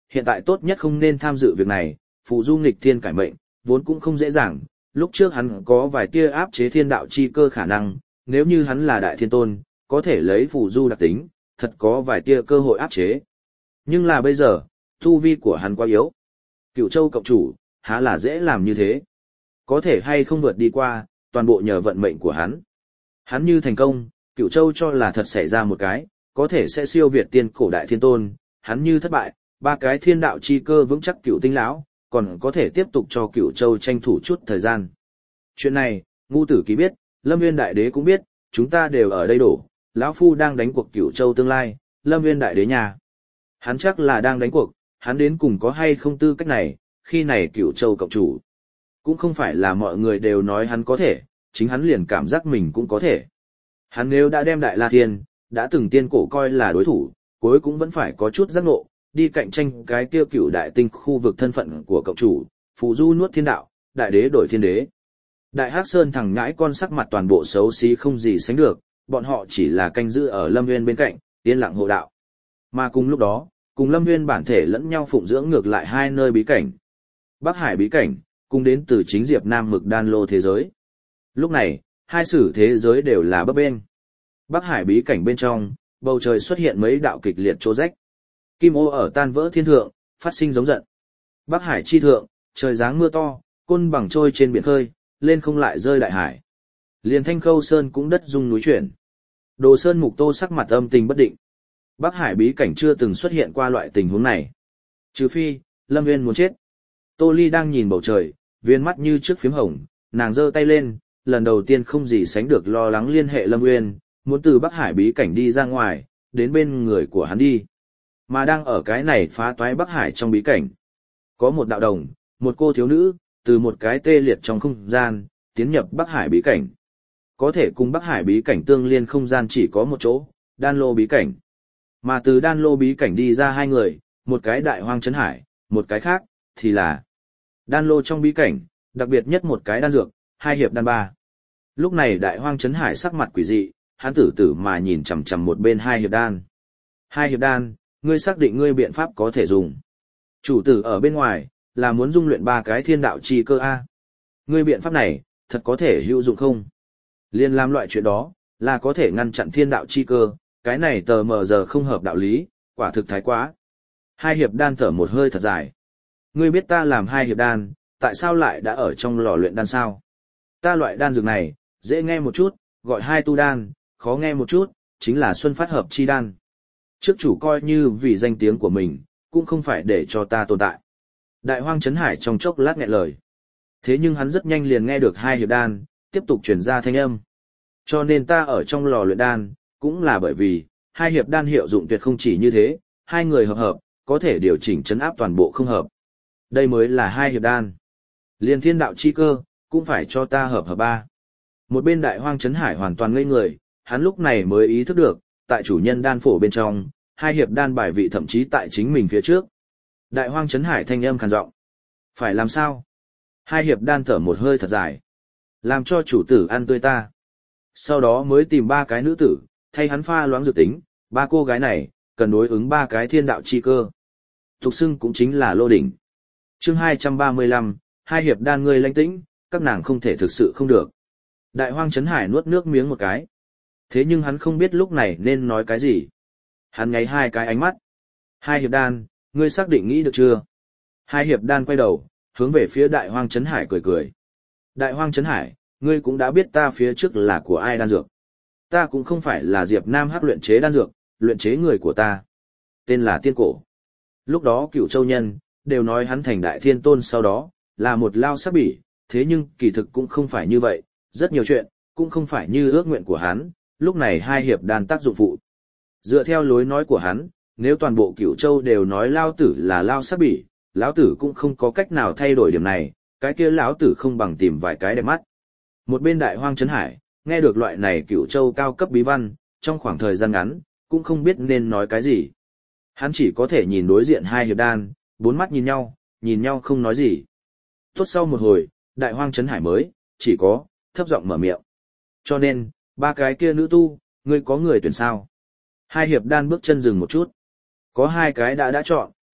hiện tại tốt nhất không nên tham dự việc này, phụ du nghịch thiên cải mệnh, vốn cũng không dễ dàng, lúc trước hắn có vài tia áp chế thiên đạo chi cơ khả năng, nếu như hắn là đại thiên tôn, có thể lấy phụ du đặc tính, thật có vài tia cơ hội áp chế. Nhưng là bây giờ, tu vi của hắn quá yếu. Cửu Châu cộng chủ, há là dễ làm như thế. Có thể hay không vượt đi qua, toàn bộ nhờ vận mệnh của hắn. Hắn như thành công, Cửu Châu cho là thật xảy ra một cái, có thể sẽ siêu việt tiên cổ đại thiên tôn, hắn như thất bại, ba cái thiên đạo chi cơ vững chắc Cửu Tinh lão, còn có thể tiếp tục cho Cửu Châu tranh thủ chút thời gian. Chuyện này, ngu tử ký biết, Lâm Nguyên đại đế cũng biết, chúng ta đều ở đây đổ, lão phu đang đánh cuộc Cửu Châu tương lai, Lâm Nguyên đại đế nhà. Hắn chắc là đang đánh cuộc, hắn đến cùng có hay không tư cách này, khi này Cửu Châu cộng chủ. Cũng không phải là mọi người đều nói hắn có thể, chính hắn liền cảm giác mình cũng có thể. Hắn nếu đã đem Đại La Thiên, đã từng tiên cổ coi là đối thủ, cuối cũng vẫn phải có chút giác ngộ, đi cạnh tranh cái tiêu cửu đại tinh khu vực thân phận của cộng chủ, phù du nuốt thiên đạo, đại đế đổi thiên đế. Đại Hắc Sơn thằng ngãi con sắc mặt toàn bộ xấu xí không gì sánh được, bọn họ chỉ là canh giữ ở Lâm Nguyên bên cạnh, yên lặng hộ đạo. Mà cùng lúc đó, cùng Lâm Nguyên bản thể lẫn nhau phụng dưỡng ngược lại hai nơi bí cảnh. Bắc Hải bí cảnh, cùng đến từ chính Diệp Nam Mực Đan Lô thế giới. Lúc này, hai sử thế giới đều là bấp bênh. Bắc Hải bí cảnh bên trong, bầu trời xuất hiện mấy đạo kịch liệt chỗ rách. Kim ô ở tan vỡ thiên thượng, phát sinh giống giận. Bắc Hải chi thượng, trời giáng mưa to, côn bằng trôi trên biển khơi, lên không lại rơi đại hải. Liền Thanh Khâu Sơn cũng đất rung núi chuyển. Đồ Sơn Mục Tô sắc mặt âm tình bất định. Bắc Hải bí cảnh chưa từng xuất hiện qua loại tình huống này. Trừ phi, Lâm Nguyên muốn chết. Tô Ly đang nhìn bầu trời, viên mắt như trước phím hồng, nàng giơ tay lên, lần đầu tiên không gì sánh được lo lắng liên hệ Lâm Nguyên, muốn từ Bắc Hải bí cảnh đi ra ngoài, đến bên người của hắn đi. Mà đang ở cái này phá toái Bắc Hải trong bí cảnh. Có một đạo đồng, một cô thiếu nữ, từ một cái tê liệt trong không gian, tiến nhập Bắc Hải bí cảnh. Có thể cùng Bắc Hải bí cảnh tương liên không gian chỉ có một chỗ, Đan Lô bí cảnh. Mà từ Đan Lô bí cảnh đi ra hai người, một cái Đại Hoang Trấn Hải, một cái khác, thì là Đan Lô trong bí cảnh, đặc biệt nhất một cái đan dược, hai hiệp đan ba. Lúc này Đại Hoang Trấn Hải sắc mặt quỷ dị, hắn tử tử mà nhìn chằm chằm một bên hai hiệp đan. Hai hiệp đan, ngươi xác định ngươi biện pháp có thể dùng. Chủ tử ở bên ngoài, là muốn dung luyện ba cái thiên đạo chi cơ A. Ngươi biện pháp này, thật có thể hữu dụng không? Liên làm loại chuyện đó, là có thể ngăn chặn thiên đạo chi cơ, cái này tờ mờ giờ không hợp đạo lý, quả thực thái quá. Hai hiệp đan thở một hơi thật dài. Ngươi biết ta làm hai hiệp đan, tại sao lại đã ở trong lò luyện đan sao? Ta loại đan dược này, dễ nghe một chút, gọi hai tu đan, khó nghe một chút, chính là xuân phát hợp chi đan. Trước chủ coi như vì danh tiếng của mình, cũng không phải để cho ta tồn tại. Đại Hoang Trấn Hải trong chốc lát nghẹn lời. Thế nhưng hắn rất nhanh liền nghe được hai hiệp đan, tiếp tục truyền ra thanh âm. Cho nên ta ở trong lò luyện đan, cũng là bởi vì, hai hiệp đan hiệu dụng tuyệt không chỉ như thế, hai người hợp hợp, có thể điều chỉnh chấn áp toàn bộ không hợp. Đây mới là hai hiệp đan. Liên thiên đạo chi cơ, cũng phải cho ta hợp hợp ba. Một bên Đại Hoang Trấn Hải hoàn toàn ngây người, hắn lúc này mới ý thức được, tại chủ nhân đan phổ bên trong, hai hiệp đan bài vị thậm chí tại chính mình phía trước. Đại Hoang Trấn Hải thanh âm khàn giọng. Phải làm sao? Hai hiệp đan thở một hơi thật dài. Làm cho chủ tử ăn tươi ta. Sau đó mới tìm ba cái nữ tử, thay hắn pha loãng dược tính, ba cô gái này, cần đối ứng ba cái thiên đạo chi cơ. Tục xưng cũng chính là lô đỉnh. Chương hai trăm ba mươi lăm, hai hiệp đan ngươi lãnh tĩnh, các nàng không thể thực sự không được. Đại Hoang Trấn Hải nuốt nước miếng một cái. Thế nhưng hắn không biết lúc này nên nói cái gì. Hắn nháy hai cái ánh mắt. Hai hiệp đan, ngươi xác định nghĩ được chưa? Hai hiệp đan quay đầu, hướng về phía Đại Hoang Trấn Hải cười cười. Đại Hoang Trấn Hải, ngươi cũng đã biết ta phía trước là của ai đan dược. Ta cũng không phải là Diệp Nam Hắc luyện chế đan dược, luyện chế người của ta. Tên là Tiên Cổ. Lúc đó Cửu Châu nhân, đều nói hắn thành đại thiên tôn sau đó, là một lao sắc bỉ, thế nhưng kỳ thực cũng không phải như vậy, rất nhiều chuyện, cũng không phải như ước nguyện của hắn, lúc này hai hiệp đan tác dụng phụ. Dựa theo lối nói của hắn, nếu toàn bộ Cửu Châu đều nói lao tử là lao sắc bỉ, lão tử cũng không có cách nào thay đổi điểm này, cái kia lão tử không bằng tìm vài cái đẹp mắt. Một bên Đại Hoang Trấn Hải, nghe được loại này Cửu Châu cao cấp bí văn, trong khoảng thời gian ngắn, cũng không biết nên nói cái gì. Hắn chỉ có thể nhìn đối diện hai hiệp đan, bốn mắt nhìn nhau, nhìn nhau không nói gì. Tốt sau một hồi, Đại Hoang Trấn Hải mới, chỉ có, thấp giọng mở miệng. Cho nên, ba cái kia nữ tu, ngươi có người tuyển sao? Hai hiệp đan bước chân dừng một chút. Có hai cái đã đã chọn,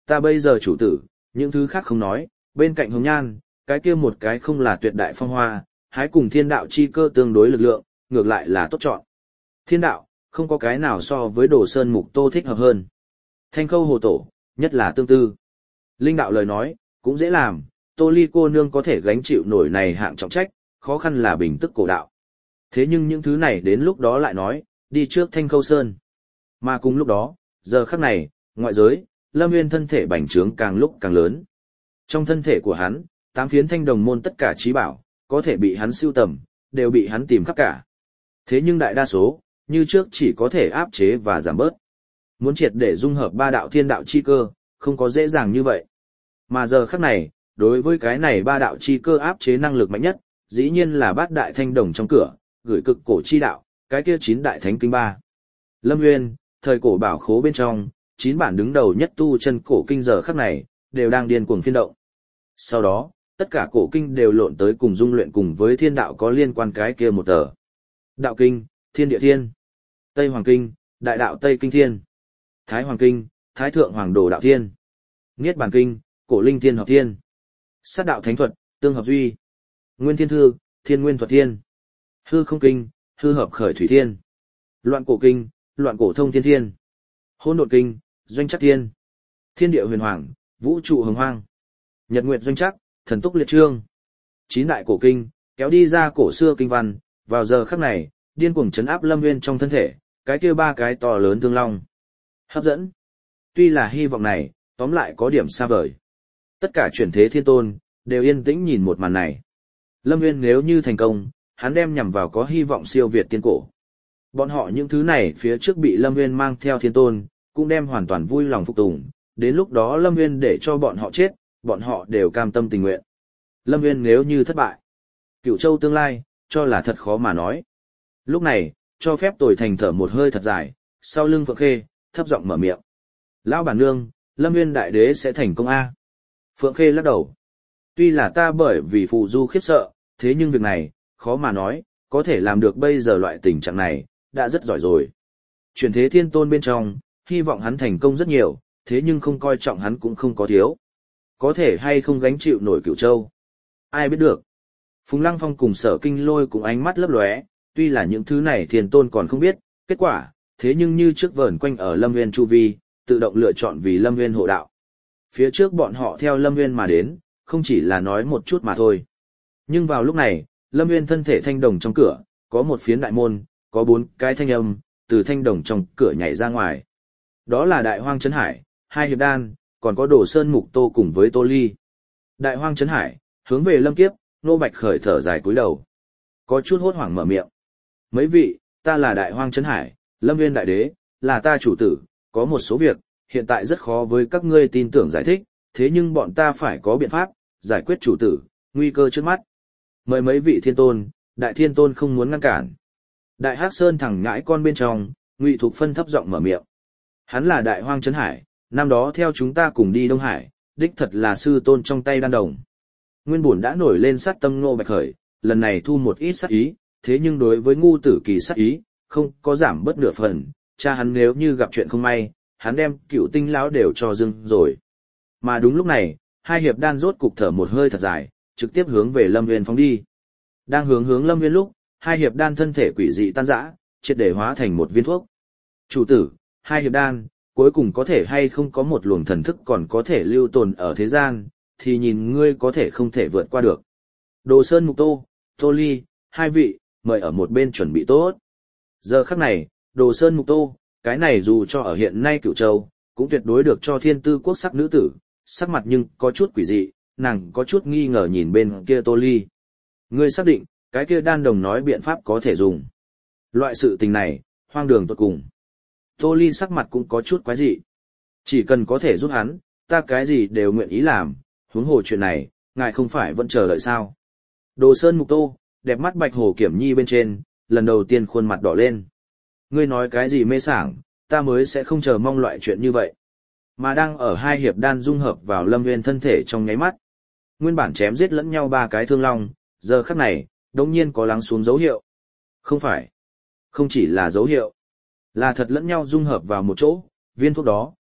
Ta bây giờ chủ tử, những thứ khác không nói, bên cạnh hồng nhan, cái kia một cái không là tuyệt đại phong hoa, hái cùng thiên đạo chi cơ tương đối lực lượng, ngược lại là tốt chọn. Thiên đạo, không có cái nào so với Đồ Sơn Mục Tô thích hợp hơn. Thanh Khâu Hồ Tổ, nhất là tương tư. Linh đạo lời nói, cũng dễ làm, Tô Ly cô nương có thể gánh chịu nổi này hạng trọng trách, khó khăn là bình tức cổ đạo. Thế nhưng những thứ này đến lúc đó lại nói, đi trước Thanh Khâu Sơn. Mà cùng lúc đó, giờ khắc này, ngoại giới, Lâm Nguyên thân thể bành trướng càng lúc càng lớn. Trong thân thể của hắn, tám phiến thanh đồng môn tất cả trí bảo, có thể bị hắn siêu tầm, đều bị hắn tìm khắp cả. Thế nhưng đại đa số, như trước chỉ có thể áp chế và giảm bớt. Muốn triệt để dung hợp ba đạo thiên đạo chi cơ, không có dễ dàng như vậy. Mà giờ khắc này, đối với cái này ba đạo chi cơ áp chế năng lực mạnh nhất, dĩ nhiên là bát đại thanh đồng trong cửa, gửi cực cổ chi đạo, cái kia chín đại thánh kinh ba. Lâm Nguyên, thời cổ bảo khố bên trong, chín bản đứng đầu nhất tu chân cổ kinh giờ khắc này, đều đang điên cuồng phiên động. Sau đó, tất cả cổ kinh đều lộn tới cùng dung luyện cùng với thiên đạo có liên quan cái kia một tờ. Đạo kinh, Thiên Địa Thiên. Tây Hoàng kinh, Đại đạo Tây Kinh Thiên. Thái Hoàng kinh, Thái Thượng Hoàng Đồ Đạo Thiên. Niết Bàn kinh, Cổ Linh Thiên Hợp Thiên. Sát đạo Thánh Thuật, Tương Hợp Duy. Nguyên Thiên Thư, Thiên Nguyên Thuật Thiên. Hư Không kinh, Hư Hợp Khởi Thủy Thiên. Loạn Cổ kinh, Loạn Cổ Thông Thiên Thiên. Hỗn Độn kinh, Doanh Chắc Thiên. Thiên Địa Huyền Hoàng, Vũ trụ Hồng Hoang. Nhật Nguyệt Doanh Chắc, Thần Túc Liệt Trương. Chín đại cổ kinh, kéo đi ra cổ xưa kinh văn, vào giờ khắc này, điên cuồng chấn áp Lâm Nguyên trong thân thể, cái kia ba cái to lớn thương long. Hấp dẫn. Tuy là hy vọng này, tóm lại có điểm xa vời. Tất cả chuyển thế thiên tôn, đều yên tĩnh nhìn một màn này. Lâm Nguyên nếu như thành công, hắn đem nhằm vào có hy vọng siêu việt tiên cổ. Bọn họ những thứ này phía trước bị Lâm Nguyên mang theo thiên tôn, cũng đem hoàn toàn vui lòng phục tùng. Đến lúc đó Lâm Nguyên để cho bọn họ chết, bọn họ đều cam tâm tình nguyện. Lâm Nguyên nếu như thất bại, Cửu Châu tương lai, cho là thật khó mà nói. Lúc này, cho phép Tồi Thành thở một hơi thật dài, sau lưng Phượng Khê, thấp giọng mở miệng. Lão bản nương, Lâm Nguyên đại đế sẽ thành công A. Phượng Khê lắc đầu. Tuy là ta bởi vì phù du khiếp sợ, thế nhưng việc này, khó mà nói, có thể làm được bây giờ loại tình trạng này, đã rất giỏi rồi. Chuyển thế thiên tôn bên trong, hy vọng hắn thành công rất nhiều, thế nhưng không coi trọng hắn cũng không có thiếu. Có thể hay không gánh chịu nổi Cửu Châu. Ai biết được. Phùng Lăng Phong cùng Sở Kinh Lôi cùng ánh mắt lấp lóe, tuy là những thứ này thiên tôn còn không biết, kết quả, thế nhưng như trước vờn quanh ở Lâm Nguyên chu vi, tự động lựa chọn vì Lâm Nguyên hộ đạo. Phía trước bọn họ theo Lâm Nguyên mà đến, không chỉ là nói một chút mà thôi. Nhưng vào lúc này, Lâm Nguyên thân thể thanh đồng trong cửa, có một phiến đại môn, có bốn cái thanh âm, từ thanh đồng trong cửa nhảy ra ngoài. Đó là Đại Hoang Trấn Hải, hai hiệp đan, còn có Đồ Sơn Mục Tô cùng với Tô Ly. Đại Hoang Trấn Hải, hướng về Lâm Kiếp, Nô Bạch khởi thở dài cúi đầu. Có chút hốt hoảng mở miệng. Mấy vị, ta là Đại Hoang Trấn Hải, Lâm Nguyên đại đế, là ta chủ tử, có một số việc, hiện tại rất khó với các ngươi tin tưởng giải thích, thế nhưng bọn ta phải có biện pháp, giải quyết chủ tử, nguy cơ trước mắt. Mời mấy vị thiên tôn, đại thiên tôn không muốn ngăn cản. Đại Hắc Sơn thẳng ngãi con bên trong, Ngụy Thục Phân thấp giọng mở miệng. Hắn là Đại Hoang Trấn Hải, năm đó theo chúng ta cùng đi Đông Hải, đích thật là sư tôn trong tay đan đồng. Nguyên bổn đã nổi lên sát tâm Ngô Bạch khởi, lần này thu một ít sát ý, thế nhưng đối với ngu tử kỳ sát ý, không có giảm bớt nửa phần, cha hắn nếu như gặp chuyện không may, hắn đem Cựu Tinh lão đều cho dưng rồi. Mà đúng lúc này, hai hiệp đan rốt cục thở một hơi thật dài, trực tiếp hướng về Lâm Nguyên phóng đi. Đang hướng hướng Lâm Nguyên lúc, hai hiệp đan thân thể quỷ dị tan rã, triệt để hóa thành một viên thuốc. Chủ tử, hai hiệp đan, cuối cùng có thể hay không có một luồng thần thức còn có thể lưu tồn ở thế gian, thì nhìn ngươi có thể không thể vượt qua được. Đồ Sơn Mục Tô, Tô Ly, hai vị, mời ở một bên chuẩn bị tốt. Giờ khắc này, Đồ Sơn Mục Tô, cái này dù cho ở hiện nay Cửu Châu, cũng tuyệt đối được cho thiên tư quốc sắc nữ tử, sắc mặt nhưng có chút quỷ dị, nàng có chút nghi ngờ nhìn bên kia Tô Ly. Ngươi xác định, cái kia đan đồng nói biện pháp có thể dùng. Loại sự tình này, hoang đường tột cùng. Tô Ly sắc mặt cũng có chút quái dị. Chỉ cần có thể giúp hắn, ta cái gì đều nguyện ý làm, huống hồ chuyện này, ngài không phải vẫn chờ đợi sao. Đồ Sơn Mục Tô, đẹp mắt Bạch Hồ Kiểm Nhi bên trên, lần đầu tiên khuôn mặt đỏ lên. Ngươi nói cái gì mê sảng, ta mới sẽ không chờ mong loại chuyện như vậy. Mà đang ở hai hiệp đan dung hợp vào Lâm Nguyên thân thể trong nháy mắt. Nguyên bản chém giết lẫn nhau ba cái thương long, giờ khắc này, đống nhiên có lắng xuống dấu hiệu. Không phải. Không chỉ là dấu hiệu. Là thật lẫn nhau dung hợp vào một chỗ, viên thuốc đó,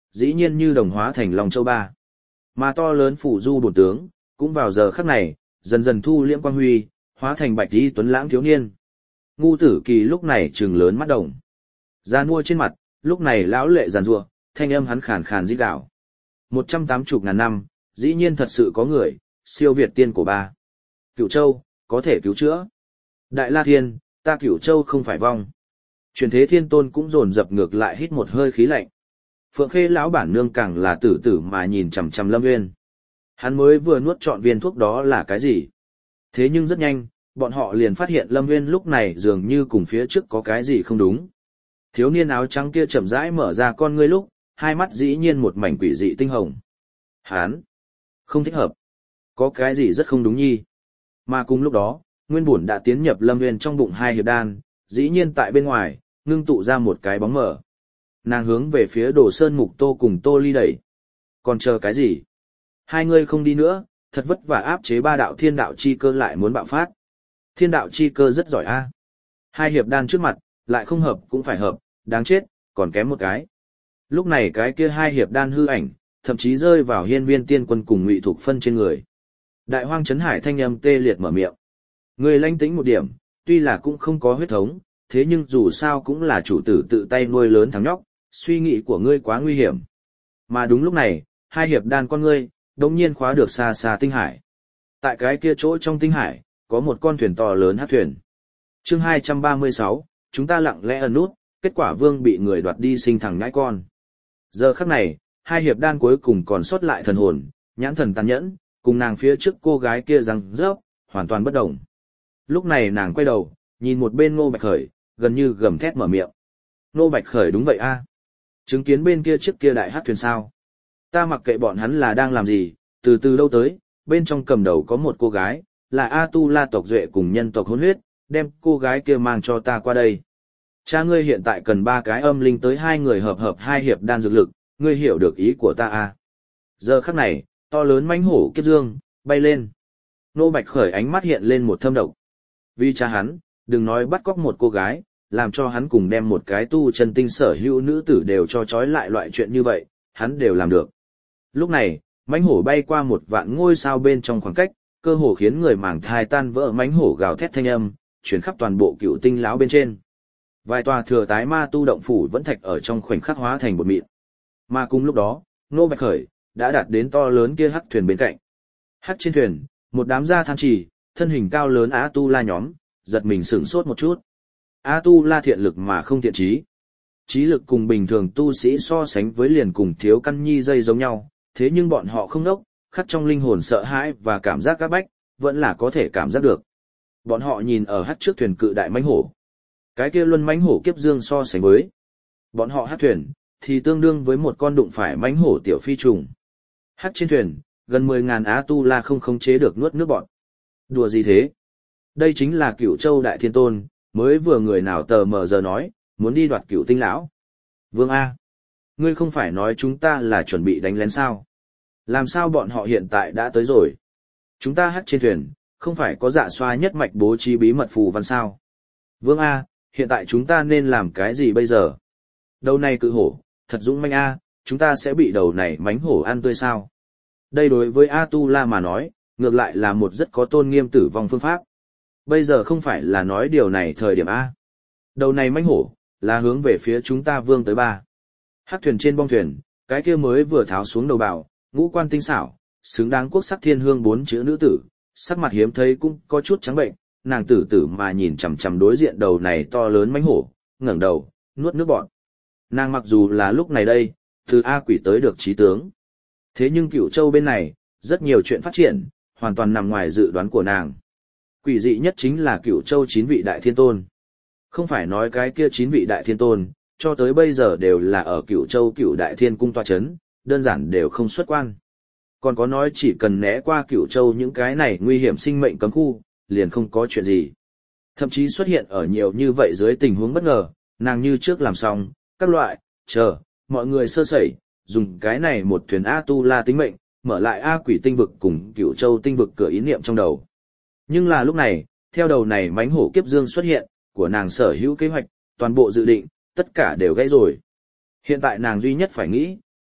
dĩ nhiên như đồng hóa thành Long Châu Ba. Mà to lớn phủ du bổn tướng, cũng vào giờ khắc này, dần dần thu liễm quang huy, hóa thành bạch y tuấn lãng thiếu niên. Ngu Tử Kỳ lúc này trừng lớn mắt đồng. Giàn mua trên mặt, lúc này lão lệ giàn rủa, thanh âm hắn khàn khàn rít gào. Một trăm tám chục ngàn năm, dĩ nhiên thật sự có người, siêu việt tiên của ba. Cửu Châu, có thể cứu chữa. Đại La Thiên, ta Cửu Châu không phải vong. Truyền thế thiên tôn cũng dồn dập ngược lại hít một hơi khí lạnh. Phượng Khê lão bản nương càng là tử tử mà nhìn chằm chằm Lâm Nguyên. Hắn mới vừa nuốt trọn viên thuốc đó là cái gì? Thế nhưng rất nhanh, bọn họ liền phát hiện Lâm Nguyên lúc này dường như cùng phía trước có cái gì không đúng. Thiếu niên áo trắng kia chậm rãi mở ra con ngươi lúc, hai mắt dĩ nhiên một mảnh quỷ dị tinh hồng. Hán! Không thích hợp. Có cái gì rất không đúng nhi. Mà cùng lúc đó, Nguyên Bổn đã tiến nhập Lâm Nguyên trong bụng hai hiệp đan, dĩ nhiên tại bên ngoài, ngưng tụ ra một cái bóng mở. Nàng hướng về phía Đồ Sơn Mục Tô cùng Tô Ly đẩy. Còn chờ cái gì? Hai người không đi nữa, thật vất vả áp chế ba đạo thiên đạo chi cơ lại muốn bạo phát. Thiên đạo chi cơ rất giỏi a. Hai hiệp đan trước mặt, lại không hợp cũng phải hợp, đáng chết, còn kém một cái. Lúc này cái kia hai hiệp đan hư ảnh, thậm chí rơi vào hiên viên tiên quân cùng Ngụy Thục Phân trên người. Đại Hoang Chấn Hải thanh âm tê liệt mở miệng. Người lanh tính một điểm, tuy là cũng không có huyết thống, thế nhưng dù sao cũng là chủ tử tự tay nuôi lớn thằng nhóc, suy nghĩ của ngươi quá nguy hiểm. Mà đúng lúc này, hai hiệp đan con ngươi, đống nhiên khóa được xa xa tinh hải. Tại cái kia chỗ trong tinh hải, có một con thuyền to lớn hát thuyền. Chương hai trăm ba mươi sáu, chúng ta lặng lẽ ẩn nút, kết quả vương bị người đoạt đi sinh thằng nhãi con. Giờ khắc này, hai hiệp đan cuối cùng còn sót lại thần hồn, nhãn thần tàn nhẫn, cùng nàng phía trước cô gái kia răng rớp, hoàn toàn bất động. Lúc này nàng quay đầu, nhìn một bên Ngô Bạch Khởi, gần như gầm thét mở miệng. Ngô Bạch Khởi đúng vậy a, chứng kiến bên kia trước kia đại hát thuyền sao. Ta mặc kệ bọn hắn là đang làm gì, từ từ đâu tới, bên trong cầm đầu có một cô gái, là A Tu La tộc duệ cùng nhân tộc hôn huyết, đem cô gái kia mang cho ta qua đây. Cha ngươi hiện tại cần ba cái âm linh tới hai người hợp hợp hai hiệp đan dược lực, ngươi hiểu được ý của ta à. Giờ khắc này, to lớn mãnh hổ kiếp dương, bay lên. Nô Bạch Khởi ánh mắt hiện lên một thâm độc. Vì cha hắn, đừng nói bắt cóc một cô gái, làm cho hắn cùng đem một cái tu chân tinh sở hữu nữ tử đều cho trói lại loại chuyện như vậy, hắn đều làm được. Lúc này, mãnh hổ bay qua một vạn ngôi sao bên trong khoảng cách, cơ hồ khiến người màng thai tan vỡ, mãnh hổ gào thét thanh âm, chuyển khắp toàn bộ cựu tinh lão bên trên. Vài tòa thừa tái ma tu động phủ vẫn thạch ở trong khoảnh khắc hóa thành bột mịn. Mà cùng lúc đó, Nô Bạch Khởi đã đạt đến to lớn kia hắc thuyền bên cạnh. Hắc trên thuyền, một đám gia than chỉ, thân hình cao lớn Á Tu La nhóm, giật mình sửng sốt một chút. Á Tu La thiện lực mà không thiện trí. Trí lực cùng bình thường tu sĩ so sánh với liền cùng thiếu căn nhi dây giống nhau, thế nhưng bọn họ không đốc, khắc trong linh hồn sợ hãi và cảm giác các bách, vẫn là có thể cảm giác được. Bọn họ nhìn ở hắc trước thuyền cự đại mãnh hổ. Cái kia luân mãnh hổ kiếp dương so sánh với. Bọn họ hắc thuyền, thì tương đương với một con đụng phải mãnh hổ tiểu phi trùng. Hắc trên thuyền, gần mười ngàn Á Tu La không khống chế được nuốt nước bọt. Đùa gì thế? Đây chính là Cửu Châu Đại Thiên Tôn, mới vừa người nào tờ mờ giờ nói, muốn đi đoạt Cửu Tinh lão. Vương A, ngươi không phải nói chúng ta là chuẩn bị đánh lén sao? Làm sao bọn họ hiện tại đã tới rồi? Chúng ta hắc trên thuyền, không phải có dạ xoa nhất mạch bố trí bí mật phù văn sao? Vương A, hiện tại chúng ta nên làm cái gì bây giờ? Đầu này cự hổ, thật dũng manh A, chúng ta sẽ bị đầu này mánh hổ ăn tươi sao? Đây đối với A Tu La mà nói, ngược lại là một rất có tôn nghiêm tử vong phương pháp. Bây giờ không phải là nói điều này thời điểm A. Đầu này mánh hổ, là hướng về phía chúng ta vương tới ba. Hắc thuyền trên bong thuyền, cái kia mới vừa tháo xuống đầu bào, ngũ quan tinh xảo, xứng đáng quốc sắc thiên hương bốn chữ nữ tử, sắc mặt hiếm thấy cũng có chút trắng bệnh, nàng tử tử mà nhìn chằm chằm đối diện đầu này to lớn mãnh hổ, ngẩng đầu, nuốt nước bọt. Nàng mặc dù là lúc này đây, từ A Quỷ tới được trí tướng. Thế nhưng Cửu Châu bên này, rất nhiều chuyện phát triển, hoàn toàn nằm ngoài dự đoán của nàng. Quỷ dị nhất chính là Cửu Châu chín vị đại thiên tôn. Không phải nói cái kia chín vị đại thiên tôn, cho tới bây giờ đều là ở Cửu Châu Cửu Đại Thiên Cung tọa chấn, đơn giản đều không xuất quan. Còn có nói chỉ cần né qua Cửu Châu những cái này nguy hiểm sinh mệnh cấm khu, liền không có chuyện gì. Thậm chí xuất hiện ở nhiều như vậy dưới tình huống bất ngờ, nàng như trước làm xong, các loại, chờ, mọi người sơ sẩy, dùng cái này một thuyền A Tu La tính mệnh, mở lại A Quỷ tinh vực cùng Cửu Châu tinh vực cửa ý niệm trong đầu. Nhưng là lúc này, theo đầu này mãnh hổ kiếp dương xuất hiện, của nàng sở hữu kế hoạch, toàn bộ dự định, tất cả đều gãy rồi. Hiện tại nàng duy nhất phải nghĩ,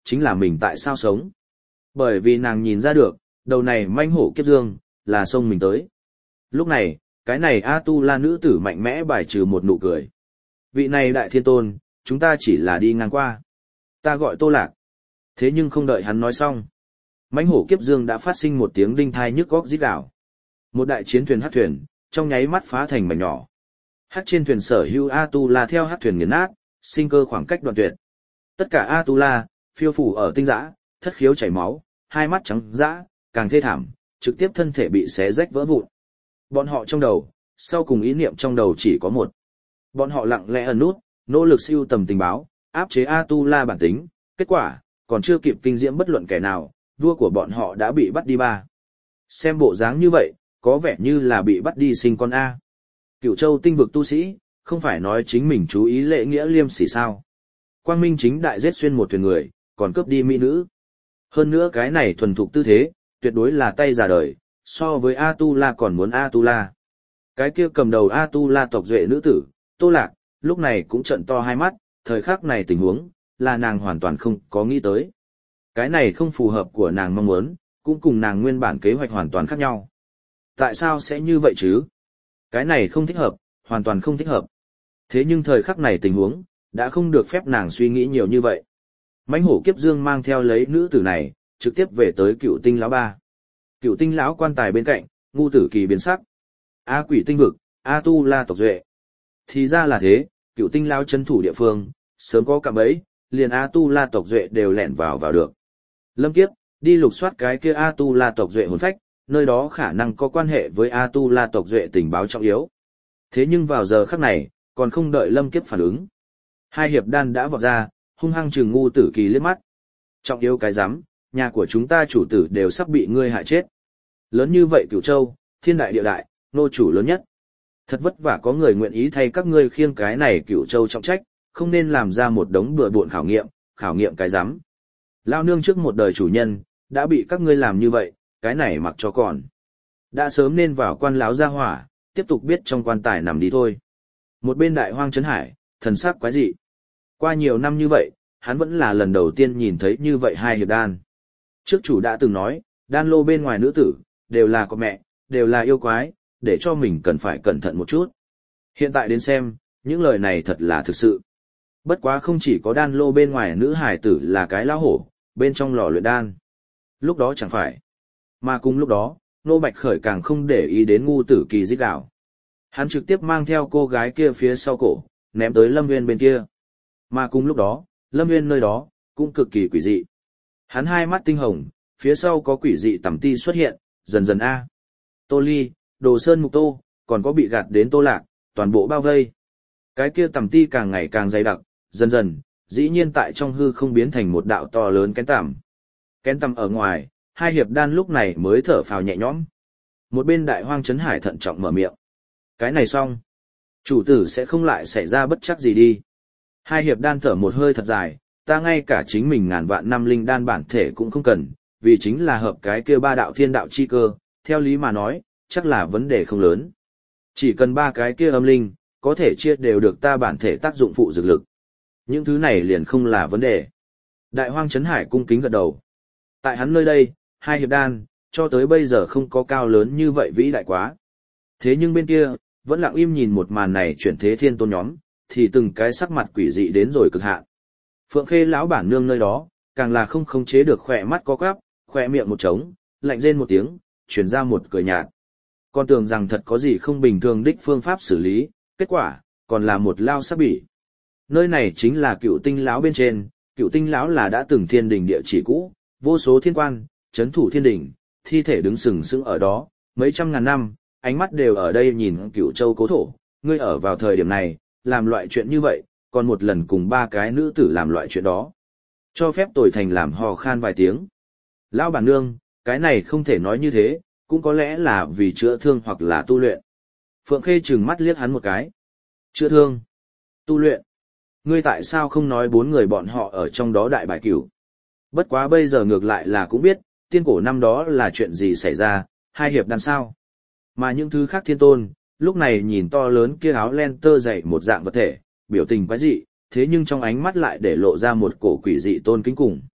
chính là mình tại sao sống. Bởi vì nàng nhìn ra được, đầu này manh hổ kiếp dương, là sông mình tới. Lúc này, cái này A-tu-la nữ tử mạnh mẽ bài trừ một nụ cười. Vị này đại thiên tôn, chúng ta chỉ là đi ngang qua. Ta gọi Tô Lạc. Thế nhưng không đợi hắn nói xong. Mãnh hổ kiếp dương đã phát sinh một tiếng đinh thai nhức góc rít gào. Một đại chiến thuyền hắc thuyền, trong nháy mắt phá thành mảnh nhỏ. Hắc trên thuyền sở hữu A-tu-la theo hắc thuyền nghiền nát, sinh cơ khoảng cách đoạn tuyệt. Tất cả A-tu-la, phiêu phủ ở tinh dã, thất khiếu chảy máu, hai mắt trắng dã, càng thê thảm, trực tiếp thân thể bị xé rách vỡ vụn. Bọn họ trong đầu, sau cùng ý niệm trong đầu chỉ có một. Bọn họ lặng lẽ ẩn nút, nỗ lực siêu tầm tình báo, áp chế A-tu-la bản tính, kết quả, còn chưa kịp kinh diễm bất luận kẻ nào, vua của bọn họ đã bị bắt đi ba. Xem bộ dáng như vậy, có vẻ như là bị bắt đi sinh con A. Cửu Châu tinh vực tu sĩ, không phải nói chính mình chú ý lễ nghĩa liêm sỉ sao. Quang Minh chính đại giết xuyên một thuyền người, còn cướp đi mỹ nữ. Hơn nữa cái này thuần thục tư thế, tuyệt đối là tay già đời, so với A-tu-la còn muốn A-tu-la. Cái kia cầm đầu A-tu-la tộc duệ nữ tử, Tô Lạc, lúc này cũng trợn to hai mắt, thời khắc này tình huống, là nàng hoàn toàn không có nghĩ tới. Cái này không phù hợp của nàng mong muốn, cũng cùng nàng nguyên bản kế hoạch hoàn toàn khác nhau. Tại sao sẽ như vậy chứ? Cái này không thích hợp, hoàn toàn không thích hợp. Thế nhưng thời khắc này tình huống, đã không được phép nàng suy nghĩ nhiều như vậy. Mãnh hổ kiếp dương mang theo lấy nữ tử này, trực tiếp về tới Cựu Tinh lão ba. Cựu Tinh lão quan tài bên cạnh, ngu tử kỳ biến sắc. A quỷ tinh vực, A tu la tộc duệ. Thì ra là thế, Cựu Tinh lão chân thủ địa phương, sớm có cạm bẫy, liền A tu la tộc duệ đều lẻn vào vào được. Lâm Kiếp, đi lục soát cái kia A tu la tộc duệ hồn phách, nơi đó khả năng có quan hệ với A tu la tộc duệ tình báo trọng yếu. Thế nhưng vào giờ khắc này, còn không đợi Lâm Kiếp phản ứng. Hai hiệp đan đã vọt ra, hung hăng trừng ngu tử kỳ liếc mắt. Trọng yếu cái rắm, nhà của chúng ta chủ tử đều sắp bị ngươi hại chết. Lớn như vậy Cửu Châu, thiên đại địa đại, nô chủ lớn nhất. Thật vất vả có người nguyện ý thay các ngươi khiêng cái này Cửu Châu trọng trách, không nên làm ra một đống bừa bộn khảo nghiệm, khảo nghiệm cái rắm. Lao nương trước một đời chủ nhân, đã bị các ngươi làm như vậy, cái này mặc cho còn. Đã sớm nên vào quan láo ra hỏa, tiếp tục biết trong quan tài nằm đi thôi. Một bên đại hoang trấn hải, thần sắc quái dị. Qua nhiều năm như vậy, hắn vẫn là lần đầu tiên nhìn thấy như vậy hai hiệp đan. Trước chủ đã từng nói, đan lô bên ngoài nữ tử, đều là có mẹ, đều là yêu quái, để cho mình cần phải cẩn thận một chút. Hiện tại đến xem, những lời này thật là thực sự. Bất quá không chỉ có đan lô bên ngoài nữ hải tử là cái lão hổ, bên trong lò luyện đan. Lúc đó chẳng phải. Mà cùng lúc đó, Nô Bạch Khởi càng không để ý đến ngu tử kỳ dích đảo. Hắn trực tiếp mang theo cô gái kia phía sau cổ, ném tới Lâm Nguyên bên kia. Mà cùng lúc đó, Lâm Nguyên nơi đó, cũng cực kỳ quỷ dị. Hắn hai mắt tinh hồng, phía sau có quỷ dị tẩm ti xuất hiện, dần dần A. Tô Ly, Đồ Sơn Mục Tô, còn có bị gạt đến Tô Lạc, toàn bộ bao vây. Cái kia tẩm ti càng ngày càng dày đặc, dần dần, dĩ nhiên tại trong hư không biến thành một đạo to lớn kén tằm. Kén tằm ở ngoài, hai hiệp đan lúc này mới thở phào nhẹ nhõm. Một bên đại hoang trấn hải thận trọng mở miệng. Cái này xong. Chủ tử sẽ không lại xảy ra bất chắc gì đi. Hai hiệp đan thở một hơi thật dài, ta ngay cả chính mình ngàn vạn năm linh đan bản thể cũng không cần, vì chính là hợp cái kia ba đạo thiên đạo chi cơ, theo lý mà nói, chắc là vấn đề không lớn. Chỉ cần ba cái kia âm linh, có thể chia đều được ta bản thể tác dụng phụ dược lực. Những thứ này liền không là vấn đề. Đại hoang trấn hải cung kính gật đầu. Tại hắn nơi đây, hai hiệp đan, cho tới bây giờ không có cao lớn như vậy vĩ đại quá. Thế nhưng bên kia, vẫn lặng im nhìn một màn này chuyển thế thiên tôn nhóm, thì từng cái sắc mặt quỷ dị đến rồi cực hạn. Phượng Khê lão bản nương nơi đó, càng là không khống chế được khỏe mắt có quắp, khỏe miệng một trống, lạnh rên một tiếng, truyền ra một cười nhạt. Con tưởng rằng thật có gì không bình thường đích phương pháp xử lý, kết quả, còn là một lao sắc bỉ. Nơi này chính là Cựu Tinh lão bên trên, Cựu Tinh lão là đã từng thiên đình địa chỉ cũ, vô số thiên quan, chấn thủ thiên đình, thi thể đứng sừng sững ở đó, mấy trăm ngàn năm, ánh mắt đều ở đây nhìn Cựu Châu cố thổ, ngươi ở vào thời điểm này, làm loại chuyện như vậy, còn một lần cùng ba cái nữ tử làm loại chuyện đó. Cho phép tồi thành làm hò khan vài tiếng. Lão bản nương, cái này không thể nói như thế, cũng có lẽ là vì chữa thương hoặc là tu luyện. Phượng Khê trừng mắt liếc hắn một cái. Chữa thương, tu luyện. Ngươi tại sao không nói bốn người bọn họ ở trong đó đại bài cửu? Bất quá bây giờ ngược lại là cũng biết, tiên cổ năm đó là chuyện gì xảy ra, hai hiệp đan sao. Mà những thứ khác thiên tôn, lúc này nhìn to lớn kia áo len tơ dày một dạng vật thể, biểu tình quái dị, thế nhưng trong ánh mắt lại để lộ ra một cổ quỷ dị tôn kính cùng.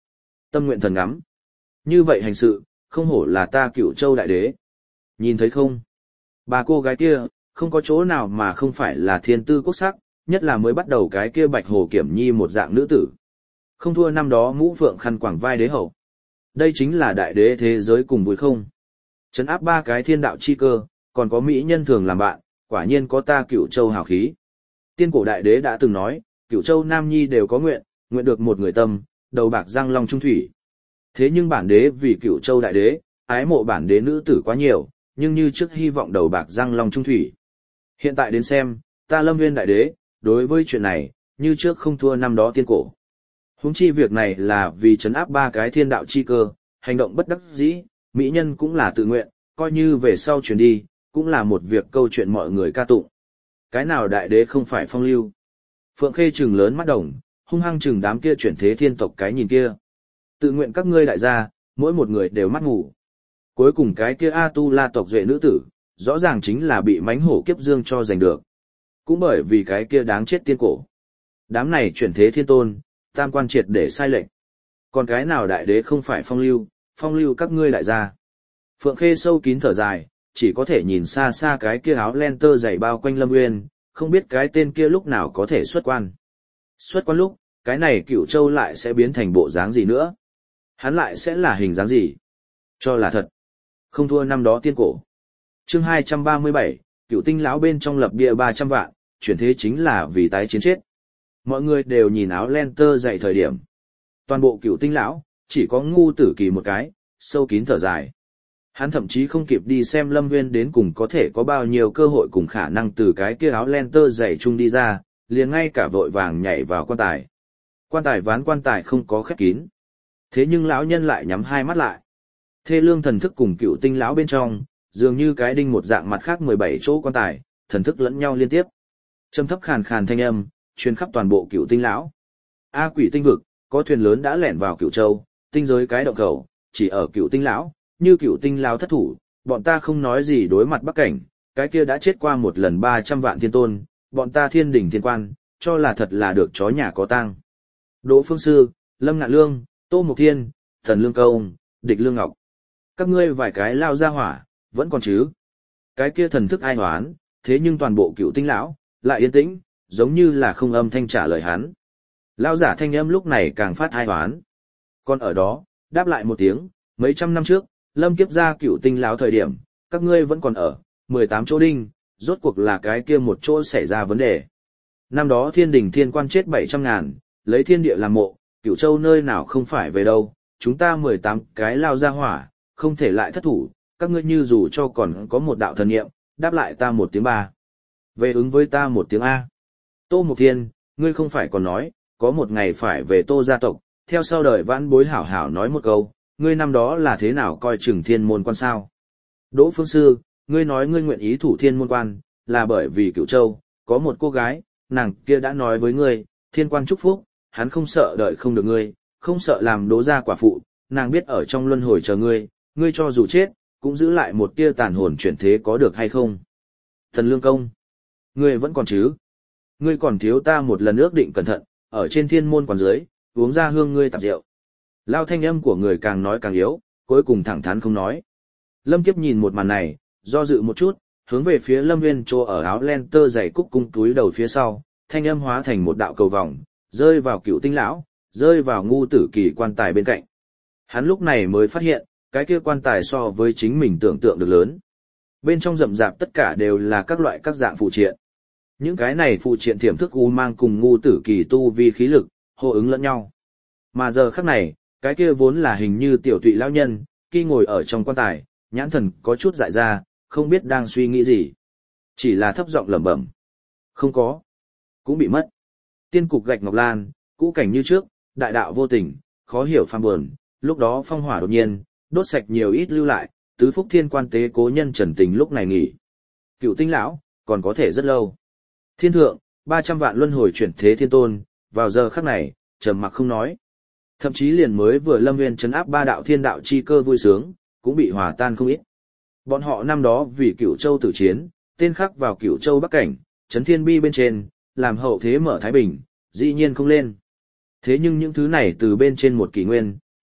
Tâm nguyện thần ngắm. Như vậy hành sự, không hổ là ta Cửu Châu đại đế. Nhìn thấy không? Bà cô gái kia, không có chỗ nào mà không phải là thiên tư quốc sắc, nhất là mới bắt đầu cái kia Bạch Hồ Kiểm Nhi một dạng nữ tử. Không thua năm đó mũ phượng khăn quàng vai đế hậu. Đây chính là đại đế thế giới cùng vui không? Trấn áp ba cái thiên đạo chi cơ, còn có mỹ nhân thường làm bạn, quả nhiên có ta Cửu Châu hào khí. Tiên cổ đại đế đã từng nói, Cửu Châu nam nhi đều có nguyện, nguyện được một người tâm, đầu bạc răng long trung thủy. Thế nhưng bản đế vì Cửu Châu đại đế, ái mộ bản đế nữ tử quá nhiều, nhưng như trước hy vọng đầu bạc răng long trung thủy. Hiện tại đến xem, ta Lâm Nguyên đại đế, đối với chuyện này, như trước không thua năm đó tiên cổ. Huống chi việc này là vì trấn áp ba cái thiên đạo chi cơ, hành động bất đắc dĩ, mỹ nhân cũng là tự nguyện, coi như về sau chuyển đi, cũng là một việc câu chuyện mọi người ca tụng. Cái nào đại đế không phải phong lưu? Phượng Khê trừng lớn mắt đồng, hung hăng trừng đám kia chuyển thế thiên tộc cái nhìn kia. Tự nguyện các ngươi đại gia, mỗi một người đều mắt ngủ. Cuối cùng cái kia A Tu La tộc duệ nữ tử, rõ ràng chính là bị mánh hổ kiếp dương cho giành được. Cũng bởi vì cái kia đáng chết tiên cổ. Đám này chuyển thế thiên tôn, tam quan triệt để sai lệch. Còn cái nào đại đế không phải phong lưu, phong lưu các ngươi đại gia. Phượng Khê sâu kín thở dài, chỉ có thể nhìn xa xa cái kia áo len tơ dày bao quanh Lâm Nguyên, không biết cái tên kia lúc nào có thể xuất quan. Xuất quan lúc, cái này Cửu Châu lại sẽ biến thành bộ dáng gì nữa? Hắn lại sẽ là hình dáng gì? Cho là thật. Không thua năm đó tiên cổ. Chương hai trăm ba mươi bảy, Cửu Tinh lão bên trong lập bia ba trăm vạn, chuyển thế chính là vì tái chiến chết. Mọi người đều nhìn áo len tơ dày thời điểm. Toàn bộ Cửu Tinh lão, chỉ có Ngu Tử Kỳ một cái, sâu kín thở dài. Hắn thậm chí không kịp đi xem Lâm Nguyên đến cùng có thể có bao nhiêu cơ hội cùng khả năng từ cái kia áo len tơ dày chung đi ra, liền ngay cả vội vàng nhảy vào quan tài. Quan tài ván quan tài không có khép kín. Thế nhưng lão nhân lại nhắm hai mắt lại. Thê lương thần thức cùng Cửu Tinh lão bên trong, dường như cái đinh một dạng mặt khác mười bảy chỗ quan tài, thần thức lẫn nhau liên tiếp. Trầm thấp khàn khàn thanh âm, truyền khắp toàn bộ Cửu Tinh lão. A Quỷ tinh vực, có thuyền lớn đã lẻn vào Cửu Châu, tinh giới cái động khẩu, chỉ ở Cửu Tinh lão, như Cửu Tinh lão thất thủ, bọn ta không nói gì đối mặt Bắc cảnh, cái kia đã chết qua một lần ba trăm vạn thiên tôn, bọn ta thiên đỉnh thiên quan, cho là thật là được chó nhà có tang. Đỗ Phương Sư, Lâm Ngạn Lương, Tô Mục Thiên, Thần Lương Công, Địch Lương Ngọc. Các ngươi vài cái lao ra hỏa, vẫn còn chứ? Cái kia thần thức ai hoán, thế nhưng toàn bộ Cửu Tinh lão lại yên tĩnh, giống như là không âm thanh trả lời hắn. Lao giả thanh âm lúc này càng phát ai hoán. Còn ở đó, đáp lại một tiếng, mấy trăm năm trước, Lâm Kiếp ra Cửu Tinh lão thời điểm, các ngươi vẫn còn ở, mười tám chỗ đinh, rốt cuộc là cái kia một chỗ xảy ra vấn đề. Năm đó thiên đình thiên quan chết bảy trăm ngàn, lấy thiên địa làm mộ, Cửu Châu nơi nào không phải về đâu, chúng ta mười tám cái lao ra hỏa, không thể lại thất thủ, các ngươi như dù cho còn có một đạo thần niệm, đáp lại ta một tiếng ba. Về ứng với ta một tiếng A. Tô Mục Thiên, ngươi không phải còn nói, có một ngày phải về Tô gia tộc, theo sau đời vãn bối hảo hảo nói một câu, ngươi năm đó là thế nào coi chừng thiên môn quan sao? Đỗ Phương Sư, ngươi nói ngươi nguyện ý thủ thiên môn quan, là bởi vì Cửu Châu, có một cô gái, nàng kia đã nói với ngươi, thiên quan chúc phúc, hắn không sợ đợi không được ngươi, không sợ làm Đỗ gia quả phụ, nàng biết ở trong luân hồi chờ ngươi, ngươi cho dù chết, cũng giữ lại một tia tàn hồn chuyển thế có được hay không? Thần Lương Công, ngươi vẫn còn chứ? Ngươi còn thiếu ta một lần ước định cẩn thận, ở trên thiên môn quan dưới, uống ra hương ngươi tạp rượu. Lao thanh âm của người càng nói càng yếu, cuối cùng thẳng thắn không nói. Lâm Kiếp nhìn một màn này, do dự một chút, hướng về phía Lâm Nguyên trô ở áo len tơ dày cúc cung túi đầu phía sau, thanh âm hóa thành một đạo cầu vòng, rơi vào Cửu Tinh lão, rơi vào Ngu Tử Kỳ quan tài bên cạnh. Hắn lúc này mới phát hiện, cái kia quan tài so với chính mình tưởng tượng được lớn. Bên trong rậm rạp tất cả đều là các loại các dạng phụ triện. Những cái này phụ triện thiểm thức u mang cùng Ngu Tử Kỳ tu vi khí lực, hô ứng lẫn nhau. Mà giờ khắc này, cái kia vốn là hình như tiểu tụy lão nhân, khi ngồi ở trong quan tài, nhãn thần có chút dại ra, không biết đang suy nghĩ gì. Chỉ là thấp giọng lẩm bẩm. Không có. Cũng bị mất. Tiên cục gạch ngọc lan, cũ cảnh như trước, đại đạo vô tình, khó hiểu phàm buồn, lúc đó phong hỏa đột nhiên, đốt sạch nhiều ít lưu lại, tứ phúc thiên quan tế cố nhân trần tình lúc này nghỉ. Cửu Tinh lão, còn có thể rất lâu. Thiên thượng, ba trăm vạn luân hồi chuyển thế thiên tôn, vào giờ khắc này, trầm mặc không nói. Thậm chí liền mới vừa Lâm Nguyên trấn áp ba đạo thiên đạo chi cơ vui sướng, cũng bị hòa tan không ít. Bọn họ năm đó vì Cửu Châu tử chiến, tên khắc vào Cửu Châu Bắc cảnh, trấn thiên bi bên trên, làm hậu thế mở Thái Bình, dĩ nhiên không lên. Thế nhưng những thứ này từ bên trên một kỷ nguyên,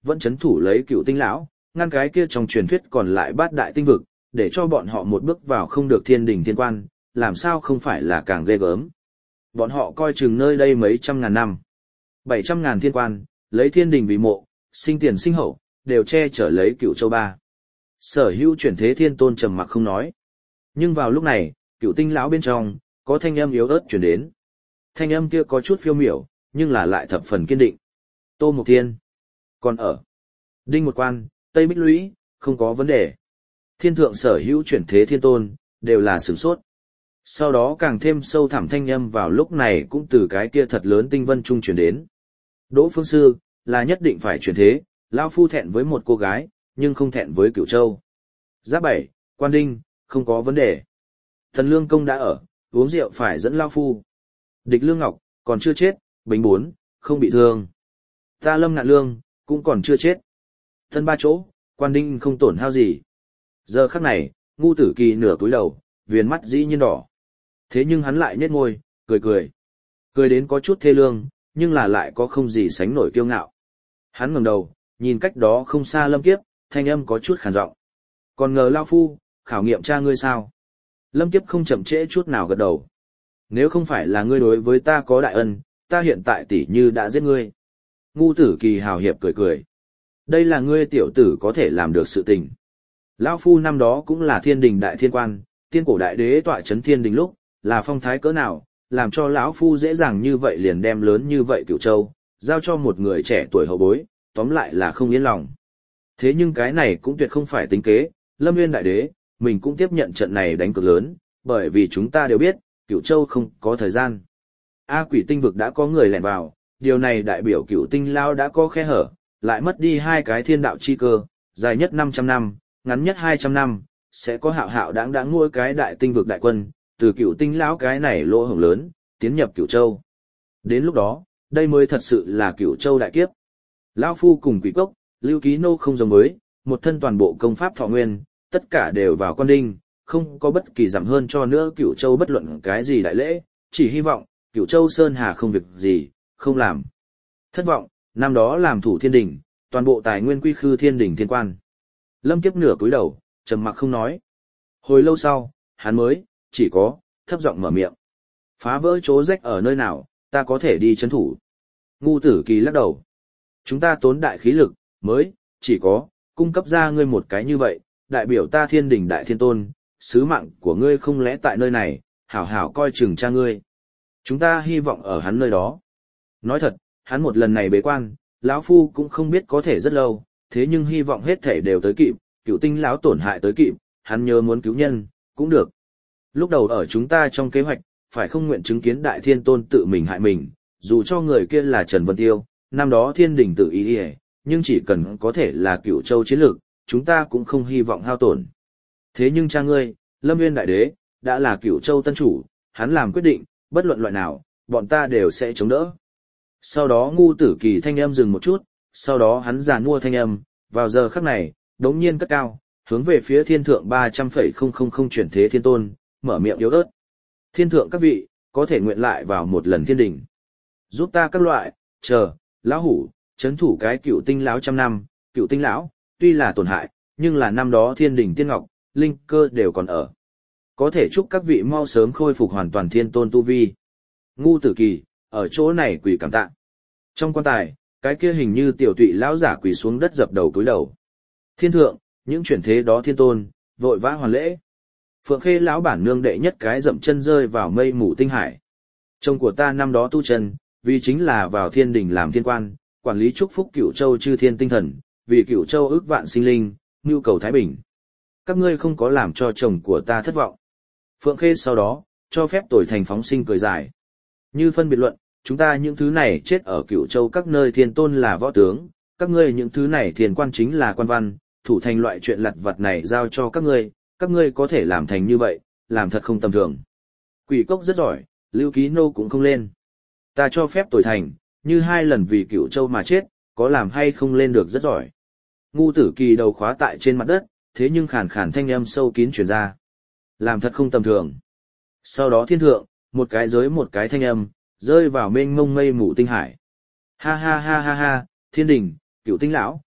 vẫn chấn thủ lấy Cựu Tinh lão, ngăn cái kia trong truyền thuyết còn lại bát đại tinh vực, để cho bọn họ một bước vào không được thiên đình thiên quan, làm sao không phải là càng ghê gớm. Bọn họ coi chừng nơi đây mấy trăm ngàn năm. Bảy trăm ngàn thiên quan, lấy thiên đình vì mộ, sinh tiền sinh hậu, đều che chở lấy Cựu Châu ba. Sở hữu chuyển thế thiên tôn trầm mặc không nói. Nhưng vào lúc này, Cựu Tinh lão bên trong, có thanh âm yếu ớt chuyển đến. Thanh âm kia có chút phiêu miểu, nhưng là lại thập phần kiên định. Tô Mộc Thiên. Còn ở. Đinh Một Quan, Tây Bích Lũy, không có vấn đề. Thiên thượng sở hữu chuyển thế thiên tôn, đều là sửng sốt. Sau đó càng thêm sâu thẳm thanh âm vào lúc này cũng từ cái kia thật lớn tinh vân trung chuyển đến. Đỗ Phương Sư, là nhất định phải chuyển thế, lão phu thẹn với một cô gái, nhưng không thẹn với Cửu Châu. Giáp bảy, Quan Đinh, không có vấn đề. Thần Lương Công đã ở, uống rượu phải dẫn lão phu. Địch Lương Ngọc, còn chưa chết, Bính Bốn, không bị thương. Ta Lâm Ngạn Lương, cũng còn chưa chết. Thân ba chỗ, Quan Đinh không tổn hao gì. Giờ khắc này, Ngu Tử Kỳ nửa cúi đầu, viền mắt dĩ nhiên đỏ. Thế nhưng hắn lại nhếch môi, cười cười. Cười đến có chút thê lương, nhưng là lại có không gì sánh nổi kiêu ngạo. Hắn ngẩng đầu, nhìn cách đó không xa Lâm Kiếp, thanh âm có chút khàn giọng. Còn ngờ lão phu, khảo nghiệm cha ngươi sao? Lâm Kiếp không chậm trễ chút nào gật đầu. Nếu không phải là ngươi đối với ta có đại ân, ta hiện tại tỷ như đã giết ngươi. Ngu Tử Kỳ hào hiệp cười cười. Đây là ngươi tiểu tử có thể làm được sự tình. Lão phu năm đó cũng là thiên đình đại thiên quan, tiên cổ đại đế tọa chấn thiên đình lúc, là phong thái cỡ nào, làm cho lão phu dễ dàng như vậy liền đem lớn như vậy Cửu Châu, giao cho một người trẻ tuổi hậu bối, tóm lại là không yên lòng. Thế nhưng cái này cũng tuyệt không phải tính kế, Lâm Nguyên đại đế, mình cũng tiếp nhận trận này đánh cược lớn, bởi vì chúng ta đều biết, Cửu Châu không có thời gian. A Quỷ tinh vực đã có người lẻn vào, điều này đại biểu Cửu Tinh lao đã có khe hở, lại mất đi hai cái thiên đạo chi cơ, dài nhất năm trăm năm, ngắn nhất hai trăm năm, sẽ có hạo hạo đáng đáng nuôi cái đại tinh vực đại quân, từ Cửu Tinh lão cái này lỗ hổng lớn, tiến nhập Cửu Châu. Đến lúc đó, đây mới thật sự là Cửu Châu đại kiếp. Lão phu cùng Quỷ Cốc, Lưu Ký Nô không giống với, một thân toàn bộ công pháp thọ nguyên, tất cả đều vào Quan Đinh, không có bất kỳ giảm hơn cho nữa Cửu Châu bất luận cái gì đại lễ, chỉ hy vọng, Cửu Châu Sơn Hà không việc gì, không làm. Thất vọng, năm đó làm thủ thiên đình, toàn bộ tài nguyên quy khư thiên đình thiên quan. Lâm Kiếp nửa cúi đầu, trầm mặc không nói. Hồi lâu sau, hắn mới, chỉ có, thấp giọng mở miệng. Phá vỡ chỗ rách ở nơi nào, ta có thể đi chấn thủ. Ngu Tử Kỳ lắc đầu. Chúng ta tốn đại khí lực, mới, chỉ có, cung cấp ra ngươi một cái như vậy, đại biểu ta thiên đình đại thiên tôn, sứ mạng của ngươi không lẽ tại nơi này, hảo hảo coi chừng cha ngươi. Chúng ta hy vọng ở hắn nơi đó. Nói thật, hắn một lần này bế quan, lão phu cũng không biết có thể rất lâu, thế nhưng hy vọng hết thể đều tới kịp, Cửu Tinh lão tổn hại tới kịp, hắn nhớ muốn cứu nhân, cũng được. Lúc đầu ở chúng ta trong kế hoạch, phải không nguyện chứng kiến đại thiên tôn tự mình hại mình, dù cho người kia là Trần Vân Tiêu, năm đó thiên đình tự ý đi, nhưng chỉ cần có thể là Cửu Châu chiến lược, chúng ta cũng không hy vọng hao tổn. Thế nhưng cha ngươi, Lâm Nguyên đại đế, đã là Cửu Châu tân chủ, hắn làm quyết định, bất luận loại nào, bọn ta đều sẽ chống đỡ. Sau đó Ngu Tử Kỳ thanh âm dừng một chút, sau đó hắn giàn mua thanh âm, vào giờ khắc này, đống nhiên cất cao, hướng về phía thiên thượng ba trăm phẩy không không không chuyển thế thiên tôn, mở miệng yếu ớt. Thiên thượng các vị, có thể nguyện lại vào một lần thiên đình. Giúp ta các loại, chờ, lão hủ, chấn thủ cái Cửu Tinh lão trăm năm, Cửu Tinh lão, tuy là tổn hại, nhưng là năm đó thiên đình tiên ngọc, linh cơ đều còn ở. Có thể chúc các vị mau sớm khôi phục hoàn toàn thiên tôn tu vi. Ngu Tử Kỳ, ở chỗ này quỳ cảm tạ. Trong quan tài, cái kia hình như tiểu tụy lão giả quỳ xuống đất dập đầu cúi đầu. Thiên thượng, những chuyển thế đó thiên tôn, vội vã hoàn lễ. Phượng Khê lão bản nương đệ nhất cái dậm chân rơi vào mây mù tinh hải. Chồng của ta năm đó tu chân, vì chính là vào thiên đình làm thiên quan, quản lý chúc phúc Cửu Châu chư thiên tinh thần, vì Cửu Châu ước vạn sinh linh, nhu cầu thái bình. Các ngươi không có làm cho chồng của ta thất vọng. Phượng Khê sau đó, cho phép tuổi thành phóng sinh cười dài. Như phân biệt luận, chúng ta những thứ này chết ở Cửu Châu các nơi thiên tôn là võ tướng, các ngươi những thứ này thiên quan chính là quan văn, thủ thành loại chuyện lặt vặt này giao cho các ngươi, các ngươi có thể làm thành như vậy, làm thật không tầm thường. Quỷ Cốc rất giỏi, Lưu Ký Nô cũng không lên. Ta cho phép tuổi thành, như hai lần vì Cửu Châu mà chết, có làm hay không lên được rất giỏi. Ngu Tử Kỳ đầu khóa tại trên mặt đất, thế nhưng khàn khàn thanh âm sâu kín truyền ra. Làm thật không tầm thường. Sau đó thiên thượng, một cái giới một cái thanh âm, rơi vào mênh mông mây mù tinh hải. Ha ha ha ha ha, thiên đình, Cửu Tinh lão,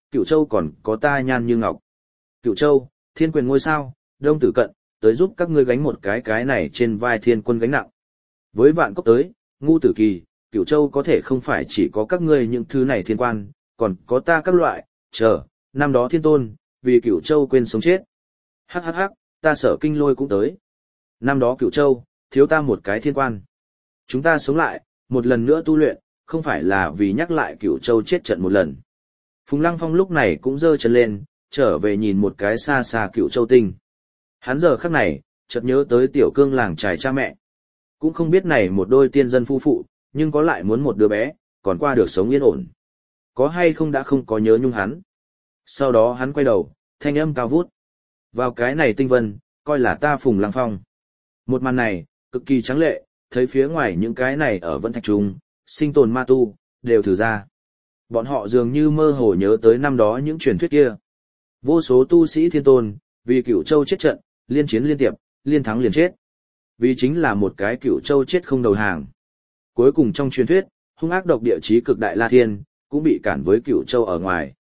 Cửu Châu còn có ta Nhan Như Ngọc. Cửu Châu, thiên quyền ngôi sao, Đông Tử Cận, tới giúp các ngươi gánh một cái cái này trên vai thiên quân gánh nặng. Với Vạn Cốc tới, Ngu Tử Kỳ, Cửu Châu có thể không phải chỉ có các ngươi những thứ này thiên quan, còn có ta các loại, chờ, năm đó thiên tôn, vì Cửu Châu quên sống chết. Hắc hắc hắc, ta Sở Kinh Lôi cũng tới. Năm đó Cửu Châu, thiếu ta một cái thiên quan. Chúng ta sống lại, một lần nữa tu luyện, không phải là vì nhắc lại Cửu Châu chết trận một lần. Phùng Lăng Phong lúc này cũng giơ chân lên, trở về nhìn một cái xa xa Cửu Châu tinh. Hắn giờ khắc này, chợt nhớ tới tiểu cương làng trài cha mẹ. Cũng không biết này một đôi tiên dân phu phụ, nhưng có lại muốn một đứa bé, còn qua được sống yên ổn. Có hay không đã không có nhớ nhung hắn. Sau đó hắn quay đầu, thanh âm cao vút. Vào cái này tinh vân, coi là ta Phùng Lăng Phong. Một màn này, cực kỳ trắng lệ, thấy phía ngoài những cái này ở Vân Thạch Trung, sinh tồn ma tu, đều thử ra. Bọn họ dường như mơ hồ nhớ tới năm đó những truyền thuyết kia. Vô số tu sĩ thiên tôn, vì Cửu Châu chết trận, liên chiến liên tiệp, liên thắng liền chết. Vì chính là một cái Cửu Châu chết không đầu hàng. Cuối cùng trong truyền thuyết, hung ác độc địa chí cực đại La Thiên, cũng bị cản với Cửu Châu ở ngoài.